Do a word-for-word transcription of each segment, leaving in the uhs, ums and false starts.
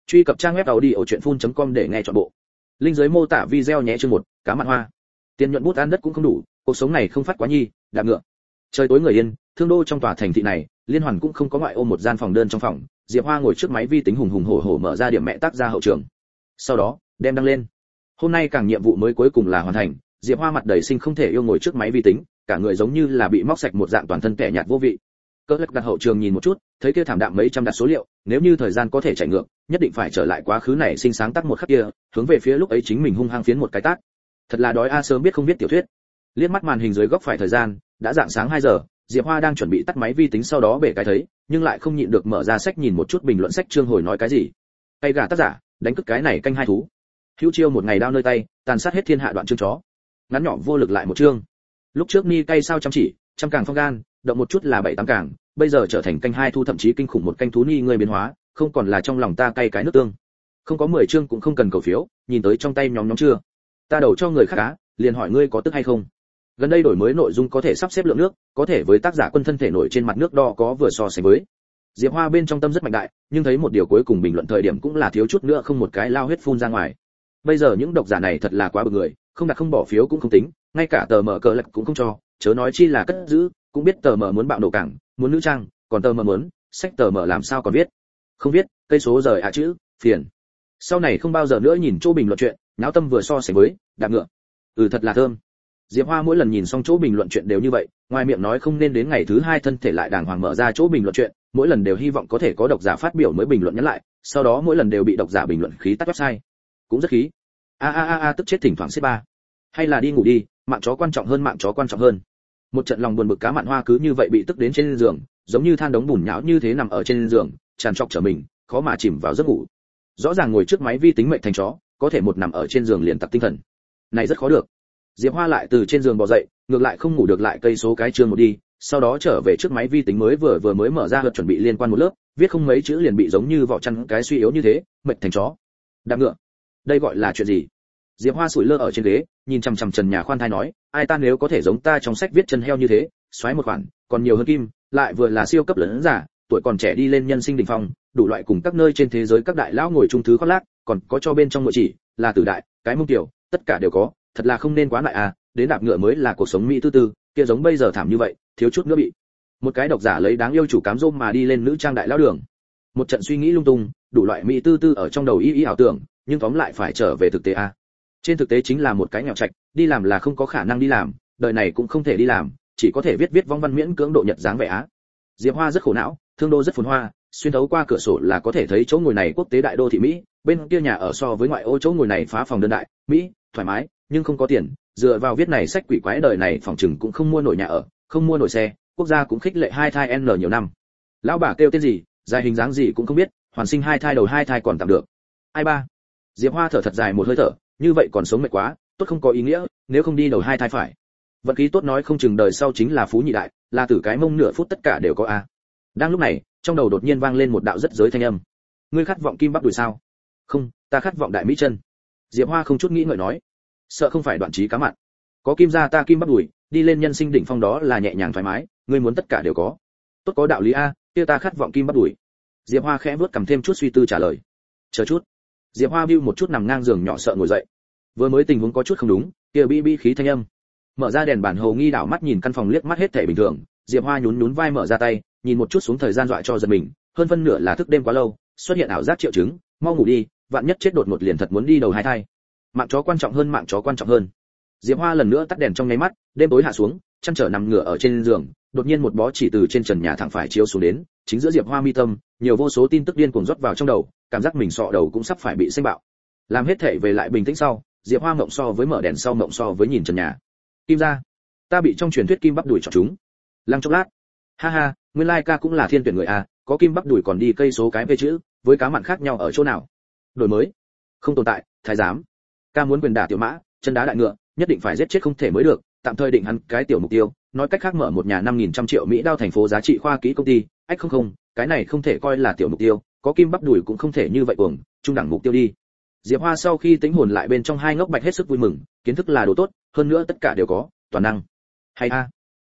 Truy cập trang web audiochuyenphun.com để nghe trọn bộ. Link dưới mô tả video nhé. Chương một, cá mặn hoa. Tiền nhuận bút ăn đất cũng không đủ, cuộc sống này không phát quá nhi, đạp ngựa. Trời tối người yên, Thương Đô trong tòa thành thị này, liên hoàn cũng không có ngoại ô một gian phòng đơn trong phòng, Diệp Hoa ngồi trước máy vi tính hùng hùng hổ hổ mở ra điểm mẹ tác ra hậu trường. Sau đó, đem đăng lên. Hôm nay càng nhiệm vụ mới cuối cùng là hoàn thành, Diệp Hoa mặt đầy sinh không thể yêu ngồi trước máy vi tính, cả người giống như là bị móc sạch một dạng toàn thân kẻ nhạt vô vị. Cỡ lắc đặt hậu trường nhìn một chút, thấy kia thảm đạm mấy trăm đặt số liệu, nếu như thời gian có thể chạy ngược, nhất định phải trở lại quá khứ này sinh sáng tác một khắc kia, hướng về phía lúc ấy chính mình hung hăng phiến một cái tát. Thật là đói a, sớm biết không viết tiểu thuyết. Liếc mắt màn hình dưới góc phải thời gian, đã dạng sáng hai giờ, Diệp Hoa đang chuẩn bị tắt máy vi tính sau đó bể cái thấy, nhưng lại không nhịn được mở ra sách nhìn một chút bình luận sách chương hồi nói cái gì. Tay gà tác giả, đánh cướp cái này canh hai thú. Hữu chiêu một ngày đao nơi tay, tàn sát hết thiên hạ đoạn chương chó. Ngắn nhỏ vô lực lại một chương. Lúc trước ni cay sao chăm chỉ, trăm càng phong gan, động một chút là bảy tám càng, bây giờ trở thành canh hai thu thậm chí kinh khủng một canh thú ni người biến hóa, không còn là trong lòng ta cay cái nước tương. Không có mười chương cũng không cần cầu phiếu, nhìn tới trong tay nhóm nhóm chưa. Ta đầu cho người khác á, liền hỏi ngươi có tức hay không. Gần đây đổi mới nội dung có thể sắp xếp lượng nước, có thể với tác giả quân thân thể nổi trên mặt nước đo có vừa so sánh với. Diệp Hoa bên trong tâm rất mạnh đại, nhưng thấy một điều cuối cùng bình luận thời điểm cũng là thiếu chút nữa không một cái lao huyết phun ra ngoài. Bây giờ những độc giả này thật là quá bực người, không đặt không bỏ phiếu cũng không tính, ngay cả tờ mở cờ lật cũng không cho, chớ nói chi là cất giữ, cũng biết tờ mở muốn bạo nổ cảng, muốn nữ trang, còn tờ mở muốn, sách tờ mở làm sao còn viết. Không viết, cây số rời ạ chữ, phiền. Sau này không bao giờ nữa nhìn chỗ bình luận chuyện, náo tâm vừa so sánh với, đạp ngựa. Ừ thật là thơm. Diệp Hoa mỗi lần nhìn xong chỗ bình luận chuyện đều như vậy, ngoài miệng nói không nên đến ngày thứ hai thân thể lại đàng hoàng mở ra chỗ bình luận chuyện, mỗi lần đều hy vọng có thể có độc giả phát biểu mới bình luận nhắn lại, sau đó mỗi lần đều bị độc giả bình luận khí tắt website. Cũng rất khí. A a a a tức chết thỉnh thoảng xếp ba. Hay là đi ngủ đi, mạng chó quan trọng hơn mạng chó quan trọng hơn. Một trận lòng buồn bực cá mặn hoa cứ như vậy bị tức đến trên giường, giống như than đống bùn nhão như thế nằm ở trên giường, tràn trọc trở mình, khó mà chìm vào giấc ngủ. Rõ ràng ngồi trước máy vi tính mệt thành chó, có thể một nằm ở trên giường liền tập tinh thần. Này rất khó được. Diệp Hoa lại từ trên giường bò dậy, ngược lại không ngủ được lại cây số cái chương một đi, sau đó trở về trước máy vi tính mới vừa vừa mới mở ra hợp chuẩn bị liên quan một lớp, viết không mấy chữ liền bị giống như vỏ chăn cái suy yếu như thế, mệt thành chó. Đạp ngựa. Đây gọi là chuyện gì? Diệp Hoa sủi lơ ở trên ghế, nhìn chằm chằm trần nhà khoan thai nói, ai ta nếu có thể giống ta trong sách viết chân heo như thế, xoáy một khoản, còn nhiều hơn kim, lại vừa là siêu cấp lớn giả, tuổi còn trẻ đi lên nhân sinh đỉnh phong, đủ loại cùng các nơi trên thế giới các đại lão ngồi chung thứ khoác lác, còn có cho bên trong nội chỉ, là tử đại, cái mông tiểu, tất cả đều có, thật là không nên quá lại à, đến đạp ngựa mới là cuộc sống mỹ tư tư, kia giống bây giờ thảm như vậy, thiếu chút nữa bị. Một cái độc giả lấy đáng yêu chủ cám rôm mà đi lên nữ trang đại lão đường. Một trận suy nghĩ lung tung, đủ loại mỹ tư tư ở trong đầu y y ảo tưởng, nhưng tóm lại phải trở về thực tế à. Trên thực tế chính là một cái nghèo trạch, đi làm là không có khả năng đi làm, đời này cũng không thể đi làm, chỉ có thể viết viết vong văn miễn cưỡng độ nhật dáng vẻ á. Diệp Hoa rất khổ não, Thương Đô rất phồn hoa, xuyên thấu qua cửa sổ là có thể thấy chỗ ngồi này quốc tế đại đô thị Mỹ, bên kia nhà ở so với ngoại ô chỗ ngồi này phá phòng đơn đại, Mỹ, thoải mái, nhưng không có tiền, dựa vào viết này sách quỷ quái đời này phòng trừng cũng không mua nổi nhà ở, không mua nổi xe, quốc gia cũng khích lệ hai thai N nhiều năm. Lão bà kêu tên gì, dài hình dáng gì cũng không biết, hoàn sinh hai thai đầu hai thai còn tạm được. Ai ba? Diệp Hoa thở thật dài một hơi thở, như vậy còn sống mệt quá, tốt không có ý nghĩa, nếu không đi đầu hai thai phải. Vận khí tốt nói không chừng đời sau chính là phú nhị đại, là tử cái mông nửa phút tất cả đều có a. Đang lúc này, trong đầu đột nhiên vang lên một đạo rất giới thanh âm. Ngươi khát vọng kim bắp đùi sao? Không, ta khát vọng đại mỹ chân. Diệp Hoa không chút nghĩ ngợi nói, sợ không phải đoạn chí cá mặn. Có kim ra ta kim bắp đùi, đi lên nhân sinh đỉnh phong đó là nhẹ nhàng thoải mái, ngươi muốn tất cả đều có. Tốt có đạo lý a, kia ta khát vọng kim bắp đùi. Diệp Hoa khẽ vuốt cầm thêm chút suy tư trả lời. Chờ chút. Diệp Hoa bĩu một chút nằm ngang giường nhỏ sợ ngồi dậy. Vừa mới tình huống có chút không đúng, kia bi bi khí thanh âm. Mở ra đèn bản hồ nghi đảo mắt nhìn căn phòng liếc mắt hết thảy bình thường, Diệp Hoa nhún nhún vai mở ra tay, nhìn một chút xuống thời gian dọa cho giật mình, hơn phân nửa là thức đêm quá lâu, xuất hiện ảo giác triệu chứng, mau ngủ đi, vạn nhất chết đột ngột liền thật muốn đi đầu hai thai. Mạng chó quan trọng hơn mạng chó quan trọng hơn. Diệp Hoa lần nữa tắt đèn trong nháy mắt, đêm tối hạ xuống, chăn trở nằm ngửa ở trên giường, đột nhiên một bó chỉ từ trên trần nhà thẳng phải chiếu xuống đến, chính giữa Diệp Hoa mi tâm, nhiều vô số tin tức điên cuồng rót vào trong đầu, cảm giác mình sọ đầu cũng sắp phải bị xanh bạo. Làm hết thể về lại bình tĩnh sau, Diệp Hoa ngậm so với mở đèn sau ngậm so với nhìn trần nhà. Kim ra, ta bị trong truyền thuyết kim bắp đùi chọn chúng. Lăng chốc lát, ha ha, nguyên lai ca cũng là thiên tuyển người à, có kim bắp đùi còn đi cây số cái về chữ, với cá mặn khác nhau ở chỗ nào? Đổi mới, không tồn tại, thái giám. Ca muốn quyền đả tiểu mã, chân đá đại ngựa, nhất định phải giết chết không thể mới được, tạm thời định hắn cái tiểu mục tiêu, nói cách khác mở một nhà năm nghìn trăm triệu Mỹ đao thành phố giá trị khoa kỹ công ty, ách không không, cái này không thể coi là tiểu mục tiêu, có kim bắp đùi cũng không thể như vậy cuồng, trung đẳng mục tiêu đi. Diệp Hoa sau khi tính hồn lại bên trong hai ngốc bạch hết sức vui mừng, kiến thức là đồ tốt, hơn nữa tất cả đều có, toàn năng. Hay a.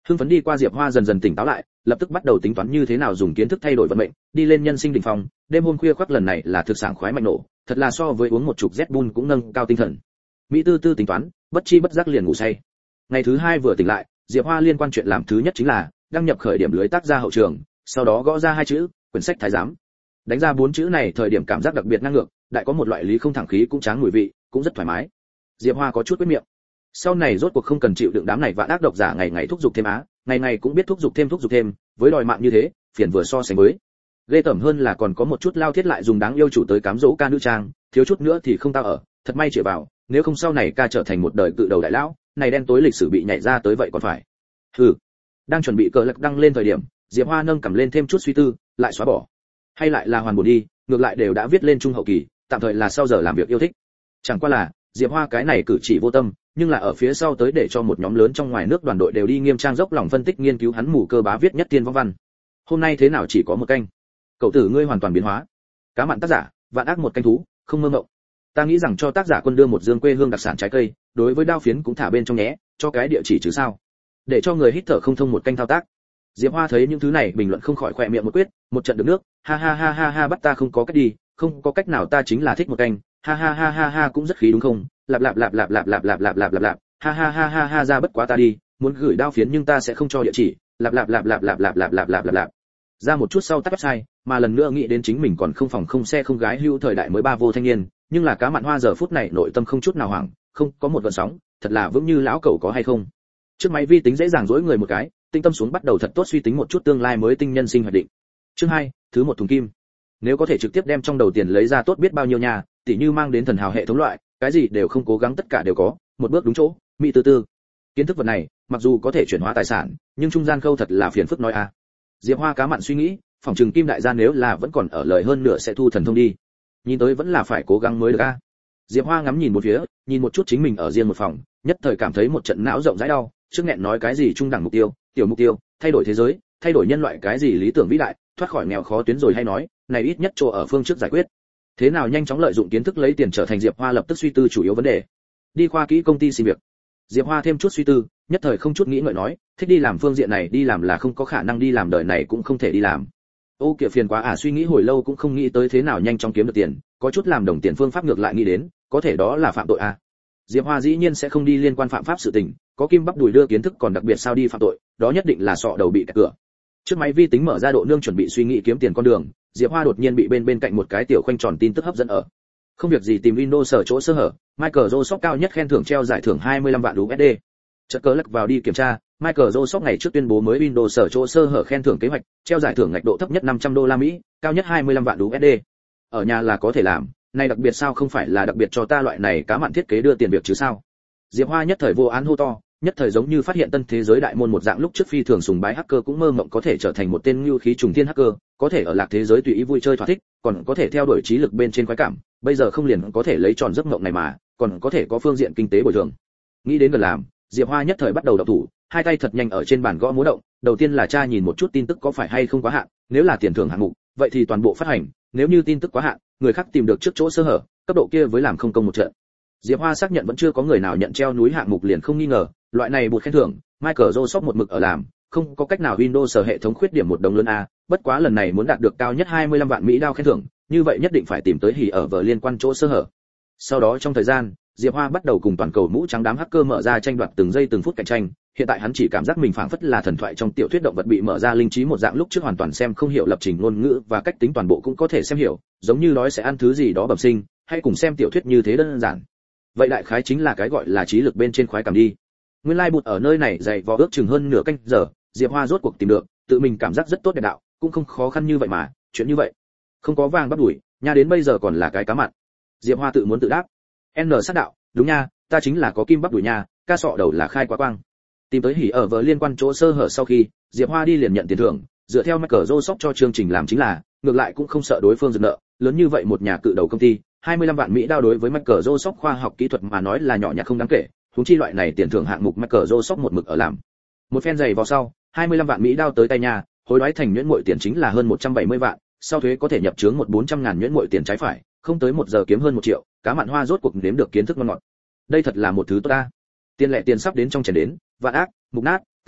Hưng phấn đi qua Diệp Hoa dần dần tỉnh táo lại, lập tức bắt đầu tính toán như thế nào dùng kiến thức thay đổi vận mệnh, đi lên nhân sinh đỉnh phong. Đêm hôm khuya khoác lần này là thực sảng khoái mạnh nổ, thật là so với uống một chục Red Bull cũng nâng cao tinh thần. Mỹ tư tư tính toán, bất chi bất giác liền ngủ say. Ngày thứ hai vừa tỉnh lại, Diệp Hoa liên quan chuyện làm thứ nhất chính là đăng nhập khởi điểm lưới tác gia hậu trường, sau đó gõ ra hai chữ, quyển sách thái giám. Đánh ra bốn chữ này thời điểm cảm giác đặc biệt năng lượng, đại có một loại lý không thẳng khí cũng tráng mùi vị, cũng rất thoải mái. Diệp Hoa có chút quyết miệng. Sau này rốt cuộc không cần chịu đựng đám này vạn ác độc giả ngày ngày thúc giục thêm á, ngày ngày cũng biết thúc giục thêm thúc giục thêm, với đòi mạng như thế, phiền vừa so sánh với. Ghê tởm hơn là còn có một chút lao thiết lại dùng đáng yêu chủ tới cám dỗ ca nữ trang, thiếu chút nữa thì không tao ở, thật may chĩa vào, nếu không sau này ca trở thành một đời cự đầu đại lão, này đen tối lịch sử bị nhảy ra tới vậy còn phải. Hừ. Đang chuẩn bị cờ lật đăng lên thời điểm, Diệp Hoa nâng cầm lên thêm chút suy tư, lại xóa bỏ. Hay lại là hoàn buồn đi, ngược lại đều đã viết lên trung hậu kỳ, tạm thời là sau giờ làm việc yêu thích. Chẳng qua là, Diệp Hoa cái này cử chỉ vô tâm, nhưng là ở phía sau tới để cho một nhóm lớn trong ngoài nước đoàn đội đều đi nghiêm trang dốc lòng phân tích nghiên cứu hắn mù cơ bá viết nhất tiên vong văn. Hôm nay thế nào chỉ có một canh? Cậu tử ngươi hoàn toàn biến hóa. Cá mặn tác giả, vạn ác một canh thú, không mơ mộng. Ta nghĩ rằng cho tác giả quân đưa một dương quê hương đặc sản trái cây, đối với đao phiến cũng thả bên trong nhé, cho cái địa chỉ chứ sao? Để cho người hít thở không thông một canh thao tác. Diệp Hoa thấy những thứ này bình luận không khỏi khỏe miệng một quyết, một trận được nước, ha ha ha ha ha bắt ta không có cách đi, không có cách nào ta chính là thích một canh, ha ha ha ha ha cũng rất khí đúng không? Lạp lạp lạp lạp lạp lạp lạp lạp lạp lạp lạp, ha ha ha ha ha ra bất quá ta đi, muốn gửi đao phiến nhưng ta sẽ không cho địa chỉ, lạp lạp lạp lạp lạp lạp lạp lạp lạp lạp lạp. Ra một chút sau tắt website, mà lần nữa nghĩ đến chính mình còn không phòng không xe không gái hưu thời đại mới ba vô thanh niên, nhưng là cá mặn hoa giờ phút này nội tâm không chút nào hoảng, không có một gợn sóng, thật là vững như lão cẩu có hay không. Trước máy vi tính dễ dàng dỗi người một cái, tinh tâm xuống bắt đầu thật tốt suy tính một chút tương lai mới tinh nhân sinh hoạch định. Chương hai, thứ một thùng kim. Nếu có thể trực tiếp đem trong đầu tiền lấy ra tốt biết bao nhiêu nhà, tỉ như mang đến thần hào hệ thống loại, cái gì đều không cố gắng tất cả đều có, một bước đúng chỗ, mỹ tư tư. Kiến thức vật này, mặc dù có thể chuyển hóa tài sản, nhưng trung gian khâu thật là phiền phức nói a. À. Diệp Hoa cá mặn suy nghĩ, phòng trường kim đại gia nếu là vẫn còn ở lời hơn nữa sẽ thu thần thông đi. Nhìn tới vẫn là phải cố gắng mới được a. À. Diệp Hoa ngắm nhìn một phía, nhìn một chút chính mình ở riêng một phòng, nhất thời cảm thấy một trận não rộng rãi đau, trước nghẹn nói cái gì trung đẳng mục tiêu, tiểu mục tiêu, thay đổi thế giới, thay đổi nhân loại cái gì lý tưởng vĩ đại, thoát khỏi nghèo khó tuyến rồi hay nói, này ít nhất chỗ ở phương trước giải quyết. Thế nào nhanh chóng lợi dụng kiến thức lấy tiền trở thành Diệp Hoa lập tức suy tư chủ yếu vấn đề. Đi khoa kỹ công ty xin việc. Diệp Hoa thêm chút suy tư, nhất thời không chút nghĩ ngợi nói, thích đi làm phương diện này đi làm là không có khả năng đi làm đời này cũng không thể đi làm. Ô kìa phiền quá à, suy nghĩ hồi lâu cũng không nghĩ tới thế nào nhanh chóng kiếm được tiền, có chút làm đồng tiền phương pháp ngược lại nghĩ đến, có thể đó là phạm tội à. Diệp Hoa dĩ nhiên sẽ không đi liên quan phạm pháp sự tình, có kim bắp đùi đưa kiến thức còn đặc biệt sao đi phạm tội, đó nhất định là sọ đầu bị kẹt cửa. Trước máy vi tính mở ra độ nương chuẩn bị suy nghĩ kiếm tiền con đường, Diệp Hoa đột nhiên bị bên bên cạnh một cái tiểu khoanh tròn tin tức hấp dẫn ở. Không việc gì tìm Windows sở chỗ sơ hở, Microsoft cao nhất khen thưởng treo giải thưởng hai mươi lăm vạn u ét đê. Chợt cớ lật vào đi kiểm tra, Microsoft ngày trước tuyên bố mới Windows sở chỗ sơ hở khen thưởng kế hoạch, treo giải thưởng ngạch độ thấp nhất năm trăm đô la Mỹ, cao nhất hai mươi lăm vạn u ét đê. Ở nhà là có thể làm, này đặc biệt sao không phải là đặc biệt cho ta loại này cá mặn thiết kế đưa tiền việc chứ sao? Diệp Hoa nhất thời vô án hô to, nhất thời giống như phát hiện tân thế giới đại môn một dạng, lúc trước phi thường sùng bái hacker cũng mơ mộng có thể trở thành một tên lưu khí trùng thiên hacker, có thể ở lạc thế giới tùy ý vui chơi thỏa thích, còn có thể theo đuổi trí lực bên trên khoái cảm, bây giờ không liền có thể lấy tròn giấc mộng này mà, còn có thể có phương diện kinh tế bồi thường. Nghĩ đến gần làm, Diệp Hoa nhất thời bắt đầu động thủ, hai tay thật nhanh ở trên bàn gõ múa động, đầu tiên là tra nhìn một chút tin tức có phải hay không quá hạn, nếu là tiền thưởng hạng mục, vậy thì toàn bộ phát hành, nếu như tin tức quá hạn, người khác tìm được trước chỗ sơ hở, cấp độ kia với làm không công một trận. Diệp Hoa xác nhận vẫn chưa có người nào nhận treo núi hạng mục liền không nghi ngờ, loại này bột khen thưởng, Microsoft một mực ở làm, không có cách nào Windows sở hệ thống khuyết điểm một đồng lớn a, bất quá lần này muốn đạt được cao nhất hai mươi lăm vạn Mỹ đao khen thưởng, như vậy nhất định phải tìm tới hỉ ở vở liên quan chỗ sơ hở. Sau đó trong thời gian, Diệp Hoa bắt đầu cùng toàn cầu mũ trắng đám hacker mở ra tranh đoạt từng giây từng phút cạnh tranh, hiện tại hắn chỉ cảm giác mình phảng phất là thần thoại trong tiểu thuyết động vật bị mở ra linh trí một dạng, lúc trước hoàn toàn xem không hiểu lập trình ngôn ngữ và cách tính toàn bộ cũng có thể xem hiểu, giống như nói sẽ ăn thứ gì đó bẩm sinh, hay cùng xem tiểu thuyết như thế đơn giản. Vậy đại khái chính là cái gọi là trí lực bên trên khoái cảm đi. Nguyên lai like bụt ở nơi này dày vò ước chừng hơn nửa canh giờ, Diệp Hoa rốt cuộc tìm được, tự mình cảm giác rất tốt đẹp đạo, cũng không khó khăn như vậy mà, chuyện như vậy. Không có vàng bắt đuổi, nha đến bây giờ còn là cái cá mặn. Diệp Hoa tự muốn tự đáp. N sát đạo, đúng nha, ta chính là có kim bắp đuổi nha, ca sọ đầu là khai quá quang. Tìm tới hỉ ở vở liên quan chỗ sơ hở sau khi, Diệp Hoa đi liền nhận tiền thưởng, dựa theo Microsoft cho chương trình làm chính là, ngược lại cũng không sợ đối phương giật nợ, lớn như vậy một nhà cự đầu công ty, hai mươi lăm vạn Mỹ đao đối với Microsoft khoa học kỹ thuật mà nói là nhỏ nhặt không đáng kể, huống chi loại này tiền thưởng hạng mục Microsoft một mực ở làm. Một phen giày vào sau, hai mươi lăm vạn Mỹ đao tới tay nhà, hối đoái thành nhuyễn muội tiền chính là hơn một trăm bảy mươi vạn, sau thuế có thể nhập chướng một bốn trăm ngàn nhuyễn muội tiền trái phải, không tới một giờ kiếm hơn một triệu, cá mặn hoa rốt cuộc nếm được kiến thức ngon ngọt. Đây thật là một thứ tốt ta. Tiền lệ tiền sắp đến trong chén đến, vạn ác, mục nát, tà ác,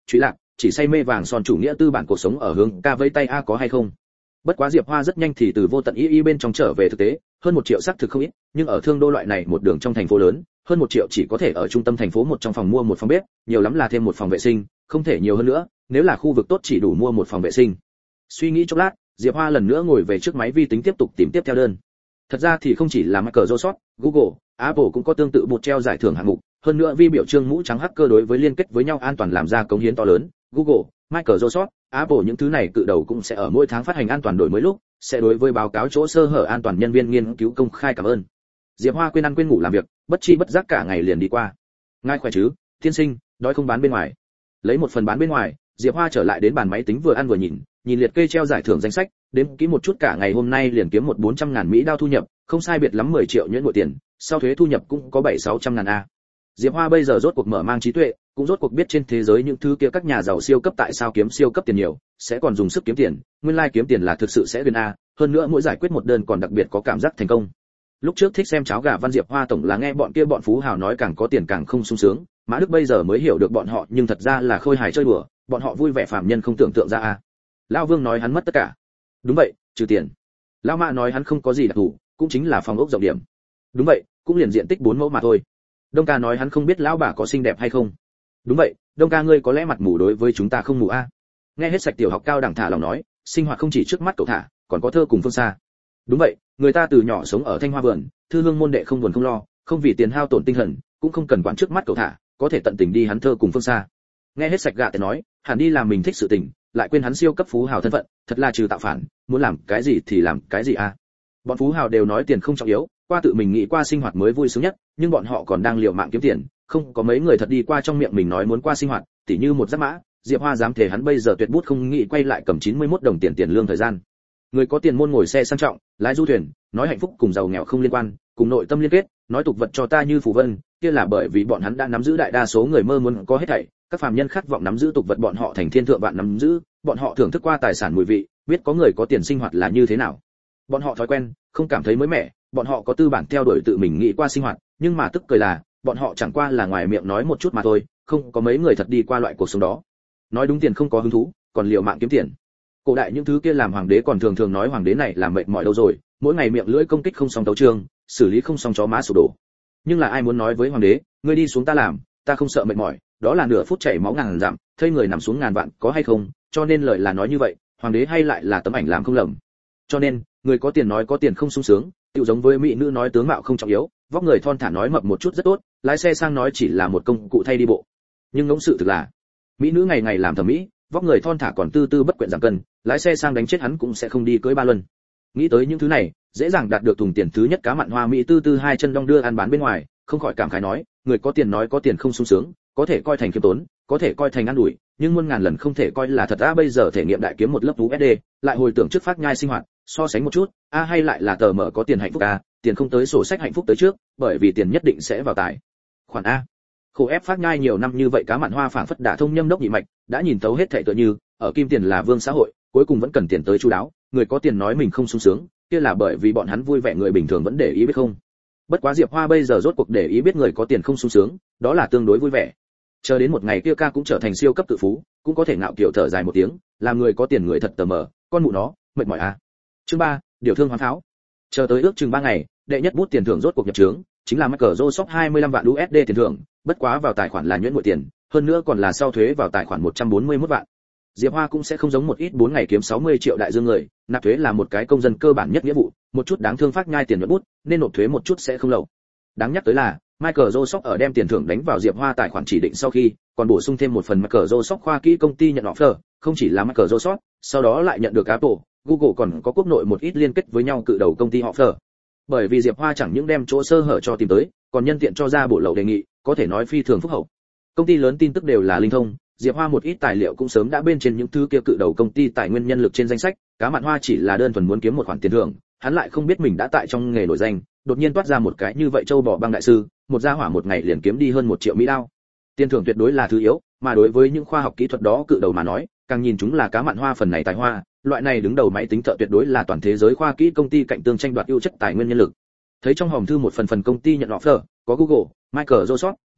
truy lạc, chỉ say mê vàng son chủ nghĩa tư bản cuộc sống ở hướng ca vây tay a có hay không. Bất quá Diệp Hoa rất nhanh thì từ vô tận y y bên trong trở về thực tế, hơn một triệu xác thực không ít, nhưng ở Thương Đô loại này một đường trong thành phố lớn, hơn một triệu chỉ có thể ở trung tâm thành phố một trong phòng mua một phòng bếp, nhiều lắm là thêm một phòng vệ sinh, không thể nhiều hơn nữa, nếu là khu vực tốt chỉ đủ mua một phòng vệ sinh. Suy nghĩ chốc lát, Diệp Hoa lần nữa ngồi về trước máy vi tính tiếp tục tìm tiếp theo đơn. Thật ra thì không chỉ là Microsoft, Google, Apple cũng có tương tự bột treo giải thưởng hạng mục, hơn nữa vi biểu trương mũ trắng hacker đối với liên kết với nhau an toàn làm ra cống hiến to lớn. Google, Microsoft, Apple những thứ này cự đầu cũng sẽ ở mỗi tháng phát hành an toàn đổi mới lúc, sẽ đối với báo cáo chỗ sơ hở an toàn nhân viên nghiên cứu công khai cảm ơn. Diệp Hoa quên ăn quên ngủ làm việc, bất chi bất giác cả ngày liền đi qua. Ngài khỏe chứ, tiên sinh, đói không bán bên ngoài. Lấy một phần bán bên ngoài, Diệp Hoa trở lại đến bàn máy tính vừa ăn vừa nhìn, nhìn liệt kê treo giải thưởng danh sách, đếm kỹ một chút cả ngày hôm nay liền kiếm một bốn trăm ngàn Mỹ đao thu nhập, không sai biệt lắm mười triệu nhuyễn nội tiền, sau thuế thu nhập cũng có bảy sáu trăm ngàn a. Diệp Hoa bây giờ rốt cuộc mở mang trí tuệ, cũng rốt cuộc biết trên thế giới những thứ kia các nhà giàu siêu cấp tại sao kiếm siêu cấp tiền nhiều, sẽ còn dùng sức kiếm tiền, nguyên lai like kiếm tiền là thực sự sẽ gần a, hơn nữa mỗi giải quyết một đơn còn đặc biệt có cảm giác thành công. Lúc trước thích xem cháo gà Văn Diệp Hoa tổng là nghe bọn kia bọn phú hào nói càng có tiền càng không sung sướng, Mã Đức bây giờ mới hiểu được bọn họ, nhưng thật ra là khôi hài chơi đùa, bọn họ vui vẻ phàm nhân không tưởng tượng ra a. Lão Vương nói hắn mất tất cả. Đúng vậy, trừ tiền. Lão Mã nói hắn không có gì đặc thù, cũng chính là phòng ốc rộng điểm. Đúng vậy, cũng liền diện tích bốn mẫu mà thôi. Đông ca nói hắn không biết lão bà có xinh đẹp hay không. Đúng vậy, Đông ca ngươi có lẽ mặt mù đối với chúng ta không mù a. Nghe hết sạch tiểu học cao đẳng thả lòng nói, sinh hoạt không chỉ trước mắt cậu thả, còn có thơ cùng phương xa. Đúng vậy, người ta từ nhỏ sống ở Thanh Hoa vườn, thư hương môn đệ không buồn không lo, không vì tiền hao tổn tinh thần, cũng không cần quản trước mắt cậu thả, có thể tận tình đi hắn thơ cùng phương xa. Nghe hết sạch gạ thì nói, hẳn đi làm mình thích sự tình, lại quên hắn siêu cấp phú hào thân phận, thật là trừ tạo phản, muốn làm cái gì thì làm cái gì a. Bọn phú hào đều nói tiền không trọng yếu, qua tự mình nghĩ qua sinh hoạt mới vui sướng nhất, nhưng bọn họ còn đang liều mạng kiếm tiền, không có mấy người thật đi qua trong miệng mình nói muốn qua sinh hoạt, tỉ như một giáp mã, Diệp Hoa dám thể hắn bây giờ tuyệt bút không nghĩ quay lại cầm chín mươi mốt đồng tiền tiền lương thời gian. Người có tiền môn ngồi xe sang trọng, lái du thuyền, nói hạnh phúc cùng giàu nghèo không liên quan, cùng nội tâm liên kết, nói tục vật cho ta như phù vân, kia là bởi vì bọn hắn đã nắm giữ đại đa số người mơ muốn có hết thảy, các phàm nhân khát vọng nắm giữ tục vật bọn họ thành thiên thượng vạn nắm giữ, bọn họ thưởng thức qua tài sản mùi vị, biết có người có tiền sinh hoạt là như thế nào. Bọn họ thói quen, không cảm thấy mới mẻ, bọn họ có tư bản theo đuổi tự mình nghĩ qua sinh hoạt, nhưng mà tức cười là, bọn họ chẳng qua là ngoài miệng nói một chút mà thôi, không có mấy người thật đi qua loại cuộc sống đó. Nói đúng tiền không có hứng thú, còn liều mạng kiếm tiền. Cổ đại những thứ kia làm hoàng đế còn thường thường nói hoàng đế này làm mệt mỏi đâu rồi, mỗi ngày miệng lưỡi công kích không xong tấu chương, xử lý không xong chó má sụp đổ. Nhưng là ai muốn nói với hoàng đế, ngươi đi xuống ta làm, ta không sợ mệt mỏi, đó là nửa phút chảy máu ngàn dặm, thây người nằm xuống ngàn vạn, có hay không? Cho nên lời là nói như vậy, hoàng đế hay lại là tấm ảnh làm không lầm. Cho nên, người có tiền nói có tiền không sung sướng, tựu giống với mỹ nữ nói tướng mạo không trọng yếu, vóc người thon thả nói mập một chút rất tốt, lái xe sang nói chỉ là một công cụ thay đi bộ. Nhưng ngẫm sự thực là, mỹ nữ ngày ngày làm thẩm mỹ, vóc người thon thả còn tư tư bất quyện giảm cân, lái xe sang đánh chết hắn cũng sẽ không đi cưới ba luân. Nghĩ tới những thứ này, dễ dàng đạt được thùng tiền thứ nhất cá mặn hoa mỹ tư tư hai chân đong đưa ăn bán bên ngoài, không khỏi cảm khái nói, người có tiền nói có tiền không sung sướng, có thể coi thành khiêm tốn, có thể coi thành ăn ủi, nhưng muôn ngàn lần không thể coi là thật. A bây giờ thể nghiệm đại kiếm một lớp u ét đê, lại hồi tưởng trước phát nhai sinh hoạt, so sánh một chút, a hay lại là tờ mở có tiền hạnh phúc a, tiền không tới sổ sách hạnh phúc tới trước, bởi vì tiền nhất định sẽ vào tài khoản a. Khổ ép phát nhai nhiều năm như vậy cá mặn hoa phảng phất đả thông nhâm đốc nhị mạch, đã nhìn thấu hết thảy tựa như, ở kim tiền là vương xã hội, cuối cùng vẫn cần tiền tới chu đáo, người có tiền nói mình không sung sướng, kia là bởi vì bọn hắn vui vẻ người bình thường vẫn để ý biết không. Bất quá Diệp Hoa bây giờ rốt cuộc để ý biết người có tiền không sung sướng, đó là tương đối vui vẻ. Chờ đến một ngày kia ca cũng trở thành siêu cấp tự phú, cũng có thể ngạo kiều thở dài một tiếng, làm người có tiền người thật tờ mờ, con mụ nó, mệt mỏi à. Chương ba, điều thương hoán pháo. Chờ tới ước chừng ba ngày, đệ nhất bút tiền thưởng rốt cuộc nhập trướng, chính là Microsoft hai mươi lăm vạn u ét đê tiền thưởng, bất quá vào tài khoản là nhuyễn muội tiền, hơn nữa còn là sau thuế vào tài khoản một trăm bốn mươi mốt vạn. Diệp Hoa cũng sẽ không giống một ít bốn ngày kiếm sáu mươi triệu đại dương người, nạp thuế là một cái công dân cơ bản nhất nghĩa vụ, một chút đáng thương phát nhai tiền nhuận bút, nên nộp thuế một chút sẽ không lậu. Đáng nhắc tới là, Microsoft ở đem tiền thưởng đánh vào Diệp Hoa tài khoản chỉ định sau khi, còn bổ sung thêm một phần Microsoft khoa kỹ công ty nhận offer, không chỉ là Microsoft, sau đó lại nhận được Apple, Google còn có quốc nội một ít liên kết với nhau cự đầu công ty offer. Bởi vì Diệp Hoa chẳng những đem chỗ sơ hở cho tìm tới, còn nhân tiện cho ra bổ lậu đề nghị, có thể nói phi thường phúc hậu. Công ty lớn tin tức đều là linh thông, Diệp Hoa một ít tài liệu cũng sớm đã bên trên những thứ kia cự đầu công ty tài nguyên nhân lực trên danh sách, cá mặn hoa chỉ là đơn thuần muốn kiếm một khoản tiền thưởng, hắn lại không biết mình đã tại trong nghề nổi danh, đột nhiên toát ra một cái như vậy châu bò băng đại sư, một gia hỏa một ngày liền kiếm đi hơn một triệu mỹ đao. Tiền thưởng tuyệt đối là thứ yếu, mà đối với những khoa học kỹ thuật đó cự đầu mà nói, càng nhìn chúng là cá mặn hoa phần này tài hoa, loại này đứng đầu máy tính thợ tuyệt đối là toàn thế giới khoa kỹ công ty cạnh tương tranh đoạt ưu chất tài nguyên nhân lực. Thấy trong hòm thư một phần phần công ty nhận offer, có Google, Microsoft, Apple,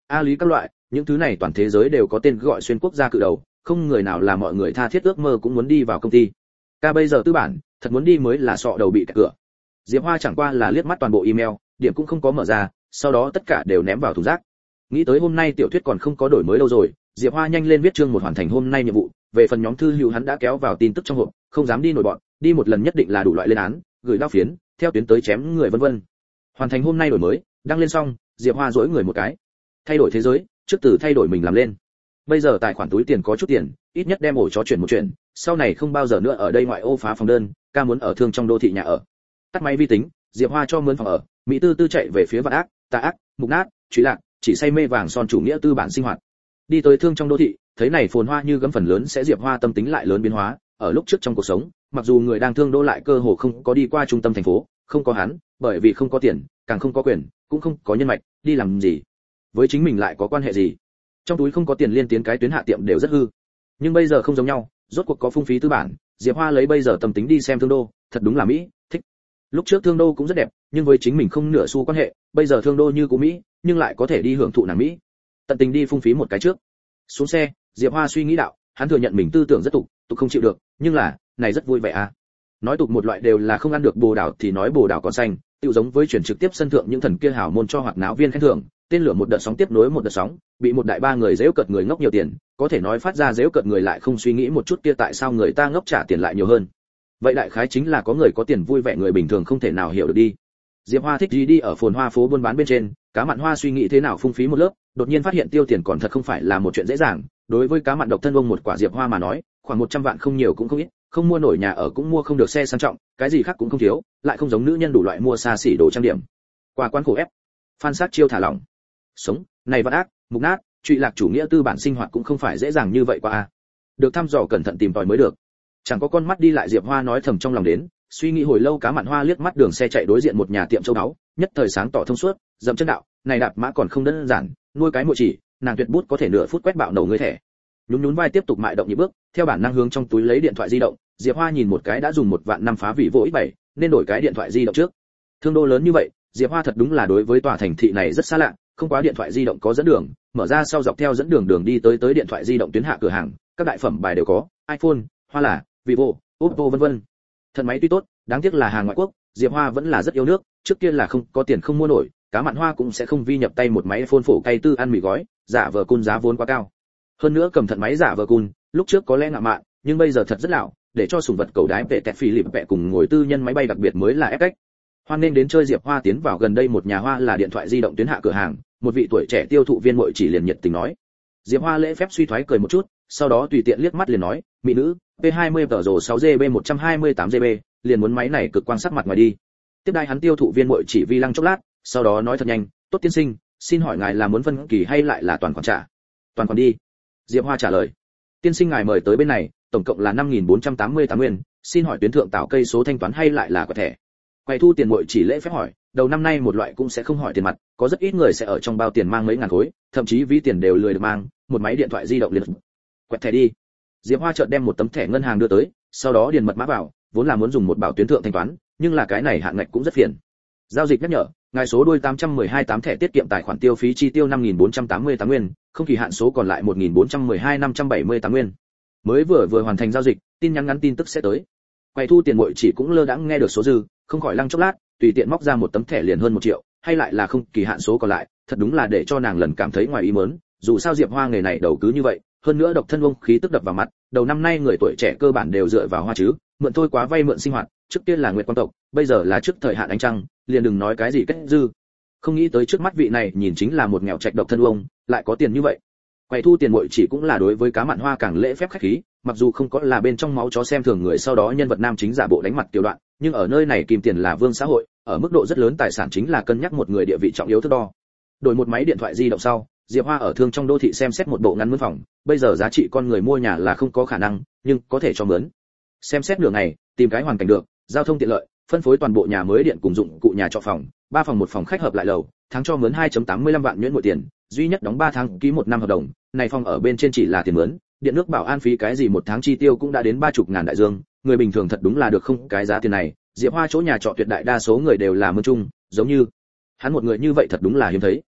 A Lý các loại, những thứ này toàn thế giới đều có tên gọi xuyên quốc gia cự đầu, không người nào là mọi người tha thiết ước mơ cũng muốn đi vào công ty. Ca bây giờ tư bản, thật muốn đi mới là sọ đầu bị kẹt cửa. Diệp Hoa chẳng qua là liếc mắt toàn bộ email, điểm cũng không có mở ra, sau đó tất cả đều ném vào thùng rác. Nghĩ tới hôm nay tiểu thuyết còn không có đổi mới đâu rồi, Diệp Hoa nhanh lên viết chương một hoàn thành hôm nay nhiệm vụ, về phần nhóm thư hữu hắn đã kéo vào tin tức trong hộp, không dám đi nổi bọn, đi một lần nhất định là đủ loại lên án, gửi đao phiến, theo tuyến tới chém người vân vân. Hoàn thành hôm nay đổi mới, đăng lên xong, Diệp Hoa duỗi người một cái. Thay đổi thế giới, trước từ thay đổi mình làm lên. Bây giờ tài khoản túi tiền có chút tiền, ít nhất đem ổ chó chuyển một chuyện, sau này không bao giờ nữa ở đây ngoại ô phá phòng đơn, ca muốn ở thương trong đô thị nhà ở. Tắt máy vi tính, Diệp Hoa cho mướn phòng ở, Mỹ Tư Tư chạy về phía vạn ác, tà ác, mục nát, truy lạc, chỉ say mê vàng son chủ nghĩa tư bản sinh hoạt. Đi tới thương trong đô thị, thấy này phồn hoa như gấm phần lớn sẽ Diệp Hoa tâm tính lại lớn biến hóa, ở lúc trước trong cuộc sống, mặc dù người đang thương đô lại cơ hồ không có đi qua trung tâm thành phố, không có hắn, bởi vì không có tiền, càng không có quyền, cũng không có nhân mạch, đi làm gì? Với chính mình lại có quan hệ gì? Trong túi không có tiền liên tiến cái tuyến hạ tiệm đều rất hư. Nhưng bây giờ không giống nhau, rốt cuộc có phung phí tư bản, Diệp Hoa lấy bây giờ tâm tính đi xem thương đô, thật đúng là Mỹ, thích. Lúc trước thương đô cũng rất đẹp, nhưng với chính mình không nửa xu quan hệ, bây giờ thương đô như cũ Mỹ, nhưng lại có thể đi hưởng thụ nàng Mỹ. Tận tình đi phung phí một cái trước. Xuống xe, Diệp Hoa suy nghĩ đạo, hắn thừa nhận mình tư tưởng rất tục, tục không chịu được, nhưng là, này rất vui vẻ à. Nói tục một loại đều là không ăn được bồ đào thì nói bồ đào còn xanh, tiêu giống với chuyển trực tiếp sân thượng những thần kia hảo môn cho hoạt náo viên khen thưởng, tên lửa một đợt sóng tiếp nối một đợt sóng, bị một đại ba người giễu cợt người ngốc nhiều tiền, có thể nói phát ra giễu cợt người lại không suy nghĩ một chút kia tại sao người ta ngốc trả tiền lại nhiều hơn. Vậy đại khái chính là có người có tiền vui vẻ người bình thường không thể nào hiểu được đi. Diệp Hoa thích gì đi ở phồn hoa phố buôn bán bên trên, cá mặn hoa suy nghĩ thế nào phung phí một lớp, đột nhiên phát hiện tiêu tiền còn thật không phải là một chuyện dễ dàng, đối với cá mặn độc thân ông một quả Diệp Hoa mà nói, khoảng một trăm vạn không nhiều cũng không ít, không mua nổi nhà ở cũng mua không được xe sang trọng, cái gì khác cũng không thiếu, lại không giống nữ nhân đủ loại mua xa xỉ đồ trang điểm. Qua quán khổ ép, phan sát chiêu thả lỏng. Sống, này vạn ác, mục nát, trụy lạc chủ nghĩa tư bản sinh hoạt cũng không phải dễ dàng như vậy qua a. Được thăm dò cẩn thận tìm tòi mới được. Chẳng có con mắt đi lại Diệp Hoa nói thầm trong lòng đến, suy nghĩ hồi lâu cá mặn hoa liếc mắt đường xe chạy đối diện một nhà tiệm châu báu, nhất thời sáng tỏ thông suốt, dậm chân đạo, này đạp mã còn không đơn giản, nuôi cái muội chỉ, nàng tuyệt bút có thể nửa phút quét bạo nổ người thẻ. Nhún nhún vai tiếp tục mại động nhịp bước, theo bản năng hướng trong túi lấy điện thoại di động, Diệp Hoa nhìn một cái đã dùng một vạn năm phá vị vỗ ít bảy, nên đổi cái điện thoại di động trước. Thương đô lớn như vậy, Diệp Hoa thật đúng là đối với tòa thành thị này rất xa lạ, không quá điện thoại di động có dẫn đường, mở ra sau dọc theo dẫn đường đường đi tới tới điện thoại di động tuyến hạ cửa hàng, các đại phẩm bài đều có, iPhone, Hoa là, Vivo, Oppo vân vân. Thần máy tuy tốt, đáng tiếc là hàng ngoại quốc, Diệp Hoa vẫn là rất yêu nước, trước kia là không có tiền không mua nổi, cá mặn hoa cũng sẽ không vi nhập tay một máy iPhone phổ cay tư ăn mì gói, giả vờ cun giá vốn quá cao. Hơn nữa cầm thận máy giả vờ cun, lúc trước có lẽ ngạo mạn, nhưng bây giờ thật rất lão, để cho sủng vật cầu đái vệ tẹt phì lịp vẹ cùng ngồi tư nhân máy bay đặc biệt mới là ép cách. Hoan nên đến chơi Diệp Hoa tiến vào gần đây một nhà hoa là điện thoại di động tuyến hạ cửa hàng, một vị tuổi trẻ tiêu thụ viên muội chỉ liền nhiệt tình nói. Diệp Hoa lễ phép suy thoái cười một chút, sau đó tùy tiện liếc mắt liền nói, mỹ nữ, P hai mươi tờ rồ sáu gi bi một trăm hai mươi tám gi bi, liền muốn máy này cực quang sắc mặt ngoài đi. Tiếp đai hắn tiêu thụ viên muội chỉ vi lăng chốc lát, sau đó nói thật nhanh, tốt tiên sinh, xin hỏi ngài là muốn phân kỳ hay lại là toàn khoản trả? Toàn khoản đi. Diệp Hoa trả lời. Tiên sinh ngài mời tới bên này, tổng cộng là năm nghìn bốn trăm tám mươi tám nguyên, xin hỏi tuyến thượng tạo cây số thanh toán hay lại là quẹt thẻ? Quay thu tiền muội chỉ lễ phép hỏi, đầu năm nay một loại cũng sẽ không hỏi tiền mặt, có rất ít người sẽ ở trong bao tiền mang mấy ngàn khối, thậm chí ví tiền đều lười được mang, một máy điện thoại di động liền. Quẹt thẻ đi. Diệp Hoa chợt đem một tấm thẻ ngân hàng đưa tới, sau đó điền mật mã vào, vốn là muốn dùng một bảo tuyến thượng thanh toán, nhưng là cái này hạn ngạch cũng rất phiền. Giao dịch nhắc nhở, ngài số đuôi tám một hai tám thẻ tiết kiệm tài khoản tiêu phí chi tiêu năm nghìn bốn trăm tám mươi tám nguyên, không kỳ hạn số còn lại một nghìn bốn trăm mười hai năm trăm bảy mươi tám nguyên. Mới vừa vừa hoàn thành giao dịch, tin nhắn ngắn tin tức sẽ tới. Quay thu tiền muội chỉ cũng lơ đãng nghe được số dư, không khỏi lăng chốc lát, tùy tiện móc ra một tấm thẻ liền hơn một triệu, hay lại là không kỳ hạn số còn lại, thật đúng là để cho nàng lần cảm thấy ngoài ý muốn, dù sao Diệp Hoa nghề này đầu cứ như vậy, hơn nữa độc thân ông khí tức đập vào mặt, đầu năm nay người tuổi trẻ cơ bản đều dựa vào hoa chứ, mượn thôi quá vay mượn sinh hoạt, trước kia là nguyệt quan tộc, bây giờ là trước thời hạn ánh trăng, liền đừng nói cái gì kết dư. Không nghĩ tới trước mắt vị này nhìn chính là một nghèo trạch độc thân ông, lại có tiền như vậy. Quay thu tiền muội chỉ cũng là đối với cá mặn hoa càng lễ phép khách khí, mặc dù không có là bên trong máu chó xem thường người sau đó nhân vật nam chính giả bộ đánh mặt tiểu đoạn, nhưng ở nơi này kìm tiền là vương xã hội, ở mức độ rất lớn tài sản chính là cân nhắc một người địa vị trọng yếu thước đo. Đổi một máy điện thoại di động sau, Diệp Hoa ở thương trong đô thị xem xét một bộ ngắn mướn phòng, bây giờ giá trị con người mua nhà là không có khả năng, nhưng có thể cho mướn. Xem xét nửa ngày, tìm cái hoàn cảnh được, giao thông tiện lợi, phân phối toàn bộ nhà mới điện cùng dụng cụ nhà trọ phòng, ba phòng một phòng khách hợp lại lầu, tháng cho mướn hai phẩy tám mươi lăm vạn nhuyễn mỗi tiền, duy nhất đóng ba tháng, ký một năm hợp đồng, này phòng ở bên trên chỉ là tiền mướn, điện nước bảo an phí cái gì một tháng chi tiêu cũng đã đến ba chục ngàn đại dương, người bình thường thật đúng là được không cái giá tiền này, Diệp Hoa chỗ nhà trọ tuyệt đại đa số người đều là mướn chung, giống như hắn một người như vậy thật đúng là hiếm thấy.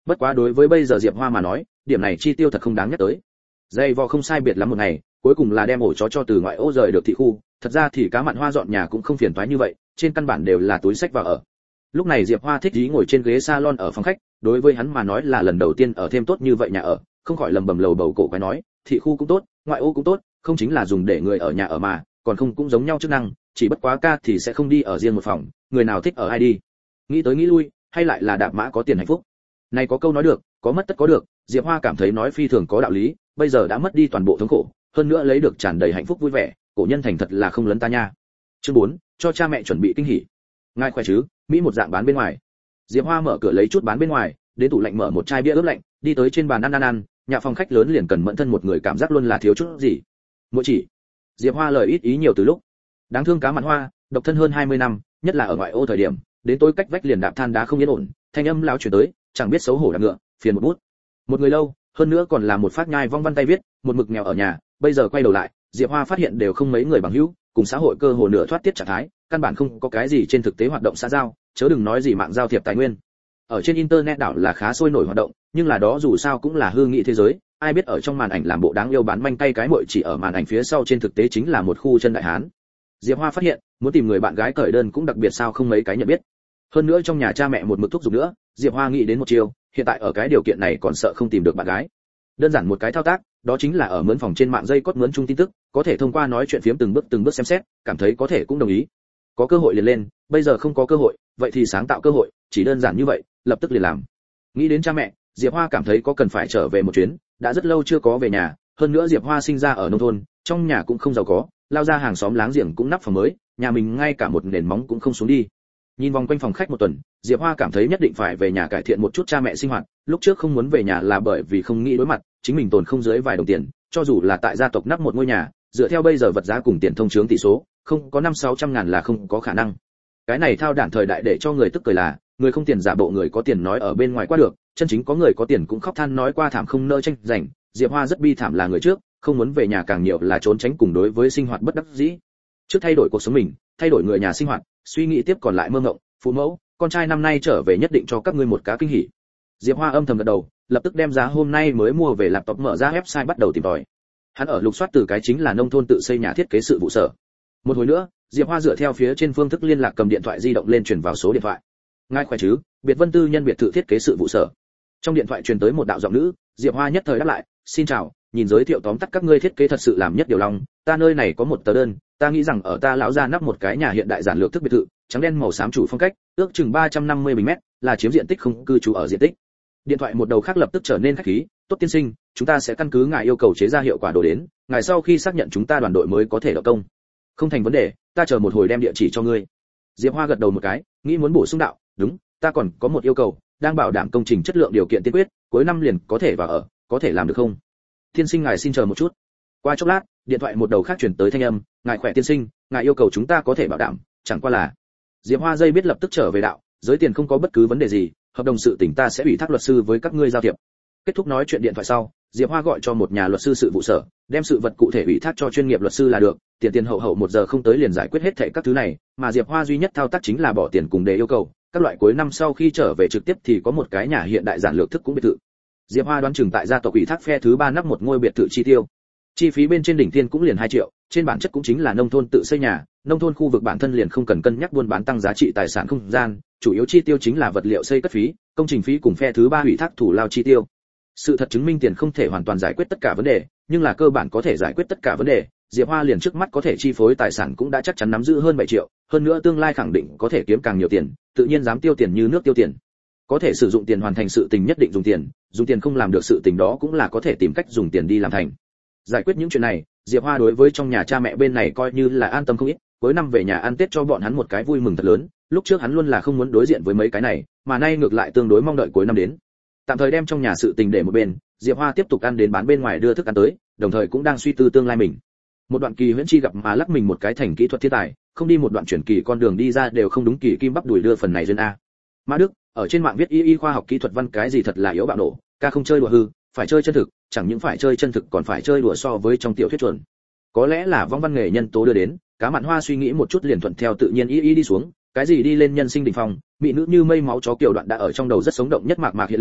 Bất quá đối với bây giờ Diệp Hoa mà nói, điểm này chi tiêu thật không đáng nhắc tới. Dây vò không sai biệt lắm một ngày, cuối cùng là đem ổ chó cho từ ngoại ô rời được thị khu, thật ra thì cá mặn hoa dọn nhà cũng không phiền toái như vậy, trên căn bản đều là túi sách vào ở. Lúc này Diệp Hoa thích ý ngồi trên ghế salon ở phòng khách, đối với hắn mà nói là lần đầu tiên ở thêm tốt như vậy nhà ở, không khỏi lầm bầm lầu bầu cổ quái nói, thị khu cũng tốt, ngoại ô cũng tốt, không chính là dùng để người ở nhà ở mà, còn không cũng giống nhau chức năng, chỉ bất quá ca thì sẽ không đi ở riêng một phòng, người nào thích ở ai đi. Nghĩ tới nghĩ lui, hay lại là đạp mã có tiền hạnh phúc. Này có câu nói được, có mất tất có được, Diệp Hoa cảm thấy nói phi thường có đạo lý, bây giờ đã mất đi toàn bộ thống khổ, hơn nữa lấy được tràn đầy hạnh phúc vui vẻ, cổ nhân thành thật là không lấn ta nha. Chương bốn, cho cha mẹ chuẩn bị kinh hỉ. Ngài khỏe chứ? Mỹ một dạng bán bên ngoài. Diệp Hoa mở cửa lấy chút bán bên ngoài, đến tủ lạnh mở một chai bia ướp lạnh, đi tới trên bàn ăn ăn ăn, nhà phòng khách lớn liền cần mẫn thân một người cảm giác luôn là thiếu chút gì. Mỗi chỉ. Diệp Hoa lời ít ý nhiều từ lúc. Đáng thương cá mặn hoa, độc thân hơn hai mươi năm, nhất là ở ngoại ô thời điểm, đến tối cách vách liền đạp than đá không yên ổn, thanh âm lão truyền tới, chẳng biết xấu hổ đạp ngựa, phiền một bút. Một người lâu, hơn nữa còn là một phát nhai vong văn tay viết, một mực nghèo ở nhà, bây giờ quay đầu lại, Diệp Hoa phát hiện đều không mấy người bằng hữu, cùng xã hội cơ hồ nửa thoát tiết trạng thái, căn bản không có cái gì trên thực tế hoạt động xã giao, chớ đừng nói gì mạng giao thiệp tài nguyên. Ở trên internet đảo là khá sôi nổi hoạt động, nhưng là đó dù sao cũng là hư nghị thế giới, ai biết ở trong màn ảnh làm bộ đáng yêu bán manh tay cái muội chỉ ở màn ảnh phía sau trên thực tế chính là một khu chân đại hán. Diệp Hoa phát hiện, muốn tìm người bạn gái cởi đơn cũng đặc biệt sao không mấy cái nhận biết. Hơn nữa trong nhà cha mẹ một mực thúc giục nữa, Diệp Hoa nghĩ đến một chiều, hiện tại ở cái điều kiện này còn sợ không tìm được bạn gái. Đơn giản một cái thao tác, đó chính là ở mướn phòng trên mạng dây cót mướn chung tin tức, có thể thông qua nói chuyện phiếm từng bước từng bước xem xét, cảm thấy có thể cũng đồng ý. Có cơ hội liền lên, bây giờ không có cơ hội, vậy thì sáng tạo cơ hội, chỉ đơn giản như vậy, lập tức liền làm. Nghĩ đến cha mẹ, Diệp Hoa cảm thấy có cần phải trở về một chuyến, đã rất lâu chưa có về nhà, hơn nữa Diệp Hoa sinh ra ở nông thôn, trong nhà cũng không giàu có, lao ra hàng xóm láng giềng cũng nắp phòng mới, nhà mình ngay cả một nền móng cũng không xuống đi. Nhìn vòng quanh phòng khách một tuần, Diệp Hoa cảm thấy nhất định phải về nhà cải thiện một chút cha mẹ sinh hoạt, lúc trước không muốn về nhà là bởi vì không nghĩ đối mặt, chính mình tồn không dưới vài đồng tiền, cho dù là tại gia tộc nắp một ngôi nhà, dựa theo bây giờ vật giá cùng tiền thông chướng tỷ số, không có năm sáu trăm ngàn là không có khả năng. Cái này thao đản thời đại để cho người tức cười là, người không tiền giả bộ người có tiền nói ở bên ngoài qua được, chân chính có người có tiền cũng khóc than nói qua thảm không nỡ tranh giành. Diệp Hoa rất bi thảm là người trước, không muốn về nhà càng nhiều là trốn tránh cùng đối với sinh hoạt bất đắc dĩ. Trước thay đổi cuộc sống mình, thay đổi người nhà sinh hoạt, suy nghĩ tiếp còn lại mơ ngộng, phụ mẫu, con trai năm nay trở về nhất định cho các ngươi một cá kinh hỉ. Diệp Hoa âm thầm gật đầu, lập tức đem giá hôm nay mới mua về laptop mở ra website bắt đầu tìm tòi. Hắn ở lục soát từ cái chính là nông thôn tự xây nhà thiết kế sự vụ sở. Một hồi nữa, Diệp Hoa dựa theo phía trên phương thức liên lạc cầm điện thoại di động lên truyền vào số điện thoại. Ngài khỏe chứ? Biệt Vân Tư nhân biệt thự thiết kế sự vụ sở. Trong điện thoại truyền tới một đạo giọng nữ, Diệp Hoa nhất thời đáp lại, "Xin chào, nhìn giới thiệu tóm tắt các ngươi thiết kế thật sự làm nhất điều lòng, ta nơi này có một tờ đơn, ta nghĩ rằng ở ta lão gia nắp một cái nhà hiện đại giản lược thức biệt thự, trắng đen màu xám chủ phong cách, ước chừng ba trăm năm mươi bình mét, là chiếm diện tích không cư trú ở diện tích." Điện thoại một đầu khác lập tức trở nên khách khí, "Tốt tiên sinh, chúng ta sẽ căn cứ ngài yêu cầu chế ra hiệu quả đồ đến, ngài sau khi xác nhận chúng ta đoàn đội mới có thể động công." "Không thành vấn đề, ta chờ một hồi đem địa chỉ cho ngươi." Diệp Hoa gật đầu một cái, nghĩ muốn bổ sung đạo, "Đúng, ta còn có một yêu cầu, đang bảo đảm công trình chất lượng điều kiện tiên quyết, cuối năm liền có thể vào ở, có thể làm được không?" "Tiên sinh ngài xin chờ một chút." Qua chốc lát, điện thoại một đầu khác truyền tới thanh âm, "Ngài khỏe tiên sinh, ngài yêu cầu chúng ta có thể bảo đảm, chẳng qua là." Diệp Hoa dây biết lập tức trở về đạo, "Giới tiền không có bất cứ vấn đề gì, hợp đồng sự tình ta sẽ ủy thác luật sư với các ngươi giao thiệp." Kết thúc nói chuyện điện thoại sau, Diệp Hoa gọi cho một nhà luật sư sự vụ sở, đem sự vật cụ thể ủy thác cho chuyên nghiệp luật sư là được, tiền tiền hậu hậu một giờ không tới liền giải quyết hết thảy các thứ này, mà Diệp Hoa duy nhất thao tác chính là bỏ tiền cùng đề yêu cầu, các loại cuối năm sau khi trở về trực tiếp thì có một cái nhà hiện đại giản lược thức cũng biệt thự. Diệp Hoa đoán chừng tại gia tộc ủy thác phe thứ ba nắp một ngôi biệt thự chi tiêu. Chi phí bên trên đỉnh thiên cũng liền hai triệu, trên bản chất cũng chính là nông thôn tự xây nhà, nông thôn khu vực bản thân liền không cần cân nhắc buôn bán tăng giá trị tài sản không gian, chủ yếu chi tiêu chính là vật liệu xây cất phí, công trình phí cùng phe thứ ba ủy thác thủ lao chi tiêu. Sự thật chứng minh tiền không thể hoàn toàn giải quyết tất cả vấn đề, nhưng là cơ bản có thể giải quyết tất cả vấn đề. Diệp Hoa liền trước mắt có thể chi phối tài sản cũng đã chắc chắn nắm giữ hơn bảy triệu, hơn nữa tương lai khẳng định có thể kiếm càng nhiều tiền, tự nhiên dám tiêu tiền như nước tiêu tiền. Có thể sử dụng tiền hoàn thành sự tình nhất định dùng tiền, dùng tiền không làm được sự tình đó cũng là có thể tìm cách dùng tiền đi làm thành. Giải quyết những chuyện này, Diệp Hoa đối với trong nhà cha mẹ bên này coi như là an tâm không ít, cuối năm về nhà ăn Tết cho bọn hắn một cái vui mừng thật lớn, lúc trước hắn luôn là không muốn đối diện với mấy cái này, mà nay ngược lại tương đối mong đợi cuối năm đến. Tạm thời đem trong nhà sự tình để một bên, Diệp Hoa tiếp tục ăn đến bán bên ngoài đưa thức ăn tới, đồng thời cũng đang suy tư tương lai mình. Một đoạn kỳ huyễn chi gặp mà lắc mình một cái thành kỹ thuật thiên tài, không đi một đoạn chuyển kỳ con đường đi ra đều không đúng kỳ kim bắp đuổi đưa phần này duyên a. Mã Đức, ở trên mạng viết y y khoa học kỹ thuật văn cái gì thật là yếu bạo nổ, ca không chơi đùa hư, phải chơi chân thực, chẳng những phải chơi chân thực còn phải chơi đùa so với trong tiểu thuyết chuẩn. Có lẽ là vong văn nghề nhân tố đưa đến, cá mặn hoa suy nghĩ một chút liền thuận theo tự nhiên y y đi xuống, cái gì đi lên nhân sinh đỉnh phong, mỹ nữ như mây máu chó kiểu đoạn đã ở trong đầu rất sống động nhất mạc mạc hiện lên,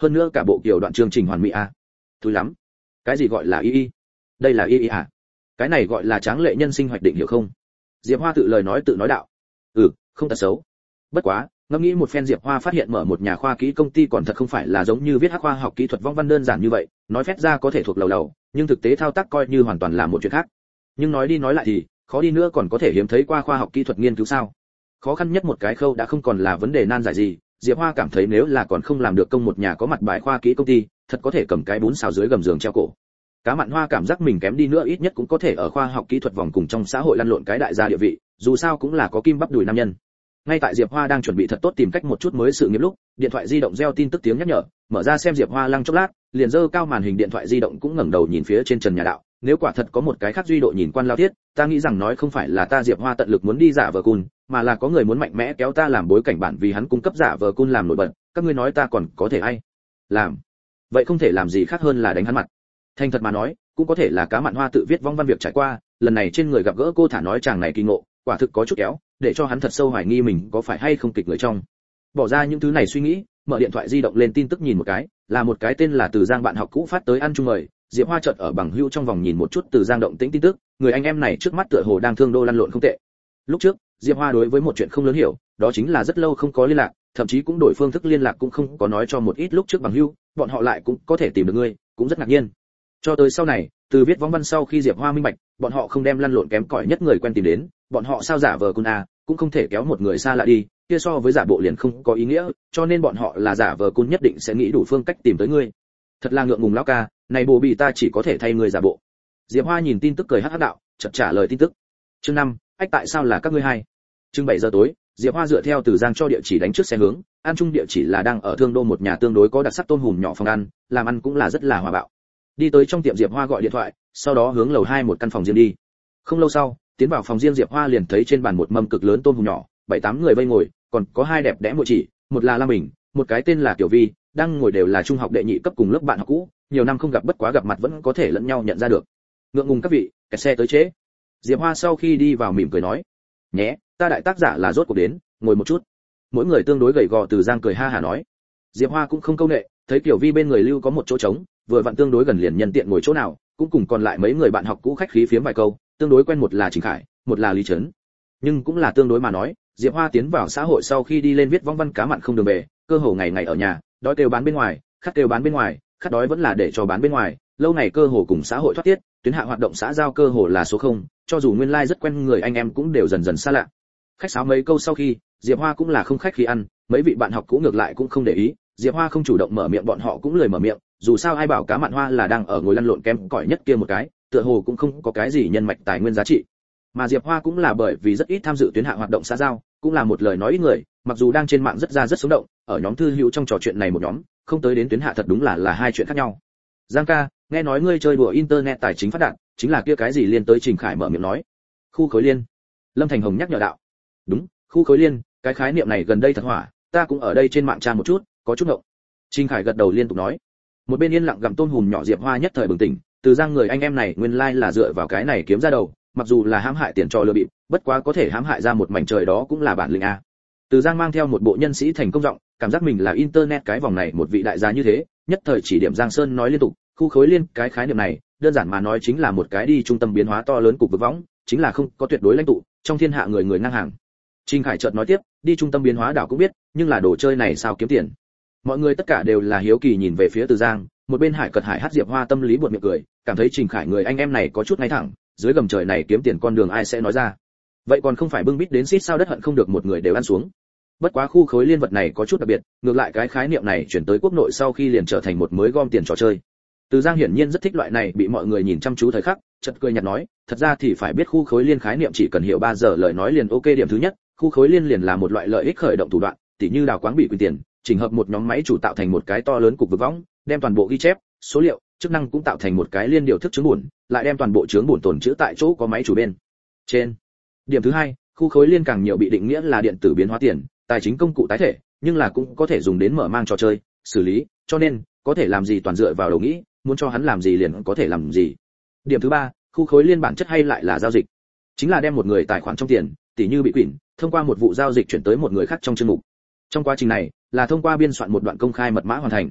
hơn nữa cả bộ kiểu đoạn chương trình hoàn mỹ a. À. Thúi lắm. Cái gì gọi là y y? Đây là y y à? Cái này gọi là tráng lệ nhân sinh hoạch định hiểu không? Diệp Hoa tự lời nói tự nói đạo. Ừ, không tật xấu. Bất quá, ngẫm nghĩ một phen Diệp Hoa phát hiện mở một nhà khoa kỹ công ty còn thật không phải là giống như viết hắc khoa học kỹ thuật vong văn đơn giản như vậy, nói phép ra có thể thuộc lầu lầu, nhưng thực tế thao tác coi như hoàn toàn là một chuyện khác. Nhưng nói đi nói lại thì, khó đi nữa còn có thể hiếm thấy qua khoa học kỹ thuật nghiên cứu sao? Khó khăn nhất một cái khâu đã không còn là vấn đề nan giải gì, Diệp Hoa cảm thấy nếu là còn không làm được công một nhà có mặt bài khoa kỹ công ty, thật có thể cầm cái bún xào dưới gầm giường treo cổ. Cá Mặn Hoa cảm giác mình kém đi nữa ít nhất cũng có thể ở khoa học kỹ thuật vòng cùng trong xã hội lăn lộn cái đại gia địa vị, dù sao cũng là có kim bắp đùi nam nhân. Ngay tại Diệp Hoa đang chuẩn bị thật tốt tìm cách một chút mới sự nghiệp lúc, điện thoại di động reo tin tức tiếng nhắc nhở, mở ra xem Diệp Hoa lăng chốc lát, liền giơ cao màn hình điện thoại di động cũng ngẩng đầu nhìn phía trên trần nhà đạo, nếu quả thật có một cái khác duy độ nhìn quan lao thiết, ta nghĩ rằng nói không phải là ta Diệp Hoa tận lực muốn đi giả vờ cun, mà là có người muốn mạnh mẽ kéo ta làm bối cảnh bản vì hắn cung cấp giả vờ cun làm nổi bật, các ngươi nói ta còn có thể hay làm. Vậy không thể làm gì khác hơn là đánh hắn mặt. Thành thật mà nói, cũng có thể là Cá Mặn Hoa tự viết vong văn việc trải qua, lần này trên người gặp gỡ cô thả nói chàng này kỳ ngộ, quả thực có chút kéo, để cho hắn thật sâu hoài nghi mình có phải hay không kịch người trong. Bỏ ra những thứ này suy nghĩ, mở điện thoại di động lên tin tức nhìn một cái, là một cái tên là Từ Giang bạn học cũ phát tới ăn chung mời. Diệp Hoa chợt ở bằng hữu trong vòng nhìn một chút Từ Giang động tĩnh tin tức, người anh em này trước mắt tựa hồ đang thương đô lăn lộn không tệ. Lúc trước, Diệp Hoa đối với một chuyện không lớn hiểu, đó chính là rất lâu không có liên lạc, thậm chí cũng đổi phương thức liên lạc cũng không có nói cho một ít lúc trước bằng hữu, bọn họ lại cũng có thể tìm được ngươi, cũng rất ngạc nhiên. Cho tới sau này, từ viết vong văn sau khi Diệp Hoa minh bạch, bọn họ không đem lăn lộn kém cỏi nhất người quen tìm đến, bọn họ sao giả vờ cun a, cũng không thể kéo một người xa lạ đi, kia so với giả bộ liền không có ý nghĩa, cho nên bọn họ là giả vờ cun nhất định sẽ nghĩ đủ phương cách tìm tới ngươi. Thật là ngượng ngùng lão ca, này bồ bị ta chỉ có thể thay người giả bộ. Diệp Hoa nhìn tin tức cười hắc hắc đạo, chợt trả lời tin tức. Chương năm, ách tại sao là các ngươi hai? Chương bảy giờ tối, Diệp Hoa dựa theo Từ Giang cho địa chỉ đánh trước xe hướng, ăn chung địa chỉ là đang ở Thương Đô một nhà tương đối có đặc sắc tôm hùm nhỏ phòng ăn, làm ăn cũng là rất là hòa bạo. Đi tới trong tiệm Diệp Hoa gọi điện thoại, sau đó hướng lầu hai một căn phòng riêng đi. Không lâu sau, tiến vào phòng riêng Diệp Hoa liền thấy trên bàn một mâm cực lớn tôm hùm nhỏ, bảy tám người vây ngồi, còn có hai đẹp đẽ muội chỉ, một là Lam Bình, một cái tên là Tiểu Vi, đang ngồi đều là trung học đệ nhị cấp cùng lớp bạn học cũ, nhiều năm không gặp bất quá gặp mặt vẫn có thể lẫn nhau nhận ra được. Ngượng ngùng các vị, kẹt xe tới trễ. Diệp Hoa sau khi đi vào mỉm cười nói, nhé, ta đại tác giả là rốt cuộc đến, ngồi một chút. Mỗi người tương đối gầy gò Từ Giang cười ha hả nói. Diệp Hoa cũng không câu nệ, thấy Tiểu Vi bên người lưu có một chỗ trống, vừa vặn tương đối gần liền nhân tiện ngồi chỗ nào, cũng cùng còn lại mấy người bạn học cũ khách khí phiếm vài câu, tương đối quen một là Trình Khải, một là Lý Trấn. Nhưng cũng là tương đối mà nói, Diệp Hoa tiến vào xã hội sau khi đi lên viết vong văn cá mặn không đường về, cơ hồ ngày ngày ở nhà, đói kêu bán bên ngoài, khát kêu bán bên ngoài, khát đói vẫn là để cho bán bên ngoài, lâu ngày cơ hồ cùng xã hội thoát tiết, tuyến hạ hoạt động xã giao cơ hồ là số không, cho dù nguyên lai like rất quen người anh em cũng đều dần dần xa lạ. Khách sáo mấy câu sau khi, Diệp Hoa cũng là không khách khí ăn, mấy vị bạn học cũ ngược lại cũng không để ý, Diệp Hoa không chủ động mở miệng bọn họ cũng lười mở miệng, dù sao ai bảo Cá Mặn Hoa là đang ở ngồi lăn lộn kém cỏi nhất kia một cái, tựa hồ cũng không có cái gì nhân mạch tài nguyên giá trị. Mà Diệp Hoa cũng là bởi vì rất ít tham dự tuyến hạ hoạt động xã giao, cũng là một lời nói ít người, mặc dù đang trên mạng rất ra rất sống động, ở nhóm thư hữu trong trò chuyện này một nhóm, không tới đến tuyến hạ thật đúng là là hai chuyện khác nhau. Giang ca, nghe nói ngươi chơi đùa internet tài chính phát đạt, chính là kia cái gì liên tới Trình Khải mở miệng nói. Khu khối liên. Lâm Thành Hồng nhắc nhở đạo. Đúng, khu khối liên, cái khái niệm này gần đây thật hỏa, ta cũng ở đây trên mạng tra một chút, có chút ngộng. Trình Khải gật đầu liên tục nói. Một bên yên lặng gặm tôm hùm nhỏ Diệp Hoa nhất thời bừng tỉnh, Từ Giang người anh em này nguyên lai là dựa vào cái này kiếm ra đầu, mặc dù là hãm hại tiền trò lừa bịp, bất quá có thể hãm hại ra một mảnh trời đó cũng là bản lĩnh a. Từ Giang mang theo một bộ nhân sĩ thành công giọng, cảm giác mình là internet cái vòng này một vị đại gia như thế, nhất thời chỉ điểm Giang Sơn nói liên tục, khu khối liên cái khái niệm này, đơn giản mà nói chính là một cái đi trung tâm biến hóa to lớn cục vực võng, chính là không có tuyệt đối lãnh tụ, trong thiên hạ người người ngang hàng. Trình Khải chợt nói tiếp, đi trung tâm biến hóa đảo cũng biết, nhưng là đồ chơi này sao kiếm tiền? Mọi người tất cả đều là hiếu kỳ nhìn về phía Từ Giang, một bên Hải Cật Hải hát Diệp Hoa tâm lý buột miệng cười, cảm thấy Trình Khải người anh em này có chút ngay thẳng, dưới gầm trời này kiếm tiền con đường ai sẽ nói ra. Vậy còn không phải bưng bít đến xít sao đất hận không được một người đều ăn xuống. Bất quá khu khối liên vật này có chút đặc biệt, ngược lại cái khái niệm này chuyển tới quốc nội sau khi liền trở thành một mới gom tiền trò chơi. Từ Giang hiển nhiên rất thích loại này bị mọi người nhìn chăm chú thời khắc, chợt cười nhạt nói, thật ra thì phải biết khu khối liên khái niệm chỉ cần hiểu ba giờ lời nói liền ok. Điểm thứ nhất, khu khối liên liền là một loại lợi ích khởi động thủ đoạn, tỉ như đào quáng bị quyền tiền, chỉnh hợp một nhóm máy chủ tạo thành một cái to lớn cục vực võng, đem toàn bộ ghi chép, số liệu, chức năng cũng tạo thành một cái liên điều thức chướng bổn, lại đem toàn bộ chướng bổn tồn trữ tại chỗ có máy chủ bên trên. Điểm thứ hai, khu khối liên càng nhiều bị định nghĩa là điện tử biến hóa tiền, tài chính công cụ tái thể, nhưng là cũng có thể dùng đến mở mang trò chơi, xử lý, cho nên có thể làm gì toàn dựa vào đầu nghĩ, muốn cho hắn làm gì liền có thể làm gì. Điểm thứ ba, khu khối liên bản chất hay lại là giao dịch, chính là đem một người tài khoản trong tiền, tỉ như bị quỷ, thông qua một vụ giao dịch chuyển tới một người khác trong chương mục. Trong quá trình này, là thông qua biên soạn một đoạn công khai mật mã hoàn thành.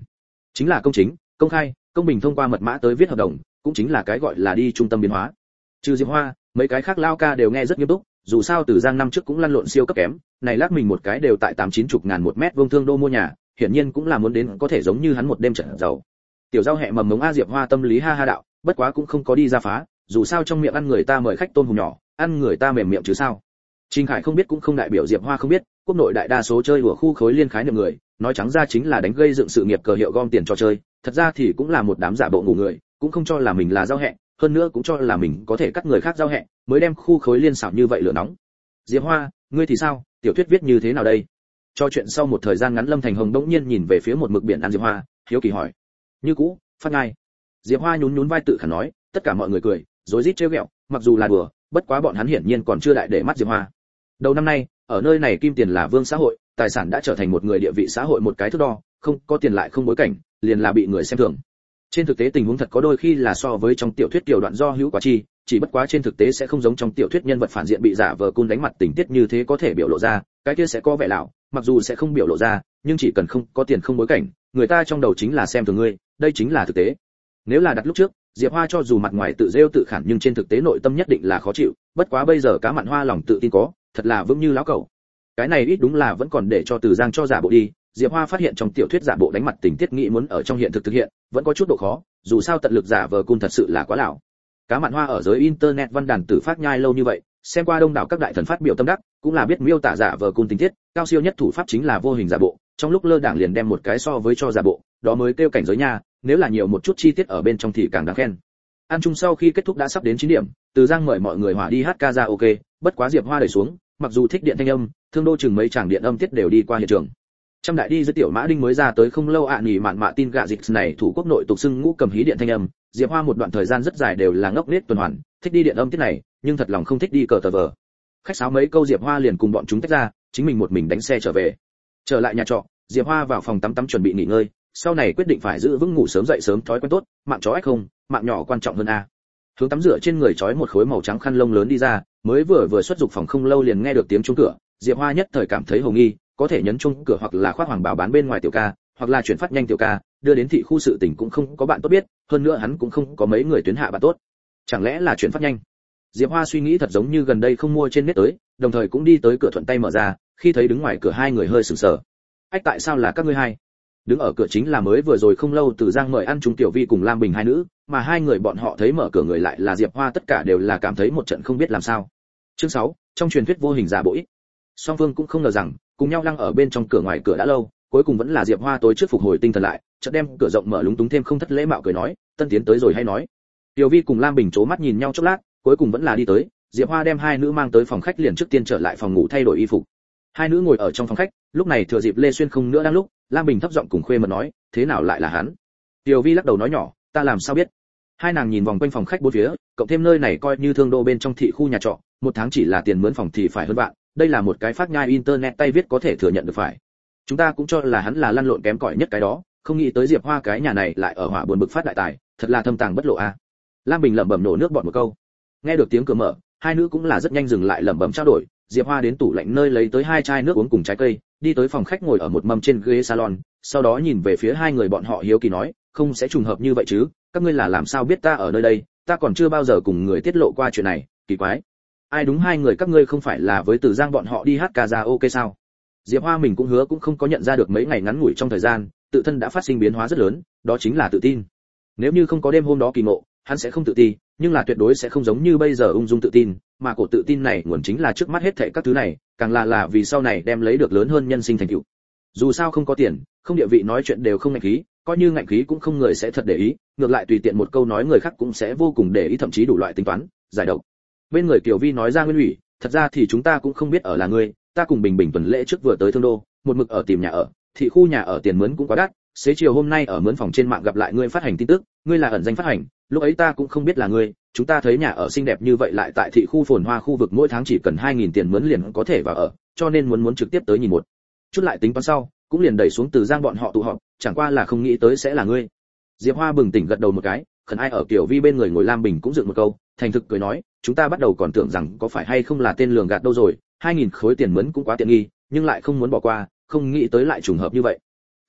chính là công chính, công khai, công bình thông qua mật mã tới viết hợp đồng, cũng chính là cái gọi là đi trung tâm biến hóa. Trừ Diệp Hoa, mấy cái khác lao ca đều nghe rất nghiêm túc, dù sao Từ Giang năm trước cũng lăn lộn siêu cấp kém, này lát mình một cái đều tại tám chín chục ngàn một mét vuông thương đô mua nhà, hiển nhiên cũng là muốn đến có thể giống như hắn một đêm trở giàu. Tiểu Giao hẹ mầm mống a Diệp Hoa tâm lý ha ha đạo, bất quá cũng không có đi ra phá, dù sao trong miệng ăn người ta mời khách tôm hùm nhỏ, ăn người ta mềm miệng chứ sao. Trình Khải không biết cũng không đại biểu Diệp Hoa không biết, quốc nội đại đa số chơi đùa khu khối liên khái niệm người, nói trắng ra chính là đánh gây dựng sự nghiệp cờ hiệu gom tiền cho chơi, thật ra thì cũng là một đám giả bộ ngủ người, cũng không cho là mình là giao hẹ, hơn nữa cũng cho là mình có thể cắt người khác giao hẹ, mới đem khu khối liên xảo như vậy lửa nóng. Diệp Hoa, ngươi thì sao, tiểu thuyết viết như thế nào đây? Cho chuyện sau một thời gian ngắn Lâm Thành Hồng đống nhiên nhìn về phía một mực biển ăn Diệp Hoa, hiếu kỳ hỏi. Như cũ, phát ngay. Diệp Hoa nhún nhún vai tự khả nói, tất cả mọi người cười, rối rít trêu ghẹo, mặc dù là đùa, bất quá bọn hắn hiển nhiên còn chưa đại để mắt Diệp Hoa. Đầu năm nay, ở nơi này kim tiền là vương xã hội, tài sản đã trở thành một người địa vị xã hội một cái thước đo, không có tiền lại không bối cảnh, liền là bị người xem thường. Trên thực tế tình huống thật có đôi khi là so với trong tiểu thuyết tiểu đoạn do hữu quá chi, chỉ bất quá trên thực tế sẽ không giống trong tiểu thuyết nhân vật phản diện bị giả vờ cun đánh mặt tình tiết như thế có thể biểu lộ ra, cái kia sẽ có vẻ lão, mặc dù sẽ không biểu lộ ra, nhưng chỉ cần không có tiền không bối cảnh, người ta trong đầu chính là xem thường ngươi, đây chính là thực tế. Nếu là đặt lúc trước, Diệp Hoa cho dù mặt ngoài tự rêu tự khản nhưng trên thực tế nội tâm nhất định là khó chịu, bất quá bây giờ cá mặn Hoa lòng tự tin có, thật là vững như lão cẩu. Cái này ít đúng là vẫn còn để cho Từ Giang cho giả bộ đi, Diệp Hoa phát hiện trong tiểu thuyết giả bộ đánh mặt tình tiết nghĩ muốn ở trong hiện thực thực hiện, vẫn có chút độ khó, dù sao tận lực giả vờ cun thật sự là quá lão. Cá mặn Hoa ở giới internet văn đàn tử phát nhai lâu như vậy, xem qua đông đảo các đại thần phát biểu tâm đắc, cũng là biết miêu tả giả vờ cun tình tiết, cao siêu nhất thủ pháp chính là vô hình giả bộ, trong lúc lơ đãng liền đem một cái so với cho giả bộ, đó mới kêu cảnh giới nha, nếu là nhiều một chút chi tiết ở bên trong thì càng đáng khen. Ăn chung sau khi kết thúc đã sắp đến chín điểm, Từ Giang mời mọi người hòa đi hát karaoke, bất quá Diệp Hoa đẩy xuống, mặc dù thích điện thanh âm, thương đô chừng mấy chàng điện âm tiết đều đi qua hiện trường. Trăm đại đi dưới tiểu mã đinh mới ra tới không lâu ạ à, nghỉ mạn mạ tin gạ dịch này thủ quốc nội tục xưng ngũ cầm hí điện thanh âm, Diệp Hoa một đoạn thời gian rất dài đều là ngốc nghếch tuần hoàn, thích đi điện âm tiết này, nhưng thật lòng không thích đi cờ tờ vờ. Khách sáo mấy câu Diệp Hoa liền cùng bọn chúng tách ra, chính mình một mình đánh xe trở về. Trở lại nhà trọ, Diệp Hoa vào phòng tắm tắm chuẩn bị nghỉ ngơi, sau này quyết định phải giữ vững ngủ sớm dậy sớm thói quen tốt, mạng chó ếch không, mạng nhỏ quan trọng hơn a. Hướng tắm rửa trên người trói một khối màu trắng khăn lông lớn đi ra, mới vừa vừa xuất dục phòng không lâu liền nghe được tiếng chuông cửa, Diệp Hoa nhất thời cảm thấy hồ nghi, có thể nhấn chuông cửa hoặc là khoác hoàng bảo bán bên ngoài tiểu ca, hoặc là chuyển phát nhanh tiểu ca, đưa đến thị khu sự tình cũng không có bạn tốt biết, hơn nữa hắn cũng không có mấy người tuyến hạ bạn tốt. Chẳng lẽ là chuyển phát nhanh? Diệp Hoa suy nghĩ thật giống như gần đây không mua trên net tới, đồng thời cũng đi tới cửa thuận tay mở ra, khi thấy đứng ngoài cửa hai người hơi sửng sờ. Ách tại sao là các ngươi hai? Đứng ở cửa chính là mới vừa rồi không lâu Từ Giang mời ăn chung Tiểu Vi cùng Lam Bình hai nữ, mà hai người bọn họ thấy mở cửa người lại là Diệp Hoa tất cả đều là cảm thấy một trận không biết làm sao. Chương sáu, trong truyền thuyết vô hình giả bộ ít. Song Phương cũng không ngờ rằng, cùng nhau lăng ở bên trong cửa ngoài cửa đã lâu, cuối cùng vẫn là Diệp Hoa tối trước phục hồi tinh thần lại, chợt đem cửa rộng mở lúng túng thêm không thất lễ mạo cười nói, "Tân tiến tới rồi hay nói." Tiểu Vi cùng Lam Bình chố mắt nhìn nhau chốc lát, cuối cùng vẫn là đi tới, Diệp Hoa đem hai nữ mang tới phòng khách liền trước tiên trở lại phòng ngủ thay đổi y phục. Hai nữ ngồi ở trong phòng khách, lúc này thừa dịp Lê Xuyên không nữa đang lúc, Lam Bình thấp giọng cùng Khuê Mật nói, "Thế nào lại là hắn?" Tiểu Vi lắc đầu nói nhỏ, "Ta làm sao biết?" Hai nàng nhìn vòng quanh phòng khách bốn phía, cộng thêm nơi này coi như thương đô bên trong thị khu nhà trọ, một tháng chỉ là tiền mướn phòng thì phải hơn vạn, đây là một cái phát nhai internet tay viết có thể thừa nhận được phải. Chúng ta cũng cho là hắn là lăn lộn kém cỏi nhất cái đó, không nghĩ tới Diệp Hoa cái nhà này lại ở hỏa buồn bực phát đại tài, thật là thâm tàng bất lộ a. Lam Bình lẩm bẩm nổ nước bọt một câu. Nghe được tiếng cửa mở, hai nữ cũng là rất nhanh dừng lại lẩm bẩm trao đổi, Diệp Hoa đến tủ lạnh nơi lấy tới hai chai nước uống cùng trái cây, đi tới phòng khách ngồi ở một mâm trên ghế salon, sau đó nhìn về phía hai người bọn họ hiếu kỳ nói, "Không sẽ trùng hợp như vậy chứ, các ngươi là làm sao biết ta ở nơi đây, ta còn chưa bao giờ cùng người tiết lộ qua chuyện này, kỳ quái." Ai đúng hai người các ngươi không phải là với Từ Giang bọn họ đi hát karaoke sao? Diệp Hoa mình cũng hứa cũng không có nhận ra được mấy ngày ngắn ngủi trong thời gian, tự thân đã phát sinh biến hóa rất lớn, đó chính là tự tin. Nếu như không có đêm hôm đó kỳ ngộ, hắn sẽ không tự ti, nhưng là tuyệt đối sẽ không giống như bây giờ ung dung tự tin, mà cổ tự tin này nguồn chính là trước mắt hết thảy các thứ này, càng là là vì sau này đem lấy được lớn hơn nhân sinh thành tựu. Dù sao không có tiền, không địa vị nói chuyện đều không ngạnh khí, coi như ngạnh khí cũng không người sẽ thật để ý, ngược lại tùy tiện một câu nói người khác cũng sẽ vô cùng để ý, thậm chí đủ loại tính toán, giải độc. Bên người Kiều Vi nói ra nguyên ủy, thật ra thì chúng ta cũng không biết ở là ngươi, ta cùng Bình Bình tuần lễ trước vừa tới Thương Đô, một mực ở tìm nhà ở, thị khu nhà ở tiền mướn cũng quá đắt, xế chiều hôm nay ở mướn phòng trên mạng gặp lại ngươi phát hành tin tức, ngươi là ẩn danh phát hành, lúc ấy ta cũng không biết là ngươi, chúng ta thấy nhà ở xinh đẹp như vậy lại tại thị khu phồn hoa khu vực mỗi tháng chỉ cần hai nghìn tiền mướn liền có thể vào ở, cho nên muốn muốn trực tiếp tới nhìn một chút lại tính toán sau, cũng liền đẩy xuống Từ Giang bọn họ tụ họp, chẳng qua là không nghĩ tới sẽ là ngươi. Diệp Hoa bừng tỉnh gật đầu một cái, khẩn ai ở Kiều Vi bên người ngồi Lam Bình cũng dựng một câu, thành thực cười nói, chúng ta bắt đầu còn tưởng rằng có phải hay không là tên lường gạt đâu rồi, hai nghìn khối tiền mướn cũng quá tiện nghi, nhưng lại không muốn bỏ qua, không nghĩ tới lại trùng hợp như vậy. Xác thực,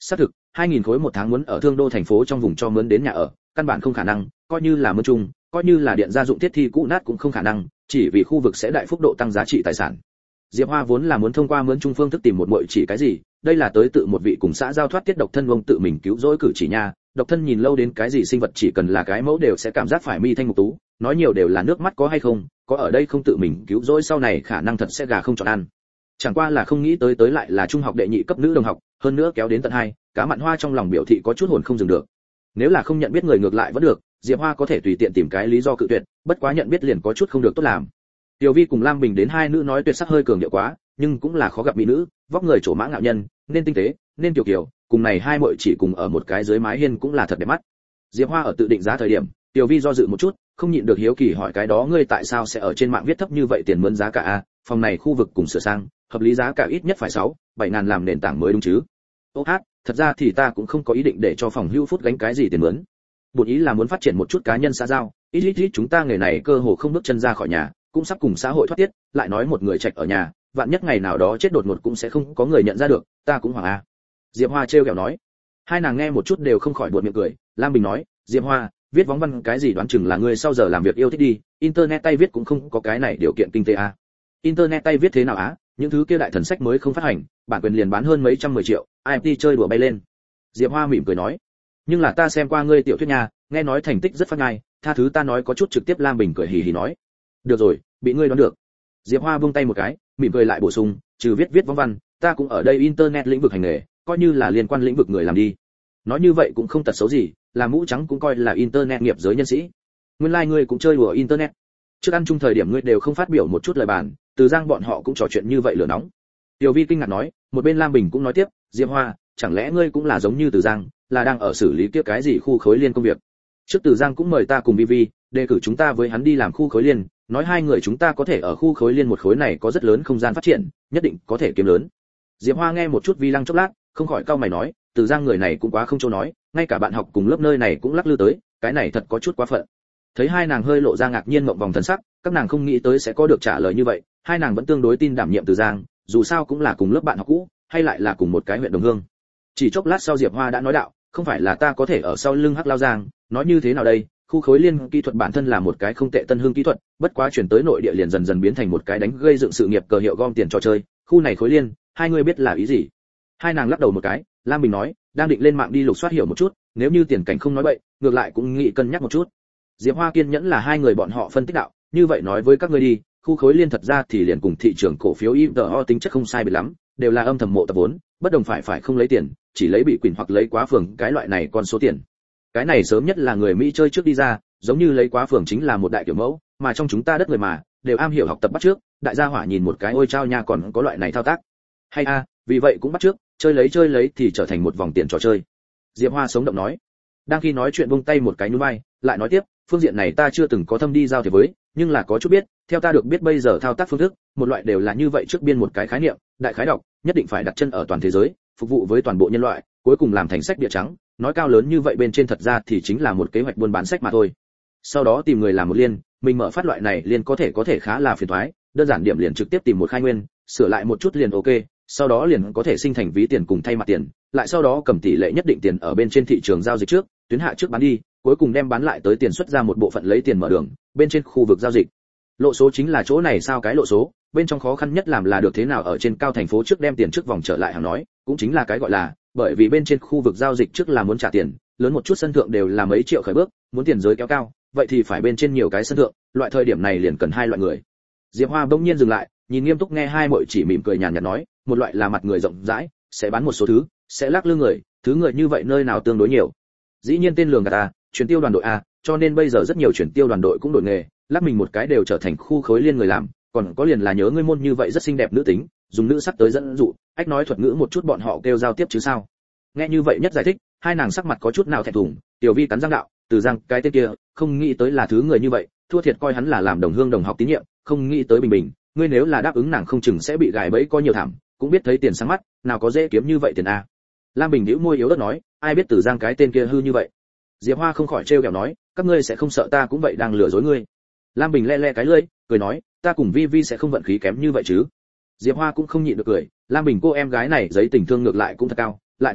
hai nghìn khối một tháng muốn ở Thương Đô thành phố trong vùng cho mướn đến nhà ở, căn bản không khả năng, coi như là mướn chung, coi như là điện gia dụng thiết thi cũ nát cũng không khả năng, chỉ vì khu vực sẽ đại phúc độ tăng giá trị tài sản. Diệp Hoa vốn là muốn thông qua mướn chung phương thức tìm một muội chỉ cái gì, đây là tới tự một vị cùng xã giao thoát tiết độc thân ông tự mình cứu rỗi cử chỉ nha, độc thân nhìn lâu đến cái gì sinh vật chỉ cần là cái mẫu đều sẽ cảm giác phải mi thanh mục tú, nói nhiều đều là nước mắt có hay không, có ở đây không tự mình cứu rỗi sau này khả năng thật sẽ gà không chọn ăn. Chẳng qua là không nghĩ tới tới lại là trung học đệ nhị cấp nữ đồng học, hơn nữa kéo đến tận hai, Cá Mặn Hoa trong lòng biểu thị có chút hồn không dừng được. Nếu là không nhận biết người ngược lại vẫn được, Diệp Hoa có thể tùy tiện tìm cái lý do cự tuyệt, bất quá nhận biết liền có chút không được tốt làm. Tiểu Vi cùng Lam Bình đến hai nữ nói tuyệt sắc hơi cường điệu quá, nhưng cũng là khó gặp mỹ nữ, vóc người trổ mã ngạo nhân, nên tinh tế, nên kiều kiều, cùng này hai muội chỉ cùng ở một cái dưới mái hiên cũng là thật đẹp mắt. Diệp Hoa ở tự định giá thời điểm, Tiểu Vi do dự một chút, không nhịn được hiếu kỳ hỏi cái đó ngươi tại sao sẽ ở trên mạng viết thấp như vậy tiền mướn giá cả a, phòng này khu vực cùng sửa sang, hợp lý giá cả ít nhất phải sáu, bảy ngàn làm nền tảng mới đúng chứ. Ô hát, thật ra thì ta cũng không có ý định để cho phòng hưu phút gánh cái gì tiền mướn. Bổn ý là muốn phát triển một chút cá nhân xã giao, ít ít ít chúng ta nghề này cơ hồ không bước chân ra khỏi nhà, cũng sắp cùng xã hội thoát tiết, lại nói một người trạch ở nhà, vạn nhất ngày nào đó chết đột ngột cũng sẽ không có người nhận ra được, ta cũng hoảng a. Diệp Hoa trêu ghẹo nói. Hai nàng nghe một chút đều không khỏi buột miệng cười, Lam Bình nói, Diệp Hoa, viết võng văn cái gì đoán chừng là ngươi sau giờ làm việc yêu thích đi, internet tay viết cũng không có cái này điều kiện kinh tế a. Internet tay viết thế nào á, những thứ kia đại thần sách mới không phát hành, bản quyền liền bán hơn mấy trăm mười triệu, i em tê chơi đùa bay lên. Diệp Hoa mỉm cười nói, nhưng là ta xem qua ngươi tiểu thuyết nha, nghe nói thành tích rất phát ngay, tha thứ ta nói có chút trực tiếp. Lam Bình cười hì hì nói, được rồi, bị ngươi đoán được. Diệp Hoa buông tay một cái, mỉm cười lại bổ sung, trừ viết viết võng văn, ta cũng ở đây internet lĩnh vực hành nghề, coi như là liên quan lĩnh vực người làm đi. Nói như vậy cũng không tật xấu gì, làm mũ trắng cũng coi là internet nghiệp giới nhân sĩ. Nguyên lai like ngươi cũng chơi đùa internet. Trước ăn chung thời điểm ngươi đều không phát biểu một chút lời bàn, Từ Giang bọn họ cũng trò chuyện như vậy lửa nóng. Tiểu Vi kinh ngạc nói, một bên Lam Bình cũng nói tiếp, Diệp Hoa, chẳng lẽ ngươi cũng là giống như Từ Giang, là đang ở xử lý kia cái gì khu khối liên công việc. Trước Từ Giang cũng mời ta cùng Vi Vi, đề cử chúng ta với hắn đi làm khu khối liên, nói hai người chúng ta có thể ở khu khối liên một khối này có rất lớn không gian phát triển, nhất định có thể kiếm lớn. Diệp Hoa nghe một chút Vi lăng chốc lát, không khỏi cau mày nói, Từ Giang người này cũng quá không châu nói, ngay cả bạn học cùng lớp nơi này cũng lắc lư tới, cái này thật có chút quá phận. Thấy hai nàng hơi lộ ra ngạc nhiên ngậm vòng thần sắc, các nàng không nghĩ tới sẽ có được trả lời như vậy, hai nàng vẫn tương đối tin đảm nhiệm Từ Giang, dù sao cũng là cùng lớp bạn học cũ, hay lại là cùng một cái huyện đồng hương. Chỉ chốc lát sau Diệp Hoa đã nói đạo, không phải là ta có thể ở sau lưng Hắc Lao Giang, nói như thế nào đây, khu khối liên kỹ thuật bản thân là một cái không tệ tân hương kỹ thuật, bất quá chuyển tới nội địa liền dần dần biến thành một cái đánh gây dựng sự nghiệp cờ hiệu gom tiền trò chơi, khu này khối liên, hai người biết là ý gì? Hai nàng lắc đầu một cái, Lam Bình nói, đang định lên mạng đi lục soát hiểu một chút, nếu như tiền cảnh không nói bậy, ngược lại cũng nghĩ cân nhắc một chút. Diệp Hoa kiên nhẫn là hai người bọn họ phân tích đạo, như vậy nói với các ngươi đi, khu khối liên thật ra thì liền cùng thị trường cổ phiếu i tê o tính chất không sai biệt lắm, đều là âm thầm mộ tập vốn, bất đồng phải phải không lấy tiền, chỉ lấy bị quyền hoặc lấy quá phường cái loại này con số tiền. Cái này sớm nhất là người Mỹ chơi trước đi ra, giống như lấy quá phường chính là một đại kiểu mẫu, mà trong chúng ta đất người mà đều am hiểu học tập bắt trước, đại gia hỏa nhìn một cái ôi trao nha còn có loại này thao tác. Hay a, vì vậy cũng bắt trước, chơi lấy chơi lấy thì trở thành một vòng tiền trò chơi. Diệp Hoa sống động nói. Đang khi nói chuyện buông tay một cái nhún vai, lại nói tiếp, phương diện này ta chưa từng có thâm đi giao thiệp với, nhưng là có chút biết, theo ta được biết bây giờ thao tác phương thức, một loại đều là như vậy trước biên một cái khái niệm, đại khái đọc, nhất định phải đặt chân ở toàn thế giới, phục vụ với toàn bộ nhân loại, cuối cùng làm thành sách địa trắng, nói cao lớn như vậy bên trên thật ra thì chính là một kế hoạch buôn bán sách mà thôi. Sau đó tìm người làm một liên, mình mở phát loại này liên có thể có thể khá là phiền toái, đơn giản điểm liền trực tiếp tìm một khai nguyên, sửa lại một chút liền ok, sau đó liền có thể sinh thành ví tiền cùng thay mặt tiền, lại sau đó cầm tỷ lệ nhất định tiền ở bên trên thị trường giao dịch trước, tuyến hạ trước bán đi, cuối cùng đem bán lại tới tiền xuất ra một bộ phận lấy tiền mở đường, bên trên khu vực giao dịch. Lộ số chính là chỗ này sao cái lộ số, bên trong khó khăn nhất làm là được thế nào ở trên cao thành phố trước đem tiền trước vòng trở lại hàng nói, cũng chính là cái gọi là, bởi vì bên trên khu vực giao dịch trước là muốn trả tiền, lớn một chút sân thượng đều là mấy triệu khởi bước, muốn tiền giới kéo cao, vậy thì phải bên trên nhiều cái sân thượng, loại thời điểm này liền cần hai loại người. Diệp Hoa bỗng nhiên dừng lại, nhìn nghiêm túc nghe hai muội chỉ mỉm cười nhàn nhạt nói, một loại là mặt người rộng rãi, sẽ bán một số thứ, sẽ lắc lư người, thứ người như vậy nơi nào tương đối nhiều. Dĩ nhiên tên lường gạt ta, chuyển tiêu đoàn đội a, cho nên bây giờ rất nhiều chuyển tiêu đoàn đội cũng đổi nghề, lắc mình một cái đều trở thành khu khối liên người làm, còn có liền là nhớ ngươi môn như vậy rất xinh đẹp nữ tính, dùng nữ sắc tới dẫn dụ, ách nói thuật ngữ một chút bọn họ kêu giao tiếp chứ sao. Nghe như vậy nhất giải thích, hai nàng sắc mặt có chút nào thẹn thùng, Tiểu Vi cắn răng đạo, Từ Giang cái tên kia, không nghĩ tới là thứ người như vậy, thua thiệt coi hắn là làm đồng hương đồng học tín nhiệm, không nghĩ tới bình bình, ngươi nếu là đáp ứng nàng không chừng sẽ bị gài bẫy coi nhiều thảm, cũng biết thấy tiền sáng mắt, nào có dễ kiếm như vậy tiền a. Lam Bình nhíu môi yếu ớt nói, ai biết Từ Giang cái tên kia hư như vậy. Diệp Hoa không khỏi trêu ghẹo nói, các ngươi sẽ không sợ ta cũng vậy đang lừa dối ngươi. Lam Bình le le cái lưỡi, cười nói, ta cùng Vi Vi sẽ không vận khí kém như vậy chứ. Diệp Hoa cũng không nhịn được cười, Lam Bình cô em gái này giấy tình thương ngược lại cũng thật cao, lại nói tiếp,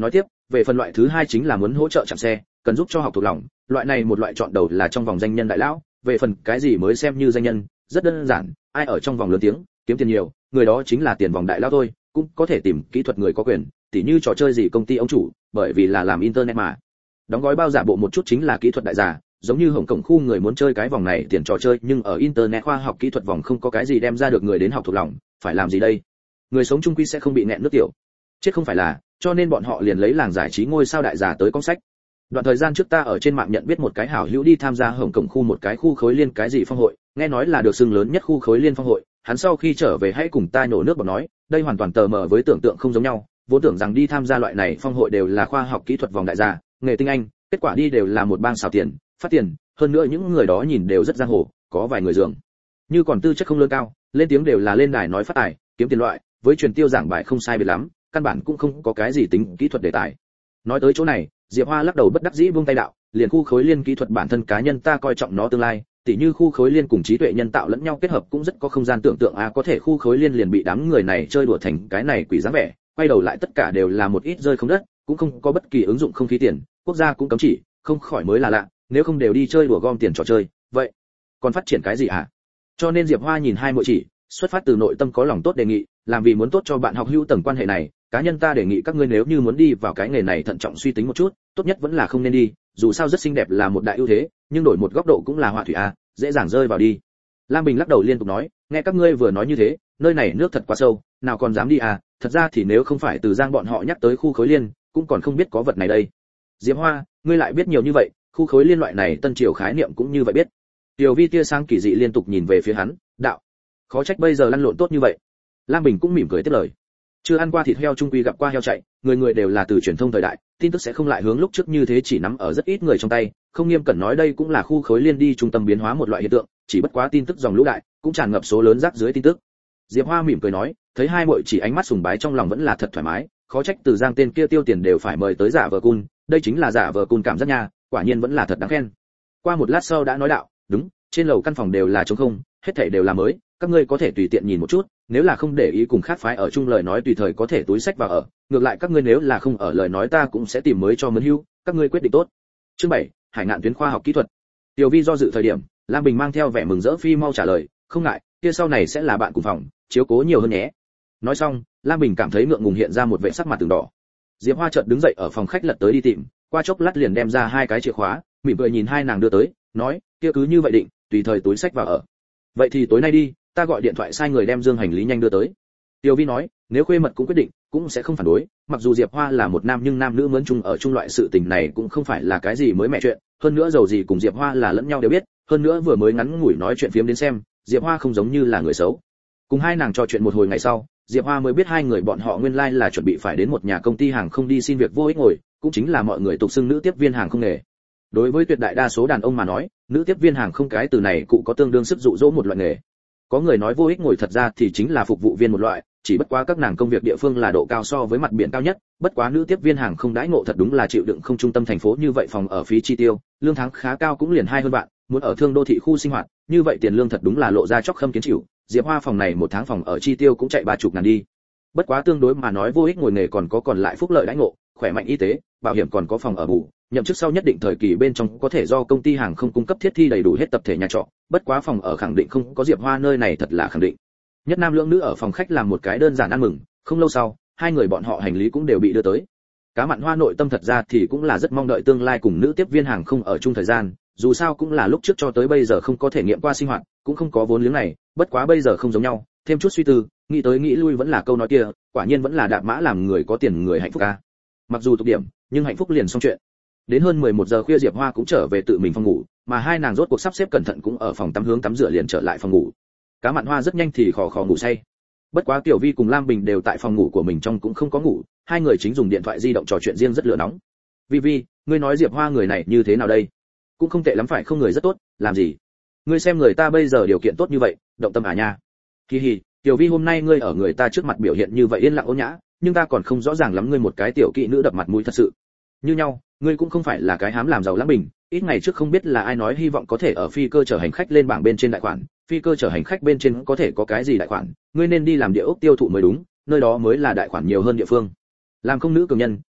về phần loại thứ hai chính là muốn hỗ trợ chạm xe, cần giúp cho học thuộc lòng, loại này một loại chọn đầu là trong vòng danh nhân đại lão, về phần cái gì mới xem như danh nhân, rất đơn giản, ai ở trong vòng lớn tiếng, kiếm tiền nhiều, người đó chính là tiền vòng đại lão thôi, cũng có thể tìm kỹ thuật người có quyền, tỉ như trò chơi gì công ty ông chủ, bởi vì là làm internet mà. Đóng gói bao giả bộ một chút chính là kỹ thuật đại giả, giống như Hồng Cổng khu người muốn chơi cái vòng này tiền trò chơi, nhưng ở internet khoa học kỹ thuật vòng không có cái gì đem ra được người đến học thuộc lòng, phải làm gì đây? Người sống chung quy sẽ không bị nghẹn nước tiểu. Chết không phải là, cho nên bọn họ liền lấy làng giải trí ngôi sao đại giả tới công sách. Đoạn thời gian trước ta ở trên mạng nhận biết một cái hảo hữu đi tham gia Hồng Cổng khu một cái khu khối liên cái gì phong hội, nghe nói là được xưng lớn nhất khu khối liên phong hội, hắn sau khi trở về hãy cùng ta nhổ nước bọt nói, đây hoàn toàn tờ mờ với tưởng tượng không giống nhau, vốn tưởng rằng đi tham gia loại này phong hội đều là khoa học kỹ thuật vòng đại giả, nghề tinh anh, kết quả đi đều là một bang xào tiền, phát tiền, hơn nữa những người đó nhìn đều rất giang hồ, có vài người dường như còn tư chất không lương cao, lên tiếng đều là lên đài nói phát tài, kiếm tiền loại, với truyền tiêu giảng bài không sai biệt lắm, căn bản cũng không có cái gì tính kỹ thuật đề tài. Nói tới chỗ này, Diệp Hoa lắc đầu bất đắc dĩ buông tay đạo, liền khu khối liên kỹ thuật bản thân cá nhân ta coi trọng nó tương lai, tỉ như khu khối liên cùng trí tuệ nhân tạo lẫn nhau kết hợp cũng rất có không gian tưởng tượng à, có thể khu khối liên liền bị đám người này chơi đùa thành cái này quỷ dáng vẻ, quay đầu lại tất cả đều là một ít rơi không đất, cũng không có bất kỳ ứng dụng không khí tiền, quốc gia cũng cấm chỉ, không khỏi mới là lạ, nếu không đều đi chơi đùa gom tiền trò chơi, vậy còn phát triển cái gì hả? Cho nên Diệp Hoa nhìn hai muội chỉ, xuất phát từ nội tâm có lòng tốt đề nghị, làm vì muốn tốt cho bạn học hữu tầng quan hệ này, cá nhân ta đề nghị các ngươi nếu như muốn đi vào cái nghề này thận trọng suy tính một chút, tốt nhất vẫn là không nên đi, dù sao rất xinh đẹp là một đại ưu thế, nhưng đổi một góc độ cũng là họa thủy a, dễ dàng rơi vào đi. Lam Bình lắc đầu liên tục nói, nghe các ngươi vừa nói như thế, nơi này nước thật quá sâu, nào còn dám đi à, thật ra thì nếu không phải từ Giang bọn họ nhắc tới khu khối liên, cũng còn không biết có vật này đây. Diệp Hoa, ngươi lại biết nhiều như vậy, khu khối liên loại này tân triều khái niệm cũng như vậy biết. Tiểu Vi tia sáng kỳ dị liên tục nhìn về phía hắn, đạo, khó trách bây giờ lăn lộn tốt như vậy. Lam Bình cũng mỉm cười tiếp lời, chưa ăn qua thịt heo trung quy gặp qua heo chạy, người người đều là từ truyền thông thời đại, tin tức sẽ không lại hướng lúc trước như thế chỉ nắm ở rất ít người trong tay, không nghiêm cẩn nói đây cũng là khu khối liên đi trung tâm biến hóa một loại hiện tượng, chỉ bất quá tin tức dòng lũ đại, cũng tràn ngập số lớn rác dưới tin tức. Diệp Hoa mỉm cười nói, thấy hai muội chỉ ánh mắt sùng bái trong lòng vẫn là thật thoải mái, khó trách từ Giang tên kia tiêu tiền đều phải mời tới giả vờ cun, đây chính là giả vờ cun cảm giác nha, quả nhiên vẫn là thật đáng khen. Qua một lát sau đã nói đạo, đúng, trên lầu căn phòng đều là trống không, hết thảy đều là mới, các ngươi có thể tùy tiện nhìn một chút, nếu là không để ý cùng khác phái ở chung lời nói tùy thời có thể túi sách vào ở, ngược lại các ngươi nếu là không ở lời nói ta cũng sẽ tìm mới cho mướn hưu, các ngươi quyết định tốt. Chương bảy, Hải ngạn tuyến khoa học kỹ thuật. Tiểu Vi do dự thời điểm, Lam Bình mang theo vẻ mừng rỡ phi mau trả lời, không ngại, kia sau này sẽ là bạn cùng phòng, chiếu cố nhiều hơn nhé. Nói xong, Lam Bình cảm thấy ngượng ngùng hiện ra một vẻ sắc mặt từng đỏ. Diệp Hoa chợt đứng dậy ở phòng khách lật tới đi tìm, qua chốc lát liền đem ra hai cái chìa khóa, mỉm cười nhìn hai nàng đưa tới, nói, kia cứ như vậy định, tùy thời túi sách vào ở. Vậy thì tối nay đi, ta gọi điện thoại sai người đem dương hành lý nhanh đưa tới. Tiểu Vi nói, nếu khuê mật cũng quyết định, cũng sẽ không phản đối, mặc dù Diệp Hoa là một nam nhưng nam nữ mướn chung ở chung loại sự tình này cũng không phải là cái gì mới mẻ chuyện, hơn nữa dầu gì cùng Diệp Hoa là lẫn nhau đều biết, hơn nữa vừa mới ngắn ngủi nói chuyện phiếm đến xem, Diệp Hoa không giống như là người xấu. Cùng hai nàng trò chuyện một hồi ngày sau, Diệp Hoa mới biết hai người bọn họ nguyên lai like là chuẩn bị phải đến một nhà công ty hàng không đi xin việc vô ích ngồi, cũng chính là mọi người tục xưng nữ tiếp viên hàng không nghề. Đối với tuyệt đại đa số đàn ông mà nói, nữ tiếp viên hàng không cái từ này cụ có tương đương sức dụ dỗ một loại nghề. Có người nói vô ích ngồi thật ra thì chính là phục vụ viên một loại, chỉ bất quá các nàng công việc địa phương là độ cao so với mặt biển cao nhất, bất quá nữ tiếp viên hàng không đãi ngộ thật đúng là chịu đựng không trung tâm thành phố như vậy, phòng ở phí chi tiêu, lương tháng khá cao cũng liền hai hơn vạn, muốn ở thương đô thị khu sinh hoạt, như vậy tiền lương thật đúng là lộ ra chóc khâm kiến chịu. Diệp Hoa phòng này một tháng phòng ở chi tiêu cũng chạy ba chục ngàn đi. Bất quá tương đối mà nói vô ích ngồi nghề còn có còn lại phúc lợi đãi ngộ, khỏe mạnh y tế, bảo hiểm còn có phòng ở bù, nhậm chức sau nhất định thời kỳ bên trong có thể do công ty hàng không cung cấp thiết thi đầy đủ hết tập thể nhà trọ, bất quá phòng ở khẳng định không có Diệp Hoa nơi này thật là khẳng định. Nhất nam lưỡng nữ ở phòng khách làm một cái đơn giản ăn mừng, không lâu sau, hai người bọn họ hành lý cũng đều bị đưa tới. Cá Mặn Hoa nội tâm thật ra thì cũng là rất mong đợi tương lai cùng nữ tiếp viên hàng không ở chung thời gian, dù sao cũng là lúc trước cho tới bây giờ không có thể nghiệm qua sinh hoạt, cũng không có vốn liếng này, bất quá bây giờ không giống nhau, thêm chút suy tư, nghĩ tới nghĩ lui vẫn là câu nói kia, quả nhiên vẫn là đạp mã làm người có tiền người hạnh phúc a. Mặc dù tục điểm, nhưng hạnh phúc liền xong chuyện. Đến hơn mười một giờ khuya Diệp Hoa cũng trở về tự mình phòng ngủ, mà hai nàng rốt cuộc sắp xếp cẩn thận cũng ở phòng tắm hướng tắm rửa liền trở lại phòng ngủ. Cá Mặn Hoa rất nhanh thì khò khò ngủ say. Bất quá Tiểu Vi cùng Lam Bình đều tại phòng ngủ của mình trong cũng không có ngủ, hai người chính dùng điện thoại di động trò chuyện riêng rất lửa nóng. Vi Vi, ngươi nói Diệp Hoa người này như thế nào đây? Cũng không tệ lắm phải không, người rất tốt, làm gì? Ngươi xem người ta bây giờ điều kiện tốt như vậy, động tâm à nha. Hi hi, Tiểu Vi hôm nay ngươi ở người ta trước mặt biểu hiện như vậy yên lặng ôn nhã, nhưng ta còn không rõ ràng lắm ngươi một cái tiểu kỵ nữ đập mặt mũi thật sự. Như nhau, ngươi cũng không phải là cái hám làm giàu lãng bình, ít ngày trước không biết là ai nói hy vọng có thể ở phi cơ chở hành khách lên bảng bên trên đại khoản, phi cơ chở hành khách bên trên có thể có cái gì đại khoản, ngươi nên đi làm địa ốc tiêu thụ mới đúng, nơi đó mới là đại khoản nhiều hơn địa phương. Làm công nữ cường nhân,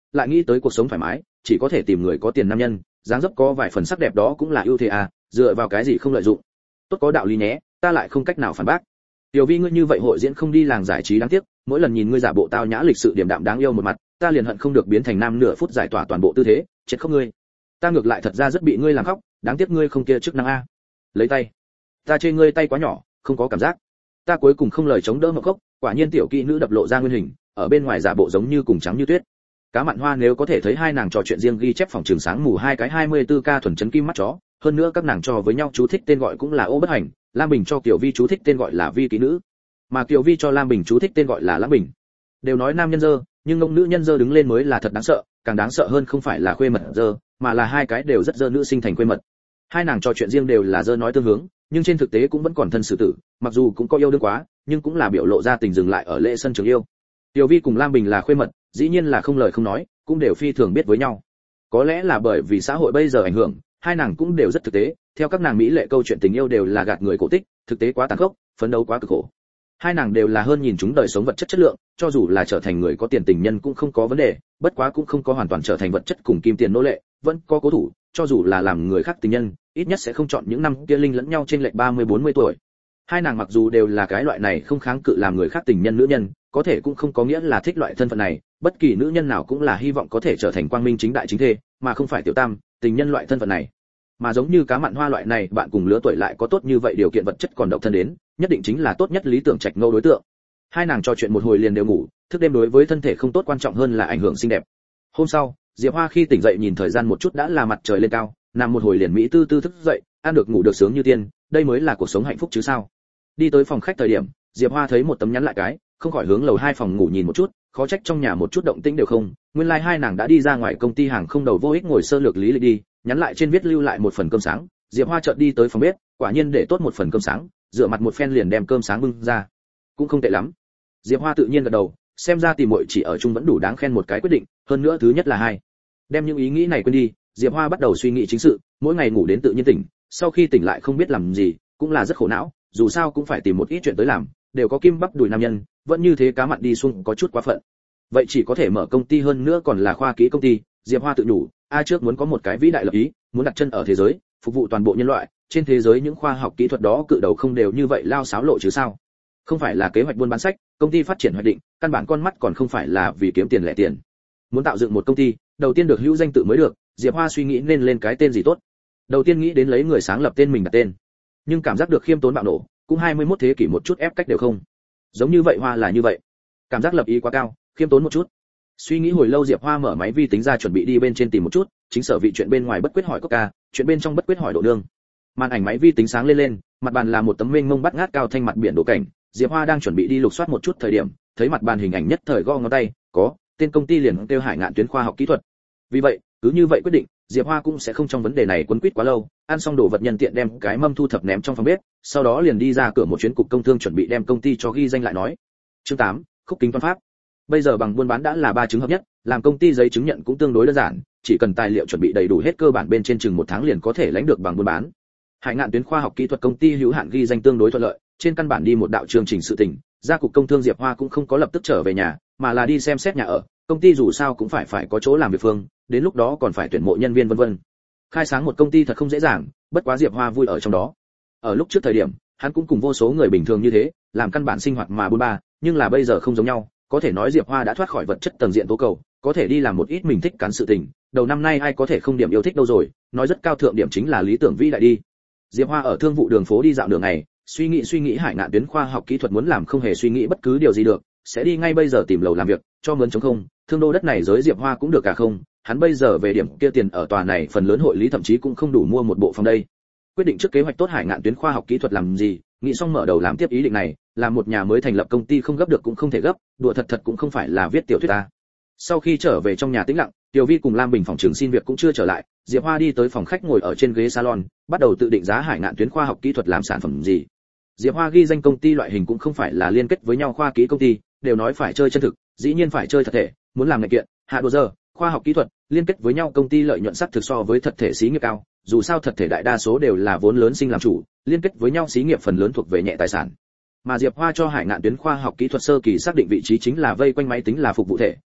lại nghĩ tới cuộc sống thoải mái, chỉ có thể tìm người có tiền nam nhân, dáng dấp có vài phần sắc đẹp đó cũng là ưu thế à, dựa vào cái gì không lợi dụng. Tốt có đạo lý nhé, ta lại không cách nào phản bác. Tiểu Vi ngươi như vậy hội diễn không đi làng giải trí đáng tiếc, mỗi lần nhìn ngươi giả bộ tao nhã lịch sự điềm đạm đáng yêu một mặt, ta liền hận không được biến thành nam nửa phút giải tỏa toàn bộ tư thế, chết khóc ngươi. Ta ngược lại thật ra rất bị ngươi làm khóc, đáng tiếc ngươi không kia chức năng a. Lấy tay. Ta chê ngươi tay quá nhỏ, không có cảm giác. Ta cuối cùng không lời chống đỡ một khóc, quả nhiên tiểu kỹ nữ đập lộ ra nguyên hình, ở bên ngoài giả bộ giống như cùng trắng như tuyết. Cá Mặn Hoa nếu có thể thấy hai nàng trò chuyện riêng ghi chép phòng trường sáng mù hai cái hai mươi tư ca thuần chấn kim mắt chó, hơn nữa các nàng trò với nhau chú thích tên gọi cũng là ô bất hành, Lam Bình cho Kiều Vi chú thích tên gọi là Vi kỹ nữ, mà Kiều Vi cho Lam Bình chú thích tên gọi là Lãng Bình. Đều nói nam nhân dơ, nhưng ngông nữ nhân dơ đứng lên mới là thật đáng sợ, càng đáng sợ hơn không phải là khuê mật dơ, mà là hai cái đều rất dơ nữ sinh thành khuê mật. Hai nàng trò chuyện riêng đều là dơ nói tương hướng, nhưng trên thực tế cũng vẫn còn thân xử tử, mặc dù cũng có yêu đương quá, nhưng cũng là biểu lộ ra tình dừng lại ở lễ sân trường yêu. Tiểu Vi cùng Lam Bình là khuê mật, dĩ nhiên là không lời không nói, cũng đều phi thường biết với nhau. Có lẽ là bởi vì xã hội bây giờ ảnh hưởng, hai nàng cũng đều rất thực tế, theo các nàng mỹ lệ câu chuyện tình yêu đều là gạt người cổ tích, thực tế quá tàn khốc, phấn đấu quá cực khổ. Hai nàng đều là hơn nhìn chúng đời sống vật chất chất lượng, cho dù là trở thành người có tiền tình nhân cũng không có vấn đề, bất quá cũng không có hoàn toàn trở thành vật chất cùng kim tiền nô lệ, vẫn có cố thủ, cho dù là làm người khác tình nhân, ít nhất sẽ không chọn những năm kia linh lẫn nhau trên lệch ba mươi bốn mươi tuổi. Hai nàng mặc dù đều là cái loại này không kháng cự làm người khác tình nhân nữ nhân, có thể cũng không có nghĩa là thích loại thân phận này, bất kỳ nữ nhân nào cũng là hy vọng có thể trở thành quang minh chính đại chính thê, mà không phải tiểu tam, tình nhân loại thân phận này. Mà giống như Cá Mặn Hoa loại này, bạn cùng lứa tuổi lại có tốt như vậy điều kiện vật chất còn độc thân đến, nhất định chính là tốt nhất lý tưởng trạch ngâu đối tượng. Hai nàng trò chuyện một hồi liền đều ngủ, thức đêm đối với thân thể không tốt, quan trọng hơn là ảnh hưởng xinh đẹp. Hôm sau, Diệp Hoa khi tỉnh dậy nhìn thời gian một chút đã là mặt trời lên cao, nằm một hồi liền mỹ tư tư thức dậy, ăn được ngủ được sướng như tiên, đây mới là cuộc sống hạnh phúc chứ sao. Đi tới phòng khách thời điểm, Diệp Hoa thấy một tấm nhắn lại cái, không khỏi hướng lầu hai phòng ngủ nhìn một chút, khó trách trong nhà một chút động tĩnh đều không, nguyên lai like hai nàng đã đi ra ngoài công ty hàng không đầu vô ích ngồi sơ lược lý lịch đi, nhắn lại trên viết lưu lại một phần cơm sáng. Diệp Hoa chợt đi tới phòng bếp, quả nhiên để tốt một phần cơm sáng, rửa mặt một phen liền đem cơm sáng bưng ra. Cũng không tệ lắm. Diệp Hoa tự nhiên gật đầu, xem ra tìm muội chỉ ở chung vẫn đủ đáng khen một cái quyết định, hơn nữa thứ nhất là hai. Đem những ý nghĩ này quên đi, Diệp Hoa bắt đầu suy nghĩ chính sự, mỗi ngày ngủ đến tự nhiên tỉnh, sau khi tỉnh lại không biết làm gì, cũng là rất khổ não, dù sao cũng phải tìm một ít chuyện tới làm, đều có kim bắp đùi nam nhân, vẫn như thế cá mặn đi xuống có chút quá phận. Vậy chỉ có thể mở công ty, hơn nữa còn là khoa kỹ công ty. Diệp Hoa tự nhủ, a trước muốn có một cái vĩ đại lập ý, muốn đặt chân ở thế giới, phục vụ toàn bộ nhân loại, trên thế giới những khoa học kỹ thuật đó cự đầu không đều như vậy lao xáo lộ chứ sao? Không phải là kế hoạch buôn bán sách, công ty phát triển hoạch định, căn bản con mắt còn không phải là vì kiếm tiền lẻ tiền. Muốn tạo dựng một công ty, đầu tiên được hữu danh tự mới được, Diệp Hoa suy nghĩ nên lên cái tên gì tốt. Đầu tiên nghĩ đến lấy người sáng lập tên mình đặt tên, nhưng cảm giác được khiêm tốn bạo nổ, cũng hai mươi mốt thế kỷ một chút ép cách đều không. Giống như vậy Hoa là như vậy, cảm giác lập ý quá cao, khiêm tốn một chút. Suy nghĩ hồi lâu, Diệp Hoa mở máy vi tính ra chuẩn bị đi bên trên tìm một chút, chính sở vị chuyện bên ngoài bất quyết hỏi Coca, chuyện bên trong bất quyết hỏi độ đường. Màn ảnh máy vi tính sáng lên lên, mặt bàn là một tấm mênh mông bắt ngát cao thanh mặt biển độ cảnh. Diệp Hoa đang chuẩn bị đi lục soát một chút thời điểm, thấy mặt bàn hình ảnh nhất thời gõ ngón tay, có tên công ty liền kêu Hải Ngạn Tuyến khoa học kỹ thuật. Vì vậy, cứ như vậy quyết định, Diệp Hoa cũng sẽ không trong vấn đề này quấn quýt quá lâu, ăn xong đồ vật nhân tiện đem cái mâm thu thập ném trong phòng bếp, sau đó liền đi ra cửa một chuyến cục công thương chuẩn bị đem công ty cho ghi danh lại nói. Chương tám, khúc kính toán pháp. Bây giờ bằng buôn bán đã là ba chứng hợp nhất, làm công ty giấy chứng nhận cũng tương đối đơn giản, chỉ cần tài liệu chuẩn bị đầy đủ hết, cơ bản bên trên chừng một tháng liền có thể lãnh được bằng buôn bán. Hải Ngạn Tuyến khoa học kỹ thuật công ty hữu hạn ghi danh tương đối thuận lợi, trên căn bản đi một đạo chương trình sự tình, ra cục công thương Diệp Hoa cũng không có lập tức trở về nhà, mà là đi xem xét nhà ở, công ty dù sao cũng phải phải có chỗ làm việc phương, đến lúc đó còn phải tuyển mộ nhân viên vân vân. Khai sáng một công ty thật không dễ dàng, bất quá Diệp Hoa vui ở trong đó. Ở lúc trước thời điểm, hắn cũng cùng vô số người bình thường như thế, làm căn bản sinh hoạt mà buôn ba, nhưng là bây giờ không giống nhau, có thể nói Diệp Hoa đã thoát khỏi vật chất tầng diện tố cầu, có thể đi làm một ít mình thích cắn sự tình, đầu năm nay ai có thể không điểm yêu thích đâu rồi, nói rất cao thượng điểm chính là lý tưởng vĩ đại đi. Diệp Hoa ở thương vụ đường phố đi dạo đường này, suy nghĩ suy nghĩ Hải Ngạn Tuyến khoa học kỹ thuật muốn làm không hề suy nghĩ bất cứ điều gì được, sẽ đi ngay bây giờ tìm lầu làm việc, cho mướn trống không, thương đô đất này giới Diệp Hoa cũng được cả không, hắn bây giờ về điểm kia tiền ở tòa này phần lớn hội lý thậm chí cũng không đủ mua một bộ phòng đây. Quyết định trước kế hoạch tốt Hải Ngạn Tuyến khoa học kỹ thuật làm gì, nghĩ xong mở đầu làm tiếp ý định này, là một nhà mới thành lập công ty không gấp được cũng không thể gấp, đùa thật thật cũng không phải là viết tiểu thuyết ta. Sau khi trở về trong nhà tĩnh lặng, Tiểu Vi cùng Lam Bình phòng trường xin việc cũng chưa trở lại, Diệp Hoa đi tới phòng khách ngồi ở trên ghế salon, bắt đầu tự định giá Hải Ngạn Tuyến khoa học kỹ thuật làm sản phẩm gì. Diệp Hoa ghi danh công ty loại hình cũng không phải là liên kết với nhau khoa kỹ công ty, đều nói phải chơi chân thực, dĩ nhiên phải chơi thật thể, muốn làm này kiện, hạ đồ giờ, khoa học kỹ thuật, liên kết với nhau công ty lợi nhuận sắc thực so với thật thể xí nghiệp cao, dù sao thật thể đại đa số đều là vốn lớn sinh làm chủ, liên kết với nhau xí nghiệp phần lớn thuộc về nhẹ tài sản. Mà Diệp Hoa cho Hải Ngạn Tuyến khoa học kỹ thuật sơ kỳ xác định vị trí chính là vây quanh máy tính là phục vụ thể,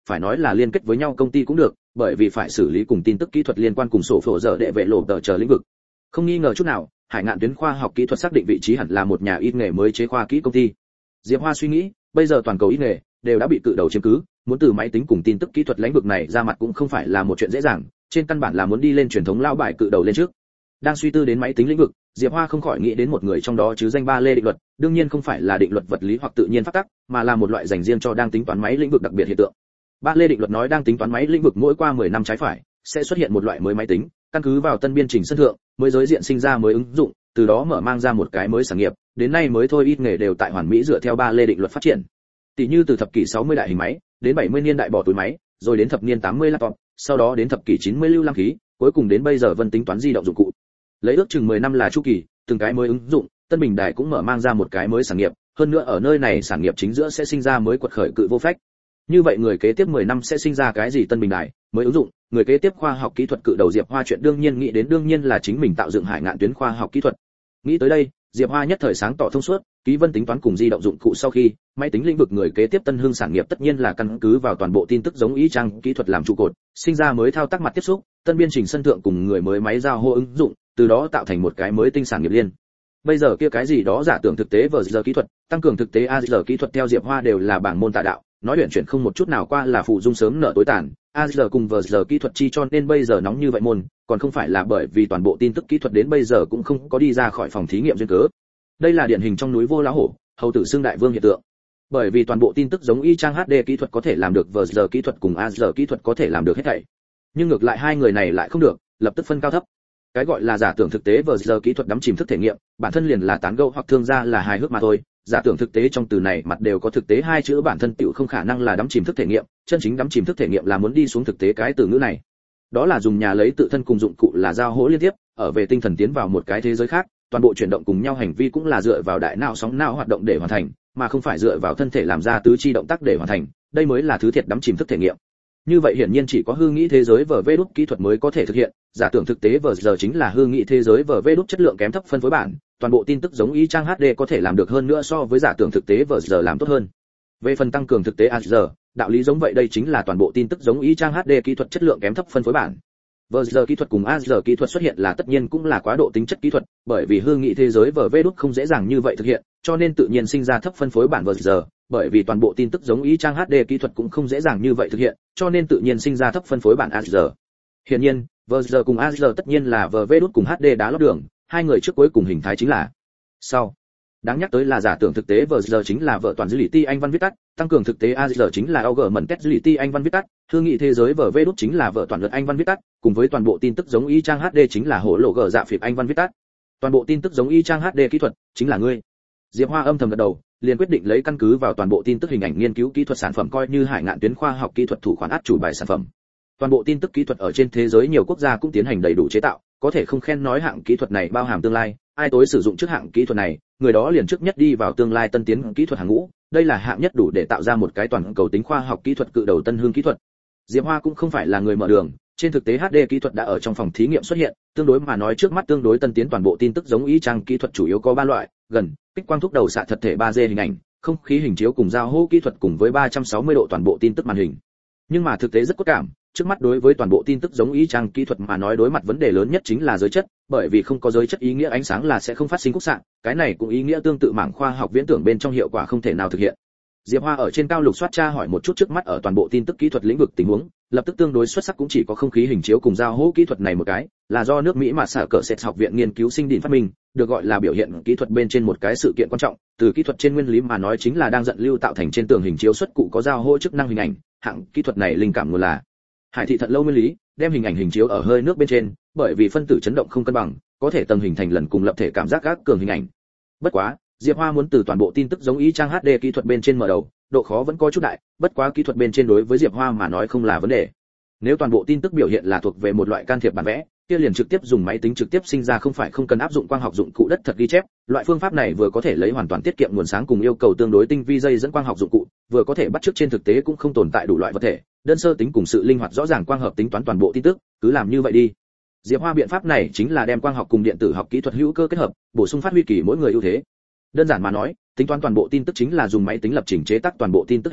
phải nói là liên kết với nhau công ty cũng được, bởi vì phải xử lý cùng tin tức kỹ thuật liên quan cùng sổ phổ dở đệ vệ lộ tờ chờ lĩnh vực. Không nghi ngờ chút nào, Hải Ngạn Tuyến khoa học kỹ thuật xác định vị trí hẳn là một nhà ít nghề mới chế khoa kỹ công ty. Diệp Hoa suy nghĩ, bây giờ toàn cầu ít nghề đều đã bị cự đầu chiếm cứ, muốn từ máy tính cùng tin tức kỹ thuật lĩnh vực này ra mặt cũng không phải là một chuyện dễ dàng, trên căn bản là muốn đi lên truyền thống lao bài cự đầu lên trước. Đang suy tư đến máy tính lĩnh vực, Diệp Hoa không khỏi nghĩ đến một người trong đó chứ danh ba lê định luật, đương nhiên không phải là định luật vật lý hoặc tự nhiên pháp tắc, mà là một loại dành riêng cho đang tính toán máy lĩnh vực đặc biệt hiện tượng. Ba lê định luật nói đang tính toán máy lĩnh vực mỗi qua mười năm trái phải sẽ xuất hiện một loại mới máy tính, căn cứ vào tân biên trình sân thượng, mới giới diện sinh ra mới ứng dụng, từ đó mở mang ra một cái mới sản nghiệp, đến nay mới thôi ít nghề đều tại hoàn mỹ dựa theo ba lê định luật phát triển. Tỷ như từ thập kỷ sáu mươi đại hình máy, đến bảy mươi niên đại bỏ túi máy, rồi đến thập niên tám mươi laptop, sau đó đến thập kỷ chín mươi lưu lam khí, cuối cùng đến bây giờ vân tính toán di động dụng cụ. Lấy ước chừng mười năm là chu kỳ, từng cái mới ứng dụng, Tân Bình Đài cũng mở mang ra một cái mới sản nghiệp, hơn nữa ở nơi này sản nghiệp chính giữa sẽ sinh ra mới quật khởi cự vô phách. Như vậy người kế tiếp mười năm sẽ sinh ra cái gì Tân Bình Đài, mới ứng dụng, người kế tiếp khoa học kỹ thuật cự đầu Diệp Hoa chuyện đương nhiên nghĩ đến đương nhiên là chính mình tạo dựng Hải Ngạn Tuyến khoa học kỹ thuật. Nghĩ tới đây, Diệp Hoa nhất thời sáng tỏ thông suốt, ký vân tính toán cùng di động dụng cụ sau khi, máy tính lĩnh vực người kế tiếp Tân Hưng sản nghiệp tất nhiên là căn cứ vào toàn bộ tin tức giống ý trang kỹ thuật làm trụ cột, sinh ra mới thao tác mặt tiếp xúc, tân biên trình sân thượng cùng người mới máy giao hô ứng dụng, từ đó tạo thành một cái mới tinh sản nghiệp liên. Bây giờ kia cái gì đó giả tưởng thực tế vờ giờ kỹ thuật, tăng cường thực tế a rờ kỹ thuật theo Diệp Hoa đều là bảng môn tà đạo, nói luyện chuyển không một chút nào qua là phụ dung sớm nợ tối tàn, a rờ cùng vờ giờ kỹ thuật chi cho nên bây giờ nóng như vậy môn, còn không phải là bởi vì toàn bộ tin tức kỹ thuật đến bây giờ cũng không có đi ra khỏi phòng thí nghiệm duyên cớ. Đây là điển hình trong núi vô lá hổ, hầu tử xương đại vương hiện tượng. Bởi vì toàn bộ tin tức giống y chang hát đê kỹ thuật có thể làm được vờ giờ kỹ thuật cùng a rờ kỹ thuật có thể làm được hết thảy. Nhưng ngược lại hai người này lại không được, lập tức phân cao thấp. Cái gọi là giả tưởng thực tế vờ giờ kỹ thuật đắm chìm thức thể nghiệm, bản thân liền là tán gẫu hoặc thương gia là hài hước mà thôi. Giả tưởng thực tế trong từ này mặt đều có thực tế hai chữ bản thân tựu không khả năng là đắm chìm thức thể nghiệm, chân chính đắm chìm thức thể nghiệm là muốn đi xuống thực tế cái từ ngữ này. Đó là dùng nhà lấy tự thân cùng dụng cụ là giao hỗ liên tiếp, ở về tinh thần tiến vào một cái thế giới khác, toàn bộ chuyển động cùng nhau hành vi cũng là dựa vào đại não sóng não hoạt động để hoàn thành, mà không phải dựa vào thân thể làm ra tứ chi động tác để hoàn thành, đây mới là thứ thiệt đắm chìm thức thể nghiệm. Như vậy hiển nhiên chỉ có hư nghĩ thế giới vờ vê đút kỹ thuật mới có thể thực hiện, giả tưởng thực tế vờ giờ chính là hư nghĩ thế giới vờ vê đút chất lượng kém thấp phân phối bản, toàn bộ tin tức giống y trang hát đê có thể làm được hơn nữa so với giả tưởng thực tế vờ giờ làm tốt hơn. Về phần tăng cường thực tế a rờ, đạo lý giống vậy đây chính là toàn bộ tin tức giống y trang hát đê kỹ thuật chất lượng kém thấp phân phối bản. vê giờ kỹ thuật cùng a rờ kỹ thuật xuất hiện là tất nhiên cũng là quá độ tính chất kỹ thuật, bởi vì hư nghị thế giới vờ vê đút không dễ dàng như vậy thực hiện, cho nên tự nhiên sinh ra thấp phân phối bản vê giờ, bởi vì toàn bộ tin tức giống ý trang hát đê kỹ thuật cũng không dễ dàng như vậy thực hiện, cho nên tự nhiên sinh ra thấp phân phối bản a rờ. Hiển nhiên, vê giờ cùng a rờ tất nhiên là vê vê đút cùng hát đê đá lót đường, hai người trước cuối cùng hình thái chính là sau. Đáng nhắc tới là giả tưởng thực tế vờ giờ chính là vợ toàn dữ liệu ti anh văn viết tắt, tăng cường thực tế a rờ chính là augmented dữ liệu ti anh văn viết tắt, hư nghị thế giới vờ vê đút chính là vợ toàn luật anh văn viết tắt, cùng với toàn bộ tin tức giống y trang hát đê chính là hổ lộ gờ dạ phịp anh văn viết tắt. Toàn bộ tin tức giống y trang hát đê kỹ thuật chính là ngươi. Diệp Hoa âm thầm gật đầu, liền quyết định lấy căn cứ vào toàn bộ tin tức hình ảnh nghiên cứu kỹ thuật sản phẩm coi như Hải Ngạn Tuyến khoa học kỹ thuật thủ khoản át chủ bài sản phẩm. Toàn bộ tin tức kỹ thuật ở trên thế giới nhiều quốc gia cũng tiến hành đầy đủ chế tạo, có thể không khen nói hạng kỹ thuật này bao hàm tương lai, ai tối sử dụng trước hạng kỹ thuật này, người đó liền trước nhất đi vào tương lai tân tiến kỹ thuật hàng ngũ, đây là hạng nhất đủ để tạo ra một cái toàn cầu tính khoa học kỹ thuật cự đầu tân hương kỹ thuật. Diệp Hoa cũng không phải là người mở đường, trên thực tế hát đê kỹ thuật đã ở trong phòng thí nghiệm xuất hiện, tương đối mà nói trước mắt tương đối tân tiến toàn bộ tin tức giống ý trang kỹ thuật chủ yếu có ba loại, gần, kích quang thúc đầu xạ thật thể ba D hình ảnh, không khí hình chiếu cùng giao hô kỹ thuật cùng với ba trăm sáu mươi độ toàn bộ tin tức màn hình. Nhưng mà thực tế rất cốt cảm, trước mắt đối với toàn bộ tin tức giống ý trang kỹ thuật mà nói đối mặt vấn đề lớn nhất chính là giới chất, bởi vì không có giới chất ý nghĩa ánh sáng là sẽ không phát sinh khúc xạ, cái này cũng ý nghĩa tương tự mảng khoa học viễn tưởng bên trong hiệu quả không thể nào thực hiện. Diệp Hoa ở trên cao lục soát tra hỏi một chút trước mắt ở toàn bộ tin tức kỹ thuật lĩnh vực tình huống, lập tức tương đối xuất sắc cũng chỉ có không khí hình chiếu cùng giao hỗ kỹ thuật này một cái, là do nước Mỹ mà sở cỡ sẽ học viện nghiên cứu sinh điển phát minh, được gọi là biểu hiện kỹ thuật bên trên một cái sự kiện quan trọng, từ kỹ thuật trên nguyên lý mà nói chính là đang dẫn lưu tạo thành trên tường hình chiếu xuất cụ có giao hỗ chức năng hình ảnh, hạng kỹ thuật này linh cảm nguồn là Hải thị thận lâu nguyên lý, đem hình ảnh hình chiếu ở hơi nước bên trên, bởi vì phân tử chấn động không cân bằng, có thể tầng hình thành lần cùng lập thể cảm giác các cường hình ảnh. Bất quá, Diệp Hoa muốn từ toàn bộ tin tức giống ý trang hát đê kỹ thuật bên trên mở đầu, độ khó vẫn có chút đại, bất quá kỹ thuật bên trên đối với Diệp Hoa mà nói không là vấn đề. Nếu toàn bộ tin tức biểu hiện là thuộc về một loại can thiệp bản vẽ, kia liền trực tiếp dùng máy tính trực tiếp sinh ra không phải không cần áp dụng quang học dụng cụ đất thật ghi chép, loại phương pháp này vừa có thể lấy hoàn toàn tiết kiệm nguồn sáng cùng yêu cầu tương đối tinh vi dây dẫn quang học dụng cụ, vừa có thể bắt chước trên thực tế cũng không tồn tại đủ loại vật thể, đơn sơ tính cùng sự linh hoạt rõ ràng quang hợp tính toán toàn bộ tin tức, cứ làm như vậy đi. Diệp Hoa biện pháp này chính là đem quang học cùng điện tử học kỹ thuật hữu cơ kết hợp, bổ sung phát huy kỳ mỗi người ưu thế. Đơn giản mà nói, tính toán toàn bộ tin tức chính là dùng máy tính lập trình chế tác toàn bộ tin tức hình ảnh,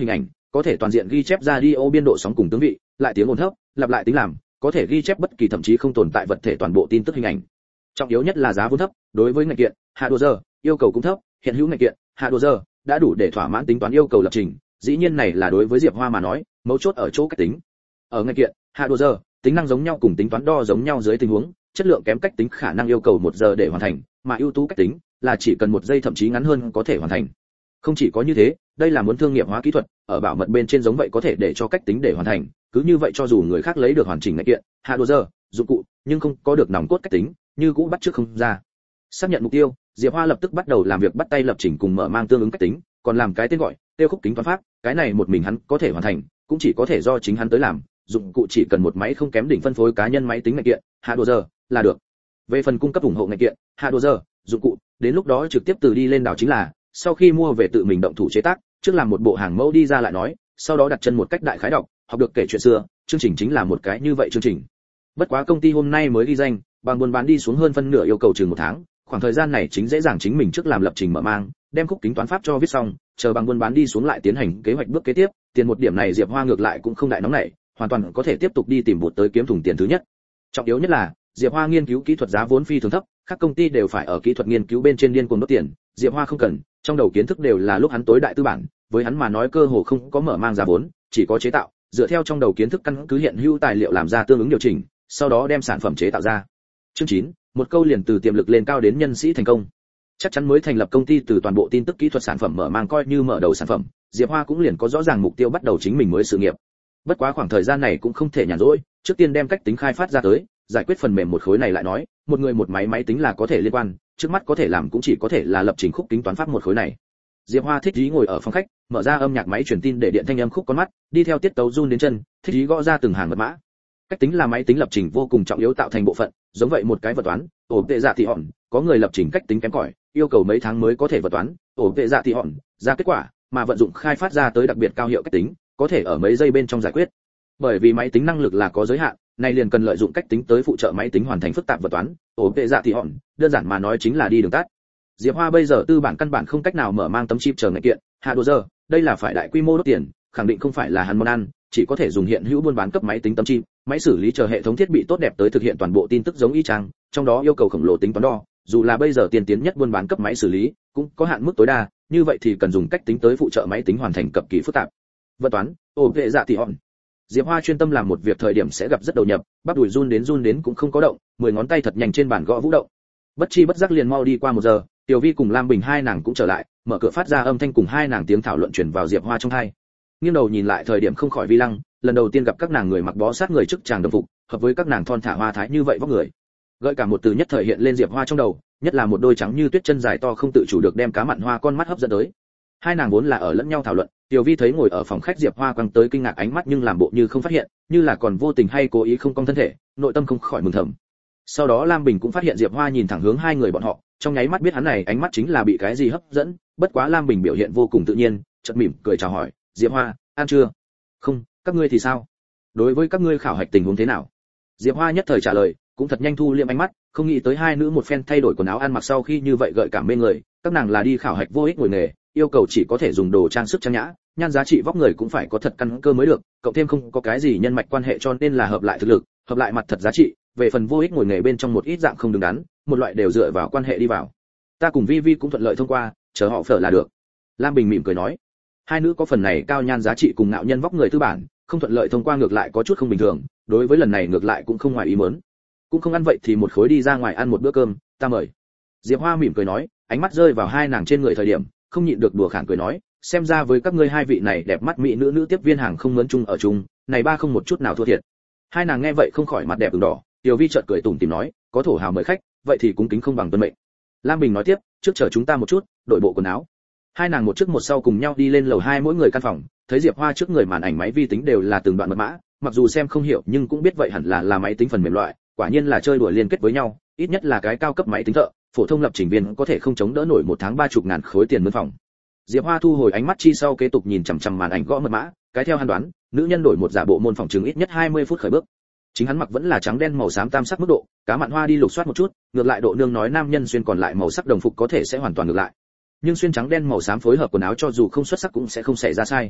có thể toàn diện ghi chép radio biên độ sóng cùng tướng vị, lại tiếng ồn thấp, lặp lại tính làm, có thể ghi chép bất kỳ thậm chí không tồn tại vật thể toàn bộ tin tức hình ảnh. Trọng yếu nhất là giá vốn thấp, đối với ngành kiện, hardware yêu cầu cũng thấp, hiện hữu ngành kiện, hardware đã đủ để thỏa mãn tính toán yêu cầu lập trình, dĩ nhiên này là đối với Diệp Hoa mà nói, mấu chốt ở chỗ cách tính. Ở ngành kiện, hardware, tính năng giống nhau cùng tính toán đo giống nhau dưới tình huống, chất lượng kém cách tính khả năng yêu cầu một giờ để hoàn thành, mà ưu tú cách tính là chỉ cần một giây thậm chí ngắn hơn có thể hoàn thành. Không chỉ có như thế, đây là muốn thương nghiệp hóa kỹ thuật, ở bảo mật bên trên giống vậy có thể để cho cách tính để hoàn thành, cứ như vậy cho dù người khác lấy được hoàn chỉnh ngành kiện, hardware, dụng cụ, nhưng không có được nòng cốt cách tính, như cũ bắt trước không ra. Xác nhận mục tiêu, Diệp Hoa lập tức bắt đầu làm việc bắt tay lập trình cùng mở mang tương ứng cách tính, còn làm cái tên gọi, tiêu khúc tính toán pháp, cái này một mình hắn có thể hoàn thành, cũng chỉ có thể do chính hắn tới làm, dụng cụ chỉ cần một máy không kém đỉnh phân phối cá nhân máy tính ngành kiện, hardware là được. Về phần cung cấp ủng hộ ngành kiện, hardware, dụng cụ, đến lúc đó trực tiếp từ đi lên đảo chính là, sau khi mua về tự mình động thủ chế tác, trước làm một bộ hàng mẫu đi ra lại nói, sau đó đặt chân một cách đại khái đọc, học được kể chuyện xưa, chương trình chính là một cái như vậy chương trình. Bất quá công ty hôm nay mới ghi danh, bằng buôn bán đi xuống hơn phân nửa yêu cầu chừng một tháng, khoảng thời gian này chính dễ dàng chính mình trước làm lập trình mở mang, đem khúc tính toán pháp cho viết xong, chờ bằng buôn bán đi xuống lại tiến hành kế hoạch bước kế tiếp, tiền một điểm này Diệp Hoa ngược lại cũng không đại nóng nảy, hoàn toàn có thể tiếp tục đi tìm bụt tới kiếm thùng tiền thứ nhất. Trọng yếu nhất là, Diệp Hoa nghiên cứu kỹ thuật giá vốn phi thường thấp, các công ty đều phải ở kỹ thuật nghiên cứu bên trên điên cuồng đốt tiền, Diệp Hoa không cần, trong đầu kiến thức đều là lúc hắn tối đại tư bản, với hắn mà nói cơ hồ không có mở mang giá vốn, chỉ có chế tạo, dựa theo trong đầu kiến thức căn cứ hiện hữu tài liệu làm ra tương ứng điều chỉnh, sau đó đem sản phẩm chế tạo ra. Chương chín, một câu liền từ tiềm lực lên cao đến nhân sĩ thành công. Chắc chắn mới thành lập công ty từ toàn bộ tin tức kỹ thuật sản phẩm mở mang coi như mở đầu sản phẩm, Diệp Hoa cũng liền có rõ ràng mục tiêu bắt đầu chính mình mới sự nghiệp. Bất quá khoảng thời gian này cũng không thể nhàn rỗi, trước tiên đem cách tính khai phát ra tới, giải quyết phần mềm một khối này lại nói, một người một máy máy tính là có thể liên quan, trước mắt có thể làm cũng chỉ có thể là lập trình khúc tính toán pháp một khối này. Diệp Hoa thích ý ngồi ở phòng khách, mở ra âm nhạc máy truyền tin để điện thanh âm khúc con mắt, đi theo tiết tấu run đến chân, thích ý gõ ra từng hàng mật mã. Cách tính là máy tính lập trình vô cùng trọng yếu tạo thành bộ phận, giống vậy một cái vật toán, ổ tệ dạ thì hòn, có người lập trình cách tính kém cỏi, yêu cầu mấy tháng mới có thể vật toán, ổ tệ dạ thì hòn, ra kết quả, mà vận dụng khai phát ra tới đặc biệt cao hiệu cách tính, có thể ở mấy giây bên trong giải quyết. Bởi vì máy tính năng lực là có giới hạn, này liền cần lợi dụng cách tính tới phụ trợ máy tính hoàn thành phức tạp vật toán, ổ tệ dạ thì hòn, đơn giản mà nói chính là đi đường tắt. Diệp Hoa bây giờ tư bản căn bản không cách nào mở mang tấm chip chờ ngành kiện, hardware, đây là phải đại quy mô đốt tiền, khẳng định không phải là hắn món ăn, chỉ có thể dùng hiện hữu buôn bán cấp máy tính tấm chip, máy xử lý chờ hệ thống thiết bị tốt đẹp tới thực hiện toàn bộ tin tức giống y chang, trong đó yêu cầu khổng lồ tính toán đo, dù là bây giờ tiên tiến nhất buôn bán cấp máy xử lý, cũng có hạn mức tối đa, như vậy thì cần dùng cách tính tới phụ trợ máy tính hoàn thành cập kỳ phức tạp. Vật toán, ổ tệ dạ thì hòn. Diệp Hoa chuyên tâm làm một việc thời điểm sẽ gặp rất đầu nhập, bắp đùi run đến run đến cũng không có động, mười ngón tay thật nhanh trên bàn gõ vũ động. Bất chi bất giác liền mau đi qua một giờ, Tiểu Vi cùng Lam Bình hai nàng cũng trở lại, mở cửa phát ra âm thanh cùng hai nàng tiếng thảo luận truyền vào Diệp Hoa trong tai. Nghiêng đầu nhìn lại thời điểm không khỏi vi lăng, lần đầu tiên gặp các nàng người mặc bó sát người chức chàng đồng phục, hợp với các nàng thon thả hoa thái như vậy vóc người. Gợi cả một từ nhất thời hiện lên Diệp Hoa trong đầu, nhất là một đôi trắng như tuyết chân dài to không tự chủ được đem cá mặn hoa con mắt hấp dẫn tới. Hai nàng vốn là ở lẫn nhau thảo luận, Tiểu Vi thấy ngồi ở phòng khách Diệp Hoa quăng tới kinh ngạc ánh mắt nhưng làm bộ như không phát hiện, như là còn vô tình hay cố ý không cong thân thể, nội tâm không khỏi mừng thầm. Sau đó Lam Bình cũng phát hiện Diệp Hoa nhìn thẳng hướng hai người bọn họ, trong nháy mắt biết hắn này ánh mắt chính là bị cái gì hấp dẫn, bất quá Lam Bình biểu hiện vô cùng tự nhiên, chợt mỉm cười chào hỏi, "Diệp Hoa, ăn chưa?" "Không, các ngươi thì sao? Đối với các ngươi khảo hạch tình huống thế nào?" Diệp Hoa nhất thời trả lời, cũng thật nhanh thu liệm ánh mắt, không nghĩ tới hai nữ một phen thay đổi quần áo ăn mặc sau khi như vậy gợi cảm mê người, các nàng là đi khảo hạch vô ích ngồi nghề, yêu cầu chỉ có thể dùng đồ trang sức trang nhã, nhan giá trị vóc người cũng phải có thật căn cơ mới được, cộng thêm không có cái gì nhân mạch quan hệ cho nên là hợp lại thực lực, hợp lại mặt thật giá trị, về phần vô ích ngồi nghề bên trong một ít dạng không đứng đắn, một loại đều dựa vào quan hệ đi vào. Ta cùng Vi Vi cũng thuận lợi thông qua, chờ họ phở là được. Lam Bình mỉm cười nói, hai nữ có phần này cao nhan giá trị cùng ngạo nhân vóc người tư bản, không thuận lợi thông qua ngược lại có chút không bình thường, đối với lần này ngược lại cũng không ngoài ý muốn. Cũng không ăn vậy thì một khối đi ra ngoài ăn một bữa cơm, ta mời. Diệp Hoa mỉm cười nói, ánh mắt rơi vào hai nàng trên người thời điểm, không nhịn được đùa khản cười nói, xem ra với các ngươi hai vị này đẹp mắt mỹ nữ nữ tiếp viên hàng không mướn chung ở chung, này ba không một chút nào thua thiệt. Hai nàng nghe vậy không khỏi mặt đẹp ửng đỏ, Tiểu Vi chợt cười tủm tỉm nói, có thổ hào mời khách, vậy thì cúng kính không bằng tuân mệnh. Lam Bình nói tiếp, trước chờ chúng ta một chút, đổi bộ quần áo. Hai nàng một trước một sau cùng nhau đi lên lầu hai mỗi người căn phòng, thấy Diệp Hoa trước người màn ảnh máy vi tính đều là từng đoạn mật mã, mặc dù xem không hiểu nhưng cũng biết vậy hẳn là là máy tính phần mềm loại, quả nhiên là chơi đùa liên kết với nhau, ít nhất là cái cao cấp máy tính thợ, phổ thông lập trình viên có thể không chống đỡ nổi một tháng ba chục ngàn khối tiền mướn phòng. Diệp Hoa thu hồi ánh mắt chi sau kế tục nhìn chằm chằm màn ảnh gõ mật mã, cái theo hắn đoán, nữ nhân đổi một giả bộ môn phòng chứng ít nhất hai mươi phút khởi bước. Chính hắn mặc vẫn là trắng đen màu xám tam sắc mức độ, cá mặn hoa đi lục soát một chút, ngược lại độ nương nói nam nhân xuyên còn lại màu sắc đồng phục có thể sẽ hoàn toàn ngược lại. Nhưng xuyên trắng đen màu xám phối hợp quần áo cho dù không xuất sắc cũng sẽ không xảy ra sai.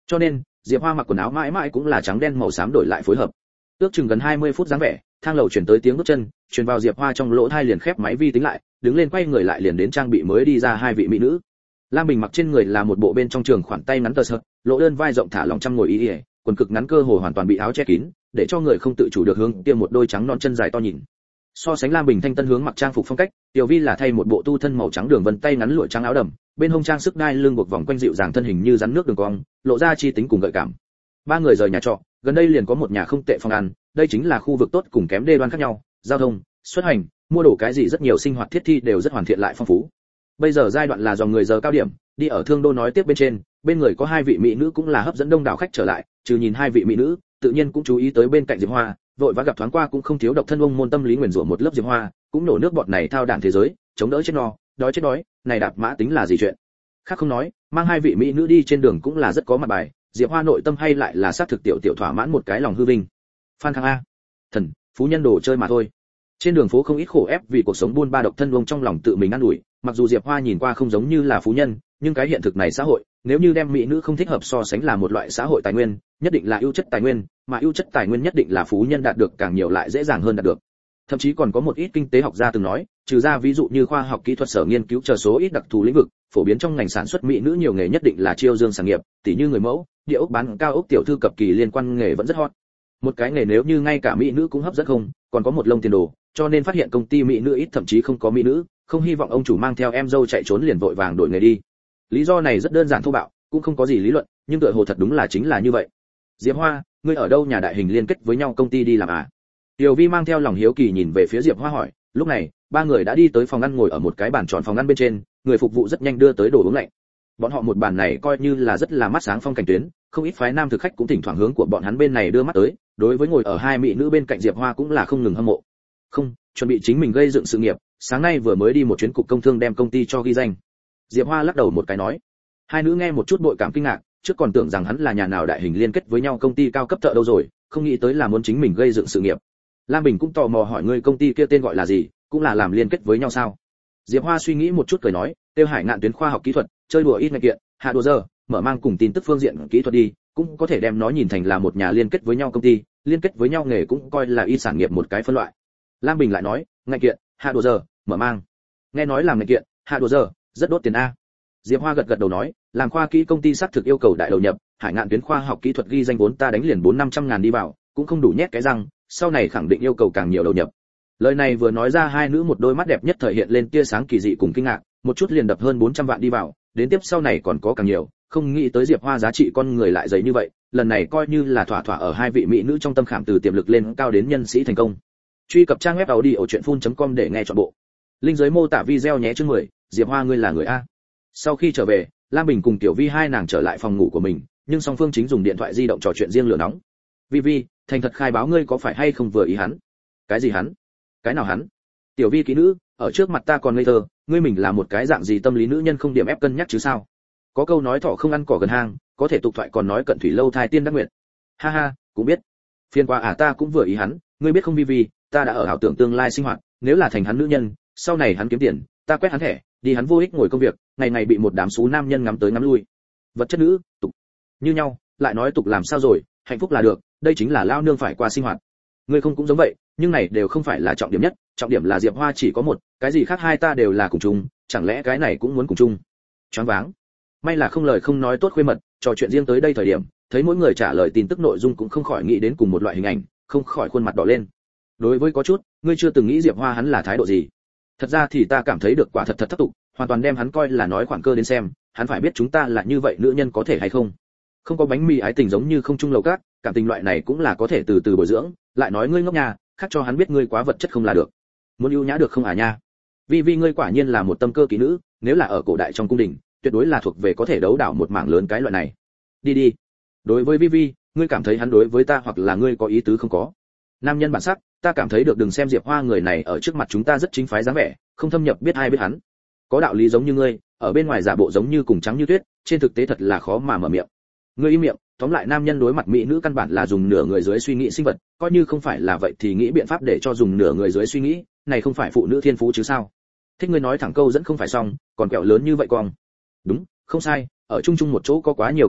Cho nên Diệp Hoa mặc quần áo mãi mãi cũng là trắng đen màu xám đổi lại phối hợp. Ước chừng gần hai mươi phút dáng vẻ, thang lầu chuyển tới tiếng bước chân, truyền vào Diệp Hoa trong lỗ tai liền khép máy vi tính lại, đứng lên quay người lại liền đến trang bị mới đi ra hai vị mỹ nữ. Lam Bình mặc trên người là một bộ bên trong trường khoản tay ngắn tơ sợi, lỗ đơn vai rộng thả lỏng trăm ngồi y, quần cực ngắn cơ hồ hoàn toàn bị áo che kín, để cho người không tự chủ được hướng tiêm một đôi trắng non chân dài to nhìn. So sánh Lam Bình thanh tân hướng mặc trang phục phong cách, Tiểu Vi là thay một bộ tu thân màu trắng đường vân tay ngắn lụa trắng áo đầm, bên hông trang sức đai lưng buộc vòng quanh dịu dàng thân hình như rắn nước đường cong, lộ ra chi tính cùng gợi cảm. Ba người rời nhà trọ, gần đây liền có một nhà không tệ phòng ăn, đây chính là khu vực tốt cùng kém đê đoan khác nhau, giao thông, xuất hành, mua đồ cái gì rất nhiều sinh hoạt thiết thi đều rất hoàn thiện lại phong phú. Bây giờ giai đoạn là dòng người giờ cao điểm, đi ở Thương Đô nói tiếp bên trên, bên người có hai vị mỹ nữ cũng là hấp dẫn đông đảo khách trở lại, trừ nhìn hai vị mỹ nữ, tự nhiên cũng chú ý tới bên cạnh Diệp Hoa, vội vã gặp thoáng qua cũng không thiếu độc thân ông môn tâm lý nguyền rủa một lớp Diệp Hoa, cũng nổ nước bọt này thao đản thế giới, chống đỡ chết no, đói chết đói, này đạp mã tính là gì chuyện. Khác không nói, mang hai vị mỹ nữ đi trên đường cũng là rất có mặt bài, Diệp Hoa nội tâm hay lại là xác thực tiểu tiểu thỏa mãn một cái lòng hư vinh. Phan Khang a, thần, phú nhân đồ chơi mà thôi. Trên đường phố không ít khổ ép vì cuộc sống buôn ba độc thân ông trong lòng tự mình ăn ủi, mặc dù Diệp Hoa nhìn qua không giống như là phú nhân, nhưng cái hiện thực này xã hội, nếu như đem mỹ nữ không thích hợp so sánh là một loại xã hội tài nguyên, nhất định là ưu chất tài nguyên, mà ưu chất tài nguyên nhất định là phú nhân đạt được càng nhiều lại dễ dàng hơn đạt được. Thậm chí còn có một ít kinh tế học gia từng nói, trừ ra ví dụ như khoa học kỹ thuật sở nghiên cứu chờ số ít đặc thù lĩnh vực, phổ biến trong ngành sản xuất mỹ nữ nhiều nghề nhất định là chiêu dương sản nghiệp, tỉ như người mẫu, địa ốc bán cao ốc tiểu thư cập kỳ liên quan nghề vẫn rất hot. Một cái nghề nếu như ngay cả mỹ nữ cũng hấp dẫn không, còn có một lông tiền đồ, cho nên phát hiện công ty mỹ nữ ít thậm chí không có mỹ nữ, không hy vọng ông chủ mang theo em dâu chạy trốn liền vội vàng đổi nghề đi. Lý do này rất đơn giản thô bạo, cũng không có gì lý luận, nhưng tựa hồ thật đúng là chính là như vậy. Diệp Hoa, ngươi ở đâu nhà đại hình liên kết với nhau công ty đi làm à? Tiểu Vi mang theo lòng hiếu kỳ nhìn về phía Diệp Hoa hỏi, lúc này, ba người đã đi tới phòng ăn ngồi ở một cái bàn tròn phòng ăn bên trên, người phục vụ rất nhanh đưa tới đồ uống lạnh. Bọn họ một bàn này coi như là rất là mắt sáng phong cảnh tuyến, không ít phái nam thực khách cũng thỉnh thoảng hướng của bọn hắn bên này đưa mắt tới, đối với ngồi ở hai mỹ nữ bên cạnh Diệp Hoa cũng là không ngừng hâm mộ. Không, chuẩn bị chính mình gây dựng sự nghiệp, sáng nay vừa mới đi một chuyến cục công thương đem công ty cho ghi danh. Diệp Hoa lắc đầu một cái nói. Hai nữ nghe một chút bội cảm kinh ngạc, trước còn tưởng rằng hắn là nhà nào đại hình liên kết với nhau công ty cao cấp thợ đâu rồi, không nghĩ tới là muốn chính mình gây dựng sự nghiệp. Lam Bình cũng tò mò hỏi ngươi công ty kia tên gọi là gì, cũng là làm liên kết với nhau sao? Diệp Hoa suy nghĩ một chút cười nói, Tiêu Hải Ngạn tuyến khoa học kỹ thuật, chơi đùa ít ngày kiện, hạ đùa giờ, mở mang cùng tin tức phương diện kỹ thuật đi, cũng có thể đem nó nhìn thành là một nhà liên kết với nhau công ty, liên kết với nhau nghề cũng coi là y sản nghiệp một cái phân loại. Lam Bình lại nói, ngày kiện, hạ đùa giờ, mở mang. Nghe nói làm ngày kiện, hạ đùa giờ, rất đốt tiền a. Diệp Hoa gật gật đầu nói, làm khoa kỹ công ty xác thực yêu cầu đại đầu nhập, Hải Ngạn tuyến khoa học kỹ thuật ghi danh vốn ta đánh liền bốn năm trăm ngàn đi vào, cũng không đủ nhét cái răng, sau này khẳng định yêu cầu càng nhiều đầu nhập. Lời này vừa nói ra hai nữ một đôi mắt đẹp nhất thời hiện lên tia sáng kỳ dị cùng kinh ngạc, một chút liền đập hơn bốn trăm vạn đi vào, đến tiếp sau này còn có càng nhiều, không nghĩ tới Diệp Hoa giá trị con người lại dày như vậy, lần này coi như là thỏa thỏa ở hai vị mỹ nữ trong tâm khảm từ tiềm lực lên cao đến nhân sĩ thành công. Truy cập trang web audiochuyenphun.com để nghe trọn bộ. Link dưới mô tả video nhé chương mười, Diệp Hoa ngươi là người a. Sau khi trở về, Lam Bình cùng Tiểu Vi hai nàng trở lại phòng ngủ của mình, nhưng song phương chính dùng điện thoại di động trò chuyện riêng lửa nóng. Vi Vi, thành thật khai báo ngươi có phải hay không vừa ý hắn? Cái gì hắn? Cái nào hắn? Tiểu Vi kỹ nữ, ở trước mặt ta còn ngây thơ, ngươi mình là một cái dạng gì tâm lý nữ nhân không điểm ép cân nhắc chứ sao? Có câu nói thỏ không ăn cỏ gần hang, có thể tục thoại còn nói cận thủy lâu thai tiên đắc nguyện. Ha ha, cũng biết. Phiền qua à ta cũng vừa ý hắn, ngươi biết không Vi Vi, ta đã ở ảo tưởng tương lai sinh hoạt, nếu là thành hắn nữ nhân, sau này hắn kiếm tiền, ta quét hắn thẻ, đi hắn vô ích ngồi công việc, ngày ngày bị một đám xú nam nhân ngắm tới ngắm lui. Vật chất nữ, tục. Như nhau, lại nói tục làm sao rồi, hạnh phúc là được, đây chính là lao nương phải qua sinh hoạt. Ngươi không cũng giống vậy, nhưng này đều không phải là trọng điểm nhất, trọng điểm là Diệp Hoa chỉ có một, cái gì khác hai ta đều là cùng chung, chẳng lẽ cái này cũng muốn cùng chung? Choáng váng. May là không lời không nói tốt khuê mật, trò chuyện riêng tới đây thời điểm, thấy mỗi người trả lời tin tức nội dung cũng không khỏi nghĩ đến cùng một loại hình ảnh, không khỏi khuôn mặt đỏ lên. Đối với có chút, ngươi chưa từng nghĩ Diệp Hoa hắn là thái độ gì? Thật ra thì ta cảm thấy được quả thật thật thất tục, hoàn toàn đem hắn coi là nói khoản cơ đến xem, hắn phải biết chúng ta là như vậy nữ nhân có thể hay không? Không có bánh mì ái tình giống như không chung lầu cát, cảm tình loại này cũng là có thể từ từ bồi dưỡng, lại nói ngươi ngốc nhà, khác cho hắn biết ngươi quá vật chất không là được. Muốn ưu nhã được không à nha? Vi Vi ngươi quả nhiên là một tâm cơ kỹ nữ, nếu là ở cổ đại trong cung đình, tuyệt đối là thuộc về có thể đấu đảo một mảng lớn cái loại này. Đi đi. Đối với Vi Vi, ngươi cảm thấy hắn đối với ta hoặc là ngươi có ý tứ không có? Nam nhân bản sắc, ta cảm thấy được đừng xem Diệp Hoa người này ở trước mặt chúng ta rất chính phái dáng vẻ, không thâm nhập biết ai biết hắn. Có đạo lý giống như ngươi, ở bên ngoài giả bộ giống như cùng trắng như tuyết, trên thực tế thật là khó mà mở miệng. Ngươi im miệng, tóm lại nam nhân đối mặt mỹ nữ căn bản là dùng nửa người dưới suy nghĩ sinh vật, coi như không phải là vậy thì nghĩ biện pháp để cho dùng nửa người dưới suy nghĩ, này không phải phụ nữ thiên phú chứ sao? Thích ngươi nói thẳng câu dẫn không phải xong, còn kẹo lớn như vậy con. Đúng, không sai, ở chung chung một chỗ có quá nhiều cơ hội,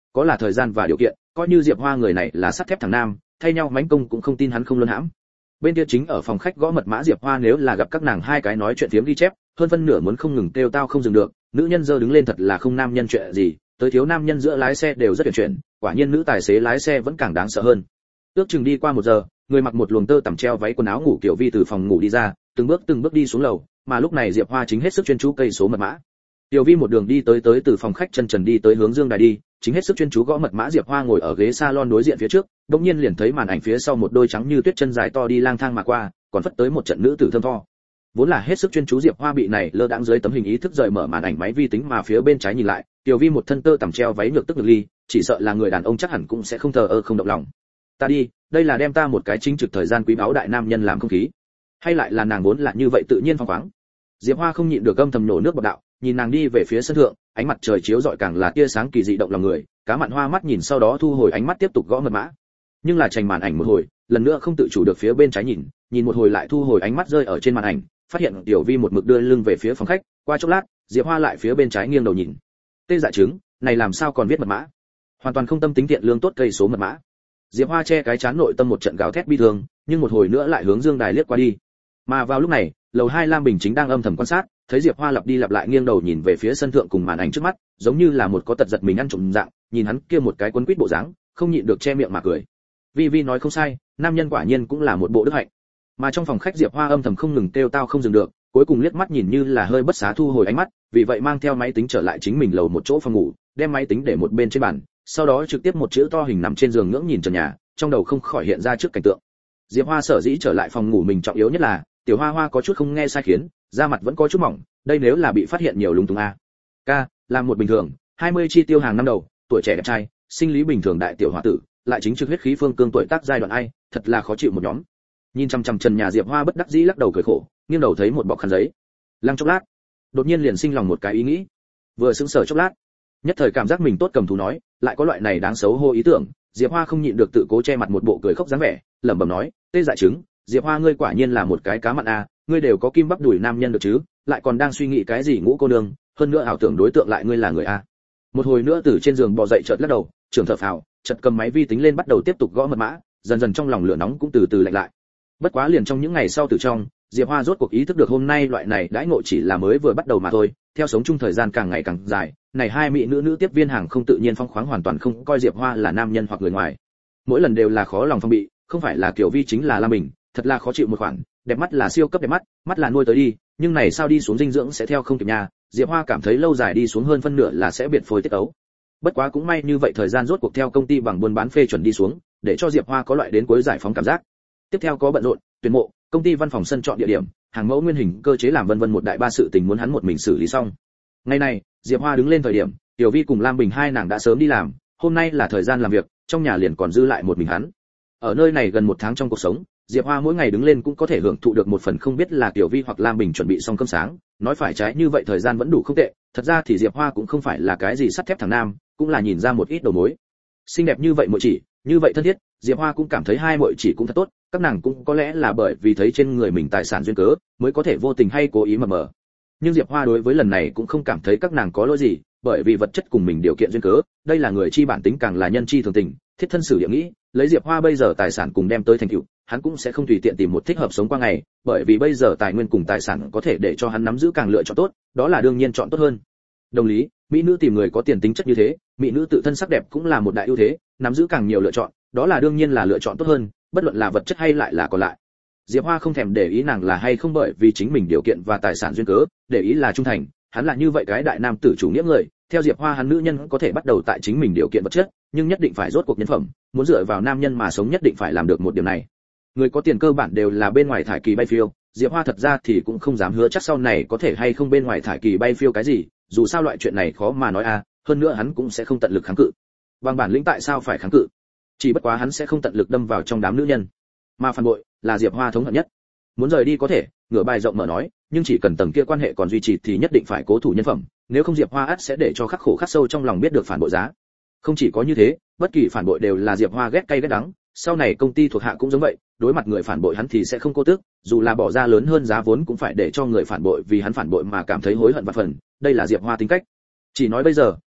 có là thời gian và điều kiện, coi như Diệp Hoa người này là sắt thép thằng nam, thay nhau mánh công cũng không tin hắn không luân hãm. Bên kia chính ở phòng khách gõ mật mã Diệp Hoa nếu là gặp các nàng hai cái nói chuyện phiếm ghi chép, hơn phân nửa muốn không ngừng kêu tao không dừng được, nữ nhân dơ đứng lên thật là không nam nhân chuyện gì, tới thiếu nam nhân giữa lái xe đều rất tuyệt chuyện, quả nhiên nữ tài xế lái xe vẫn càng đáng sợ hơn. Ước chừng đi qua một giờ, người mặc một luồng tơ tằm treo váy quần áo ngủ kiểu Vi từ phòng ngủ đi ra, từng bước từng bước đi xuống lầu, mà lúc này Diệp Hoa chính hết sức chuyên chú cây số mật mã. Tiểu Vi một đường đi tới tới từ phòng khách chân trần đi tới hướng Dương Đài đi, chính hết sức chuyên chú gõ mật mã. Diệp Hoa ngồi ở ghế salon đối diện phía trước, đột nhiên liền thấy màn ảnh phía sau một đôi trắng như tuyết chân dài to đi lang thang mà qua, còn phất tới một trận nữ tử thơm tho. Vốn là hết sức chuyên chú Diệp Hoa bị này lơ đãng dưới tấm hình ý thức rời mở màn ảnh máy vi tính mà phía bên trái nhìn lại, Tiểu Vi một thân tơ tằm treo váy nhược tức ngực ly, chỉ sợ là người đàn ông chắc hẳn cũng sẽ không thờ ơ không động lòng. Ta đi, đây là đem ta một cái chính trực thời gian quý báu đại nam nhân làm không khí, hay lại là nàng vốn là như vậy tự nhiên phóng khoáng. Diệp Hoa không nhịn được âm thầm nổ nước bọt đạo, nhìn nàng đi về phía sân thượng, ánh mặt trời chiếu rọi càng là tia sáng kỳ dị động lòng người, cá mặn hoa mắt nhìn sau đó thu hồi ánh mắt tiếp tục gõ mật mã. Nhưng là chành màn ảnh một hồi, lần nữa không tự chủ được phía bên trái nhìn, nhìn một hồi lại thu hồi ánh mắt rơi ở trên màn ảnh, phát hiện Tiểu Vi một mực đưa lưng về phía phòng khách, qua chốc lát, Diệp Hoa lại phía bên trái nghiêng đầu nhìn. Tê dại trứng, này làm sao còn viết mật mã? Hoàn toàn không tâm tính tiện lương tốt cây số mật mã. Diệp Hoa che cái chán nội tâm một trận gào thét bi thương, nhưng một hồi nữa lại hướng Dương Đài liếc qua đi. Mà vào lúc này, lầu hai Lam Bình chính đang âm thầm quan sát, thấy Diệp Hoa lặp đi lặp lại nghiêng đầu nhìn về phía sân thượng cùng màn ảnh trước mắt, giống như là một có tật giật mình ăn trộm dạng, nhìn hắn kia một cái quấn quýt bộ dáng, không nhịn được che miệng mà cười. Vi Vi nói không sai, nam nhân quả nhiên cũng là một bộ đức hạnh. Mà trong phòng khách Diệp Hoa âm thầm không ngừng kêu tao không dừng được, cuối cùng liếc mắt nhìn như là hơi bất xá thu hồi ánh mắt, vì vậy mang theo máy tính trở lại chính mình lầu một chỗ phòng ngủ, đem máy tính để một bên trên bàn, sau đó trực tiếp một chữ to hình nằm trên giường ngưỡng nhìn trần nhà, trong đầu không khỏi hiện ra trước cảnh tượng. Diệp Hoa sở dĩ trở lại phòng ngủ mình trọng yếu nhất là, Tiểu Hoa Hoa có chút không nghe sai khiến, da mặt vẫn có chút mỏng, đây nếu là bị phát hiện nhiều lúng túng a. Ca, làm một bình thường, hai mươi chi tiêu hàng năm đầu, tuổi trẻ đẹp trai, sinh lý bình thường đại tiểu hòa tử, lại chính trực huyết khí phương cương tuổi tác giai đoạn ai, thật là khó chịu một nhóm. Nhìn chằm chằm trần nhà Diệp Hoa bất đắc dĩ lắc đầu cười khổ, nghiêng đầu thấy một bọc khăn giấy. Lăng chốc lát, đột nhiên liền sinh lòng một cái ý nghĩ. Vừa sững sờ chốc lát, nhất thời cảm giác mình tốt cầm thú nói, lại có loại này đáng xấu hô ý tưởng, Diệp Hoa không nhịn được tự cố che mặt một bộ cười khóc dáng vẻ, lẩm bẩm nói, tê dại trứng, Diệp Hoa ngươi quả nhiên là một cái cá mặn a, ngươi đều có kim bắp đùi nam nhân được chứ, lại còn đang suy nghĩ cái gì ngũ cô nương, hơn nữa ảo tưởng đối tượng lại ngươi là người a. Một hồi nữa từ trên giường bò dậy chợt lắc đầu, trưởng thở phào, chợt cầm máy vi tính lên bắt đầu tiếp tục gõ mật mã, dần dần trong lòng lửa nóng cũng từ từ lạnh lại. Bất quá liền trong những ngày sau từ trong, Diệp Hoa rốt cuộc ý thức được hôm nay loại này đãi ngộ chỉ là mới vừa bắt đầu mà thôi, theo sống chung thời gian càng ngày càng dài, này hai mỹ nữ nữ tiếp viên hàng không tự nhiên phong khoáng hoàn toàn không coi Diệp Hoa là nam nhân hoặc người ngoài. Mỗi lần đều là khó lòng phong bị, không phải là Kiều Vi chính là Lam Bình, thật là khó chịu một khoản, đẹp mắt là siêu cấp đẹp mắt, mắt là nuôi tới đi, nhưng này sao đi xuống dinh dưỡng sẽ theo không kịp nhà, Diệp Hoa cảm thấy lâu dài đi xuống hơn phân nửa là sẽ biệt phôi tiết ấu. Bất quá cũng may như vậy thời gian rốt cuộc theo công ty bằng buôn bán phê chuẩn đi xuống, để cho Diệp Hoa có loại đến cuối giải phóng cảm giác. Tiếp theo có bận rộn, tuyển mộ, công ty văn phòng sân chọn địa điểm, hàng mẫu nguyên hình cơ chế làm vân vân một đại ba sự tình muốn hắn một mình xử lý xong. Ngày này, Diệp Hoa đứng lên thời điểm, Tiểu Vi cùng Lam Bình hai nàng đã sớm đi làm, hôm nay là thời gian làm việc, trong nhà liền còn dư lại một mình hắn. Ở nơi này gần một tháng trong cuộc sống, Diệp Hoa mỗi ngày đứng lên cũng có thể hưởng thụ được một phần không biết là Tiểu Vi hoặc Lam Bình chuẩn bị xong cơm sáng, nói phải trái như vậy thời gian vẫn đủ không tệ, thật ra thì Diệp Hoa cũng không phải là cái gì sắt thép thằng nam, cũng là nhìn ra một ít đầu mối. Xinh đẹp như vậy muội chỉ, như vậy thân thiết, Diệp Hoa cũng cảm thấy hai muội chỉ cũng thật tốt, các nàng cũng có lẽ là bởi vì thấy trên người mình tài sản duyên cớ, mới có thể vô tình hay cố ý mà mờ. Nhưng Diệp Hoa đối với lần này cũng không cảm thấy các nàng có lỗi gì, bởi vì vật chất cùng mình điều kiện duyên cớ, đây là người chi bản tính càng là nhân chi thường tình, thiết thân xử địa nghĩ, lấy Diệp Hoa bây giờ tài sản cùng đem tới thành tựu, hắn cũng sẽ không tùy tiện tìm một thích hợp sống qua ngày, bởi vì bây giờ tài nguyên cùng tài sản có thể để cho hắn nắm giữ càng lựa chọn tốt, đó là đương nhiên chọn tốt hơn. Đồng lý, mỹ nữ tìm người có tiền tính chất như thế, mỹ nữ tự thân sắc đẹp cũng là một đại ưu thế, nắm giữ càng nhiều lựa chọn, đó là đương nhiên là lựa chọn tốt hơn, bất luận là vật chất hay lại là còn lại. Diệp Hoa không thèm để ý nàng là hay không bởi vì chính mình điều kiện và tài sản duyên cớ, để ý là trung thành, hắn là như vậy cái đại nam tử chủ nghĩa người, theo Diệp Hoa hắn nữ nhân có thể bắt đầu tại chính mình điều kiện vật chất, nhưng nhất định phải rốt cuộc nhân phẩm, muốn dựa vào nam nhân mà sống nhất định phải làm được một điểm này. Người có tiền cơ bản đều là bên ngoài thải kỳ bay phiêu, Diệp Hoa thật ra thì cũng không dám hứa chắc sau này có thể hay không bên ngoài thải kỳ bay phiêu cái gì, dù sao loại chuyện này khó mà nói a, hơn nữa hắn cũng sẽ không tận lực kháng cự. Bằng bản lĩnh tại sao phải kháng cự? Chỉ bất quá hắn sẽ không tận lực đâm vào trong đám nữ nhân. Mà phản bội là Diệp Hoa thống hận nhất. Muốn rời đi có thể, ngửa bài rộng mở nói, nhưng chỉ cần tầng kia quan hệ còn duy trì thì nhất định phải cố thủ nhân phẩm, nếu không Diệp Hoa ắt sẽ để cho khắc khổ khắc sâu trong lòng biết được phản bội giá. Không chỉ có như thế, bất kỳ phản bội đều là Diệp Hoa ghét cay ghét đắng, sau này công ty thuộc hạ cũng giống vậy, đối mặt người phản bội hắn thì sẽ không cô tước, dù là bỏ ra lớn hơn giá vốn cũng phải để cho người phản bội vì hắn phản bội mà cảm thấy hối hận và phần, đây là Diệp Hoa tính cách. Chỉ nói bây giờ,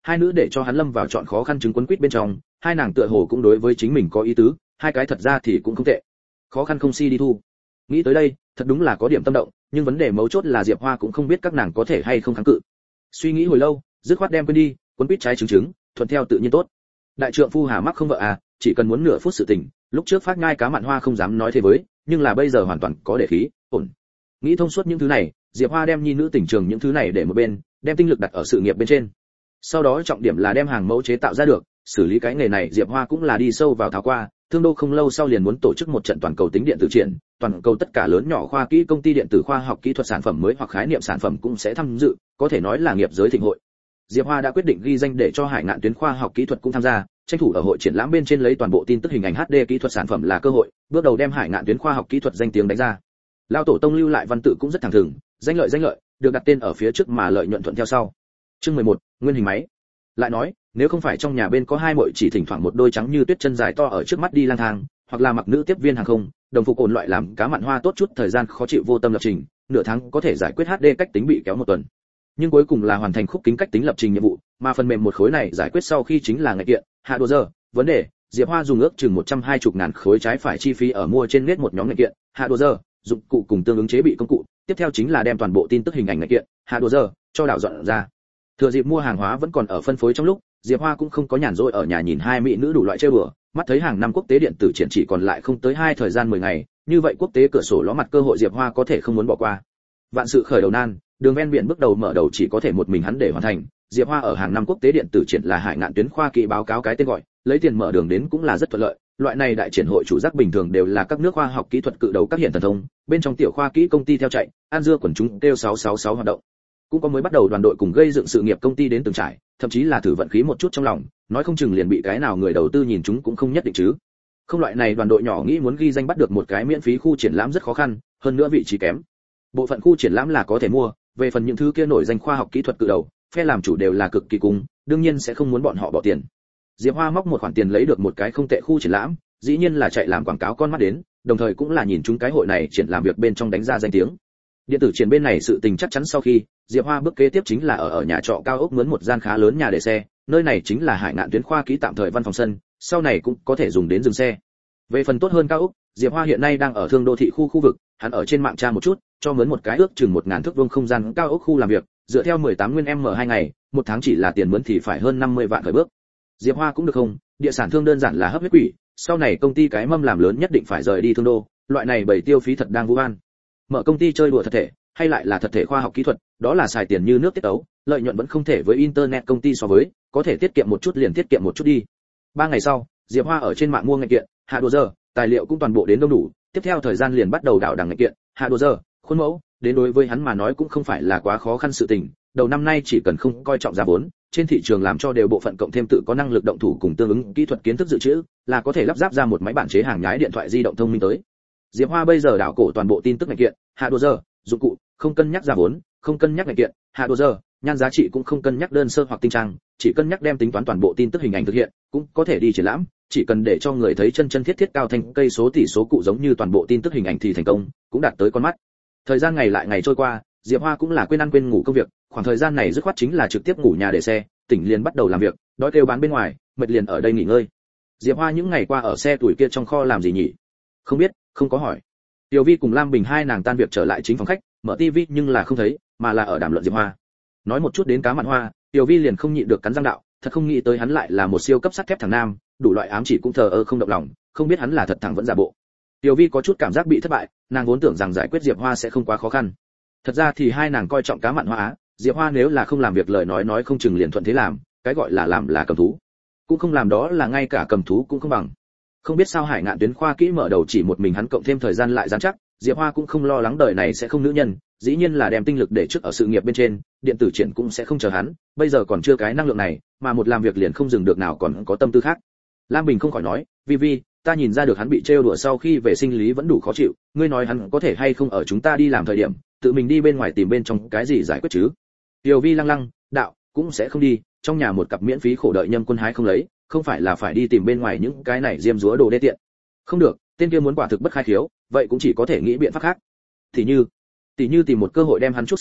hai nữ để cho hắn lâm vào chọn khó khăn chứng quấn quýt bên trong, hai nàng tựa hồ cũng đối với chính mình có ý tứ, hai cái thật ra thì cũng không tệ. Khó khăn không si đi thu. Nghĩ tới đây, thật đúng là có điểm tâm động, nhưng vấn đề mấu chốt là Diệp Hoa cũng không biết các nàng có thể hay không kháng cự. Suy nghĩ hồi lâu, dứt khoát đem quên đi, quấn quýt trái trứng trứng, thuận theo tự nhiên tốt. Đại trượng phu hà mắc không vợ à, chỉ cần muốn nửa phút sự tình, lúc trước phát ngai cá mặn hoa không dám nói thế với, nhưng là bây giờ hoàn toàn có để khí, ổn. Nghĩ thông suốt những thứ này, Diệp Hoa đem nhi nữ tình trường những thứ này để một bên, đem tinh lực đặt ở sự nghiệp bên trên. Sau đó trọng điểm là đem hàng mẫu chế tạo ra được, xử lý cái nghề này Diệp Hoa cũng là đi sâu vào tháo qua, Thương đô không lâu sau liền muốn tổ chức một trận toàn cầu tính điện tử triển, toàn cầu tất cả lớn nhỏ khoa kỹ công ty điện tử khoa học kỹ thuật sản phẩm mới hoặc khái niệm sản phẩm cũng sẽ tham dự, có thể nói là nghiệp giới thịnh hội. Diệp Hoa đã quyết định ghi danh để cho Hải Ngạn Tuyến khoa học kỹ thuật cũng tham gia, tranh thủ ở hội triển lãm bên trên lấy toàn bộ tin tức hình ảnh hát đê kỹ thuật sản phẩm là cơ hội, bước đầu đem Hải Ngạn Tuyến khoa học kỹ thuật danh tiếng đánh ra. Lao tổ tông lưu lại văn tự cũng rất thẳng thừng, danh lợi danh lợi, được đặt tên ở phía trước mà lợi nhuận thuận theo sau. Chương mười một, nguyên hình máy. Lại nói, nếu không phải trong nhà bên có hai muội chỉ thỉnh thoảng một đôi trắng như tuyết chân dài to ở trước mắt đi lang thang, hoặc là mặc nữ tiếp viên hàng không, đồng phục ổn loại làm cá mặn hoa tốt chút thời gian khó chịu vô tâm lập trình, nửa tháng có thể giải quyết hát đê cách tính bị kéo một tuần. Nhưng cuối cùng là hoàn thành khúc kính cách tính lập trình nhiệm vụ, mà phần mềm một khối này giải quyết sau khi chính là ngạch kiện, hạ đồ giờ, vấn đề, Diệp Hoa dùng ước chừng một trăm hai mươi ngàn khối trái phải chi phí ở mua trên net một nhóm ngạch kiện, hạ đồ giờ, dụng cụ cùng tương ứng chế bị công cụ, tiếp theo chính là đem toàn bộ tin tức hình ảnh ngạch kiện, hạ đồ giờ, cho đảo dọn ra. Thừa dịp mua hàng hóa vẫn còn ở phân phối trong lúc, Diệp Hoa cũng không có nhàn rỗi ở nhà nhìn hai mỹ nữ đủ loại chơi bừa, mắt thấy hàng năm quốc tế điện tử triển chỉ còn lại không tới hai thời gian mười ngày, như vậy quốc tế cửa sổ ló mặt cơ hội Diệp Hoa có thể không muốn bỏ qua. Vạn sự khởi đầu nan, đường ven biển bước đầu mở đầu chỉ có thể một mình hắn để hoàn thành. Diệp Hoa ở hàng năm quốc tế điện tử triển là Hải Ngạn Tuyến khoa kỹ báo cáo cái tên gọi, lấy tiền mở đường đến cũng là rất thuận lợi. Loại này đại triển hội chủ giác bình thường đều là các nước khoa học kỹ thuật cự đầu các hiện thần thông, bên trong tiểu khoa kỹ công ty theo chạy, an dưa quần chúng kêu sáu sáu sáu hoạt động. Cũng có mới bắt đầu đoàn đội cùng gây dựng sự nghiệp công ty đến từng trải, thậm chí là thử vận khí một chút trong lòng, nói không chừng liền bị cái nào người đầu tư nhìn chúng cũng không nhất định chứ. Không, loại này đoàn đội nhỏ nghĩ muốn ghi danh bắt được một cái miễn phí khu triển lãm rất khó khăn, hơn nữa vị trí kém. Bộ phận khu triển lãm là có thể mua, về phần những thứ kia nổi danh khoa học kỹ thuật cự đầu, phe làm chủ đều là cực kỳ cùng, đương nhiên sẽ không muốn bọn họ bỏ tiền. Diệp Hoa móc một khoản tiền lấy được một cái không tệ khu triển lãm, dĩ nhiên là chạy làm quảng cáo con mắt đến, đồng thời cũng là nhìn chúng cái hội này triển làm việc bên trong đánh ra danh tiếng. Điện tử triển bên này sự tình chắc chắn sau khi, Diệp Hoa bước kế tiếp chính là ở ở nhà trọ cao ốc mướn một gian khá lớn nhà để xe, nơi này chính là Hải Ngạn Tuyến khoa kỹ tạm thời văn phòng sân, sau này cũng có thể dùng đến dừng xe. Về phần tốt hơn cao ốc, Diệp Hoa hiện nay đang ở Thương đô thị khu khu vực, hắn ở trên mạng tra một chút, cho mướn một cái ước chừng một nghìn thước vuông không gian cao ốc khu làm việc, dựa theo mười tám nguyên m hai ngày, một tháng chỉ là tiền mướn thì phải hơn năm mươi vạn khởi bước. Diệp Hoa cũng được không, địa sản thương đơn giản là hấp huyết quỷ, sau này công ty cái mâm làm lớn nhất định phải rời đi Thương đô, loại này bảy tiêu phí thật đang vu oan. Mở công ty chơi đùa thật thể, hay lại là thật thể khoa học kỹ thuật, đó là xài tiền như nước tiết ấu, lợi nhuận vẫn không thể với internet công ty so với, có thể tiết kiệm một chút liền tiết kiệm một chút đi. Ba ngày sau, Diệp Hoa ở trên mạng mua ngành kiện, hạ đồ giờ, tài liệu cũng toàn bộ đến đông đủ, tiếp theo thời gian liền bắt đầu đảo đằng ngành kiện, hạ đồ giờ, khuôn mẫu, đến đối với hắn mà nói cũng không phải là quá khó khăn sự tình, đầu năm nay chỉ cần không coi trọng giá vốn, trên thị trường làm cho đều bộ phận cộng thêm tự có năng lực động thủ cùng tương ứng kỹ thuật kiến thức dự trữ, là có thể lắp ráp ra một máy bản chế hàng nhái điện thoại di động thông minh tới. Diệp Hoa bây giờ đảo cổ toàn bộ tin tức ngành kiện, hạ đồ giờ, dụng cụ, không cân nhắc giá vốn, không cân nhắc ngành kiện, hạ đồ giờ, nhan giá trị cũng không cân nhắc đơn sơ hoặc tinh trang, chỉ cân nhắc đem tính toán toàn bộ tin tức hình ảnh thực hiện, cũng có thể đi triển lãm, chỉ cần để cho người thấy chân chân thiết thiết cao thành cây số tỷ số cụ giống như toàn bộ tin tức hình ảnh thì thành công, cũng đạt tới con mắt. Thời gian ngày lại ngày trôi qua, Diệp Hoa cũng là quên ăn quên ngủ công việc, khoảng thời gian này dứt khoát chính là trực tiếp ngủ nhà để xe, tỉnh liền bắt đầu làm việc, đói kêu bán bên ngoài, mệt liền ở đây nghỉ ngơi. Diệp Hoa những ngày qua ở xe tuổi kia trong kho làm gì nhỉ? Không biết, không có hỏi. Tiểu Vi cùng Lam Bình hai nàng tan việc trở lại chính phòng khách, mở tivi nhưng là không thấy, mà là ở đàm luận Diệp Hoa. Nói một chút đến cá mặn hoa, Tiểu Vi liền không nhịn được cắn răng đạo, thật không nghĩ tới hắn lại là một siêu cấp sắt thép thằng nam, đủ loại ám chỉ cũng thờ ơ không động lòng, không biết hắn là thật thẳng vẫn giả bộ. Tiểu Vi có chút cảm giác bị thất bại, nàng vốn tưởng rằng giải quyết Diệp Hoa sẽ không quá khó khăn. Thật ra thì hai nàng coi trọng cá mặn hoa á, Diệp Hoa nếu là không làm việc lời nói nói không chừng liền thuận thế làm, cái gọi là làm là cầm thú, cũng không làm đó là ngay cả cầm thú cũng không bằng. Không biết sao Hải Ngạn Tuyến khoa kỹ mở đầu chỉ một mình hắn cộng thêm thời gian lại dán chắc, Diệp Hoa cũng không lo lắng đời này sẽ không nữ nhân, dĩ nhiên là đem tinh lực để trước ở sự nghiệp bên trên, điện tử triển cũng sẽ không chờ hắn, bây giờ còn chưa cái năng lượng này, mà một làm việc liền không dừng được nào còn có tâm tư khác. Lam Bình không khỏi nói, Vi Vi, ta nhìn ra được hắn bị trêu đùa sau khi về sinh lý vẫn đủ khó chịu, ngươi nói hắn có thể hay không ở chúng ta đi làm thời điểm, tự mình đi bên ngoài tìm bên trong cái gì giải quyết chứ? Tiểu Vi lăng lăng, đạo, cũng sẽ không đi, trong nhà một cặp miễn phí khổ đợi nhâm quân hái không lấy, không phải là phải đi tìm bên ngoài những cái này diêm dúa đồ đê tiện. Không được, tên kia muốn quả thực bất khai khiếu, vậy cũng chỉ có thể nghĩ biện pháp khác. Thì như, tỷ như tìm một cơ hội đem hắn chuốc say,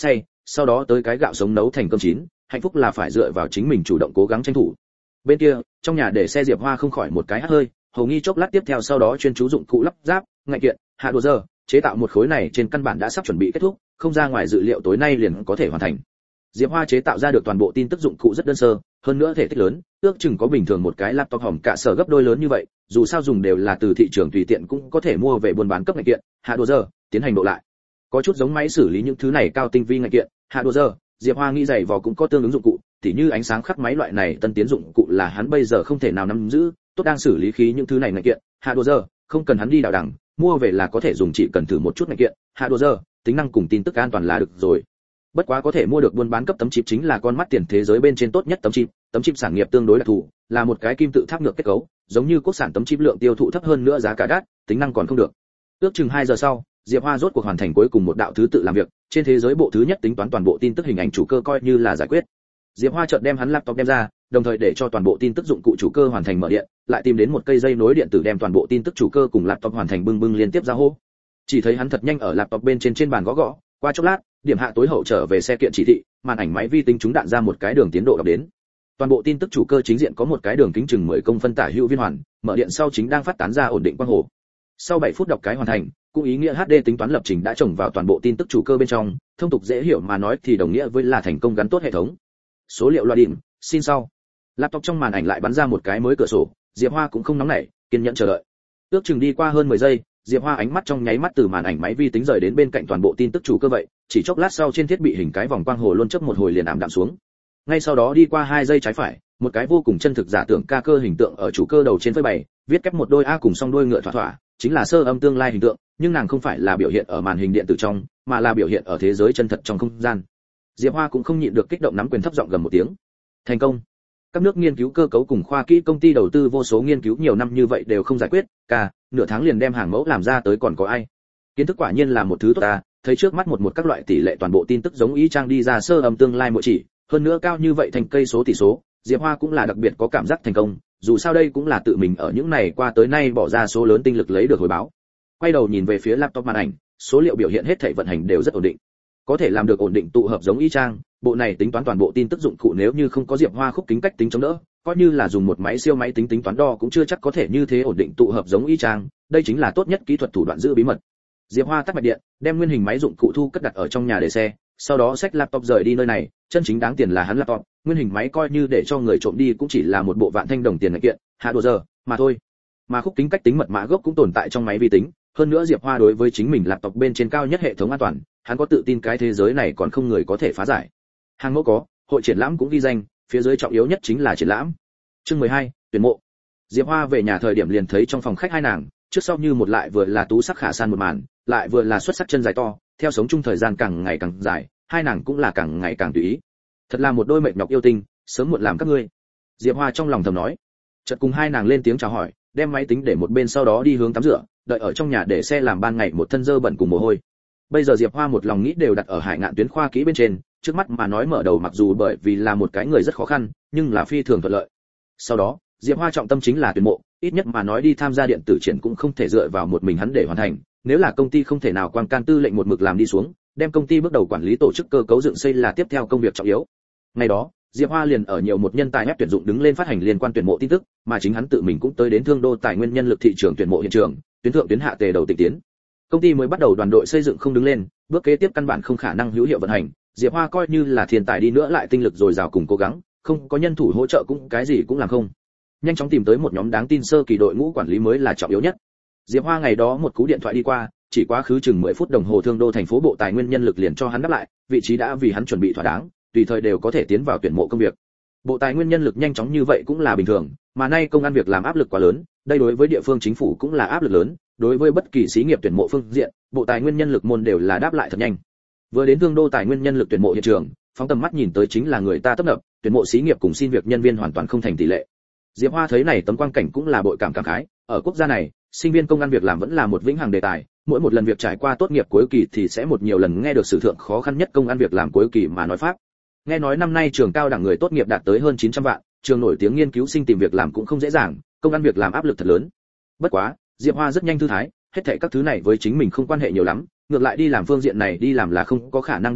sau đó tới cái gạo sống nấu thành cơm chín, hạnh phúc là phải dựa vào chính mình chủ động cố gắng tranh thủ. Bên kia, trong nhà để xe Diệp Hoa không khỏi một cái hắt hơi, hầu nghi chốc lát tiếp theo sau đó chuyên chú dụng cụ lắp ráp, ngại kiện, hạ đồ giờ, chế tạo một khối này trên căn bản đã sắp chuẩn bị kết thúc, không ra ngoài dự liệu tối nay liền có thể hoàn thành. Diệp Hoa chế tạo ra được toàn bộ tin tức dụng cụ rất đơn sơ, hơn nữa thể tích lớn, ước chừng có bình thường một cái laptop hỏng cả sở gấp đôi lớn như vậy, dù sao dùng đều là từ thị trường tùy tiện cũng có thể mua về buôn bán cấp ngành kiện, hạ đồ giờ, tiến hành độ lại. Có chút giống máy xử lý những thứ này cao tinh vi ngành kiện, hạ đồ giờ, Diệp Hoa nghĩ giày vò cũng có tương ứng dụng cụ, tỉ như ánh sáng khắc máy loại này tân tiến dụng cụ là hắn bây giờ không thể nào nắm giữ, tốt đang xử lý khí những thứ này ngành kiện, hạ đồ giờ, không cần hắn đi đào đẳng, mua về là có thể dùng, chỉ cần thử một chút ngành kiện, hạ đồ giờ, tính năng cùng tin tức an toàn là được rồi. Bất quá có thể mua được buôn bán cấp tấm chip chính là con mắt tiền thế giới bên trên tốt nhất tấm chip, tấm chip sản nghiệp tương đối đặc thù, là một cái kim tự tháp ngược kết cấu, giống như quốc sản tấm chip lượng tiêu thụ thấp hơn nữa giá cả đắt, tính năng còn không được. Ước chừng hai giờ sau, Diệp Hoa rốt cuộc hoàn thành cuối cùng một đạo thứ tự làm việc, trên thế giới bộ thứ nhất tính toán toàn bộ tin tức hình ảnh chủ cơ coi như là giải quyết. Diệp Hoa chợt đem hắn laptop đem ra, đồng thời để cho toàn bộ tin tức dụng cụ chủ cơ hoàn thành mở điện, lại tìm đến một cây dây nối điện tử đem toàn bộ tin tức chủ cơ cùng laptop hoàn thành bưng bưng liên tiếp giao hô. Chỉ thấy hắn thật nhanh ở laptop bên trên trên bàn gõ gõ, qua chốc lát, điểm hạ tối hậu trở về xe kiện chỉ thị, màn ảnh máy vi tính trúng đạn ra một cái đường tiến độ đọc đến. Toàn bộ tin tức chủ cơ chính diện có một cái đường kính chừng mười công phân tả hữu viên hoàn, mở điện sau chính đang phát tán ra ổn định quang hồ. Sau bảy phút đọc cái hoàn thành, cũng ý nghĩa hát đê tính toán lập trình đã trồng vào toàn bộ tin tức chủ cơ bên trong, thông tục dễ hiểu mà nói thì đồng nghĩa với là thành công gắn tốt hệ thống. Số liệu loại điểm, xin sau. Laptop trong màn ảnh lại bắn ra một cái mới cửa sổ, Diệp Hoa cũng không nóng nảy, kiên nhẫn chờ đợi. Ước chừng đi qua hơn mười giây, Diệp Hoa ánh mắt trong nháy mắt từ màn ảnh máy vi tính rời đến bên cạnh toàn bộ tin tức chủ cơ vậy, chỉ chốc lát sau trên thiết bị hình cái vòng quang hồ luôn chớp một hồi liền ảm đạm xuống. Ngay sau đó đi qua hai giây trái phải, một cái vô cùng chân thực giả tưởng ca cơ hình tượng ở chủ cơ đầu trên phơi bày, viết kép một đôi a cùng song đuôi ngựa thỏa thỏa, chính là sơ âm tương lai hình tượng, nhưng nàng không phải là biểu hiện ở màn hình điện tử trong, mà là biểu hiện ở thế giới chân thật trong không gian. Diệp Hoa cũng không nhịn được kích động nắm quyền thấp giọng gầm một tiếng. Thành công. Các nước nghiên cứu cơ cấu cùng khoa kỹ công ty đầu tư vô số nghiên cứu nhiều năm như vậy đều không giải quyết, cả nửa tháng liền đem hàng mẫu làm ra tới còn có ai. Kiến thức quả nhiên là một thứ tốt ta, thấy trước mắt một một các loại tỷ lệ toàn bộ tin tức giống ý trang đi ra sơ âm tương lai mỗi chỉ, hơn nữa cao như vậy thành cây số tỷ số, Diệp Hoa cũng là đặc biệt có cảm giác thành công, dù sao đây cũng là tự mình ở những này qua tới nay bỏ ra số lớn tinh lực lấy được hồi báo. Quay đầu nhìn về phía laptop màn ảnh, số liệu biểu hiện hết thảy vận hành đều rất ổn định. Có thể làm được ổn định tụ hợp giống y chang, bộ này tính toán toàn bộ tin tức dụng cụ nếu như không có Diệp Hoa khúc kính cách tính chống đỡ, coi như là dùng một máy siêu máy tính tính toán đo cũng chưa chắc có thể như thế ổn định tụ hợp giống y chang, đây chính là tốt nhất kỹ thuật thủ đoạn giữ bí mật. Diệp Hoa tắt mạch điện, đem nguyên hình máy dụng cụ thu cất đặt ở trong nhà để xe, sau đó xách laptop rời đi nơi này, chân chính đáng tiền là hắn laptop, nguyên hình máy coi như để cho người trộm đi cũng chỉ là một bộ vạn thanh đồng tiền ngạch kiện, hạ đồ giờ mà thôi. Mà khúc kính cách tính mật mã gốc cũng tồn tại trong máy vi tính, hơn nữa Diệp Hoa đối với chính mình laptop bên trên cao nhất hệ thống an toàn, hắn có tự tin cái thế giới này còn không người có thể phá giải. Hàng mẫu có, hội triển lãm cũng ghi danh, phía dưới trọng yếu nhất chính là triển lãm. Chương mười hai, tuyển mộ. Diệp Hoa về nhà thời điểm liền thấy trong phòng khách hai nàng, trước sau như một lại vừa là tú sắc khả san một màn, lại vừa là xuất sắc chân dài to, theo sống chung thời gian càng ngày càng dài, hai nàng cũng là càng ngày càng tùy ý. Thật là một đôi mệt nhọc yêu tinh, sớm muộn làm các ngươi. Diệp Hoa trong lòng thầm nói. Chợt cùng hai nàng lên tiếng chào hỏi, đem máy tính để một bên sau đó đi hướng tắm rửa, đợi ở trong nhà để xe làm ban ngày một thân dơ bẩn cùng mồ hôi. Bây giờ Diệp Hoa một lòng nghĩ đều đặt ở Hải Ngạn tuyến khoa kỹ bên trên, trước mắt mà nói mở đầu mặc dù bởi vì là một cái người rất khó khăn, nhưng là phi thường thuận lợi. Sau đó, Diệp Hoa trọng tâm chính là tuyển mộ, ít nhất mà nói đi tham gia điện tử triển cũng không thể dựa vào một mình hắn để hoàn thành, nếu là công ty không thể nào quang can tư lệnh một mực làm đi xuống, đem công ty bước đầu quản lý tổ chức cơ cấu dựng xây là tiếp theo công việc trọng yếu. Ngày đó, Diệp Hoa liền ở nhiều một nhân tài ép tuyển dụng đứng lên phát hành liên quan tuyển mộ tin tức, mà chính hắn tự mình cũng tới đến Thương Đô tài nguyên nhân lực thị trường tuyển mộ hiện trường, tuyến thượng tuyến hạ tề đầu tịch tiến. Công ty mới bắt đầu đoàn đội xây dựng không đứng lên, bước kế tiếp căn bản không khả năng hữu hiệu vận hành, Diệp Hoa coi như là thiên tài đi nữa lại tinh lực dồi dào cùng cố gắng, không có nhân thủ hỗ trợ cũng cái gì cũng làm không. Nhanh chóng tìm tới một nhóm đáng tin sơ kỳ đội ngũ quản lý mới là trọng yếu nhất. Diệp Hoa ngày đó một cú điện thoại đi qua, chỉ quá khứ chừng mười phút đồng hồ Thương Đô thành phố bộ tài nguyên nhân lực liền cho hắn đáp lại, vị trí đã vì hắn chuẩn bị thỏa đáng, tùy thời đều có thể tiến vào tuyển mộ công việc. Bộ tài nguyên nhân lực nhanh chóng như vậy cũng là bình thường, mà nay công ăn việc làm áp lực quá lớn, đây đối với địa phương chính phủ cũng là áp lực lớn, đối với bất kỳ xí nghiệp tuyển mộ phương diện, bộ tài nguyên nhân lực môn đều là đáp lại thật nhanh. Vừa đến Thương Đô tài nguyên nhân lực tuyển mộ hiện trường, phóng tầm mắt nhìn tới chính là người ta tấp nập, tuyển mộ xí nghiệp cùng xin việc nhân viên hoàn toàn không thành tỷ lệ. Diệp Hoa thấy này tấm quang cảnh cũng là bội cảm cảm khái, ở quốc gia này, sinh viên công ăn việc làm vẫn là một vĩnh hằng đề tài, mỗi một lần việc trải qua tốt nghiệp cuối kỳ thì sẽ một nhiều lần nghe được sử thượng khó khăn nhất công ăn việc làm cuối kỳ mà nói pháp. Nghe nói năm nay trường cao đẳng người tốt nghiệp đạt tới hơn chín trăm vạn, trường nổi tiếng nghiên cứu sinh tìm việc làm cũng không dễ dàng, công ăn việc làm áp lực thật lớn. Bất quá, Diệp Hoa rất nhanh thư thái, hết thảy các thứ này với chính mình không quan hệ nhiều lắm, ngược lại đi làm phương diện này đi làm là không có khả năng đi làm,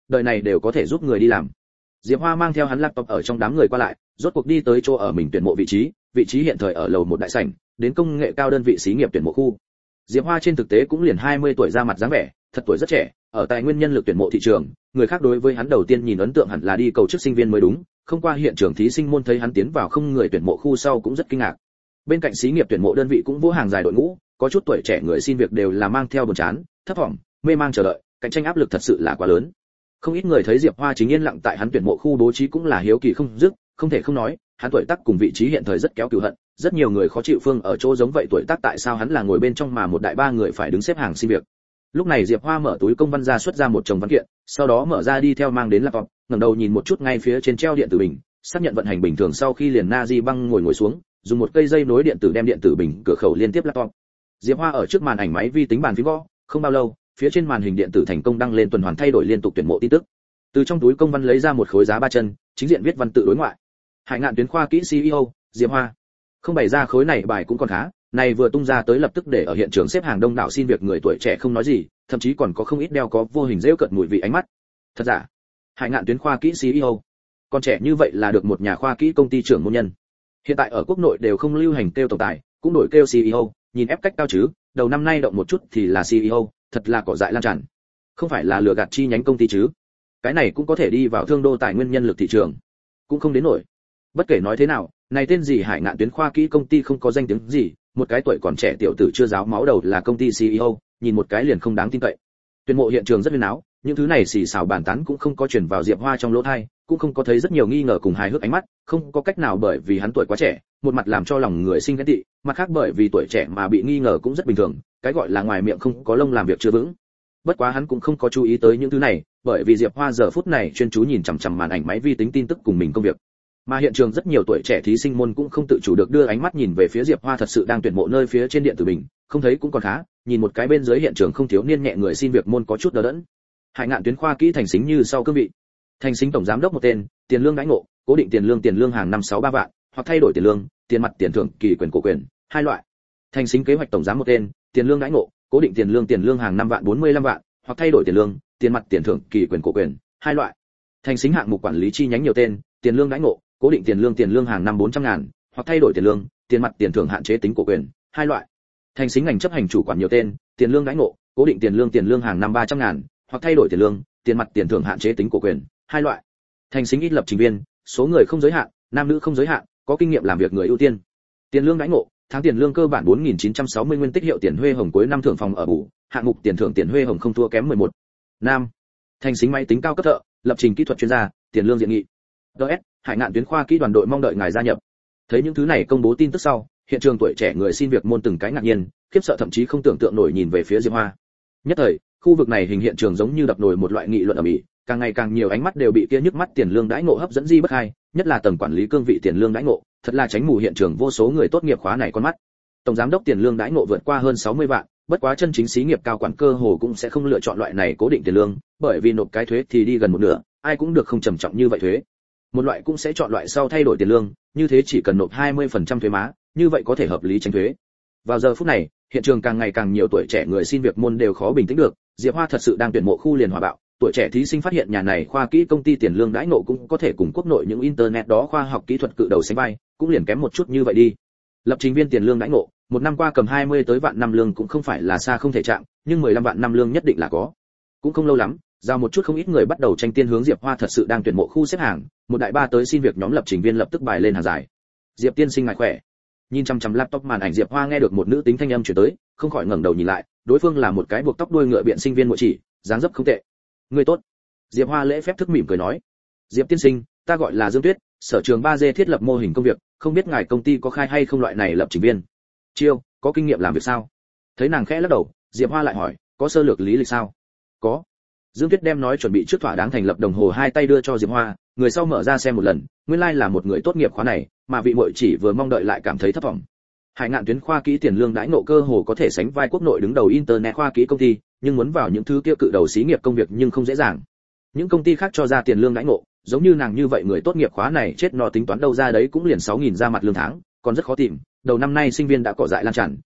đời này đều có thể giúp người đi làm. Diệp Hoa mang theo hắn laptop ở trong đám người qua lại, rốt cuộc đi tới chỗ ở mình tuyển mộ vị trí, vị trí hiện thời ở lầu một đại sảnh, đến công nghệ cao đơn vị xí nghiệp tuyển mộ khu. Diệp Hoa trên thực tế cũng liền hai mươi tuổi ra mặt dáng vẻ, thật tuổi rất trẻ, ở tài nguyên nhân lực tuyển mộ thị trường, người khác đối với hắn đầu tiên nhìn ấn tượng hẳn là đi cầu chức sinh viên mới đúng, không qua hiện trường thí sinh môn thấy hắn tiến vào không người tuyển mộ khu sau cũng rất kinh ngạc. Bên cạnh xí nghiệp tuyển mộ đơn vị cũng vỗ hàng dài đội ngũ, có chút tuổi trẻ người xin việc đều là mang theo buồn chán, thấp vọng, mê mang chờ đợi, cạnh tranh áp lực thật sự là quá lớn. Không ít người thấy Diệp Hoa chính yên lặng tại hắn tuyển mộ khu bố trí cũng là hiếu kỳ không dứt, không thể không nói, hắn tuổi tác cùng vị trí hiện thời rất kéo cừu hận, rất nhiều người khó chịu phương ở chỗ giống vậy tuổi tác tại sao hắn là ngồi bên trong mà một đại ba người phải đứng xếp hàng xin việc. Lúc này Diệp Hoa mở túi công văn ra xuất ra một chồng văn kiện, sau đó mở ra đi theo mang đến laptop, ngẩng đầu nhìn một chút ngay phía trên treo điện tử bình, xác nhận vận hành bình thường sau khi liền Nazi băng ngồi ngồi xuống, dùng một cây dây nối điện tử đem điện tử bình cửa khẩu liên tiếp laptop. Diệp Hoa ở trước màn ảnh máy vi tính bàn phím gõ, không bao lâu, phía trên màn hình điện tử thành công đăng lên tuần hoàn thay đổi liên tục tuyển mộ tin tức. Từ trong túi công văn lấy ra một khối giá ba chân, chính diện viết văn tự đối ngoại. Hải Ngạn tuyến khoa kỹ xê e ô, Diệp Hoa. Không bày ra khối này bài cũng còn khá, này vừa tung ra tới lập tức để ở hiện trường xếp hàng đông đảo xin việc người tuổi trẻ không nói gì, thậm chí còn có không ít đeo có vô hình rêu cợt mùi vị ánh mắt. Thật giả? Hải Ngạn tuyến khoa kỹ xê e ô. Con trẻ như vậy là được một nhà khoa kỹ công ty trưởng môn nhân. Hiện tại ở quốc nội đều không lưu hành kêu tổng tài, cũng đổi kêu xê e ô, nhìn ép cách cao chứ, đầu năm nay động một chút thì là xê e ô, thật là cỏ dại lan tràn. Không phải là lừa gạt chi nhánh công ty chứ? Cái này cũng có thể đi vào thương đô tài nguyên nhân lực thị trường, cũng không đến nổi. Bất kể nói thế nào, này tên gì Hải Ngạn tuyến khoa kỹ công ty không có danh tiếng gì, một cái tuổi còn trẻ tiểu tử chưa giáo máu đầu là công ty xê e ô, nhìn một cái liền không đáng tin cậy. Tuyển mộ hiện trường rất huyên náo, những thứ này xì xào bàn tán cũng không có truyền vào Diệp Hoa trong lỗ tai, cũng không có thấy rất nhiều nghi ngờ cùng hài hước ánh mắt, không có cách nào bởi vì hắn tuổi quá trẻ, một mặt làm cho lòng người sinh ghen tị, mặt khác bởi vì tuổi trẻ mà bị nghi ngờ cũng rất bình thường, cái gọi là ngoài miệng không có lông làm việc chưa vững. Bất quá hắn cũng không có chú ý tới những thứ này, bởi vì Diệp Hoa giờ phút này chuyên chú nhìn chằm chằm màn ảnh máy vi tính tin tức cùng mình công việc. Mà hiện trường rất nhiều tuổi trẻ thí sinh môn cũng không tự chủ được đưa ánh mắt nhìn về phía Diệp Hoa thật sự đang tuyển mộ nơi phía trên điện tử bình, không thấy cũng còn khá, nhìn một cái bên dưới hiện trường không thiếu niên nhẹ người xin việc môn có chút đờ đẫn. Hải Ngạn tuyến khoa kỹ thành xính như sau cương vị. Thành xính tổng giám đốc một tên, tiền lương đãi ngộ, cố định tiền lương tiền lương hàng năm sáu ba vạn, hoặc thay đổi tiền lương, tiền mặt tiền thưởng, kỳ quyền cổ quyền, hai loại. Thành xính kế hoạch tổng giám một tên, tiền lương đãi ngộ, cố định tiền lương tiền lương hàng năm vạn bốn mươi lăm vạn, hoặc thay đổi tiền lương, tiền mặt tiền thưởng, kỳ quyền cổ quyền, hai loại. Thành xính hạng mục quản lý chi nhánh nhiều tên, tiền lương đãi ngộ, cố định tiền lương tiền lương hàng năm bốn trăm ngàn, hoặc thay đổi tiền lương, tiền mặt tiền thưởng hạn chế tính cổ quyền, hai loại. Thành xính ngành chấp hành chủ quản nhiều tên, tiền lương đãi ngộ, cố định tiền lương tiền lương hàng năm ba trăm ngàn, hoặc thay đổi tiền lương, tiền mặt tiền thưởng hạn chế tính cổ quyền, hai loại. Thành xính ít lập trình viên, số người không giới hạn, nam nữ không giới hạn, có kinh nghiệm làm việc người ưu tiên. Tiền lương đãi ngộ, tháng tiền lương cơ bản bốn nghìn chín trăm sáu mươi nguyên tích hiệu tiền huê hồng cuối năm thưởng phòng ở bù, hạng mục tiền thưởng tiền huê hồng không thua kém mười một. Nam. Thành xính máy tính cao cấp thợ, lập trình kỹ thuật chuyên gia, tiền lương diện nghị. đê ét, Hải Ngạn tuyến khoa kỹ đoàn đội mong đợi ngài gia nhập. Thấy những thứ này công bố tin tức sau, hiện trường tuổi trẻ người xin việc môn từng cái ngạc nhiên, khiếp sợ thậm chí không tưởng tượng nổi nhìn về phía Diệp Hoa. Nhất thời, khu vực này hình hiện trường giống như đập nồi một loại nghị luận ầm ĩ, càng ngày càng nhiều ánh mắt đều bị kia nhức mắt tiền lương đãi ngộ hấp dẫn di bất hai, nhất là tầng quản lý cương vị tiền lương đãi ngộ, thật là tránh mù hiện trường vô số người tốt nghiệp khóa này con mắt. Tổng giám đốc tiền lương đãi ngộ vượt qua hơn sáu mươi vạn, bất quá chân chính xí nghiệp cao quản cơ hồ cũng sẽ không lựa chọn loại này cố định tiền lương, bởi vì nộp cái thuế thì đi gần một nửa, ai cũng được không trầm trọng như vậy thuế. Một loại cũng sẽ chọn loại sau thay đổi tiền lương, như thế chỉ cần nộp hai mươi phần trăm thuế má, như vậy có thể hợp lý tránh thuế. Vào giờ phút này, hiện trường càng ngày càng nhiều tuổi trẻ người xin việc môn đều khó bình tĩnh được, Diệp Hoa thật sự đang tuyển mộ khu liền hòa bạo, tuổi trẻ thí sinh phát hiện nhà này khoa kỹ công ty tiền lương đãi ngộ cũng có thể cùng quốc nội những internet đó khoa học kỹ thuật cự đầu sánh vai, cũng liền kém một chút như vậy đi. Lập trình viên tiền lương đãi ngộ, một năm qua cầm hai mươi tới vạn năm lương cũng không phải là xa không thể chạm, nhưng mười lăm vạn năm lương nhất định là có. Cũng không lâu lắm, giao một chút không ít người bắt đầu tranh tiên hướng Diệp Hoa thật sự đang tuyển mộ khu xếp hàng, một đại ba tới xin việc nhóm lập trình viên lập tức bài lên hàng dài. Diệp tiên sinh ngài khỏe. Nhìn chăm chăm laptop màn ảnh Diệp Hoa nghe được một nữ tính thanh âm truyền tới, không khỏi ngẩng đầu nhìn lại, đối phương là một cái buộc tóc đuôi ngựa biện sinh viên muội chỉ, dáng dấp không tệ. Người tốt. Diệp Hoa lễ phép thức mỉm cười nói. Diệp tiên sinh, ta gọi là Dương Tuyết, sở trường ba D thiết lập mô hình công việc, không biết ngài công ty có khai hay không loại này lập trình viên. Chiêu, có kinh nghiệm làm việc sao? Thấy nàng khẽ lắc đầu, Diệp Hoa lại hỏi, có sơ lược lý lịch sao? Có. Dương Tuyết đem nói chuẩn bị trước thỏa đáng thành lập đồng hồ hai tay đưa cho Diệp Hoa, người sau mở ra xem một lần, nguyên lai like là một người tốt nghiệp khóa này, mà vị muội chỉ vừa mong đợi lại cảm thấy thất vọng. Hải Ngạn tuyến khoa kỹ tiền lương đãi ngộ cơ hồ có thể sánh vai quốc nội đứng đầu internet khoa kỹ công ty, nhưng muốn vào những thứ kia cự đầu xí nghiệp công việc nhưng không dễ dàng. Những công ty khác cho ra tiền lương đãi ngộ, giống như nàng như vậy người tốt nghiệp khóa này chết no tính toán đâu ra đấy cũng liền sáu nghìn ra mặt lương tháng, còn rất khó tìm. Đầu năm nay sinh viên đã cỏ dại lan tràn,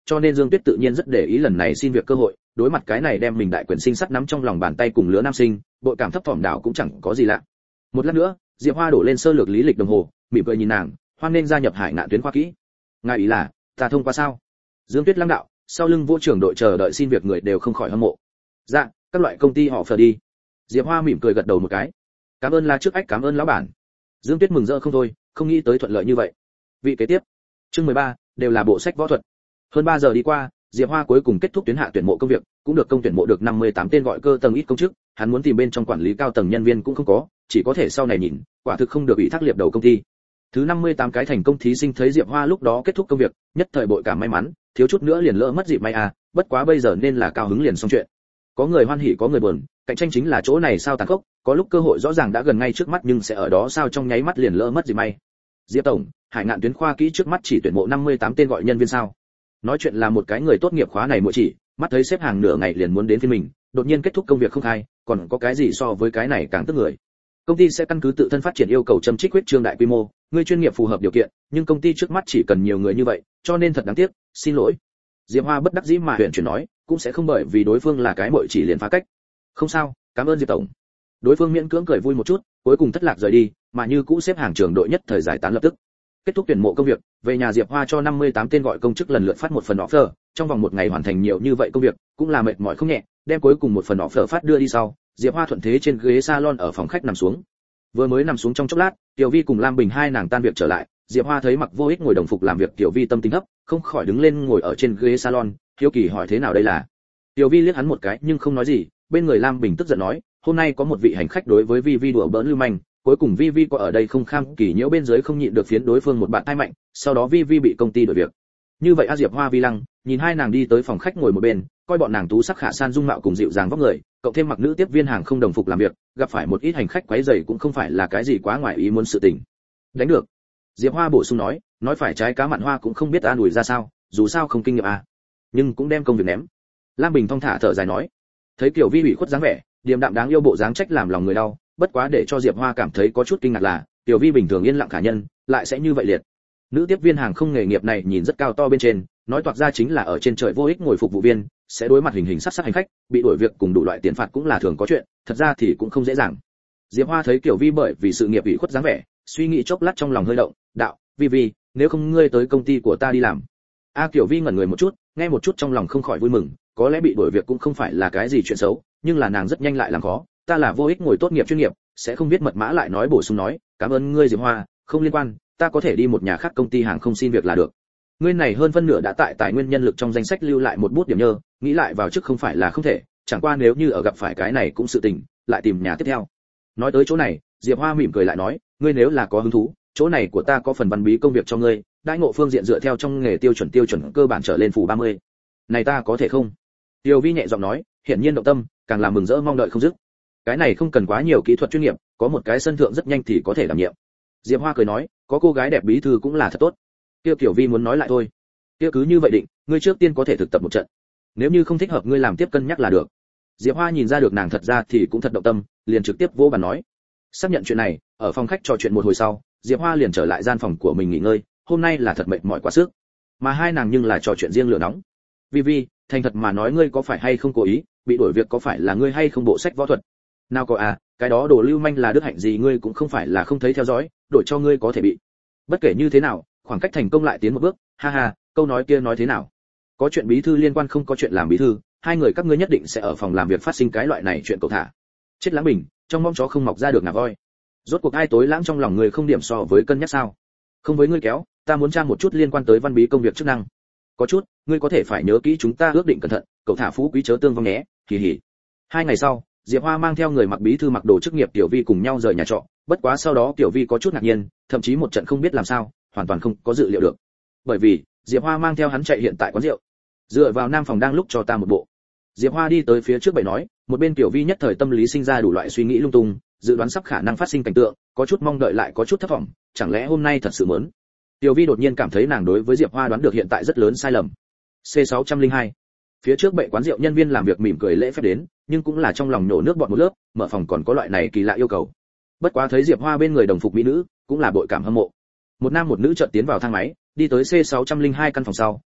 cho nên Dương Tuyết tự nhiên rất để ý lần này xin việc cơ hội, đối mặt cái này đem mình đại quyền sinh sắt nắm trong lòng bàn tay cùng lứa nam sinh, bội cảm thấp thỏm đảo cũng chẳng có gì lạ. Một lát nữa, Diệp Hoa đổ lên sơ lược lý lịch đồng hồ, mỉm cười nhìn nàng, hoan nên gia nhập Hải Ngạn tuyến khoa kỹ. Ngài ý là, ta thông qua sao? Dương Tuyết lăng đạo, sau lưng vô trưởng đội chờ đợi xin việc người đều không khỏi hâm mộ. Dạ, các loại công ty họ phờ đi. Diệp Hoa mỉm cười gật đầu một cái. Cảm ơn là trước ách cảm ơn lão bản. Dương Tuyết mừng rỡ không thôi, không nghĩ tới thuận lợi như vậy. Vị kế tiếp. Chương mười ba, đều là bộ sách võ thuật. Hơn ba giờ đi qua, Diệp Hoa cuối cùng kết thúc tuyến hạ tuyển mộ công việc, cũng được công tuyển mộ được năm mươi tám tên gọi cơ tầng ít công chức, hắn muốn tìm bên trong quản lý cao tầng nhân viên cũng không có, chỉ có thể sau này nhìn, quả thực không được ủy thác liệp đầu công ty. Thứ năm mươi tám cái thành công thí sinh thấy Diệp Hoa lúc đó kết thúc công việc, nhất thời bội cảm may mắn, thiếu chút nữa liền lỡ mất dịp may à, bất quá bây giờ nên là cao hứng liền xong chuyện. Có người hoan hỉ có người buồn, cạnh tranh chính là chỗ này sao tàn khốc, có lúc cơ hội rõ ràng đã gần ngay trước mắt nhưng sẽ ở đó sao trong nháy mắt liền lỡ mất dịp may. Diệp tổng, Hải Ngạn tuyến khoa kỹ trước mắt chỉ tuyển mộ năm mươi tám tên gọi nhân viên sao? Nói chuyện là một cái người tốt nghiệp khóa này muội chỉ, mắt thấy xếp hàng nửa ngày liền muốn đến phiên mình, đột nhiên kết thúc công việc không khai, còn có cái gì so với cái này càng tức người. Công ty sẽ căn cứ tự thân phát triển yêu cầu châm trích huyết trương đại quy mô, người chuyên nghiệp phù hợp điều kiện, nhưng công ty trước mắt chỉ cần nhiều người như vậy, cho nên thật đáng tiếc, xin lỗi. Diệp Hoa bất đắc dĩ mà huyện chuyển nói, cũng sẽ không bởi vì đối phương là cái muội chỉ liền phá cách. Không sao, cảm ơn Diệp tổng. Đối phương miễn cưỡng cười vui một chút, cuối cùng thất lạc rời đi, mà như cũ xếp hàng trường đội nhất thời giải tán lập tức. Kết thúc tuyển mộ công việc, về nhà Diệp Hoa cho năm mươi tám tên gọi công chức lần lượt phát một phần offer, trong vòng một ngày hoàn thành nhiều như vậy công việc, cũng là mệt mỏi không nhẹ, đem cuối cùng một phần offer phát đưa đi sau, Diệp Hoa thuận thế trên ghế salon ở phòng khách nằm xuống. Vừa mới nằm xuống trong chốc lát, Tiểu Vi cùng Lam Bình hai nàng tan việc trở lại, Diệp Hoa thấy Mặc Vô Ích ngồi đồng phục làm việc, Tiểu Vi tâm tính thấp, không khỏi đứng lên ngồi ở trên ghế salon, hiếu kỳ hỏi thế nào đây là. Tiểu Vi liếc hắn một cái nhưng không nói gì, bên người Lam Bình tức giận nói, hôm nay có một vị hành khách đối với Vi Vi đùa bỡn lưu manh, cuối cùng Vi Vi có ở đây không kham kỳ nhiễu bên dưới không nhịn được phiến đối phương một bạn thai mạnh, sau đó Vi Vi bị công ty đổi việc. Như vậy A Diệp Hoa vi lăng, nhìn hai nàng đi tới phòng khách ngồi một bên, coi bọn nàng tú sắc khả san dung mạo cùng dịu dàng vóc người, cộng thêm mặc nữ tiếp viên hàng không đồng phục làm việc, gặp phải một ít hành khách quấy rầy cũng không phải là cái gì quá ngoài ý muốn sự tình. Đánh được. Diệp Hoa bổ sung nói, nói phải trái cá mặn hoa cũng không biết an ủi ra sao, dù sao không kinh nghiệm à, nhưng cũng đem công việc ném. Lam Bình thong thả thở dài nói, thấy Kiều Vi ủy khuất dáng vẻ, điềm đạm đáng yêu bộ dáng trách làm lòng người đau, bất quá để cho Diệp Hoa cảm thấy có chút kinh ngạc là, Tiểu Vi bình thường yên lặng khả nhân, lại sẽ như vậy liệt. Nữ tiếp viên hàng không nghề nghiệp này nhìn rất cao to bên trên, nói toạc ra chính là ở trên trời vô ích ngồi phục vụ viên, sẽ đối mặt hình hình sắc sắc hành khách, bị đuổi việc cùng đủ loại tiền phạt cũng là thường có chuyện, thật ra thì cũng không dễ dàng. Diệp Hoa thấy Kiều Vi bởi vì sự nghiệp ủy khuất dáng vẻ, suy nghĩ chốc lát trong lòng hơi động, đạo, Vi Vi, nếu không ngươi tới công ty của ta đi làm. A Kiều Vi ngẩn người một chút, nghe một chút trong lòng không khỏi vui mừng, có lẽ bị đuổi việc cũng không phải là cái gì chuyện xấu, nhưng là nàng rất nhanh lại làm khó, ta là vô ích ngồi tốt nghiệp chuyên nghiệp, sẽ không biết mật mã lại nói bổ sung nói, cảm ơn ngươi Diệp Hoa, không liên quan, ta có thể đi một nhà khác công ty hàng không xin việc là được. Ngươi này hơn phân nửa đã tại tài nguyên nhân lực trong danh sách lưu lại một bút điểm nhơ, nghĩ lại vào trước không phải là không thể, chẳng qua nếu như ở gặp phải cái này cũng sự tình, lại tìm nhà tiếp theo. Nói tới chỗ này, Diệp Hoa mỉm cười lại nói, ngươi nếu là có hứng thú, chỗ này của ta có phần văn bí công việc cho ngươi, đãi ngộ phương diện dựa theo trong nghề tiêu chuẩn tiêu chuẩn cơ bản trở lên phủ ba mươi. Này ta có thể không? Tiêu Vi nhẹ giọng nói, hiển nhiên động tâm, càng làm mừng rỡ mong đợi không dứt. Cái này không cần quá nhiều kỹ thuật chuyên nghiệp, có một cái sân thượng rất nhanh thì có thể đảm nhiệm. Diệp Hoa cười nói, có cô gái đẹp bí thư cũng là thật tốt. Tiêu Kiều Vi muốn nói lại thôi. Tiêu cứ như vậy định, ngươi trước tiên có thể thực tập một trận. Nếu như không thích hợp ngươi làm tiếp cân nhắc là được. Diệp Hoa nhìn ra được nàng thật ra thì cũng thật động tâm, liền trực tiếp vỗ bàn nói. Xác nhận chuyện này, ở phòng khách trò chuyện một hồi sau, Diệp Hoa liền trở lại gian phòng của mình nghỉ ngơi, hôm nay là thật mệt mỏi quá sức. Mà hai nàng nhưng là trò chuyện riêng lửa nóng. Vi Vi, thành thật mà nói ngươi có phải hay không cố ý, bị đuổi việc có phải là ngươi hay không bộ sách võ thuật? Nào có à, cái đó đồ lưu manh là đức hạnh gì ngươi cũng không phải là không thấy theo dõi, đổi cho ngươi có thể bị. Bất kể như thế nào, khoảng cách thành công lại tiến một bước, ha ha, câu nói kia nói thế nào? Có chuyện bí thư liên quan không có chuyện làm bí thư, hai người các ngươi nhất định sẽ ở phòng làm việc phát sinh cái loại này chuyện cầu thả. Chết lãng bình, trong mong chó không mọc ra được ngà voi. Rốt cuộc ai tối lãng trong lòng người không điểm so với cân nhắc sao? Không với ngươi kéo, ta muốn tra một chút liên quan tới văn bí công việc chức năng. Có chút, ngươi có thể phải nhớ kỹ chúng ta ước định cẩn thận, cậu thả phú quý chớ tương vong nhé, kỳ hỉ. Hai ngày sau, Diệp Hoa mang theo người mặc bí thư mặc đồ chức nghiệp Tiểu Vi cùng nhau rời nhà trọ, bất quá sau đó Tiểu Vi có chút ngạc nhiên, thậm chí một trận không biết làm sao, hoàn toàn không có dự liệu được. Bởi vì, Diệp Hoa mang theo hắn chạy hiện tại quán rượu. Dựa vào nam phòng đang lúc cho ta một bộ. Diệp Hoa đi tới phía trước bày nói, một bên Tiểu Vi nhất thời tâm lý sinh ra đủ loại suy nghĩ lung tung, dự đoán sắp khả năng phát sinh cảnh tượng, có chút mong đợi lại có chút thất vọng, chẳng lẽ hôm nay thật sự muốn. Tiểu Vi đột nhiên cảm thấy nàng đối với Diệp Hoa đoán được hiện tại rất lớn sai lầm. C sáu không hai. Phía trước bệ quán rượu nhân viên làm việc mỉm cười lễ phép đến, nhưng cũng là trong lòng nổ nước bọt một lớp, mở phòng còn có loại này kỳ lạ yêu cầu. Bất quá thấy Diệp Hoa bên người đồng phục mỹ nữ, cũng là bội cảm hâm mộ. Một nam một nữ chợt tiến vào thang máy, đi tới C sáu không hai căn phòng sau,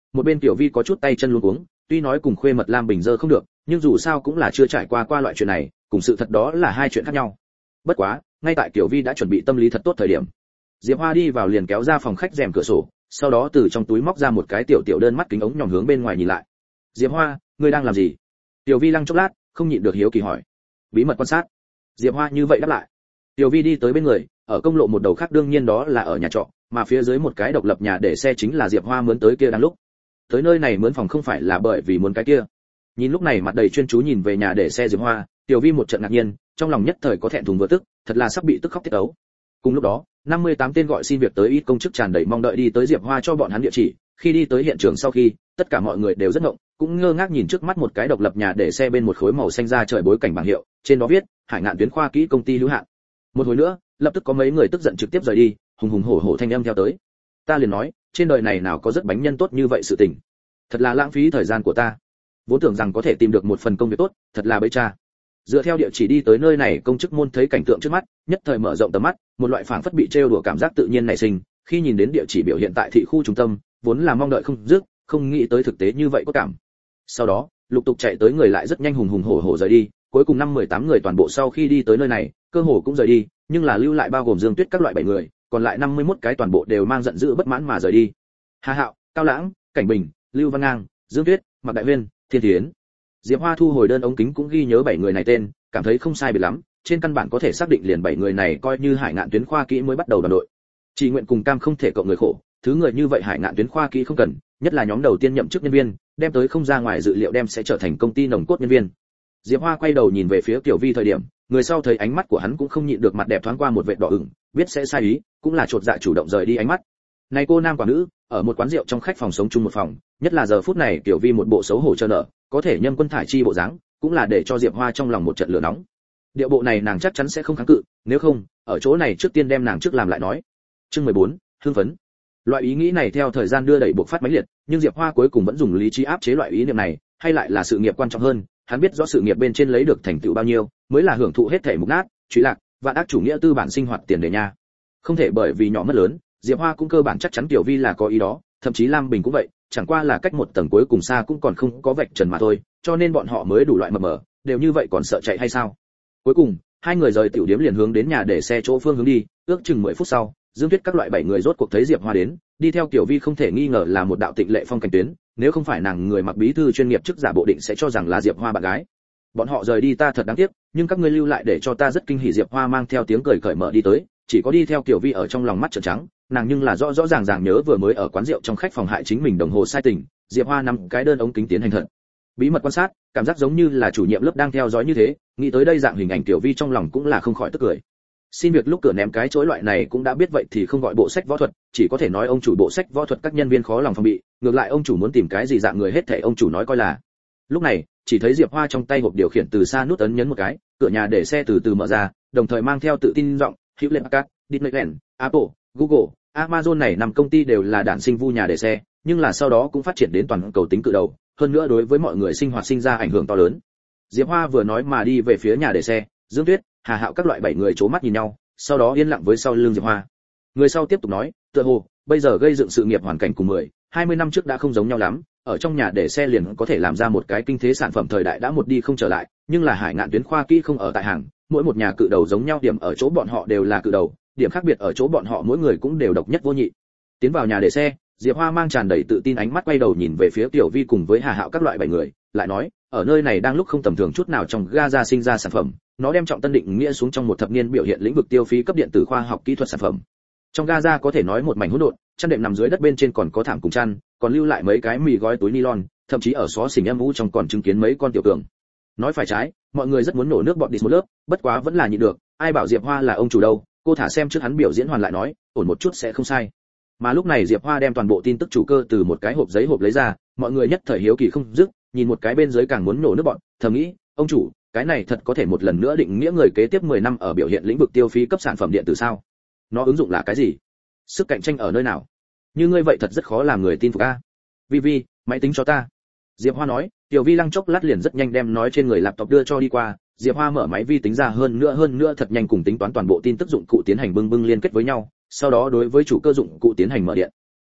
một bên Tiểu Vi có chút tay chân luống cuống, tuy nói cùng Khuê Mật Lam Bình dơ không được, nhưng dù sao cũng là chưa trải qua qua loại chuyện này, cùng sự thật đó là hai chuyện khác nhau. Bất quá, ngay tại Tiểu Vi đã chuẩn bị tâm lý thật tốt thời điểm, Diệp Hoa đi vào liền kéo ra phòng khách rèm cửa sổ, sau đó từ trong túi móc ra một cái tiểu tiểu đơn mắt kính ống nhòm hướng bên ngoài nhìn lại. Diệp Hoa, ngươi đang làm gì? Tiểu Vi lăng chốc lát, không nhịn được hiếu kỳ hỏi. Bí mật quan sát. Diệp Hoa như vậy đáp lại. Tiểu Vi đi tới bên người, ở công lộ một đầu khác đương nhiên đó là ở nhà trọ, mà phía dưới một cái độc lập nhà để xe chính là Diệp Hoa mướn tới kia đang lúc. Tới nơi này mướn phòng không phải là bởi vì muốn cái kia. Nhìn lúc này mặt đầy chuyên chú nhìn về nhà để xe Diệp Hoa, Tiểu Vi một trận ngạc nhiên, trong lòng nhất thời có thẹn thùng vừa tức, thật là sắp bị tức khóc tiết ấu. Cùng lúc đó, năm mươi tám tên gọi xin việc tới ít công chức tràn đầy mong đợi đi tới Diệp Hoa cho bọn hắn địa chỉ, khi đi tới hiện trường sau khi, tất cả mọi người đều rất ngộng, cũng ngơ ngác nhìn trước mắt một cái độc lập nhà để xe bên một khối màu xanh da trời bối cảnh bảng hiệu, trên đó viết Hải Ngạn Tuyến Khoa Kỹ Công ty hữu hạn. Một hồi nữa, lập tức có mấy người tức giận trực tiếp rời đi, hùng hùng hổ hổ thanh âm theo tới. Ta liền nói, trên đời này nào có rất bánh nhân tốt như vậy sự tình. Thật là lãng phí thời gian của ta. Vốn tưởng rằng có thể tìm được một phần công việc tốt, thật là bẫy cha. Dựa theo địa chỉ đi tới nơi này, công chức môn thấy cảnh tượng trước mắt, nhất thời mở rộng tầm mắt, một loại phảng phất bị trêu đùa cảm giác tự nhiên nảy sinh, khi nhìn đến địa chỉ biểu hiện tại thị khu trung tâm, vốn là mong đợi không dứt, không nghĩ tới thực tế như vậy có cảm. Sau đó, lục tục chạy tới người lại rất nhanh hùng hùng hổ hổ rời đi, cuối cùng năm mười tám người toàn bộ sau khi đi tới nơi này, cơ hồ cũng rời đi, nhưng là lưu lại bao gồm Dương Tuyết các loại bảy người, còn lại năm mươi mốt cái toàn bộ đều mang giận dữ bất mãn mà rời đi. Hà Hạo, Cao Lãng, Cảnh Bình, Lưu Văn Ngang, Dương Tuyết, Mạc Đại Huyên, Thiên Thiến. Diệp Hoa thu hồi đơn ống kính cũng ghi nhớ bảy người này tên, cảm thấy không sai biệt lắm, trên căn bản có thể xác định liền bảy người này coi như Hải Ngạn Tuyến Khoa Kỹ mới bắt đầu đoàn đội. Chỉ nguyện cùng cam không thể cộng người khổ, thứ người như vậy Hải Ngạn Tuyến Khoa Kỹ không cần, nhất là nhóm đầu tiên nhậm chức nhân viên, đem tới không ra ngoài dự liệu đem sẽ trở thành công ty nồng cốt nhân viên. Diệp Hoa quay đầu nhìn về phía Tiểu Vi thời điểm, người sau thấy ánh mắt của hắn cũng không nhịn được mặt đẹp thoáng qua một vệt đỏ ửng, biết sẽ sai ý, cũng là chột dạ chủ động rời đi ánh mắt. Này cô nam quả nữ, ở một quán rượu trong khách phòng sống chung một phòng, nhất là giờ phút này Tiểu Vi một bộ xấu hổ trơ nợ, có thể nhâm quân thải chi bộ dáng, cũng là để cho Diệp Hoa trong lòng một trận lửa nóng. Điệu bộ này nàng chắc chắn sẽ không kháng cự, nếu không, ở chỗ này trước tiên đem nàng trước làm lại nói. Chương mười bốn, hưng phấn. Loại ý nghĩ này theo thời gian đưa đẩy buộc phát mãnh liệt, nhưng Diệp Hoa cuối cùng vẫn dùng lý trí áp chế loại ý niệm này, hay lại là sự nghiệp quan trọng hơn, hắn biết rõ sự nghiệp bên trên lấy được thành tựu bao nhiêu, mới là hưởng thụ hết thể mục nát, truy lạc, vạn ác chủ nghĩa tư bản sinh hoạt tiền đề nha. Không thể bởi vì nhỏ mất lớn, Diệp Hoa cũng cơ bản chắc chắn Tiểu Vi là có ý đó, thậm chí Lam Bình cũng vậy, chẳng qua là cách một tầng cuối cùng xa cũng còn không có vạch trần mà thôi, cho nên bọn họ mới đủ loại mập mờ, đều như vậy còn sợ chạy hay sao? Cuối cùng, hai người rời tiểu điếm liền hướng đến nhà để xe chỗ phương hướng đi, ước chừng mười phút sau, Dương Tuyết các loại bảy người rốt cuộc thấy Diệp Hoa đến, đi theo Tiểu Vi không thể nghi ngờ là một đạo tịnh lệ phong cảnh tuyến, nếu không phải nàng người mặc bí thư chuyên nghiệp chức giả bộ định sẽ cho rằng là Diệp Hoa bạn gái. Bọn họ rời đi ta thật đáng tiếc, nhưng các ngươi lưu lại để cho ta rất kinh hỉ. Diệp Hoa mang theo tiếng cười cởi mở đi tới, chỉ có đi theo Tiểu Vi ở trong lòng mắt trợn trắng, nàng nhưng là rõ rõ ràng ràng nhớ vừa mới ở quán rượu trong khách phòng hại chính mình đồng hồ sai tình, Diệp Hoa nằm cái đơn ống kính tiến hành thận bí mật quan sát, cảm giác giống như là chủ nhiệm lớp đang theo dõi như thế, nghĩ tới đây dạng hình ảnh Tiểu Vi trong lòng cũng là không khỏi tức cười. Xin việc lúc cửa ném cái chối loại này cũng đã biết vậy thì không gọi bộ sách võ thuật, chỉ có thể nói ông chủ bộ sách võ thuật các nhân viên khó lòng phòng bị, ngược lại ông chủ muốn tìm cái gì dạng người hết thảy ông chủ nói coi là. Lúc này, chỉ thấy Diệp Hoa trong tay hộp điều khiển từ xa nút ấn nhấn một cái, cửa nhà để xe từ từ mở ra, đồng thời mang theo tự tin giọng, Hewlett Packard, Disneyland, Apple, Google, Amazon này năm công ty đều là đản sinh vu nhà để xe, nhưng là sau đó cũng phát triển đến toàn cầu tính cự đầu, hơn nữa đối với mọi người sinh hoạt sinh ra ảnh hưởng to lớn. Diệp Hoa vừa nói mà đi về phía nhà để xe, Dương Tuyết, Hà Hạo các loại bảy người chố mắt nhìn nhau, sau đó yên lặng với sau lưng Diệp Hoa. Người sau tiếp tục nói, tựa hồ bây giờ gây dựng sự nghiệp hoàn cảnh cùng mười, hai mươi năm trước đã không giống nhau lắm, ở trong nhà để xe liền có thể làm ra một cái kinh thế sản phẩm thời đại đã một đi không trở lại, nhưng là Hải Ngạn Tuyến Khoa Kỹ không ở tại hàng, mỗi một nhà cự đầu giống nhau điểm ở chỗ bọn họ đều là cự đầu, điểm khác biệt ở chỗ bọn họ mỗi người cũng đều độc nhất vô nhị. Tiến vào nhà để xe, Diệp Hoa mang tràn đầy tự tin ánh mắt quay đầu nhìn về phía Tiểu Vi cùng với Hà Hạo các loại bảy người, lại nói, ở nơi này đang lúc không tầm thường chút nào trong Gaza sinh ra sản phẩm, nó đem trọng tân định nghĩa xuống trong một thập niên biểu hiện lĩnh vực tiêu phí cấp điện tử khoa học kỹ thuật sản phẩm. Trong Gaza có thể nói một mảnh hỗn độn, chăn đệm nằm dưới đất bên trên còn có thảm cùng chăn, còn lưu lại mấy cái mì gói túi nylon, thậm chí ở xó xỉnh âm u trong còn chứng kiến mấy con tiểu cường. Nói phải trái, mọi người rất muốn nổ nước bọt đi một lớp, bất quá vẫn là nhịn được, ai bảo Diệp Hoa là ông chủ đâu, cô thả xem trước hắn biểu diễn hoàn lại nói, ổn một chút sẽ không sai. Mà lúc này Diệp Hoa đem toàn bộ tin tức chủ cơ từ một cái hộp giấy hộp lấy ra, mọi người nhất thời hiếu kỳ không dứt, nhìn một cái bên dưới càng muốn nổ nước bọt, thầm nghĩ, ông chủ, cái này thật có thể một lần nữa định nghĩa người kế tiếp mười năm ở biểu hiện lĩnh vực tiêu phí cấp sản phẩm điện tử sao? Nó ứng dụng là cái gì? Sức cạnh tranh ở nơi nào? Như ngươi vậy thật rất khó làm người tin phục a. Vi Vi, máy tính cho ta. Diệp Hoa nói, Tiểu Vi lăng chốc lát liền rất nhanh đem nói trên người laptop đưa cho đi qua, Diệp Hoa mở máy vi tính ra hơn nữa hơn nữa thật nhanh cùng tính toán toàn bộ tin tức dụng cụ tiến hành bưng bưng liên kết với nhau, sau đó đối với chủ cơ dụng cụ tiến hành mở điện.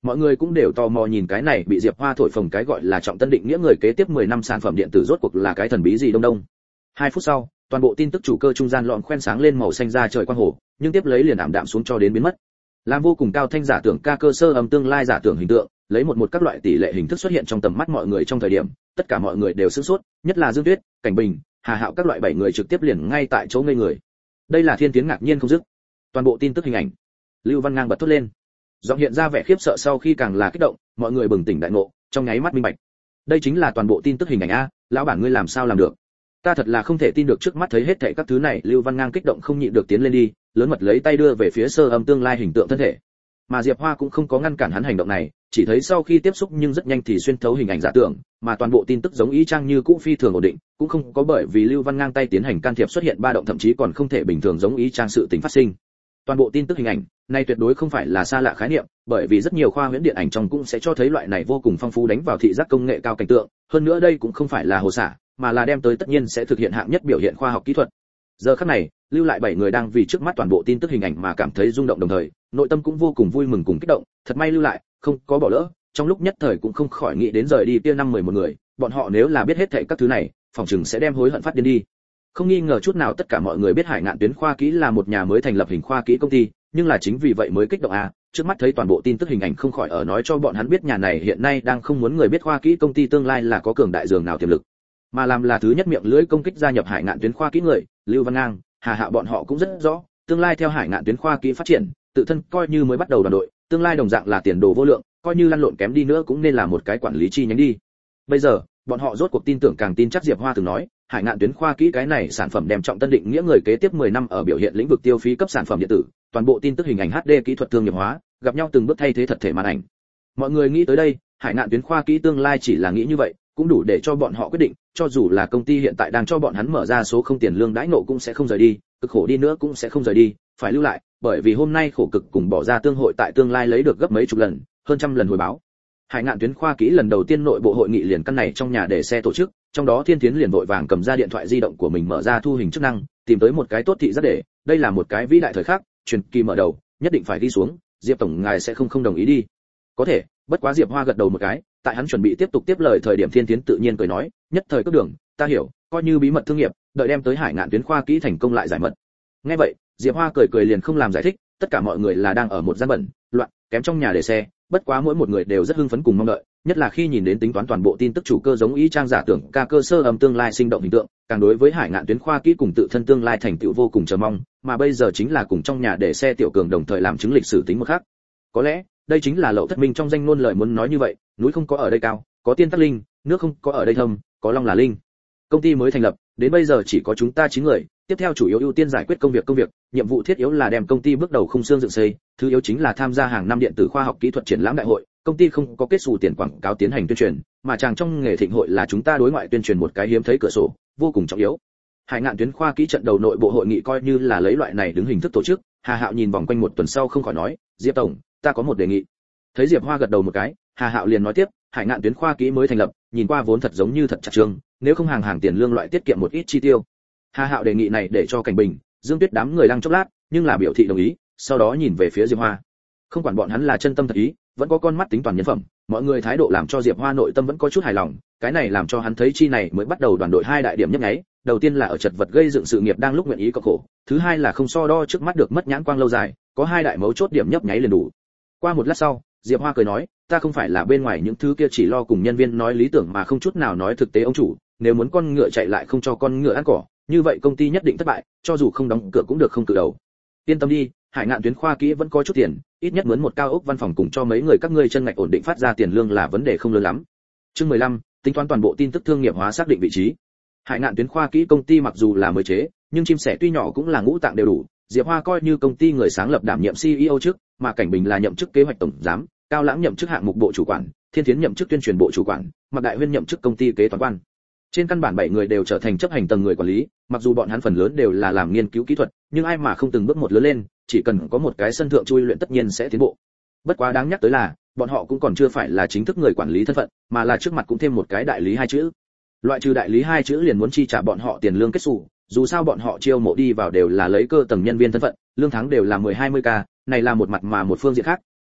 Mọi người cũng đều tò mò nhìn cái này bị Diệp Hoa thổi phồng cái gọi là trọng tân định nghĩa người kế tiếp mười năm sản phẩm điện tử rốt cuộc là cái thần bí gì đông đông. Hai phút sau, toàn bộ tin tức chủ cơ trung gian lọn khoen sáng lên màu xanh ra trời quang hồ, nhưng tiếp lấy liền ảm đạm xuống cho đến biến mất. Làm vô cùng cao thanh giả tưởng ca cơ sơ âm tương lai giả tưởng hình tượng, lấy một một các loại tỷ lệ hình thức xuất hiện trong tầm mắt mọi người trong thời điểm, tất cả mọi người đều sửng sốt, nhất là Dương Tuyết, Cảnh Bình, Hà Hạo các loại bảy người trực tiếp liền ngay tại chỗ ngây người. Đây là thiên tiến ngạc nhiên không dứt. Toàn bộ tin tức hình ảnh. Lưu Văn Ngang bật thốt lên. Giọng hiện ra vẻ khiếp sợ sau khi càng là kích động, mọi người bừng tỉnh đại ngộ, trong nháy mắt minh bạch. Đây chính là toàn bộ tin tức hình ảnh a, lão bản ngươi làm sao làm được? Ta thật là không thể tin được trước mắt thấy hết thảy các thứ này, Lưu Văn Ngang kích động không nhịn được tiến lên đi, lớn mật lấy tay đưa về phía sơ âm tương lai hình tượng thân thể. Mà Diệp Hoa cũng không có ngăn cản hắn hành động này, chỉ thấy sau khi tiếp xúc nhưng rất nhanh thì xuyên thấu hình ảnh giả tưởng, mà toàn bộ tin tức giống ý trang như cũ phi thường ổn định, cũng không có bởi vì Lưu Văn Ngang tay tiến hành can thiệp xuất hiện ba động, thậm chí còn không thể bình thường giống ý trang sự tình phát sinh. Toàn bộ tin tức hình ảnh này tuyệt đối không phải là xa lạ khái niệm, bởi vì rất nhiều khoa huyễn điện ảnh trong cũng sẽ cho thấy loại này vô cùng phong phú đánh vào thị giác công nghệ cao cảnh tượng, hơn nữa đây cũng không phải là hồ xả, mà là đem tới tất nhiên sẽ thực hiện hạng nhất biểu hiện khoa học kỹ thuật. Giờ khắc này, lưu lại bảy người đang vì trước mắt toàn bộ tin tức hình ảnh mà cảm thấy rung động, đồng thời nội tâm cũng vô cùng vui mừng cùng kích động, thật may lưu lại, không có bỏ lỡ, trong lúc nhất thời cũng không khỏi nghĩ đến rời đi kia năm mười một người, bọn họ nếu là biết hết thảy các thứ này, phòng chừng sẽ đem hối hận phát điên đi. Không nghi ngờ chút nào tất cả mọi người biết Hải Ngạn Tuyến Khoa Kỹ là một nhà mới thành lập hình khoa kỹ công ty, nhưng là chính vì vậy mới kích động à, trước mắt thấy toàn bộ tin tức hình ảnh không khỏi ở nói cho bọn hắn biết nhà này hiện nay đang không muốn người biết khoa kỹ công ty tương lai là có cường đại dường nào tiềm lực. Mà làm là thứ nhất miệng lưỡi công kích gia nhập Hải Ngạn Tuyến Khoa Kỹ người, Lưu Văn Ngang, Hà Hạo bọn họ cũng rất rõ, tương lai theo Hải Ngạn Tuyến Khoa Kỹ phát triển, tự thân coi như mới bắt đầu đoàn đội, tương lai đồng dạng là tiền đồ vô lượng, coi như lăn lộn kém đi nữa cũng nên là một cái quản lý chi nhánh đi. Bây giờ, bọn họ rốt cuộc tin tưởng càng tin chắc Diệp Hoa từng nói, Hải Ngạn Tuyến Khoa Kỹ cái này sản phẩm đem trọng tân định nghĩa người kế tiếp mười năm ở biểu hiện lĩnh vực tiêu phí cấp sản phẩm điện tử, toàn bộ tin tức hình ảnh hát đê kỹ thuật thương nghiệp hóa, gặp nhau từng bước thay thế thật thể màn ảnh. Mọi người nghĩ tới đây, Hải Ngạn Tuyến Khoa Kỹ tương lai chỉ là nghĩ như vậy, cũng đủ để cho bọn họ quyết định, cho dù là công ty hiện tại đang cho bọn hắn mở ra số không tiền lương đãi ngộ cũng sẽ không rời đi, cực khổ đi nữa cũng sẽ không rời đi, phải lưu lại, bởi vì hôm nay khổ cực cùng bỏ ra tương hội tại tương lai lấy được gấp mấy chục lần, hơn trăm lần hồi báo. Hải Ngạn Tuyến Khoa Kỹ lần đầu tiên nội bộ hội nghị liền căn này trong nhà để xe tổ chức, trong đó Thiên Thiến liền vội vàng cầm ra điện thoại di động của mình mở ra thu hình chức năng, tìm tới một cái tốt thị giác để, đây là một cái vĩ đại thời khắc, truyền kỳ mở đầu, nhất định phải đi xuống, Diệp tổng ngài sẽ không không đồng ý đi. Có thể, bất quá Diệp Hoa gật đầu một cái, tại hắn chuẩn bị tiếp tục tiếp lời thời điểm Thiên Thiến tự nhiên cười nói, nhất thời cấp đường, ta hiểu, coi như bí mật thương nghiệp, đợi đem tới Hải Ngạn Tuyến Khoa Kỹ thành công lại giải mật. Nghe vậy, Diệp Hoa cười cười liền không làm giải thích, tất cả mọi người là đang ở một gian bẩn, loạn, kém trong nhà để xe, bất quá mỗi một người đều rất hưng phấn cùng mong đợi, nhất là khi nhìn đến tính toán toàn bộ tin tức chủ cơ giống ý trang giả tưởng ca cơ sơ âm tương lai sinh động hình tượng, càng đối với Hải Ngạn Tuyến Khoa Kỹ cùng tự thân tương lai thành tựu vô cùng chờ mong, mà bây giờ chính là cùng trong nhà để xe tiểu cường đồng thời làm chứng lịch sử tính một khác. Có lẽ, đây chính là Lậu Thất Minh trong danh ngôn lời muốn nói như vậy, núi không có ở đây cao, có tiên tắc linh, nước không có ở đây thâm, có long là linh. Công ty mới thành lập, đến bây giờ chỉ có chúng ta chín người, tiếp theo chủ yếu ưu tiên giải quyết công việc công việc, nhiệm vụ thiết yếu là đem công ty bước đầu khung xương dựng xây, thứ yếu chính là tham gia hàng năm điện tử khoa học kỹ thuật triển lãm đại hội, công ty không có kết xù tiền quảng cáo tiến hành tuyên truyền, mà chàng trong nghề thịnh hội là chúng ta đối ngoại tuyên truyền một cái hiếm thấy cửa sổ, vô cùng trọng yếu. Hải Ngạn Tuyến Khoa Kỹ trận đầu nội bộ hội nghị coi như là lấy loại này đứng hình thức tổ chức, Hà Hạo nhìn vòng quanh một tuần sau không khỏi nói, Diệp tổng, ta có một đề nghị. Thấy Diệp Hoa gật đầu một cái, Hà Hạo liền nói tiếp, Hải Ngạn Tuyến Khoa Kỹ mới thành lập, nhìn qua vốn thật giống như thật chặt chẽ, nếu không hàng hàng tiền lương loại tiết kiệm một ít chi tiêu. Hà Hạo đề nghị này để cho Cảnh Bình, Dương Tuyết đám người lăng chốc lát, nhưng là biểu thị đồng ý, sau đó nhìn về phía Diệp Hoa. Không quản bọn hắn là chân tâm thật ý, vẫn có con mắt tính toàn nhân phẩm, mọi người thái độ làm cho Diệp Hoa nội tâm vẫn có chút hài lòng, cái này làm cho hắn thấy chi này mới bắt đầu đoàn đội hai đại điểm nhấp nháy, đầu tiên là ở chật vật gây dựng sự nghiệp đang lúc nguyện ý cực khổ, thứ hai là không so đo trước mắt được mất nhãn quang lâu dài, có hai đại mấu chốt điểm nhấp nháy liền đủ. Qua một lát sau, Diệp Hoa cười nói, ta không phải là bên ngoài những thứ kia chỉ lo cùng nhân viên nói lý tưởng mà không chút nào nói thực tế ông chủ, nếu muốn con ngựa chạy lại không cho con ngựa ăn cỏ, như vậy công ty nhất định thất bại, cho dù không đóng cửa cũng được không cử đầu. Yên tâm đi, Hải Ngạn Tuyến Khoa Kỹ vẫn có chút tiền, ít nhất mướn một cao ốc văn phòng cùng cho mấy người các ngươi chân ngạch ổn định phát ra tiền lương là vấn đề không lớn lắm. Chương mười lăm, tính toán toàn bộ tin tức thương nghiệp hóa xác định vị trí. Hải Ngạn Tuyến Khoa Kỹ công ty mặc dù là mới chế, nhưng chim sẻ tuy nhỏ cũng là ngũ tạng đều đủ, Diệp Hoa coi như công ty người sáng lập đảm nhiệm xê e ô trước, mà Cảnh Bình là nhậm chức kế hoạch tổng giám, Cao Lãng nhậm chức hạng mục bộ chủ quản, Thiên Thiến nhậm chức tuyên truyền bộ chủ quản, Mạc Đại Huyên nhậm chức công ty kế toán quan. Trên căn bản bảy người đều trở thành chấp hành tầng người quản lý, mặc dù bọn hắn phần lớn đều là làm nghiên cứu kỹ thuật, nhưng ai mà không từng bước một lớn lên, chỉ cần có một cái sân thượng chui luyện tất nhiên sẽ tiến bộ. Bất quá đáng nhắc tới là, bọn họ cũng còn chưa phải là chính thức người quản lý thân phận, mà là trước mặt cũng thêm một cái đại lý hai chữ. Loại trừ đại lý hai chữ liền muốn chi trả bọn họ tiền lương kết sủ, dù sao bọn họ chiêu mộ đi vào đều là lấy cơ tầng nhân viên thân phận, lương tháng đều là mười hai mươi k, này là một mặt mà một phương diện khác,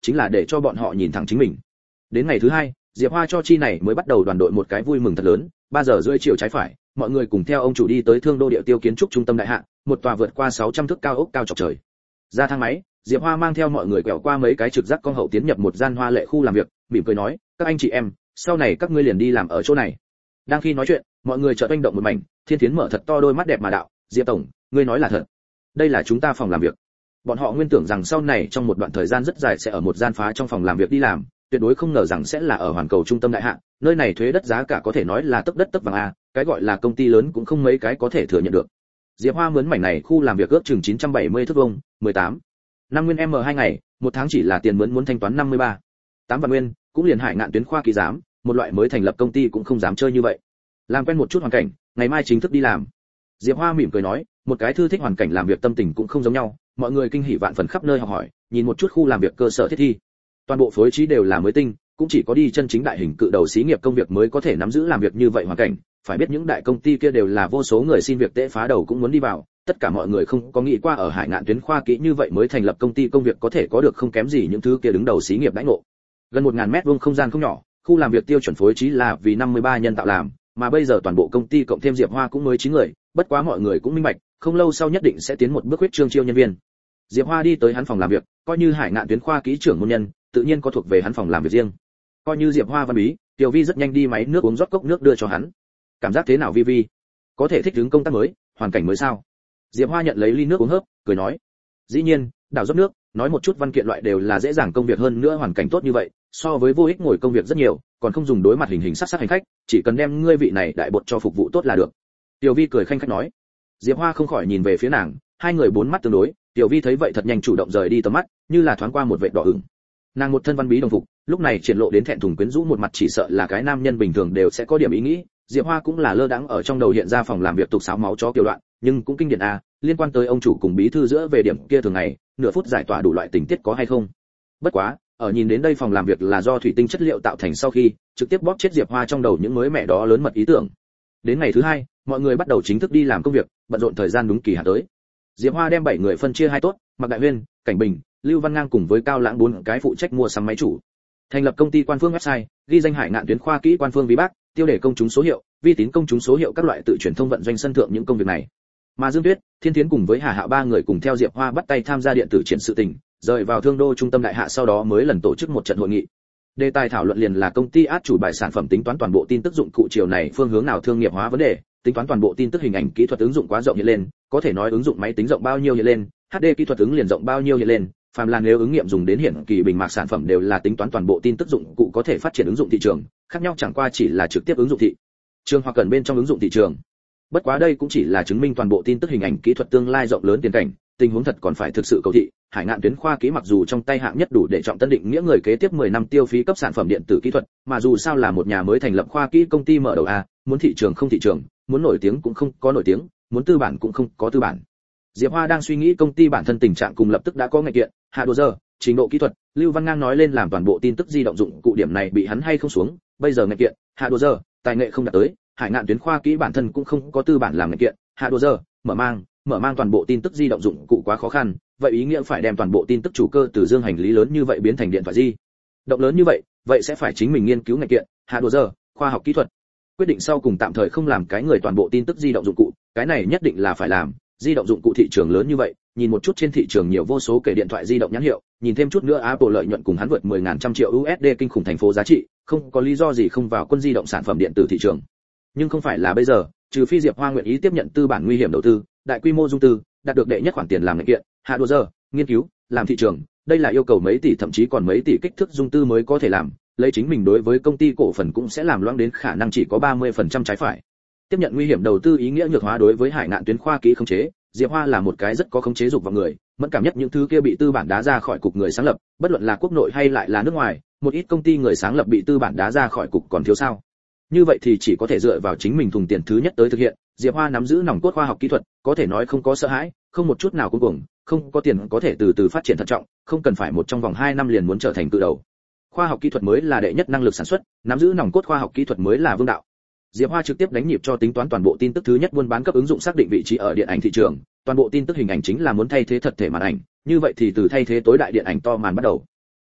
chính là để cho bọn họ nhìn thẳng chính mình. Đến ngày thứ hai, Diệp Hoa cho chi này mới bắt đầu đoàn đội một cái vui mừng thật lớn, ba giờ rưỡi chiều trái phải, mọi người cùng theo ông chủ đi tới Thương Đô Địa Tiêu kiến trúc trung tâm đại hạ, một tòa vượt qua sáu trăm thước cao ốc cao chọc trời. Ra thang máy, Diệp Hoa mang theo mọi người quẹo qua mấy cái trực giác con hậu tiến nhập một gian hoa lệ khu làm việc, mỉm cười nói, các anh chị em, sau này các ngươi liền đi làm ở chỗ này. Đang khi nói chuyện, mọi người chợt oanh động một mảnh, Thiên Thiến mở thật to đôi mắt đẹp mà đạo, Diệp tổng, ngươi nói là thật? Đây là chúng ta phòng làm việc. Bọn họ nguyên tưởng rằng sau này trong một đoạn thời gian rất dài sẽ ở một gian phá trong phòng làm việc đi làm, tuyệt đối không ngờ rằng sẽ là ở hoàn cầu trung tâm đại hạ, nơi này thuế đất giá cả có thể nói là tấc đất tấc vàng a, cái gọi là công ty lớn cũng không mấy cái có thể thừa nhận được. Diệp Hoa mướn mảnh này khu làm việc ước chừng chín trăm bảy mươi thước vuông, mười tám năm nguyên m hai ngày, một tháng chỉ là tiền mướn muốn thanh toán năm mươi ba tám vạn nguyên, cũng liền Hải Ngạn Tuyến khoa ký giám, một loại mới thành lập công ty cũng không dám chơi như vậy. Làm quen một chút hoàn cảnh, ngày mai chính thức đi làm. Diệp Hoa mỉm cười nói, một cái thư thích hoàn cảnh làm việc tâm tình cũng không giống nhau, mọi người kinh hỉ vạn phần khắp nơi học hỏi, nhìn một chút khu làm việc cơ sở thiết thi. Toàn bộ phối trí đều là mới tinh, cũng chỉ có đi chân chính đại hình cự đầu xí nghiệp công việc mới có thể nắm giữ làm việc như vậy hoàn cảnh, phải biết những đại công ty kia đều là vô số người xin việc tễ phá đầu cũng muốn đi vào, tất cả mọi người không có nghĩ qua ở Hải Ngạn Tuyến khoa kỹ như vậy mới thành lập công ty công việc có thể có được không kém gì những thứ kia đứng đầu xí nghiệp đãi ngộ. Gần một nghìn mét vuông không gian không nhỏ, khu làm việc tiêu chuẩn phối trí là vì năm mươi ba nhân tạo làm, mà bây giờ toàn bộ công ty cộng thêm Diệp Hoa cũng mới chín người, bất quá mọi người cũng minh bạch, không lâu sau nhất định sẽ tiến một bước huyết trương chiêu nhân viên. Diệp Hoa đi tới hắn phòng làm việc, coi như Hải Ngạn Tuyến khoa kỹ trưởng môn nhân, tự nhiên có thuộc về hắn phòng làm việc riêng. Coi như Diệp Hoa văn bí, Tiểu Vi rất nhanh đi máy nước uống rót cốc nước đưa cho hắn. Cảm giác thế nào Vi Vi? Có thể thích ứng công tác mới, hoàn cảnh mới sao? Diệp Hoa nhận lấy ly nước uống hớp, cười nói, dĩ nhiên, đảo rót nước, nói một chút văn kiện loại đều là dễ dàng công việc hơn nữa hoàn cảnh tốt như vậy, so với vô ích ngồi công việc rất nhiều, còn không dùng đối mặt hình hình sắc sắc hành khách, chỉ cần đem ngươi vị này đại bột cho phục vụ tốt là được. Tiểu Vi cười khanh khách nói. Diệp Hoa không khỏi nhìn về phía nàng, hai người bốn mắt tương đối, Tiểu Vi thấy vậy thật nhanh chủ động rời đi tầm mắt, như là thoáng qua một vệt đỏ ửng. Nàng một thân văn bí đồng phục, lúc này triển lộ đến thẹn thùng quyến rũ một mặt chỉ sợ là cái nam nhân bình thường đều sẽ có điểm ý nghĩ. Diệp Hoa cũng là lơ đãng ở trong đầu hiện ra phòng làm việc tục sáo máu chó kiểu đoạn, nhưng cũng kinh điển a, liên quan tới ông chủ cùng bí thư giữa về điểm kia thường ngày, nửa phút giải tỏa đủ loại tình tiết có hay không. Bất quá, ở nhìn đến đây phòng làm việc là do thủy tinh chất liệu tạo thành sau khi, trực tiếp bóp chết Diệp Hoa trong đầu những mới mẻ đó lớn mật ý tưởng. Đến ngày thứ hai, mọi người bắt đầu chính thức đi làm công việc, bận rộn thời gian đúng kỳ hạn tới. Diệp Hoa đem bảy người phân chia hai tốt, Mạc Đại Huyên, Cảnh Bình, Lưu Văn Ngang cùng với Cao Lãng bốn cái phụ trách mua sắm máy chủ. Thành lập công ty quan phương website, ghi danh Hải Ngạn Tuyến khoa kỹ quan phương ví bác, tiêu đề công chúng số hiệu, vi tín công chúng số hiệu các loại tự truyền thông vận doanh sân thượng những công việc này. Mà Dương Tuyết, Thiên Thiến cùng với Hà Hạo ba người cùng theo Diệp Hoa bắt tay tham gia điện tử triển sự tình, rời vào Thương Đô trung tâm đại hạ sau đó mới lần tổ chức một trận hội nghị. Đề tài thảo luận liền là công ty át chủ bài sản phẩm tính toán toàn bộ tin tức dụng cụ chiều này phương hướng nào thương nghiệp hóa vấn đề, tính toán toàn bộ tin tức hình ảnh kỹ thuật ứng dụng quá rộng hiện lên, có thể nói ứng dụng máy tính rộng bao nhiêu hiện lên, hát đê kỹ thuật ứng liền rộng bao nhiêu hiện lên, phàm là nếu ứng nghiệm dùng đến hiển kỳ bình mạc sản phẩm đều là tính toán toàn bộ tin tức dụng cụ có thể phát triển ứng dụng thị trường, khác nhau chẳng qua chỉ là trực tiếp ứng dụng thị trường hoặc cần bên trong ứng dụng thị trường. Bất quá đây cũng chỉ là chứng minh toàn bộ tin tức hình ảnh kỹ thuật tương lai rộng lớn tiền cảnh, tình huống thật còn phải thực sự cầu thị. Hải Ngạn Tuyến khoa kỹ mặc dù trong tay hạng nhất đủ để trọng tân định nghĩa người kế tiếp mười năm tiêu phí cấp sản phẩm điện tử kỹ thuật, mà dù sao là một nhà mới thành lập khoa kỹ công ty mở đầu a, muốn thị trường không thị trường, muốn nổi tiếng cũng không có nổi tiếng, muốn tư bản cũng không có tư bản. Diệp Hoa đang suy nghĩ công ty bản thân tình trạng cùng lập tức đã có ngạch kiện, hạ đồ giờ, trình độ kỹ thuật, Lưu Văn Ngang nói lên làm toàn bộ tin tức di động dụng cụ điểm này bị hắn hay không xuống, bây giờ ngạch kiện, hạ đồ giờ, tài nghệ không đạt tới, Hải Ngạn Tuyến khoa kỹ bản thân cũng không có tư bản làm ngạch kiện, hạ đồ giờ, mở mang, mở mang toàn bộ tin tức di động dụng cụ quá khó khăn, vậy ý nghĩa phải đem toàn bộ tin tức chủ cơ từ dương hành lý lớn như vậy biến thành điện thoại di động lớn như vậy, vậy sẽ phải chính mình nghiên cứu ngạch kiện, hạ đồ giờ, khoa học kỹ thuật. Quyết định sau cùng tạm thời không làm cái người toàn bộ tin tức di động dụng cụ, cái này nhất định là phải làm, di động dụng cụ thị trường lớn như vậy, nhìn một chút trên thị trường nhiều vô số kể điện thoại di động nhãn hiệu, nhìn thêm chút nữa Apple lợi nhuận cùng hắn vượt mười ngàn trăm triệu u ét đê kinh khủng thành phố giá trị, không có lý do gì không vào quân di động sản phẩm điện tử thị trường. Nhưng không phải là bây giờ, trừ phi Diệp Hoa nguyện ý tiếp nhận tư bản nguy hiểm đầu tư, đại quy mô dung tư, đạt được đệ nhất khoản tiền làm ngành kiện, hạ đồ giờ, nghiên cứu, làm thị trường, đây là yêu cầu mấy tỷ thậm chí còn mấy tỷ kích thước dung tư mới có thể làm, lấy chính mình đối với công ty cổ phần cũng sẽ làm loãng đến khả năng chỉ có ba mươi phần trăm trái phải. Tiếp nhận nguy hiểm đầu tư ý nghĩa nhược hóa đối với Hải Ngạn Tuyến khoa kỹ khống chế, Diệp Hoa là một cái rất có khống chế dục vào người, mẫn cảm nhất những thứ kia bị tư bản đá ra khỏi cục người sáng lập, bất luận là quốc nội hay lại là nước ngoài, một ít công ty người sáng lập bị tư bản đá ra khỏi cục còn thiếu sao? Như vậy thì chỉ có thể dựa vào chính mình thùng tiền thứ nhất tới thực hiện. Diệp Hoa nắm giữ nòng cốt khoa học kỹ thuật, có thể nói không có sợ hãi, không một chút nào cuống cuồng, không có tiền có thể từ từ phát triển thận trọng, không cần phải một trong vòng hai năm liền muốn trở thành cự đầu. Khoa học kỹ thuật mới là đệ nhất năng lực sản xuất, nắm giữ nòng cốt khoa học kỹ thuật mới là vương đạo. Diệp Hoa trực tiếp đánh nhịp cho tính toán toàn bộ tin tức thứ nhất buôn bán cấp ứng dụng xác định vị trí ở điện ảnh thị trường, toàn bộ tin tức hình ảnh chính là muốn thay thế thật thể màn ảnh, như vậy thì từ thay thế tối đại điện ảnh to màn bắt đầu.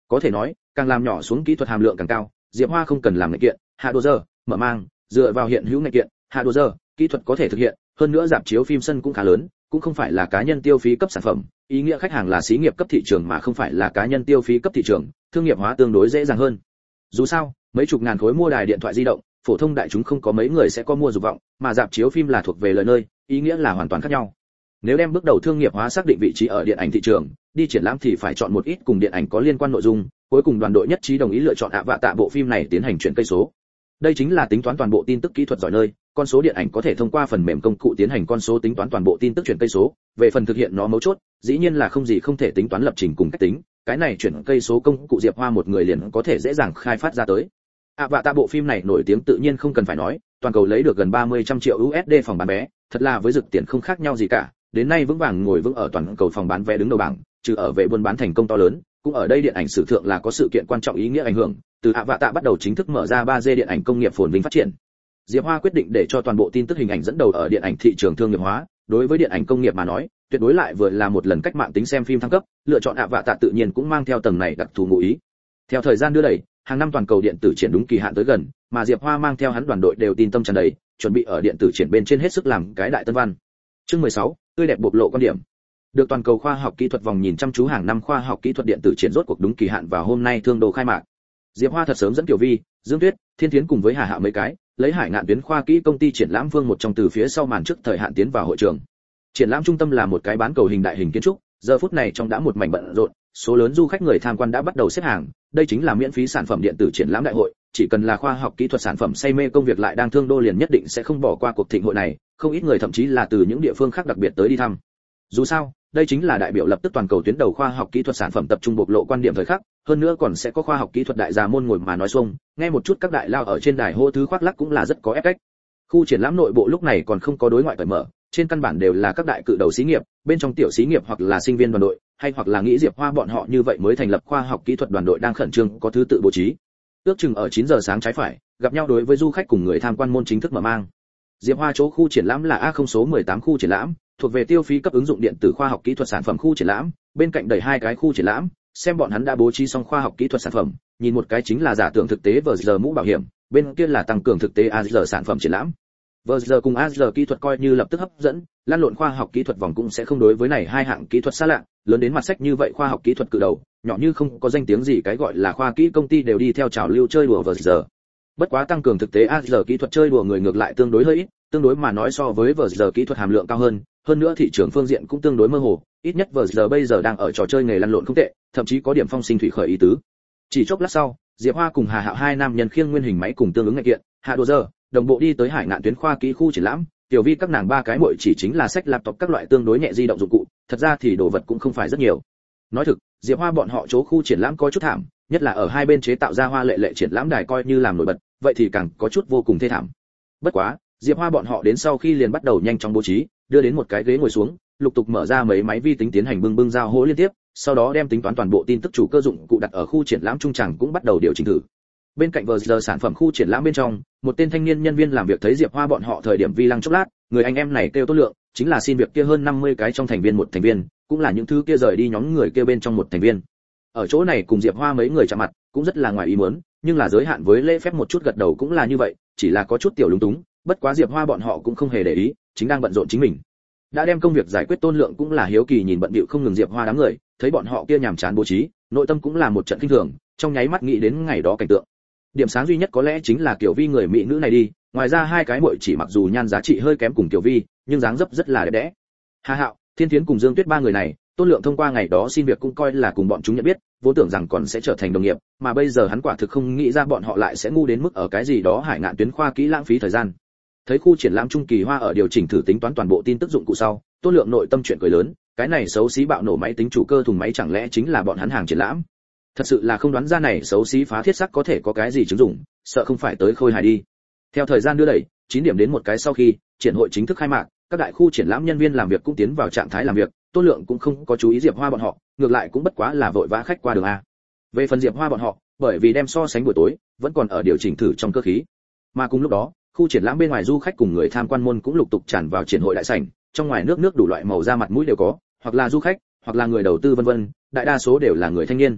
Có thể nói, càng làm nhỏ xuống kỹ thuật hàm lượng càng cao, Diệp Hoa không cần làm ngành kiện, hạ đồ giờ, mở mang, dựa vào hiện hữu ngành kiện, hạ đồ giờ, kỹ thuật có thể thực hiện, hơn nữa rạp chiếu phim sân cũng khá lớn, cũng không phải là cá nhân tiêu phí cấp sản phẩm, ý nghĩa khách hàng là xí nghiệp cấp thị trường mà không phải là cá nhân tiêu phí cấp thị trường, thương nghiệp hóa tương đối dễ dàng hơn. Dù sao, mấy chục ngàn khối mua đài điện thoại di động, phổ thông đại chúng không có mấy người sẽ có mua dục vọng, mà rạp chiếu phim là thuộc về lời nơi, ý nghĩa là hoàn toàn khác nhau. Nếu đem bước đầu thương nghiệp hóa xác định vị trí ở điện ảnh thị trường, đi triển lãm thì phải chọn một ít cùng điện ảnh có liên quan nội dung, cuối cùng đoàn đội nhất trí đồng ý lựa chọn ạ vạ tạ bộ phim này tiến hành chuyển cây số. Đây chính là tính toán toàn bộ tin tức kỹ thuật giỏi nơi, con số điện ảnh có thể thông qua phần mềm công cụ tiến hành con số tính toán toàn bộ tin tức chuyển cây số, về phần thực hiện nó mấu chốt, dĩ nhiên là không gì không thể tính toán lập trình cùng cách tính, cái này chuyển cây số công cụ Diệp Hoa một người liền có thể dễ dàng khai phát ra tới. ạ vạ tạ bộ phim này nổi tiếng tự nhiên không cần phải nói, toàn cầu lấy được gần ba mươi trăm triệu u ét đê phòng bán vé, thật là với dực tiền không khác nhau gì cả, đến nay vững vàng ngồi vững ở toàn cầu phòng bán vé đứng đầu bảng, trừ ở về buôn bán thành công to lớn, cũng ở đây điện ảnh sử thượng là có sự kiện quan trọng ý nghĩa ảnh hưởng, từ ạ vạ tạ bắt đầu chính thức mở ra ba D điện ảnh công nghiệp phồn vinh phát triển. Diệp Hoa quyết định để cho toàn bộ tin tức hình ảnh dẫn đầu ở điện ảnh thị trường thương nghiệp hóa, đối với điện ảnh công nghiệp mà nói, tuyệt đối lại vừa là một lần cách mạng tính xem phim thăng cấp, lựa chọn ạ vạ tạ tự nhiên cũng mang theo tầng này đặc thù ngụ ý. Theo thời gian đưa đẩy, hàng năm toàn cầu điện tử triển đúng kỳ hạn tới gần, mà Diệp Hoa mang theo hắn đoàn đội đều tin tâm tràn đầy, chuẩn bị ở điện tử triển bên trên hết sức làm cái đại tân văn. Chương mười sáu, tươi đẹp bộc lộ quan điểm. Được toàn cầu khoa học kỹ thuật vòng nhìn chăm chú hàng năm khoa học kỹ thuật điện tử triển rốt cuộc đúng kỳ hạn vào hôm nay thương đô khai mạc. Diệp Hoa thật sớm dẫn Kiều Vi, Dương Tuyết, Thiên Thiến cùng với Hà Hạo mấy cái, lấy Hải Ngạn Tuyến khoa kỹ công ty triển lãm vương một trong từ phía sau màn trước thời hạn tiến vào hội trường. Triển lãm trung tâm là một cái bán cầu hình đại hình kiến trúc, giờ phút này trong đã một mảnh bận rộn, số lớn du khách người tham quan đã bắt đầu xếp hàng, đây chính là miễn phí sản phẩm điện tử triển lãm đại hội, chỉ cần là khoa học kỹ thuật sản phẩm say mê công việc lại đang thương đô liền nhất định sẽ không bỏ qua cuộc thịnh hội này, không ít người thậm chí là từ những địa phương khác đặc biệt tới đi thăm. Dù sao, đây chính là đại biểu lập tức toàn cầu tuyến đầu khoa học kỹ thuật sản phẩm tập trung bộc lộ quan điểm thời khắc, hơn nữa còn sẽ có khoa học kỹ thuật đại gia môn ngồi mà nói xuông, nghe một chút các đại lao ở trên đài hô thứ khoác lác cũng là rất có ép cách. Khu triển lãm nội bộ lúc này còn không có đối ngoại cởi mở, trên căn bản đều là các đại cự đầu xí nghiệp, bên trong tiểu xí nghiệp hoặc là sinh viên đoàn đội, hay hoặc là nghĩ Diệp Hoa bọn họ như vậy mới thành lập khoa học kỹ thuật đoàn đội đang khẩn trương có thứ tự bố trí. Ước chừng ở chín giờ sáng trái phải, gặp nhau đối với du khách cùng người tham quan môn chính thức mở mang. Diệp Hoa chỗ khu triển lãm là A không số mười tám khu triển lãm, thuộc về tiêu phí cấp ứng dụng điện tử khoa học kỹ thuật sản phẩm khu triển lãm, bên cạnh đẩy hai cái khu triển lãm, xem bọn hắn đã bố trí xong khoa học kỹ thuật sản phẩm, nhìn một cái chính là giả tưởng thực tế vờ giờ mũ bảo hiểm, bên kia là tăng cường thực tế a rờ sản phẩm triển lãm. vờ giờ cùng a rờ kỹ thuật coi như lập tức hấp dẫn, lan lộn khoa học kỹ thuật vòng cũng sẽ không đối với này hai hạng kỹ thuật xa lạ, lớn đến mặt sách như vậy khoa học kỹ thuật cự đầu, nhỏ như không có danh tiếng gì cái gọi là khoa kỹ công ty đều đi theo trào lưu chơi đùa vờ giờ. Bất quá tăng cường thực tế a rờ kỹ thuật chơi đùa người ngược lại tương đối hơi ít, tương đối mà nói so với vờ giờ kỹ thuật hàm lượng cao hơn, hơn nữa thị trường phương diện cũng tương đối mơ hồ, ít nhất vờ giờ bây giờ đang ở trò chơi nghề lăn lộn không tệ, thậm chí có điểm phong sinh thủy khởi ý tứ. Chỉ chốc lát sau, Diệp Hoa cùng Hà Hạo hai nam nhân khiêng nguyên hình máy cùng tương ứng ngạch kiện, hạ đồ giờ, đồng bộ đi tới Hải Ngạn Tuyến khoa kỹ khu triển lãm, tiểu vi các nàng ba cái muội chỉ chính là sách laptop các loại tương đối nhẹ di động dụng cụ, thật ra thì đồ vật cũng không phải rất nhiều. Nói thực, Diệp Hoa bọn họ chỗ khu triển lãm có chút thảm, nhất là ở hai bên chế tạo ra hoa lệ lệ triển lãm đài coi như làm nổi bật, vậy thì càng có chút vô cùng thê thảm. Bất quá, Diệp Hoa bọn họ đến sau khi liền bắt đầu nhanh chóng bố trí, đưa đến một cái ghế ngồi xuống, lục tục mở ra mấy máy vi tính tiến hành bưng bưng giao hỗ liên tiếp, sau đó đem tính toán toàn bộ tin tức chủ cơ dụng cụ đặt ở khu triển lãm trung chẳng cũng bắt đầu điều chỉnh thử. Bên cạnh vờ giờ sản phẩm khu triển lãm bên trong, một tên thanh niên nhân viên làm việc thấy Diệp Hoa bọn họ thời điểm vi lăng chốc lát, người anh em này kêu Tốt Lượng, chính là xin việc kia hơn năm mươi cái trong thành viên một thành viên, cũng là những thứ kia rời đi nhóm người kia bên trong một thành viên. Ở chỗ này cùng Diệp Hoa mấy người chạm mặt, cũng rất là ngoài ý muốn, nhưng là giới hạn với lễ phép một chút gật đầu cũng là như vậy, chỉ là có chút tiểu lúng túng, bất quá Diệp Hoa bọn họ cũng không hề để ý, chính đang bận rộn chính mình. Đã đem công việc giải quyết Tôn Lượng cũng là hiếu kỳ nhìn bận bịu không ngừng Diệp Hoa đám người, thấy bọn họ kia nhàm chán bố trí, nội tâm cũng là một trận kinh thường, trong nháy mắt nghĩ đến ngày đó cảnh tượng. Điểm sáng duy nhất có lẽ chính là Kiều Vi người mỹ nữ này đi, ngoài ra hai cái muội chỉ mặc dù nhan giá trị hơi kém cùng Kiều Vi, nhưng dáng dấp rất là đẹp đẽ. Hà Hạo, Thiên Thiến cùng Dương Tuyết ba người này, Tôn Lượng thông qua ngày đó xin việc cũng coi là cùng bọn chúng nhận biết, vốn tưởng rằng còn sẽ trở thành đồng nghiệp, mà bây giờ hắn quả thực không nghĩ ra bọn họ lại sẽ ngu đến mức ở cái gì đó Hải Ngạn Tuyến khoa kỹ lãng phí thời gian. Thấy khu triển lãm trung kỳ hoa ở điều chỉnh thử tính toán toàn bộ tin tức dụng cụ sau, Tôn Lượng nội tâm chuyện cười lớn, cái này xấu xí bạo nổ máy tính chủ cơ thùng máy chẳng lẽ chính là bọn hắn hàng triển lãm? Thật sự là không đoán ra này xấu xí phá thiết sắc có thể có cái gì chứng dụng, sợ không phải tới khôi hài đi. Theo thời gian đưa đẩy, chín điểm đến một cái sau khi triển hội chính thức khai mạc, các đại khu triển lãm nhân viên làm việc cũng tiến vào trạng thái làm việc, Tôn Lượng cũng không có chú ý Diệp Hoa bọn họ, ngược lại cũng bất quá là vội vã khách qua đường a. Về phần Diệp Hoa bọn họ, bởi vì đem so sánh buổi tối, vẫn còn ở điều chỉnh thử trong cơ khí. Mà cùng lúc đó, khu triển lãm bên ngoài du khách cùng người tham quan môn cũng lục tục tràn vào triển hội đại sảnh, trong ngoài nước nước đủ loại màu da mặt mũi đều có, hoặc là du khách, hoặc là người đầu tư vân vân, đại đa số đều là người thanh niên.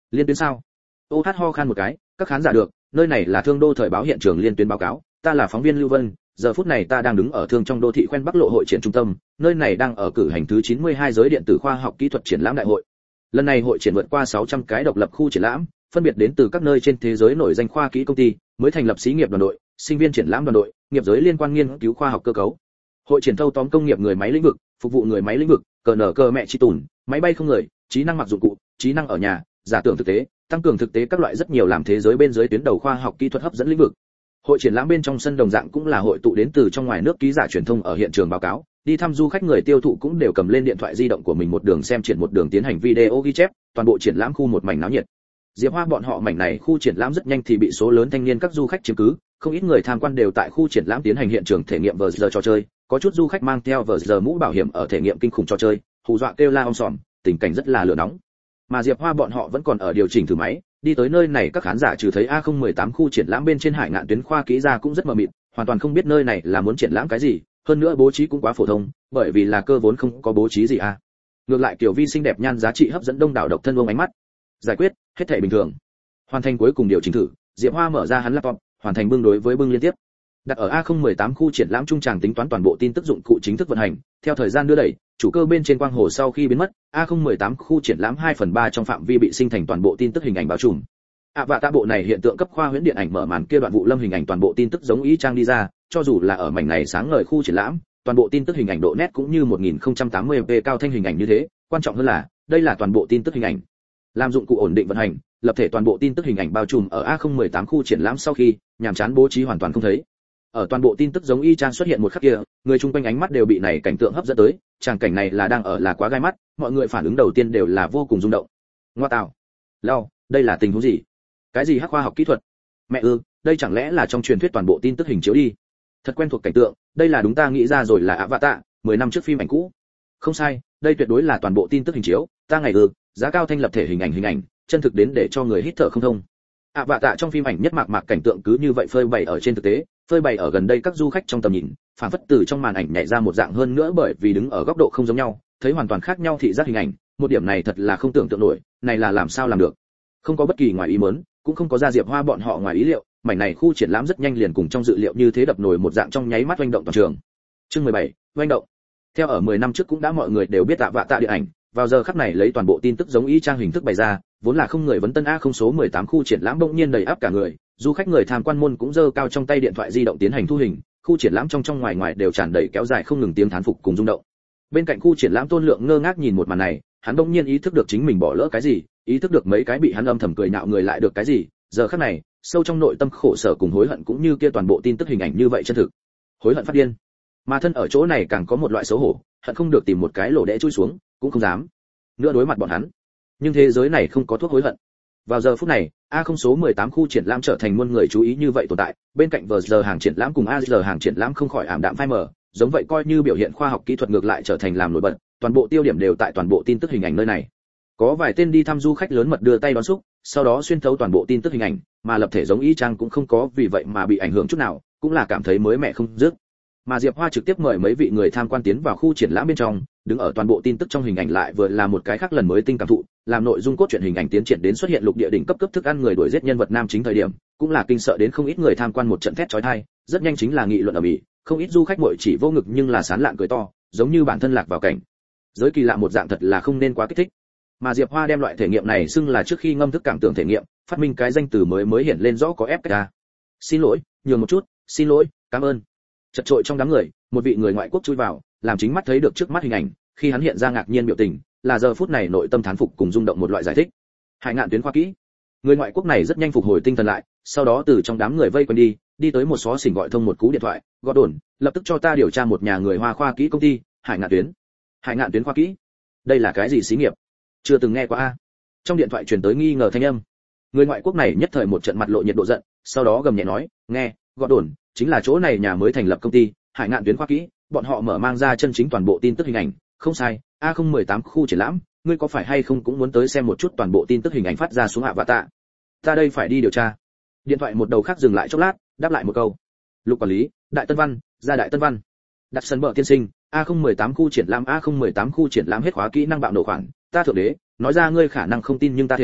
Liên tuyến sao? Ô hát ho khan một cái, các khán giả được, nơi này là Thương Đô thời báo hiện trường liên tuyến báo cáo, ta là phóng viên Lưu Vân, giờ phút này ta đang đứng ở Thương trong đô thị Khoen Bắc lộ hội triển trung tâm, nơi này đang ở cử hành thứ chín mươi hai giới điện tử khoa học kỹ thuật triển lãm đại hội. Lần này hội triển vượt qua sáu trăm cái độc lập khu triển lãm, phân biệt đến từ các nơi trên thế giới nổi danh khoa kỹ công ty, mới thành lập xí nghiệp đoàn đội, sinh viên triển lãm đoàn đội, nghiệp giới liên quan nghiên cứu khoa học cơ cấu. Hội triển thâu tóm công nghiệp người máy lĩnh vực, phục vụ người máy lĩnh vực, cờ nở cờ mẹ chi tùn, máy bay không người, trí năng mặc dụng cụ, trí năng ở nhà, giả tưởng thực tế, tăng cường thực tế các loại rất nhiều làm thế giới bên dưới tuyến đầu khoa học kỹ thuật hấp dẫn lĩnh vực. Hội triển lãm bên trong sân đồng dạng cũng là hội tụ đến từ trong ngoài nước ký giả truyền thông ở hiện trường báo cáo, đi thăm du khách người tiêu thụ cũng đều cầm lên điện thoại di động của mình một đường xem triển một đường tiến hành video ghi chép, toàn bộ triển lãm khu một mảnh náo nhiệt. Diệp Hoa bọn họ mảnh này khu triển lãm rất nhanh thì bị số lớn thanh niên các du khách chiếm cứ, không ít người tham quan đều tại khu triển lãm tiến hành hiện trường thể nghiệm vờ giờ trò chơi, có chút du khách mang theo vờ giờ mũ bảo hiểm ở thể nghiệm kinh khủng trò chơi, hù dọa kêu la om sòm, tình cảnh rất là lửa nóng. Mà Diệp Hoa bọn họ vẫn còn ở điều chỉnh thử máy, đi tới nơi này các khán giả trừ thấy A không một tám khu triển lãm bên trên Hải Ngạn tuyến khoa kỹ ra cũng rất mờ mịt, hoàn toàn không biết nơi này là muốn triển lãm cái gì, hơn nữa bố trí cũng quá phổ thông, bởi vì là cơ vốn không có bố trí gì a. Ngược lại kiểu vi xinh đẹp nhan giá trị hấp dẫn đông đảo độc thân vương ánh mắt. Giải quyết, hết thảy bình thường. Hoàn thành cuối cùng điều chỉnh thử, Diệp Hoa mở ra hắn laptop, hoàn thành bưng đối với bưng liên tiếp. Đặt ở A không một tám khu triển lãm trung tràng tính toán toàn bộ tin tức dụng cụ chính thức vận hành, theo thời gian đưa đẩy, chủ cơ bên trên quang hồ sau khi biến mất, A không một tám khu triển lãm hai phần ba trong phạm vi bị sinh thành toàn bộ tin tức hình ảnh bao trùm. À và ta bộ này hiện tượng cấp khoa huyễn điện ảnh mở màn kia đoạn vụ lâm hình ảnh toàn bộ tin tức giống ý trang đi ra, cho dù là ở mảnh này sáng ngời khu triển lãm, toàn bộ tin tức hình ảnh độ nét cũng như một nghìn không trăm tám mươi p cao thanh hình ảnh như thế, quan trọng hơn là, đây là toàn bộ tin tức hình ảnh. Làm dụng cụ ổn định vận hành, lập thể toàn bộ tin tức hình ảnh bao trùm ở A không một tám khu triển lãm sau khi, nhàm chán bố trí hoàn toàn không thấy. Ở toàn bộ tin tức giống y trang xuất hiện một khắc kia, người chung quanh ánh mắt đều bị này cảnh tượng hấp dẫn tới, tràng cảnh này là đang ở là quá gai mắt, mọi người phản ứng đầu tiên đều là vô cùng rung động. Ngoa tạo, lao, đây là tình huống gì? Cái gì hắc khoa học kỹ thuật? Mẹ ư, đây chẳng lẽ là trong truyền thuyết toàn bộ tin tức hình chiếu đi? Thật quen thuộc cảnh tượng, đây là đúng ta nghĩ ra rồi là Avatar, mười năm trước phim ảnh cũ. Không sai, đây tuyệt đối là toàn bộ tin tức hình chiếu, ta ngày ư, giá cao thanh lập thể hình ảnh hình ảnh, chân thực đến để cho người hít thở không thông. Avatar trong phim ảnh nhất mạc mạc cảnh tượng cứ như vậy phơi bày ở trên thực tế, phơi bày ở gần đây các du khách trong tầm nhìn, phản phất từ trong màn ảnh nhảy ra một dạng hơn nữa bởi vì đứng ở góc độ không giống nhau, thấy hoàn toàn khác nhau thị giác hình ảnh, một điểm này thật là không tưởng tượng nổi, này là làm sao làm được? Không có bất kỳ ngoài ý muốn, cũng không có ra Diệp Hoa bọn họ ngoài ý liệu, mảnh này khu triển lãm rất nhanh liền cùng trong dự liệu như thế đập nổi một dạng trong nháy mắt oanh động toàn trường. Chương mười bảy, oanh động. Theo ở mười năm trước cũng đã mọi người đều biết tạ vạ tạ điện ảnh, vào giờ khắc này lấy toàn bộ tin tức giống y trang hình thức bày ra, vốn là không người vấn tân A không số mười tám khu triển lãm bỗng nhiên đầy áp cả người, du khách người tham quan môn cũng giơ cao trong tay điện thoại di động tiến hành thu hình, khu triển lãm trong trong ngoài ngoài đều tràn đầy kéo dài không ngừng tiếng thán phục cùng rung động. Bên cạnh khu triển lãm Tôn Lượng ngơ ngác nhìn một màn này, hắn bỗng nhiên ý thức được chính mình bỏ lỡ cái gì, ý thức được mấy cái bị hắn âm thầm cười nhạo người lại được cái gì, giờ khắc này, sâu trong nội tâm khổ sở cùng hối hận cũng như kia toàn bộ tin tức hình ảnh như vậy chân thực. Hối hận phát điên. Mà thân ở chỗ này càng có một loại xấu hổ, hận không được tìm một cái lỗ đẽ chui xuống, cũng không dám nữa đối mặt bọn hắn. Nhưng thế giới này không có thuốc hối hận. Vào giờ phút này, A không số mười tám khu triển lãm trở thành muôn người chú ý như vậy tồn tại, bên cạnh vờ giờ hàng triển lãm cùng A giờ hàng triển lãm không khỏi ảm đạm phai mờ, giống vậy coi như biểu hiện khoa học kỹ thuật ngược lại trở thành làm nổi bật, toàn bộ tiêu điểm đều tại toàn bộ tin tức hình ảnh nơi này. Có vài tên đi thăm du khách lớn mật đưa tay đón xúc, sau đó xuyên thấu toàn bộ tin tức hình ảnh, mà lập thể giống y trang cũng không có vì vậy mà bị ảnh hưởng chút nào, cũng là cảm thấy mới mẻ không dứt. Mà Diệp Hoa trực tiếp mời mấy vị người tham quan tiến vào khu triển lãm bên trong, đứng ở toàn bộ tin tức trong hình ảnh lại vừa là một cái khác lần mới tinh cảm thụ, làm nội dung cốt truyện hình ảnh tiến triển đến xuất hiện lục địa đỉnh cấp cấp thức ăn người đuổi giết nhân vật nam chính thời điểm, cũng là kinh sợ đến không ít người tham quan một trận thét chói tai, rất nhanh chính là nghị luận ở mỹ, không ít du khách muội chỉ vô ngực nhưng là sán lạn cười to, giống như bản thân lạc vào cảnh giới kỳ lạ một dạng thật là không nên quá kích thích. Mà Diệp Hoa đem loại thể nghiệm này xưng là trước khi ngâm thức cảm tưởng thể nghiệm, phát minh cái danh từ mới mới hiện lên rõ có ép ca. Xin lỗi, nhường một chút, xin lỗi, cảm ơn. Chật trội trong đám người, một vị người ngoại quốc chui vào, làm chính mắt thấy được trước mắt hình ảnh, khi hắn hiện ra ngạc nhiên biểu tình, là giờ phút này nội tâm thán phục cùng rung động một loại giải thích. Hải Ngạn tuyến khoa kỹ. Người ngoại quốc này rất nhanh phục hồi tinh thần lại, sau đó từ trong đám người vây quanh đi, đi tới một xó xỉnh gọi thông một cú điện thoại, gọi đồn, lập tức cho ta điều tra một nhà người Hoa khoa kỹ công ty, Hải Ngạn tuyến. Hải Ngạn tuyến khoa kỹ? Đây là cái gì xí nghiệp? Chưa từng nghe qua a. Trong điện thoại truyền tới nghi ngờ thanh âm. Người ngoại quốc này nhất thời một trận mặt lộ nhiệt độ giận, sau đó gầm nhẹ nói, nghe, gọi đồn, chính là chỗ này nhà mới thành lập công ty, Hải Ngạn tuyến khoa kỹ, bọn họ mở mang ra chân chính toàn bộ tin tức hình ảnh, không sai, A không một tám khu triển lãm, ngươi có phải hay không cũng muốn tới xem một chút toàn bộ tin tức hình ảnh phát ra xuống hạ vạ tạ. Ta đây phải đi điều tra. Điện thoại một đầu khác dừng lại chốc lát, đáp lại một câu. Lục quản lý, Đại Tân Văn, ra Đại Tân Văn. Đặt sân bờ tiên sinh, A không một tám khu triển lãm A không một tám khu triển lãm hết khóa kỹ năng bạo nổ khoản, ta thượng đế, nói ra ngươi khả năng không tin nhưng ta thể,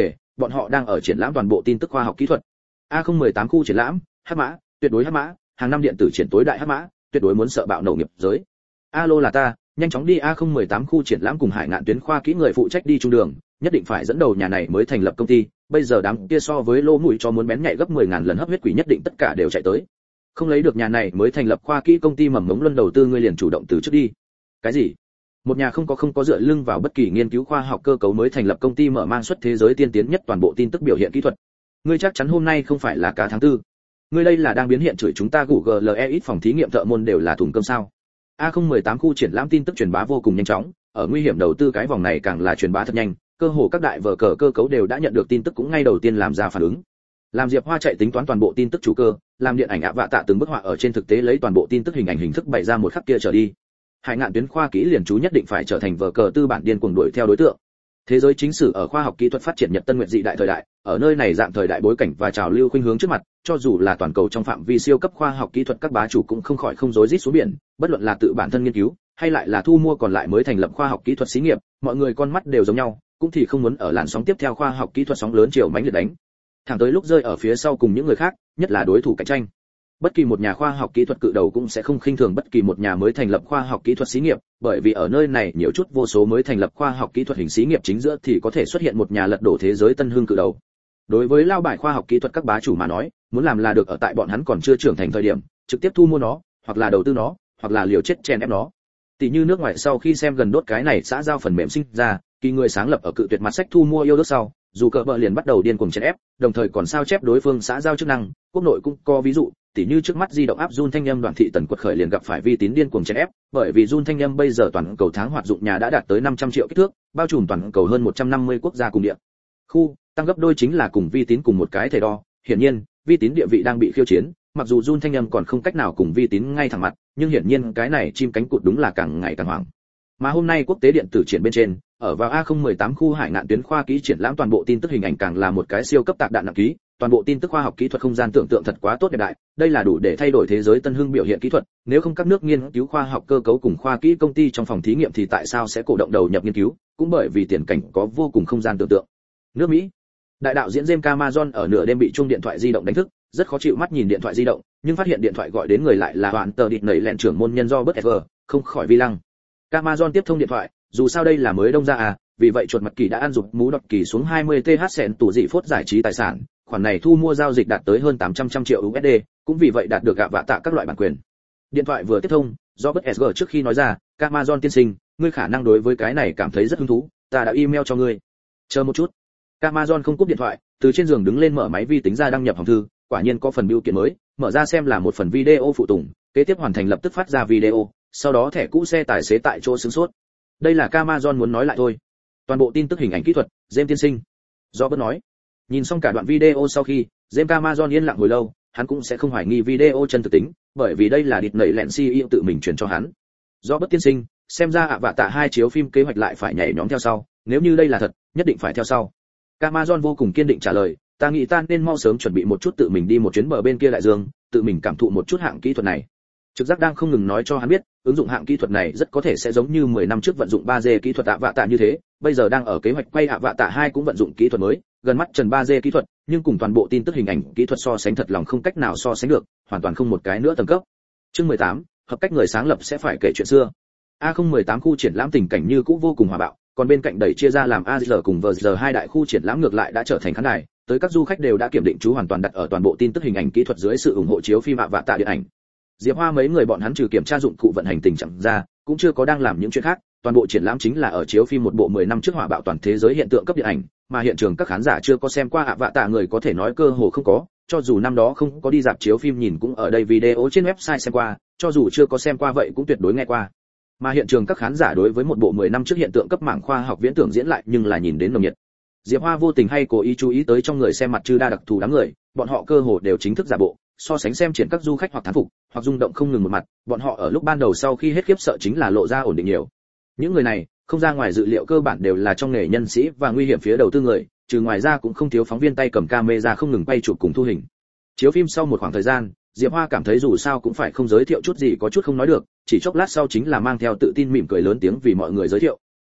bọn họ đang ở triển lãm toàn bộ tin tức khoa học kỹ thuật. A không một tám khu triển lãm, hắc mã, tuyệt đối hắc mã, hàng năm điện tử triển tối đại hắc mã, tuyệt đối muốn sợ bạo nổ nghiệp giới. Alo là ta, nhanh chóng đi A không một tám khu triển lãm cùng Hải Ngạn tuyến khoa kỹ người phụ trách đi trung đường, nhất định phải dẫn đầu nhà này mới thành lập công ty, bây giờ đám kia so với lô mũi cho muốn bén nhạy gấp mười ngàn lần hấp huyết quỷ nhất định tất cả đều chạy tới. Không lấy được nhà này mới thành lập khoa kỹ công ty mầm mống luân đầu tư ngươi liền chủ động từ trước đi. Cái gì? Một nhà không có không có dựa lưng vào bất kỳ nghiên cứu khoa học cơ cấu mới thành lập công ty mở mang xuất thế giới tiên tiến nhất toàn bộ tin tức biểu hiện kỹ thuật. Ngươi chắc chắn hôm nay không phải là cả tháng tư. Ngươi đây là đang biến hiện chửi chúng ta Google ít phòng thí nghiệm thợ môn đều là thùng cơm sao? A không một tám khu triển lãm tin tức truyền bá vô cùng nhanh chóng, ở nguy hiểm đầu tư cái vòng này càng là truyền bá thật nhanh, cơ hồ các đại vở cờ cơ cấu đều đã nhận được tin tức cũng ngay đầu tiên làm ra phản ứng. Làm Diệp Hoa chạy tính toán toàn bộ tin tức chủ cơ, làm điện ảnh ạ vạ tạ từng bức họa ở trên thực tế lấy toàn bộ tin tức hình ảnh hình thức bày ra một khắc kia trở đi. Hải Ngạn tuyến khoa kỹ liền chú nhất định phải trở thành vở cờ tư bản điên cuồng đuổi theo đối tượng. Thế giới chính sử ở khoa học kỹ thuật phát triển nhật tân nguyệt dị đại thời đại, ở nơi này dạng thời đại bối cảnh và trào lưu khuynh hướng trước mặt, cho dù là toàn cầu trong phạm vi siêu cấp khoa học kỹ thuật các bá chủ cũng không khỏi không rối rít xuống biển, bất luận là tự bản thân nghiên cứu, hay lại là thu mua còn lại mới thành lập khoa học kỹ thuật xí nghiệp, mọi người con mắt đều giống nhau, cũng thì không muốn ở làn sóng tiếp theo khoa học kỹ thuật sóng lớn chiều mãnh liệt đánh. Thẳng tới lúc rơi ở phía sau cùng những người khác, nhất là đối thủ cạnh tranh. Bất kỳ một nhà khoa học kỹ thuật cự đầu cũng sẽ không khinh thường bất kỳ một nhà mới thành lập khoa học kỹ thuật xí nghiệp, bởi vì ở nơi này nhiều chút vô số mới thành lập khoa học kỹ thuật hình xí nghiệp chính giữa thì có thể xuất hiện một nhà lật đổ thế giới tân hương cự đầu. Đối với lao bài khoa học kỹ thuật các bá chủ mà nói, muốn làm là được ở tại bọn hắn còn chưa trưởng thành thời điểm, trực tiếp thu mua nó, hoặc là đầu tư nó, hoặc là liều chết chen ép nó. Tỷ như nước ngoài sau khi xem gần đốt cái này xã giao phần mềm sinh ra, kỳ người sáng lập ở cự tuyệt mặt sách thu mua yêu đất sau, dù cờ bợ liền bắt đầu điên cuồng chen ép, đồng thời còn sao chép đối phương xã giao chức năng, quốc nội cũng có ví dụ, tỉ như trước mắt di động áp Jun thanh âm Đoàn thị tần quật khởi liền gặp phải vi tín điên cuồng chen ép, bởi vì Jun thanh âm bây giờ toàn cầu tháng hoạt dụng nhà đã đạt tới năm trăm triệu kích thước, bao trùm toàn cầu hơn một trăm năm mươi quốc gia cùng địa khu, tăng gấp đôi chính là cùng vi tín cùng một cái thể đo. Hiển nhiên, vi tín địa vị đang bị khiêu chiến, mặc dù Jun thanh âm còn không cách nào cùng vi tín ngay thẳng mặt, nhưng hiển nhiên cái này chim cánh cụt đúng là càng ngày càng hoảng. Mà hôm nay quốc tế điện tử triển bên trên, ở vào A không một tám khu Hải Ngạn tuyến khoa kỹ triển lãm toàn bộ tin tức hình ảnh càng là một cái siêu cấp tạc đạn nặng ký, toàn bộ tin tức khoa học kỹ thuật không gian tưởng tượng thật quá tốt đẹp đại, đây là đủ để thay đổi thế giới tân hưng biểu hiện kỹ thuật, nếu không các nước nghiên cứu khoa học cơ cấu cùng khoa kỹ công ty trong phòng thí nghiệm thì tại sao sẽ cổ động đầu nhập nghiên cứu, cũng bởi vì tiền cảnh có vô cùng không gian tưởng tượng. Nước Mỹ, đại đạo diễn James Cameron ở nửa đêm bị chuông điện thoại di động đánh thức, rất khó chịu mắt nhìn điện thoại di động, nhưng phát hiện điện thoại gọi đến người lại là hoàn tờ địt nảy lẹn trưởng môn nhân do bất ever, không khỏi vi lăng. Cameron tiếp thông điện thoại, dù sao đây là mới đông ra à, vì vậy chuột mặt kỳ đã ăn dục mú đọc kỳ xuống hai mươi th sẹn tủ dị phốt giải trí tài sản, khoản này thu mua giao dịch đạt tới hơn tám trăm trăm triệu u ét đê, cũng vì vậy đạt được gạ vạ tạ các loại bản quyền. Điện thoại vừa tiếp thông, do bất sg trước khi nói ra, Cameron tiên sinh, ngươi khả năng đối với cái này cảm thấy rất hứng thú, ta đã email cho ngươi. Chờ một chút. Cameron không cúp điện thoại, từ trên giường đứng lên mở máy vi tính ra đăng nhập hòm thư, quả nhiên có phần bưu kiện mới, mở ra xem là một phần video phụ tùng, kế tiếp hoàn thành lập tức phát ra video, sau đó thẻ cũ xe tài xế tại chỗ sướng sốt. Đây là Cameron muốn nói lại thôi. Toàn bộ tin tức hình ảnh kỹ thuật, James tiên sinh. Do bất nói. Nhìn xong cả đoạn video sau khi, James Cameron yên lặng hồi lâu, hắn cũng sẽ không hoài nghi video chân thực tính, bởi vì đây là địt nảy lẹn xê e ô tự mình truyền cho hắn. Do bất tiên sinh, xem ra ạ vạ tạ hai chiếu phim kế hoạch lại phải nhảy nhóm theo sau, nếu như đây là thật, nhất định phải theo sau. Cameron vô cùng kiên định trả lời, ta nghĩ ta nên mau sớm chuẩn bị một chút tự mình đi một chuyến bờ bên kia đại dương, tự mình cảm thụ một chút hạng kỹ thuật này. Trực giác đang không ngừng nói cho hắn biết, ứng dụng hạng kỹ thuật này rất có thể sẽ giống như mười năm trước vận dụng ba D kỹ thuật ạ vạ tạ như thế, bây giờ đang ở kế hoạch quay ạ vạ tạ hai cũng vận dụng kỹ thuật mới, gần mắt trần ba D kỹ thuật, nhưng cùng toàn bộ tin tức hình ảnh kỹ thuật so sánh thật lòng không cách nào so sánh được, hoàn toàn không một cái nữa tầng cấp. Chương mười tám, hợp cách người sáng lập sẽ phải kể chuyện xưa. A không một tám khu triển lãm tình cảnh như cũ vô cùng hòa bạo, còn bên cạnh đẩy chia ra làm a rờ cùng vê rờ hai đại khu triển lãm ngược lại đã trở thành khán đài, tới các du khách đều đã kiểm định chú hoàn toàn đặt ở toàn bộ tin tức hình ảnh kỹ thuật dưới sự ủng hộ chiếu phim ạ vạ tạ điện ảnh. Diệp Hoa mấy người bọn hắn trừ kiểm tra dụng cụ vận hành tình trạng ra, cũng chưa có đang làm những chuyện khác, toàn bộ triển lãm chính là ở chiếu phim một bộ mười năm trước hỏa bạo toàn thế giới hiện tượng cấp điện ảnh, mà hiện trường các khán giả chưa có xem qua ạ vạ tạ người có thể nói cơ hồ không có, cho dù năm đó không có đi rạp chiếu phim nhìn cũng ở đây video trên website xem qua, cho dù chưa có xem qua vậy cũng tuyệt đối nghe qua. Mà hiện trường các khán giả đối với một bộ mười năm trước hiện tượng cấp mảng khoa học viễn tưởng diễn lại nhưng là nhìn đến nồng nhiệt. Diệp Hoa vô tình hay cố ý chú ý tới trong người xem mặt chư đa đặc thù đám người, bọn họ cơ hồ đều chính thức giả bộ, so sánh xem triển các du khách hoặc thán phục, hoặc rung động không ngừng một mặt, bọn họ ở lúc ban đầu sau khi hết khiếp sợ chính là lộ ra ổn định nhiều. Những người này, không ra ngoài dự liệu cơ bản đều là trong nghề nhân sĩ và nguy hiểm phía đầu tư người, trừ ngoài ra cũng không thiếu phóng viên tay cầm camera không ngừng quay chụp cùng thu hình. Chiếu phim sau một khoảng thời gian, Diệp Hoa cảm thấy dù sao cũng phải không giới thiệu chút gì có chút không nói được, chỉ chốc lát sau chính là mang theo tự tin mỉm cười lớn tiếng vì mọi người giới thiệu.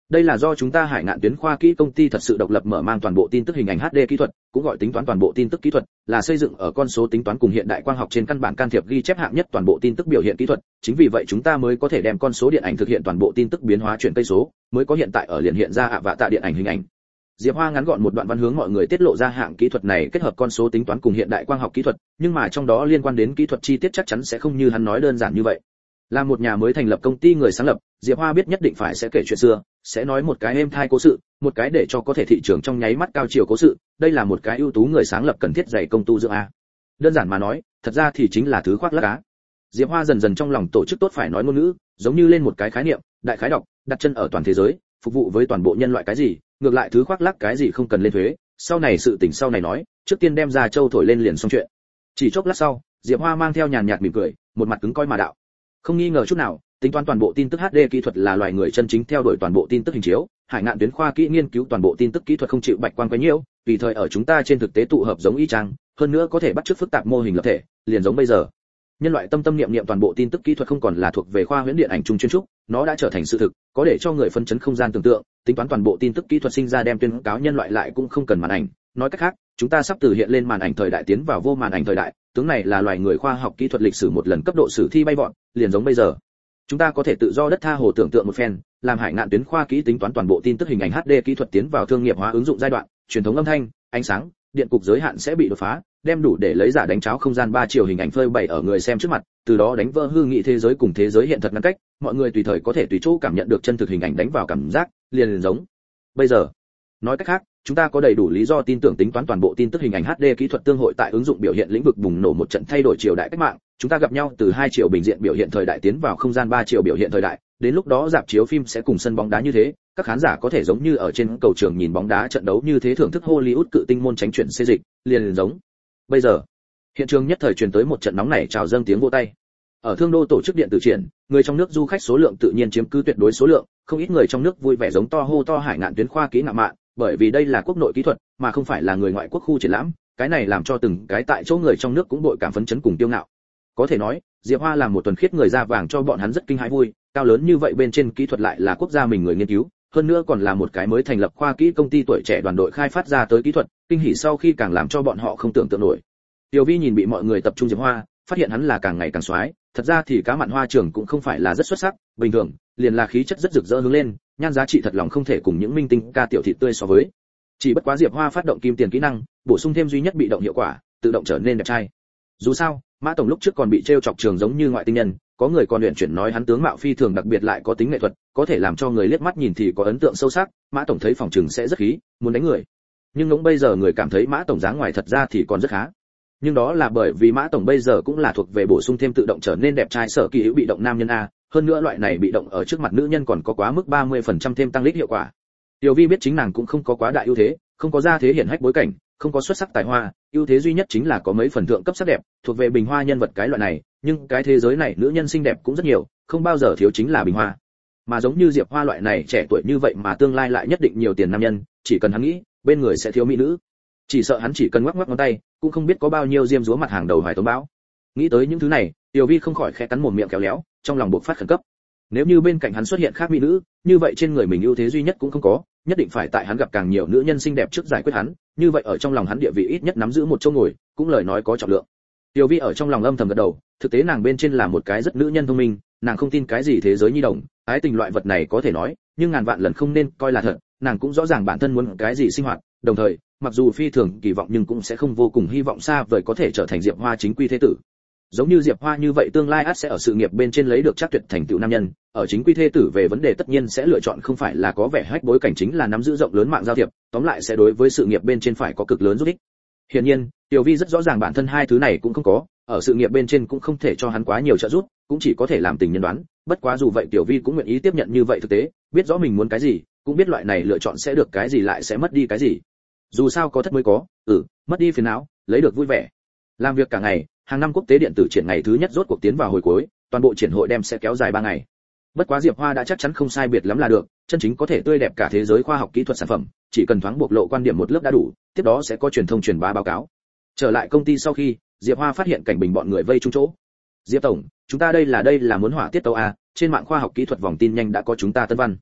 Đây là do chúng ta Hải Ngạn Tuyến Khoa Kỹ công ty thật sự độc lập mở mang toàn bộ tin tức hình ảnh hát đê kỹ thuật, cũng gọi tính toán toàn bộ tin tức kỹ thuật, là xây dựng ở con số tính toán cùng hiện đại quang học trên căn bản can thiệp ghi chép hạng nhất toàn bộ tin tức biểu hiện kỹ thuật, chính vì vậy chúng ta mới có thể đem con số điện ảnh thực hiện toàn bộ tin tức biến hóa chuyển cây số, mới có hiện tại ở liền hiện ra ạ vạ tạ điện ảnh hình ảnh. Diệp Hoa ngắn gọn một đoạn văn hướng mọi người tiết lộ ra hạng kỹ thuật này kết hợp con số tính toán cùng hiện đại quang học kỹ thuật, nhưng mà trong đó liên quan đến kỹ thuật chi tiết chắc chắn sẽ không như hắn nói đơn giản như vậy. Là một nhà mới thành lập công ty người sáng lập, Diệp Hoa biết nhất định phải sẽ kể chuyện xưa, sẽ nói một cái êm thai cố sự, một cái để cho có thể thị trường trong nháy mắt cao chiều cố sự, đây là một cái ưu tú người sáng lập cần thiết dày công tu dưỡng a. Đơn giản mà nói, thật ra thì chính là thứ khoác lác cá. Diệp Hoa dần dần trong lòng tổ chức tốt phải nói ngôn ngữ, giống như lên một cái khái niệm, đại khái đọc, đặt chân ở toàn thế giới, phục vụ với toàn bộ nhân loại cái gì, ngược lại thứ khoác lác cái gì không cần lên thuế, sau này sự tình sau này nói, trước tiên đem ra châu thổi lên liền xong chuyện. Chỉ chốc lát sau, Diệp Hoa mang theo nhàn nhạt mỉm cười, một mặt cứng coi mà đạo. Không nghi ngờ chút nào, tính toán toàn bộ tin tức hát đê kỹ thuật là loài người chân chính theo đuổi toàn bộ tin tức hình chiếu, Hải Ngạn Tuyến Khoa Kỹ nghiên cứu toàn bộ tin tức kỹ thuật không chịu bạch quan quấy nhiễu, tùy thời ở chúng ta trên thực tế tụ hợp giống y chang, hơn nữa có thể bắt chước phức tạp mô hình lập thể, liền giống bây giờ. Nhân loại tâm tâm niệm niệm toàn bộ tin tức kỹ thuật không còn là thuộc về khoa huyễn điện ảnh trung chuyên trúc, nó đã trở thành sự thực, có để cho người phân chấn không gian tưởng tượng, tính toán toàn bộ tin tức kỹ thuật sinh ra đem tuyên cáo nhân loại lại cũng không cần màn ảnh, nói cách khác, chúng ta sắp từ hiện lên màn ảnh thời đại tiến vào vô màn ảnh thời đại, tướng này là loài người khoa học kỹ thuật lịch sử một lần cấp độ sử thi bay vọt, liền giống bây giờ. Chúng ta có thể tự do đất tha hồ tưởng tượng một phen, làm Hải Ngạn Tuyến Khoa Kỹ tính toán toàn bộ tin tức hình ảnh hát đê kỹ thuật tiến vào thương nghiệp hóa ứng dụng giai đoạn, truyền thống âm thanh, ánh sáng, điện cục giới hạn sẽ bị đột phá, đem đủ để lấy giả đánh cháo không gian ba chiều hình ảnh phơi bày ở người xem trước mặt, từ đó đánh vỡ hư nghị thế giới cùng thế giới hiện thật ngăn cách, mọi người tùy thời có thể tùy chỗ cảm nhận được chân thực hình ảnh đánh vào cảm giác, liền liền giống bây giờ. Nói cách khác, chúng ta có đầy đủ lý do tin tưởng tính toán toàn bộ tin tức hình ảnh hát đê kỹ thuật tương hội tại ứng dụng biểu hiện lĩnh vực bùng nổ một trận thay đổi triều đại cách mạng, chúng ta gặp nhau từ hai chiều bình diện biểu hiện thời đại tiến vào không gian ba chiều biểu hiện thời đại, đến lúc đó rạp chiếu phim sẽ cùng sân bóng đá như thế, các khán giả có thể giống như ở trên cầu trường nhìn bóng đá trận đấu như thế thưởng thức Hollywood cự tinh môn tránh chuyển xê dịch, liền liền giống bây giờ. Hiện trường nhất thời truyền tới một trận nóng nảy chào dâng tiếng vỗ tay. Ở Thương Đô tổ chức điện tử triển, người trong nước du khách số lượng tự nhiên chiếm cứ tuyệt đối số lượng, không ít người trong nước vui vẻ giống to hô to Hải Ngạn Tuyến Khoa Kỹ ngạo mạn, bởi vì đây là quốc nội kỹ thuật, mà không phải là người ngoại quốc khu triển lãm, cái này làm cho từng cái tại chỗ người trong nước cũng bội cảm phấn chấn cùng tiêu ngạo. Có thể nói, Diệp Hoa làm một tuần khiết người da vàng cho bọn hắn rất kinh hãi vui, cao lớn như vậy bên trên kỹ thuật lại là quốc gia mình người nghiên cứu, hơn nữa còn là một cái mới thành lập khoa kỹ công ty tuổi trẻ đoàn đội khai phát ra tới kỹ thuật, kinh hỉ sau khi càng làm cho bọn họ không tưởng tượng nổi. Tiểu Vi nhìn bị mọi người tập trung Diệp Hoa, phát hiện hắn là càng ngày càng xoái, thật ra thì cá mặn hoa trưởng cũng không phải là rất xuất sắc, bình thường, liền là khí chất rất rực rỡ hướng lên, nhan giá trị thật lòng không thể cùng những minh tinh ca tiểu thị tươi so với. Chỉ bất quá Diệp Hoa phát động kim tiền kỹ năng, bổ sung thêm duy nhất bị động hiệu quả, tự động trở nên đẹp trai. Dù sao, Mã tổng lúc trước còn bị trêu chọc trường giống như ngoại tinh nhân, có người còn luyện chuyển nói hắn tướng mạo phi thường đặc biệt lại có tính nghệ thuật, có thể làm cho người liếc mắt nhìn thì có ấn tượng sâu sắc, Mã tổng thấy phòng trường sẽ rất khí, muốn đánh người. Nhưng ngỗng bây giờ người cảm thấy Mã tổng dáng ngoài thật ra thì còn rất khá. Nhưng đó là bởi vì Mã tổng bây giờ cũng là thuộc về bổ sung thêm tự động trở nên đẹp trai sở kỳ hữu bị động nam nhân a, hơn nữa loại này bị động ở trước mặt nữ nhân còn có quá mức ba mươi phần trăm thêm tăng lít hiệu quả. Tiểu Vi biết chính nàng cũng không có quá đại ưu thế, không có gia thế hiển hách bối cảnh, không có xuất sắc tài hoa, ưu thế duy nhất chính là có mấy phần thượng cấp sắc đẹp, thuộc về bình hoa nhân vật cái loại này, nhưng cái thế giới này nữ nhân xinh đẹp cũng rất nhiều, không bao giờ thiếu chính là bình hoa. Mà giống như Diệp Hoa loại này trẻ tuổi như vậy mà tương lai lại nhất định nhiều tiền nam nhân, chỉ cần hắn nghĩ, bên người sẽ thiếu mỹ nữ. Chỉ sợ hắn chỉ cần ngoắc ngoắc ngón tay, cũng không biết có bao nhiêu diêm dúa mặt hàng đầu hoài tống bão. Nghĩ tới những thứ này, Tiểu Vi không khỏi khẽ cắn mồm miệng kéo léo, trong lòng bộc phát khẩn cấp. Nếu như bên cạnh hắn xuất hiện khác mỹ nữ, như vậy trên người mình ưu thế duy nhất cũng không có, nhất định phải tại hắn gặp càng nhiều nữ nhân xinh đẹp trước giải quyết hắn, như vậy ở trong lòng hắn địa vị ít nhất nắm giữ một chỗ ngồi, cũng lời nói có trọng lượng. Tiểu Vi ở trong lòng âm thầm gật đầu, thực tế nàng bên trên là một cái rất nữ nhân thông minh, nàng không tin cái gì thế giới nhi đồng, ái tình loại vật này có thể nói, nhưng ngàn vạn lần không nên coi là thật, nàng cũng rõ ràng bản thân muốn cái gì sinh hoạt, đồng thời, mặc dù phi thường kỳ vọng nhưng cũng sẽ không vô cùng hy vọng xa vời có thể trở thành Diệp Hoa chính quy thế tử. Giống như Diệp Hoa như vậy tương lai ắt sẽ ở sự nghiệp bên trên lấy được chắc tuyệt thành tựu nam nhân, ở chính quy thê tử về vấn đề tất nhiên sẽ lựa chọn không phải là có vẻ hách bối cảnh chính là nắm giữ rộng lớn mạng giao thiệp, tóm lại sẽ đối với sự nghiệp bên trên phải có cực lớn giúp ích. Hiển nhiên, Tiểu Vi rất rõ ràng bản thân hai thứ này cũng không có, ở sự nghiệp bên trên cũng không thể cho hắn quá nhiều trợ giúp, cũng chỉ có thể làm tình nhân đoán, bất quá dù vậy Tiểu Vi cũng nguyện ý tiếp nhận như vậy thực tế, biết rõ mình muốn cái gì, cũng biết loại này lựa chọn sẽ được cái gì lại sẽ mất đi cái gì. Dù sao có thất mới có, ừ, mất đi phiền não, lấy được vui vẻ. Làm việc cả ngày, hàng năm quốc tế điện tử triển ngày thứ nhất rốt cuộc tiến vào hồi cuối, toàn bộ triển hội đem sẽ kéo dài ba ngày. Bất quá Diệp Hoa đã chắc chắn không sai biệt lắm là được, chân chính có thể tươi đẹp cả thế giới khoa học kỹ thuật sản phẩm, chỉ cần thoáng bộc lộ quan điểm một lớp đã đủ, tiếp đó sẽ có truyền thông truyền bá báo cáo. Trở lại công ty sau khi, Diệp Hoa phát hiện cảnh bình bọn người vây chung chỗ. Diệp tổng, chúng ta đây là đây là muốn hỏa tiết tấu a, trên mạng khoa học kỹ thuật vòng tin nhanh đã có chúng ta tân văn.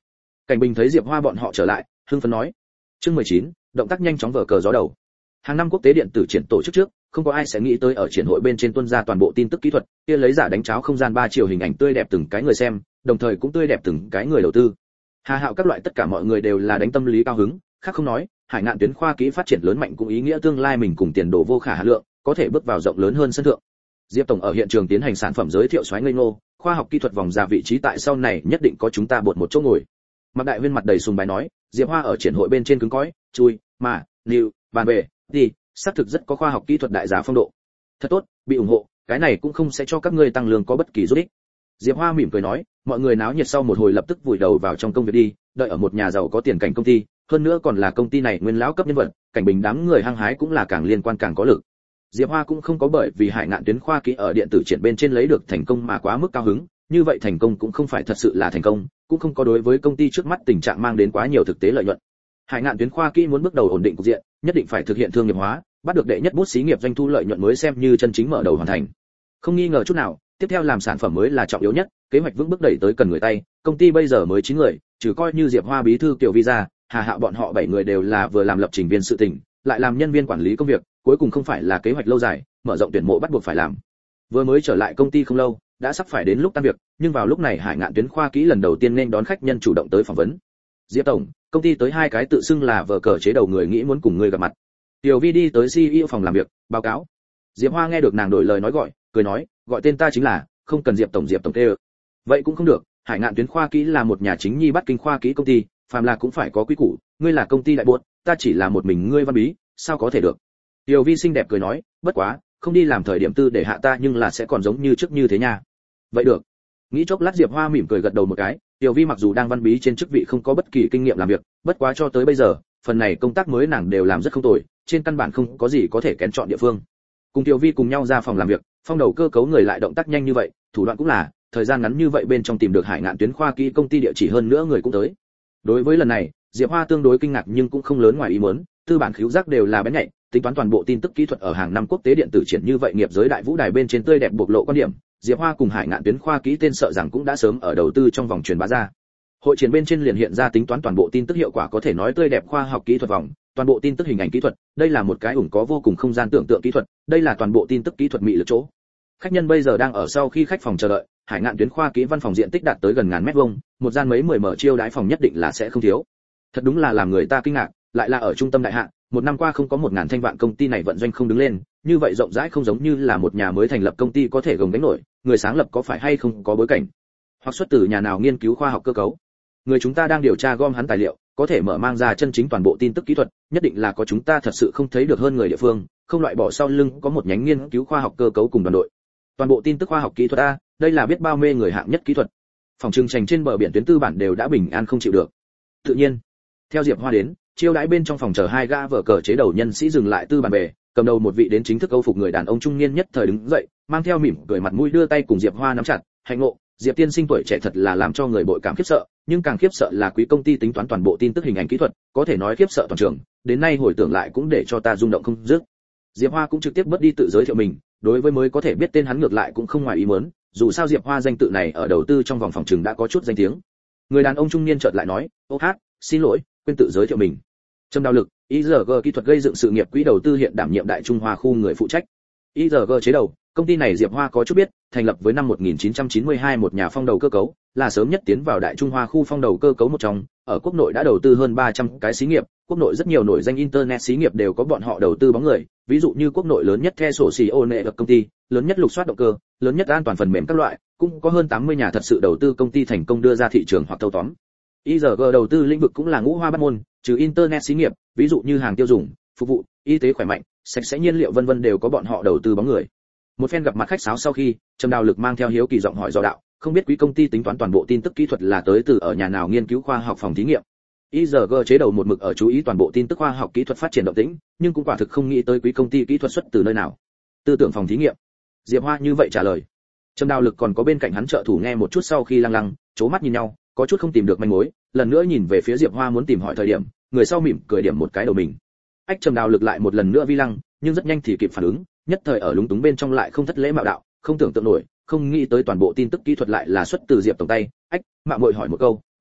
Cảnh Bình thấy Diệp Hoa bọn họ trở lại, hưng phấn nói. Chương mười chín, động tác nhanh chóng vở cờ gió đầu. Hàng năm quốc tế điện tử triển tổ chức trước, không có ai sẽ nghĩ tới ở triển hội bên trên tuân ra toàn bộ tin tức kỹ thuật, kia lấy giả đánh cháo không gian ba chiều hình ảnh tươi đẹp từng cái người xem, đồng thời cũng tươi đẹp từng cái người đầu tư. Hà Hạo các loại tất cả mọi người đều là đánh tâm lý cao hứng, khác không nói, Hải Ngạn tuyến khoa kỹ phát triển lớn mạnh cũng ý nghĩa tương lai mình cùng tiền đồ vô khả hạn lượng, có thể bước vào rộng lớn hơn sân thượng. Diệp tổng ở hiện trường tiến hành sản phẩm giới thiệu xoáy ngây ngô, khoa học kỹ thuật vòng ra vị trí tại sau này nhất định có chúng ta bột một chỗ ngồi. Mạc Đại Huyên mặt đầy sùng bái nói, Diệp Hoa ở triển hội bên trên cứng cỏi, chui, mà, liệu, bàn bề, đi, xác thực rất có khoa học kỹ thuật đại giá phong độ. Thật tốt, bị ủng hộ, cái này cũng không sẽ cho các ngươi tăng lương có bất kỳ giúp ích. Diệp Hoa mỉm cười nói, mọi người náo nhiệt sau một hồi lập tức vùi đầu vào trong công việc đi, đợi ở một nhà giàu có tiền cảnh công ty, hơn nữa còn là công ty này nguyên lão cấp nhân vật, Cảnh Bình đám người hăng hái cũng là càng liên quan càng có lực. Diệp Hoa cũng không có bởi vì Hải Ngạn tuyến khoa kỹ ở điện tử triển bên trên lấy được thành công mà quá mức cao hứng, như vậy thành công cũng không phải thật sự là thành công, cũng không có đối với công ty trước mắt tình trạng mang đến quá nhiều thực tế lợi nhuận. Hải Ngạn tuyến khoa kỹ muốn bước đầu ổn định cục diện, nhất định phải thực hiện thương nghiệp hóa, bắt được đệ nhất bút xí nghiệp doanh thu lợi nhuận mới xem như chân chính mở đầu hoàn thành. Không nghi ngờ chút nào, tiếp theo làm sản phẩm mới là trọng yếu nhất, kế hoạch vững bước đẩy tới cần người tay, công ty bây giờ mới chín người, trừ coi như Diệp Hoa bí thư Kiều Visa, Hà Hạo bọn họ bảy người đều là vừa làm lập trình viên sự tình, lại làm nhân viên quản lý công việc, cuối cùng không phải là kế hoạch lâu dài, mở rộng tuyển mộ bắt buộc phải làm. Vừa mới trở lại công ty không lâu, đã sắp phải đến lúc tan việc, nhưng vào lúc này Hải Ngạn tuyến khoa kỹ lần đầu tiên nên đón khách nhân chủ động tới phỏng vấn. Diệp tổng, công ty tới hai cái tự xưng là vợ cờ chế đầu người nghĩ muốn cùng người gặp mặt. Tiểu Vi đi tới xê e ô phòng làm việc, báo cáo. Diệp Hoa nghe được nàng đổi lời nói gọi, cười nói, gọi tên ta chính là, không cần Diệp tổng Diệp tổng tê. Vậy cũng không được, Hải Ngạn tuyến khoa kỹ là một nhà chính nhi bắt kinh khoa kỹ công ty, phàm là cũng phải có quy củ, ngươi là công ty đại buột, ta chỉ là một mình ngươi văn bí, sao có thể được. Tiểu Vi xinh đẹp cười nói, bất quá, không đi làm thời điểm tư để hạ ta nhưng là sẽ còn giống như trước như thế nha. Vậy được. Nghĩ chốc lát Diệp Hoa mỉm cười gật đầu một cái, Tiểu Vi mặc dù đang văn bí trên chức vị không có bất kỳ kinh nghiệm làm việc, bất quá cho tới bây giờ, phần này công tác mới nàng đều làm rất không tồi, trên căn bản không có gì có thể kén chọn địa phương. Cùng Tiểu Vi cùng nhau ra phòng làm việc, phong đầu cơ cấu người lại động tác nhanh như vậy, thủ đoạn cũng là, thời gian ngắn như vậy bên trong tìm được Hải Ngạn tuyến khoa kỹ công ty địa chỉ hơn nữa người cũng tới. Đối với lần này, Diệp Hoa tương đối kinh ngạc nhưng cũng không lớn ngoài ý muốn, tư bản khứu giác đều là bén nhạy, tính toán toàn bộ tin tức kỹ thuật ở hàng năm quốc tế điện tử triển như vậy nghiệp giới đại vũ đài bên trên tươi đẹp bộc lộ quan điểm, Diệp Hoa cùng Hải Ngạn tuyến khoa kỹ tên sợ rằng cũng đã sớm ở đầu tư trong vòng truyền bá ra. Hội triển bên trên liền hiện ra tính toán toàn bộ tin tức hiệu quả có thể nói tươi đẹp khoa học kỹ thuật vòng, toàn bộ tin tức hình ảnh kỹ thuật, đây là một cái ủng có vô cùng không gian tưởng tượng kỹ thuật, đây là toàn bộ tin tức kỹ thuật mị lực chỗ. Khách nhân bây giờ đang ở sau khi khách phòng chờ đợi, Hải Ngạn tuyến khoa kỹ văn phòng diện tích đạt tới gần ngàn mét vuông, một gian mấy mười mở chiêu đãi phòng nhất định là sẽ không thiếu. Thật đúng là làm người ta kinh ngạc, lại là ở trung tâm đại hạ, một năm qua không có một ngàn thanh vạn công ty này vận doanh không đứng lên, như vậy rộng rãi không giống như là một nhà mới thành lập công ty có thể gồng gánh nổi, người sáng lập có phải hay không có bối cảnh, hoặc xuất từ nhà nào nghiên cứu khoa học cơ cấu. Người chúng ta đang điều tra gom hắn tài liệu, có thể mở mang ra chân chính toàn bộ tin tức kỹ thuật, nhất định là có chúng ta thật sự không thấy được hơn người địa phương, không loại bỏ sau lưng có một nhánh nghiên cứu khoa học cơ cấu cùng đoàn đội. Toàn bộ tin tức khoa học kỹ thuật a, đây là biết bao mê người hạng nhất kỹ thuật. Phòng trưng trành trên bờ biển tuyến tư bản đều đã bình an không chịu được. Tự nhiên, theo Diệp Hoa đến, chiêu đãi bên trong phòng chờ hai gã vợ cờ chế đầu nhân sĩ dừng lại tư bàn bề, cầm đầu một vị đến chính thức câu phục người đàn ông trung niên nhất thời đứng dậy, mang theo mỉm cười mặt mũi đưa tay cùng Diệp Hoa nắm chặt, hạnh ngộ, Diệp tiên sinh tuổi trẻ thật là làm cho người bội cảm khiếp sợ, nhưng càng khiếp sợ là quý công ty tính toán toàn bộ tin tức hình ảnh kỹ thuật, có thể nói khiếp sợ toàn trường, đến nay hồi tưởng lại cũng để cho ta rung động không dứt. Diệp Hoa cũng trực tiếp bớt đi tự giới thiệu mình, đối với mới có thể biết tên hắn ngược lại cũng không ngoài ý muốn, dù sao Diệp Hoa danh tự này ở đầu tư trong vòng phòng trường đã có chút danh tiếng. Người đàn ông trung niên chợt lại nói, "Ô hát, xin lỗi, quên tự giới thiệu mình. Trầm Đào Lực, i giê giê kỹ thuật gây dựng sự nghiệp quỹ đầu tư hiện đảm nhiệm Đại Trung Hoa khu người phụ trách." i giê giê chế đầu, công ty này Diệp Hoa có chút biết, thành lập với năm một nghìn chín trăm chín mươi hai một nhà phong đầu cơ cấu, là sớm nhất tiến vào Đại Trung Hoa khu phong đầu cơ cấu một trong, ở quốc nội đã đầu tư hơn ba trăm cái xí nghiệp, quốc nội rất nhiều nổi danh internet xí nghiệp đều có bọn họ đầu tư bóng người, ví dụ như quốc nội lớn nhất The Social công ty, lớn nhất lục soát động cơ, lớn nhất an toàn phần mềm các loại, cũng có hơn tám mươi nhà thật sự đầu tư công ty thành công đưa ra thị trường hoặc thâu tóm. i giê giê đầu tư lĩnh vực cũng là ngũ hoa bát môn, trừ internet xí nghiệp, ví dụ như hàng tiêu dùng, phục vụ, y tế khỏe mạnh, sạch sẽ nhiên liệu vân vân đều có bọn họ đầu tư bóng người. Một phen gặp mặt khách sáo sau khi, Trầm Đào Lực mang theo hiếu kỳ giọng hỏi do đạo, không biết quý công ty tính toán toàn bộ tin tức kỹ thuật là tới từ ở nhà nào nghiên cứu khoa học phòng thí nghiệm. i giê giê chế đầu một mực ở chú ý toàn bộ tin tức khoa học kỹ thuật phát triển động tĩnh, nhưng cũng quả thực không nghĩ tới quý công ty kỹ thuật xuất từ nơi nào. Tư tưởng phòng thí nghiệm. Diệp Hoa như vậy trả lời. Trầm Đào Lực còn có bên cạnh hắn trợ thủ nghe một chút sau khi lăng lăng, chố mắt nhìn nhau, có chút không tìm được manh mối, lần nữa nhìn về phía Diệp Hoa muốn tìm hỏi thời điểm, người sau mỉm cười điểm một cái đầu mình. Ách Trầm Đào Lực lại một lần nữa vi lăng, nhưng rất nhanh thì kịp phản ứng, nhất thời ở lúng túng bên trong lại không thất lễ mạo đạo, không tưởng tượng nổi, không nghĩ tới toàn bộ tin tức kỹ thuật lại là xuất từ Diệp tổng tay. Ách, mạo muội hỏi một câu,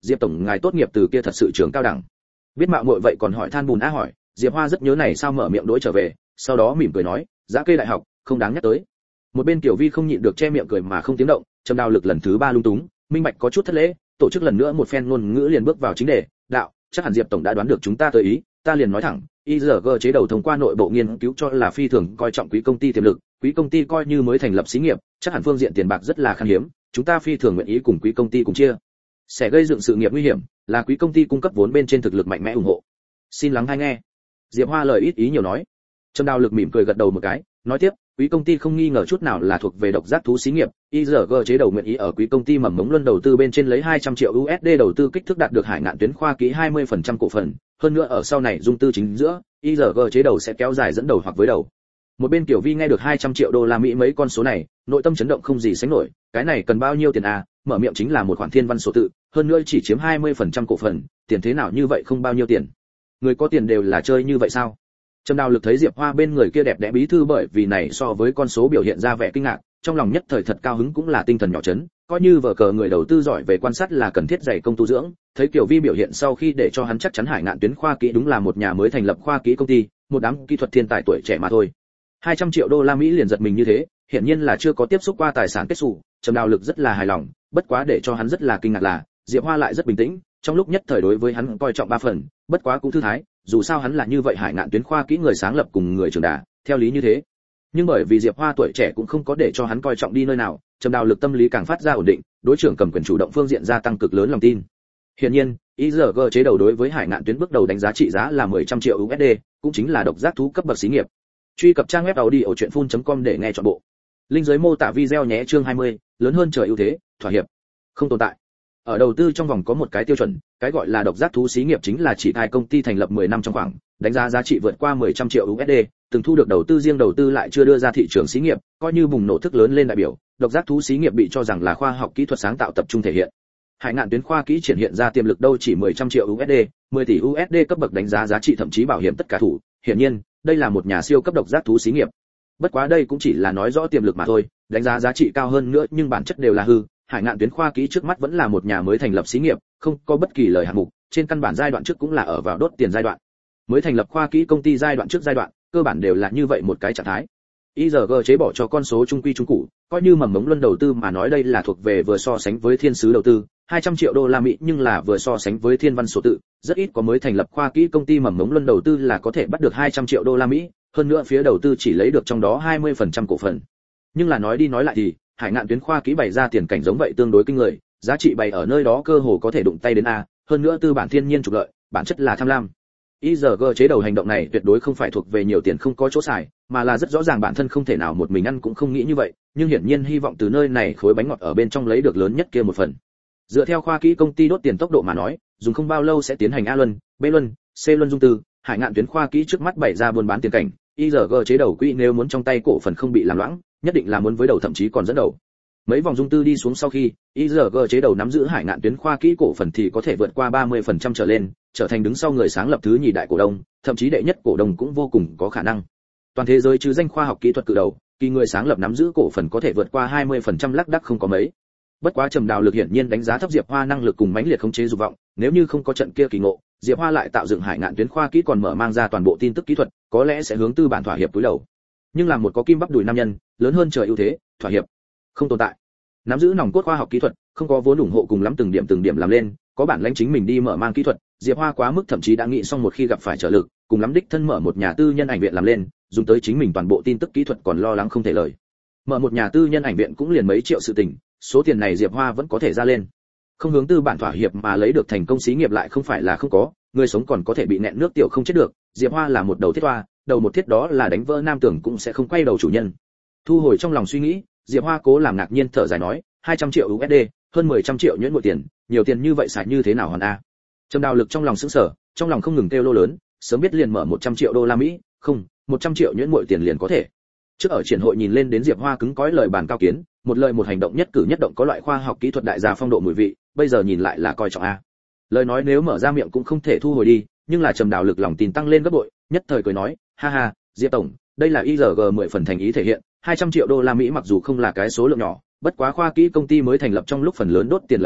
Diệp tổng ngài tốt nghiệp từ kia thật sự trường cao đẳng. Biết mạo muội vậy còn hỏi than bùn á hỏi, Diệp Hoa rất nhớ này sao mở miệng đối trở về, sau đó mỉm cười nói, giá kê đại học, không đáng nhắc tới. Một bên Tiểu Vi không nhịn được che miệng cười mà không tiếng động, Trầm Đào Lực lần thứ ba lung túng, minh bạch có chút thất lễ, tổ chức lần nữa một phen ngôn ngữ liền bước vào chính đề, đạo, chắc hẳn Diệp tổng đã đoán được chúng ta tới ý, ta liền nói thẳng, i giê giê chế đầu thông qua nội bộ nghiên cứu cho là phi thường coi trọng quý công ty tiềm lực, quý công ty coi như mới thành lập xí nghiệp, chắc hẳn phương diện tiền bạc rất là khan hiếm, chúng ta phi thường nguyện ý cùng quý công ty cùng chia sẽ gây dựng sự nghiệp nguy hiểm, là quý công ty cung cấp vốn bên trên thực lực mạnh mẽ ủng hộ. Xin lắng hay nghe. Diệp Hoa lời ít ý nhiều nói. Trầm Đào Lực mỉm cười gật đầu một cái, nói tiếp, quý công ty không nghi ngờ chút nào là thuộc về độc giác thú xí nghiệp, i giê giê chế đầu nguyện ý ở quý công ty mầm mống luân đầu tư bên trên lấy hai trăm triệu u ét đê đầu tư kích thước đạt được Hải Ngạn Tuyến khoa ký hai mươi phần trăm cổ phần, hơn nữa ở sau này dung tư chính giữa, i giê giê chế đầu sẽ kéo dài dẫn đầu hoặc với đầu. Một bên Tiểu Vi nghe được hai trăm triệu đô la Mỹ mấy con số này, nội tâm chấn động không gì sánh nổi, cái này cần bao nhiêu tiền à, mở miệng chính là một khoản thiên văn số tự, hơn nữa chỉ chiếm hai mươi phần trăm cổ phần, tiền thế nào như vậy không bao nhiêu tiền. Người có tiền đều là chơi như vậy sao? Trầm Đào Lực thấy Diệp Hoa bên người kia đẹp đẽ bí thư bởi vì này so với con số biểu hiện ra vẻ kinh ngạc, trong lòng nhất thời thật cao hứng cũng là tinh thần nhỏ chấn, coi như vở cờ người đầu tư giỏi về quan sát là cần thiết dày công tu dưỡng, thấy Kiều Vi biểu hiện sau khi để cho hắn chắc chắn Hải Ngạn Tuyến khoa kỹ đúng là một nhà mới thành lập khoa kỹ công ty, một đám kỹ thuật thiên tài tuổi trẻ mà thôi. hai trăm triệu đô la Mỹ liền giật mình như thế, hiển nhiên là chưa có tiếp xúc qua tài sản kết sủ, Trầm Đào Lực rất là hài lòng, bất quá để cho hắn rất là kinh ngạc là, Diệp Hoa lại rất bình tĩnh, trong lúc nhất thời đối với hắn coi trọng ba phần, bất quá cũng thư thái, dù sao hắn là như vậy Hải Ngạn Tuyến khoa kỹ người sáng lập cùng người trưởng đà, theo lý như thế. Nhưng bởi vì Diệp Hoa tuổi trẻ cũng không có để cho hắn coi trọng đi nơi nào, Trầm Đào Lực tâm lý càng phát ra ổn định, đối trưởng cầm quyền chủ động phương diện gia tăng cực lớn lòng tin. Hiển nhiên, i giê giê chế đầu đối với Hải Ngạn Tuyến bước đầu đánh giá trị giá là mười trăm triệu u ét đê, cũng chính là độc giác thú cấp bậc xí nghiệp. Truy cập trang web audiochuyenphun chấm com để nghe trọn bộ. Link dưới mô tả video nhé. Chương hai mươi, lớn hơn trời ưu thế, thỏa hiệp không tồn tại. Ở đầu tư trong vòng có một cái tiêu chuẩn, cái gọi là độc giác thú xí nghiệp chính là chỉ hai công ty thành lập mười năm trong khoảng, đánh giá giá trị vượt qua mười trăm triệu u ét đê, từng thu được đầu tư riêng đầu tư lại chưa đưa ra thị trường xí nghiệp, coi như bùng nổ thức lớn lên đại biểu, độc giác thú xí nghiệp bị cho rằng là khoa học kỹ thuật sáng tạo tập trung thể hiện. Hải Ngạn Tuyến khoa kỹ triển hiện ra tiềm lực đâu chỉ mười trăm triệu u ét đê, mười tỷ u ét đê cấp bậc đánh giá giá trị thậm chí bảo hiểm tất cả thủ, hiển nhiên, đây là một nhà siêu cấp độc giác thú xí nghiệp. Bất quá đây cũng chỉ là nói rõ tiềm lực mà thôi, đánh giá giá trị cao hơn nữa nhưng bản chất đều là hư. Hải Ngạn Tuyến khoa kỹ trước mắt vẫn là một nhà mới thành lập xí nghiệp, không có bất kỳ lời hạng mục, trên căn bản giai đoạn trước cũng là ở vào đốt tiền giai đoạn. Mới thành lập khoa kỹ công ty giai đoạn trước giai đoạn, cơ bản đều là như vậy một cái trạng thái. i giê giê chế bỏ cho con số trung quy trung cụ, coi như mầm mống luân đầu tư mà nói đây là thuộc về vừa so sánh với thiên sứ đầu tư, hai trăm triệu đô la Mỹ nhưng là vừa so sánh với thiên văn số tự, rất ít có mới thành lập khoa kỹ công ty mầm mống luân đầu tư là có thể bắt được hai trăm triệu đô la Mỹ, hơn nữa phía đầu tư chỉ lấy được trong đó hai mươi phần trăm cổ phần. Nhưng là nói đi nói lại thì, Hải Ngạn Tuyến khoa kỹ bày ra tiền cảnh giống vậy tương đối kinh người, giá trị bày ở nơi đó cơ hồ có thể đụng tay đến a, hơn nữa tư bản thiên nhiên trục lợi, bản chất là tham lam. i giê giê chế đầu hành động này tuyệt đối không phải thuộc về nhiều tiền không có chỗ xài, mà là rất rõ ràng bản thân không thể nào một mình ăn cũng không nghĩ như vậy, nhưng hiển nhiên hy vọng từ nơi này khối bánh ngọt ở bên trong lấy được lớn nhất kia một phần. Dựa theo khoa kỹ công ty đốt tiền tốc độ mà nói, dùng không bao lâu sẽ tiến hành A luân, B luân, C luân dung tư, Hải Ngạn Tuyến khoa kỹ trước mắt bày ra buôn bán tiền cảnh, i giê giê chế đầu quỹ nếu muốn trong tay cổ phần không bị làm loãng, nhất định là muốn với đầu thậm chí còn dẫn đầu. Mấy vòng dung tư đi xuống sau khi, i giê giê chế đầu nắm giữ Hải Ngạn Tuyến khoa kỹ cổ phần thì có thể vượt qua ba mươi phần trăm trở lên, trở thành đứng sau người sáng lập thứ nhì đại cổ đông, thậm chí đệ nhất cổ đông cũng vô cùng có khả năng. Toàn thế giới chứ danh khoa học kỹ thuật cự đầu, kỳ người sáng lập nắm giữ cổ phần có thể vượt qua hai mươi phần trăm lác đác không có mấy. Bất quá Trầm Đào Lực hiển nhiên đánh giá thấp Diệp Hoa năng lực cùng mãnh liệt khống chế dục vọng, nếu như không có trận kia kỳ ngộ, Diệp Hoa lại tạo dựng Hải Ngạn Tuyến khoa kỹ còn mở mang ra toàn bộ tin tức kỹ thuật, có lẽ sẽ hướng tư bản thỏa hiệp túi đầu. Nhưng làm một có kim bắp đùi nam nhân, lớn hơn trời ưu thế, thỏa hiệp không tồn tại. Nắm giữ nòng cốt khoa học kỹ thuật, không có vốn ủng hộ cùng lắm từng điểm từng điểm làm lên, có bản lãnh chính mình đi mở mang kỹ thuật, Diệp Hoa quá mức thậm chí đã nghĩ xong một khi gặp phải trở lực, cùng lắm đích thân mở một nhà tư nhân ảnh viện làm lên, dùng tới chính mình toàn bộ tin tức kỹ thuật còn lo lắng không thể lời. Mở một nhà tư nhân ảnh viện cũng liền mấy triệu sự tình, số tiền này Diệp Hoa vẫn có thể ra lên. Không hướng tư bản thỏa hiệp mà lấy được thành công xí nghiệp lại không phải là không có, người sống còn có thể bị nẹn nước tiểu không chết được, Diệp Hoa là một đầu thiết toa, đầu một thiết đó là đánh vỡ nam tưởng cũng sẽ không quay đầu chủ nhân. Thu hồi trong lòng suy nghĩ, Diệp Hoa cố làm ngạc nhiên thở dài nói, hai trăm triệu u ét đê, hơn mười trăm triệu nhuyễn mỗi tiền, nhiều tiền như vậy xài như thế nào hoàn a? Trầm Đào Lực trong lòng sững sờ, trong lòng không ngừng kêu lô lớn, sớm biết liền mở một trăm triệu đô la Mỹ, không, một trăm triệu nhuyễn mỗi tiền liền có thể. Trước ở triển hội nhìn lên đến Diệp Hoa cứng cõi lời bàn cao kiến, một lời một hành động nhất cử nhất động có loại khoa học kỹ thuật đại gia phong độ mùi vị, bây giờ nhìn lại là coi trọng a. Lời nói nếu mở ra miệng cũng không thể thu hồi đi, nhưng là Trầm Đào Lực lòng tin tăng lên gấp bội, nhất thời cười nói, ha ha, Diệp tổng, đây là i giê giê mười phần thành ý thể hiện, hai trăm triệu đô la Mỹ mặc dù không là cái số lượng nhỏ, bất quá khoa kỹ công ty mới thành lập trong lúc phần lớn đốt tiền lợi hại,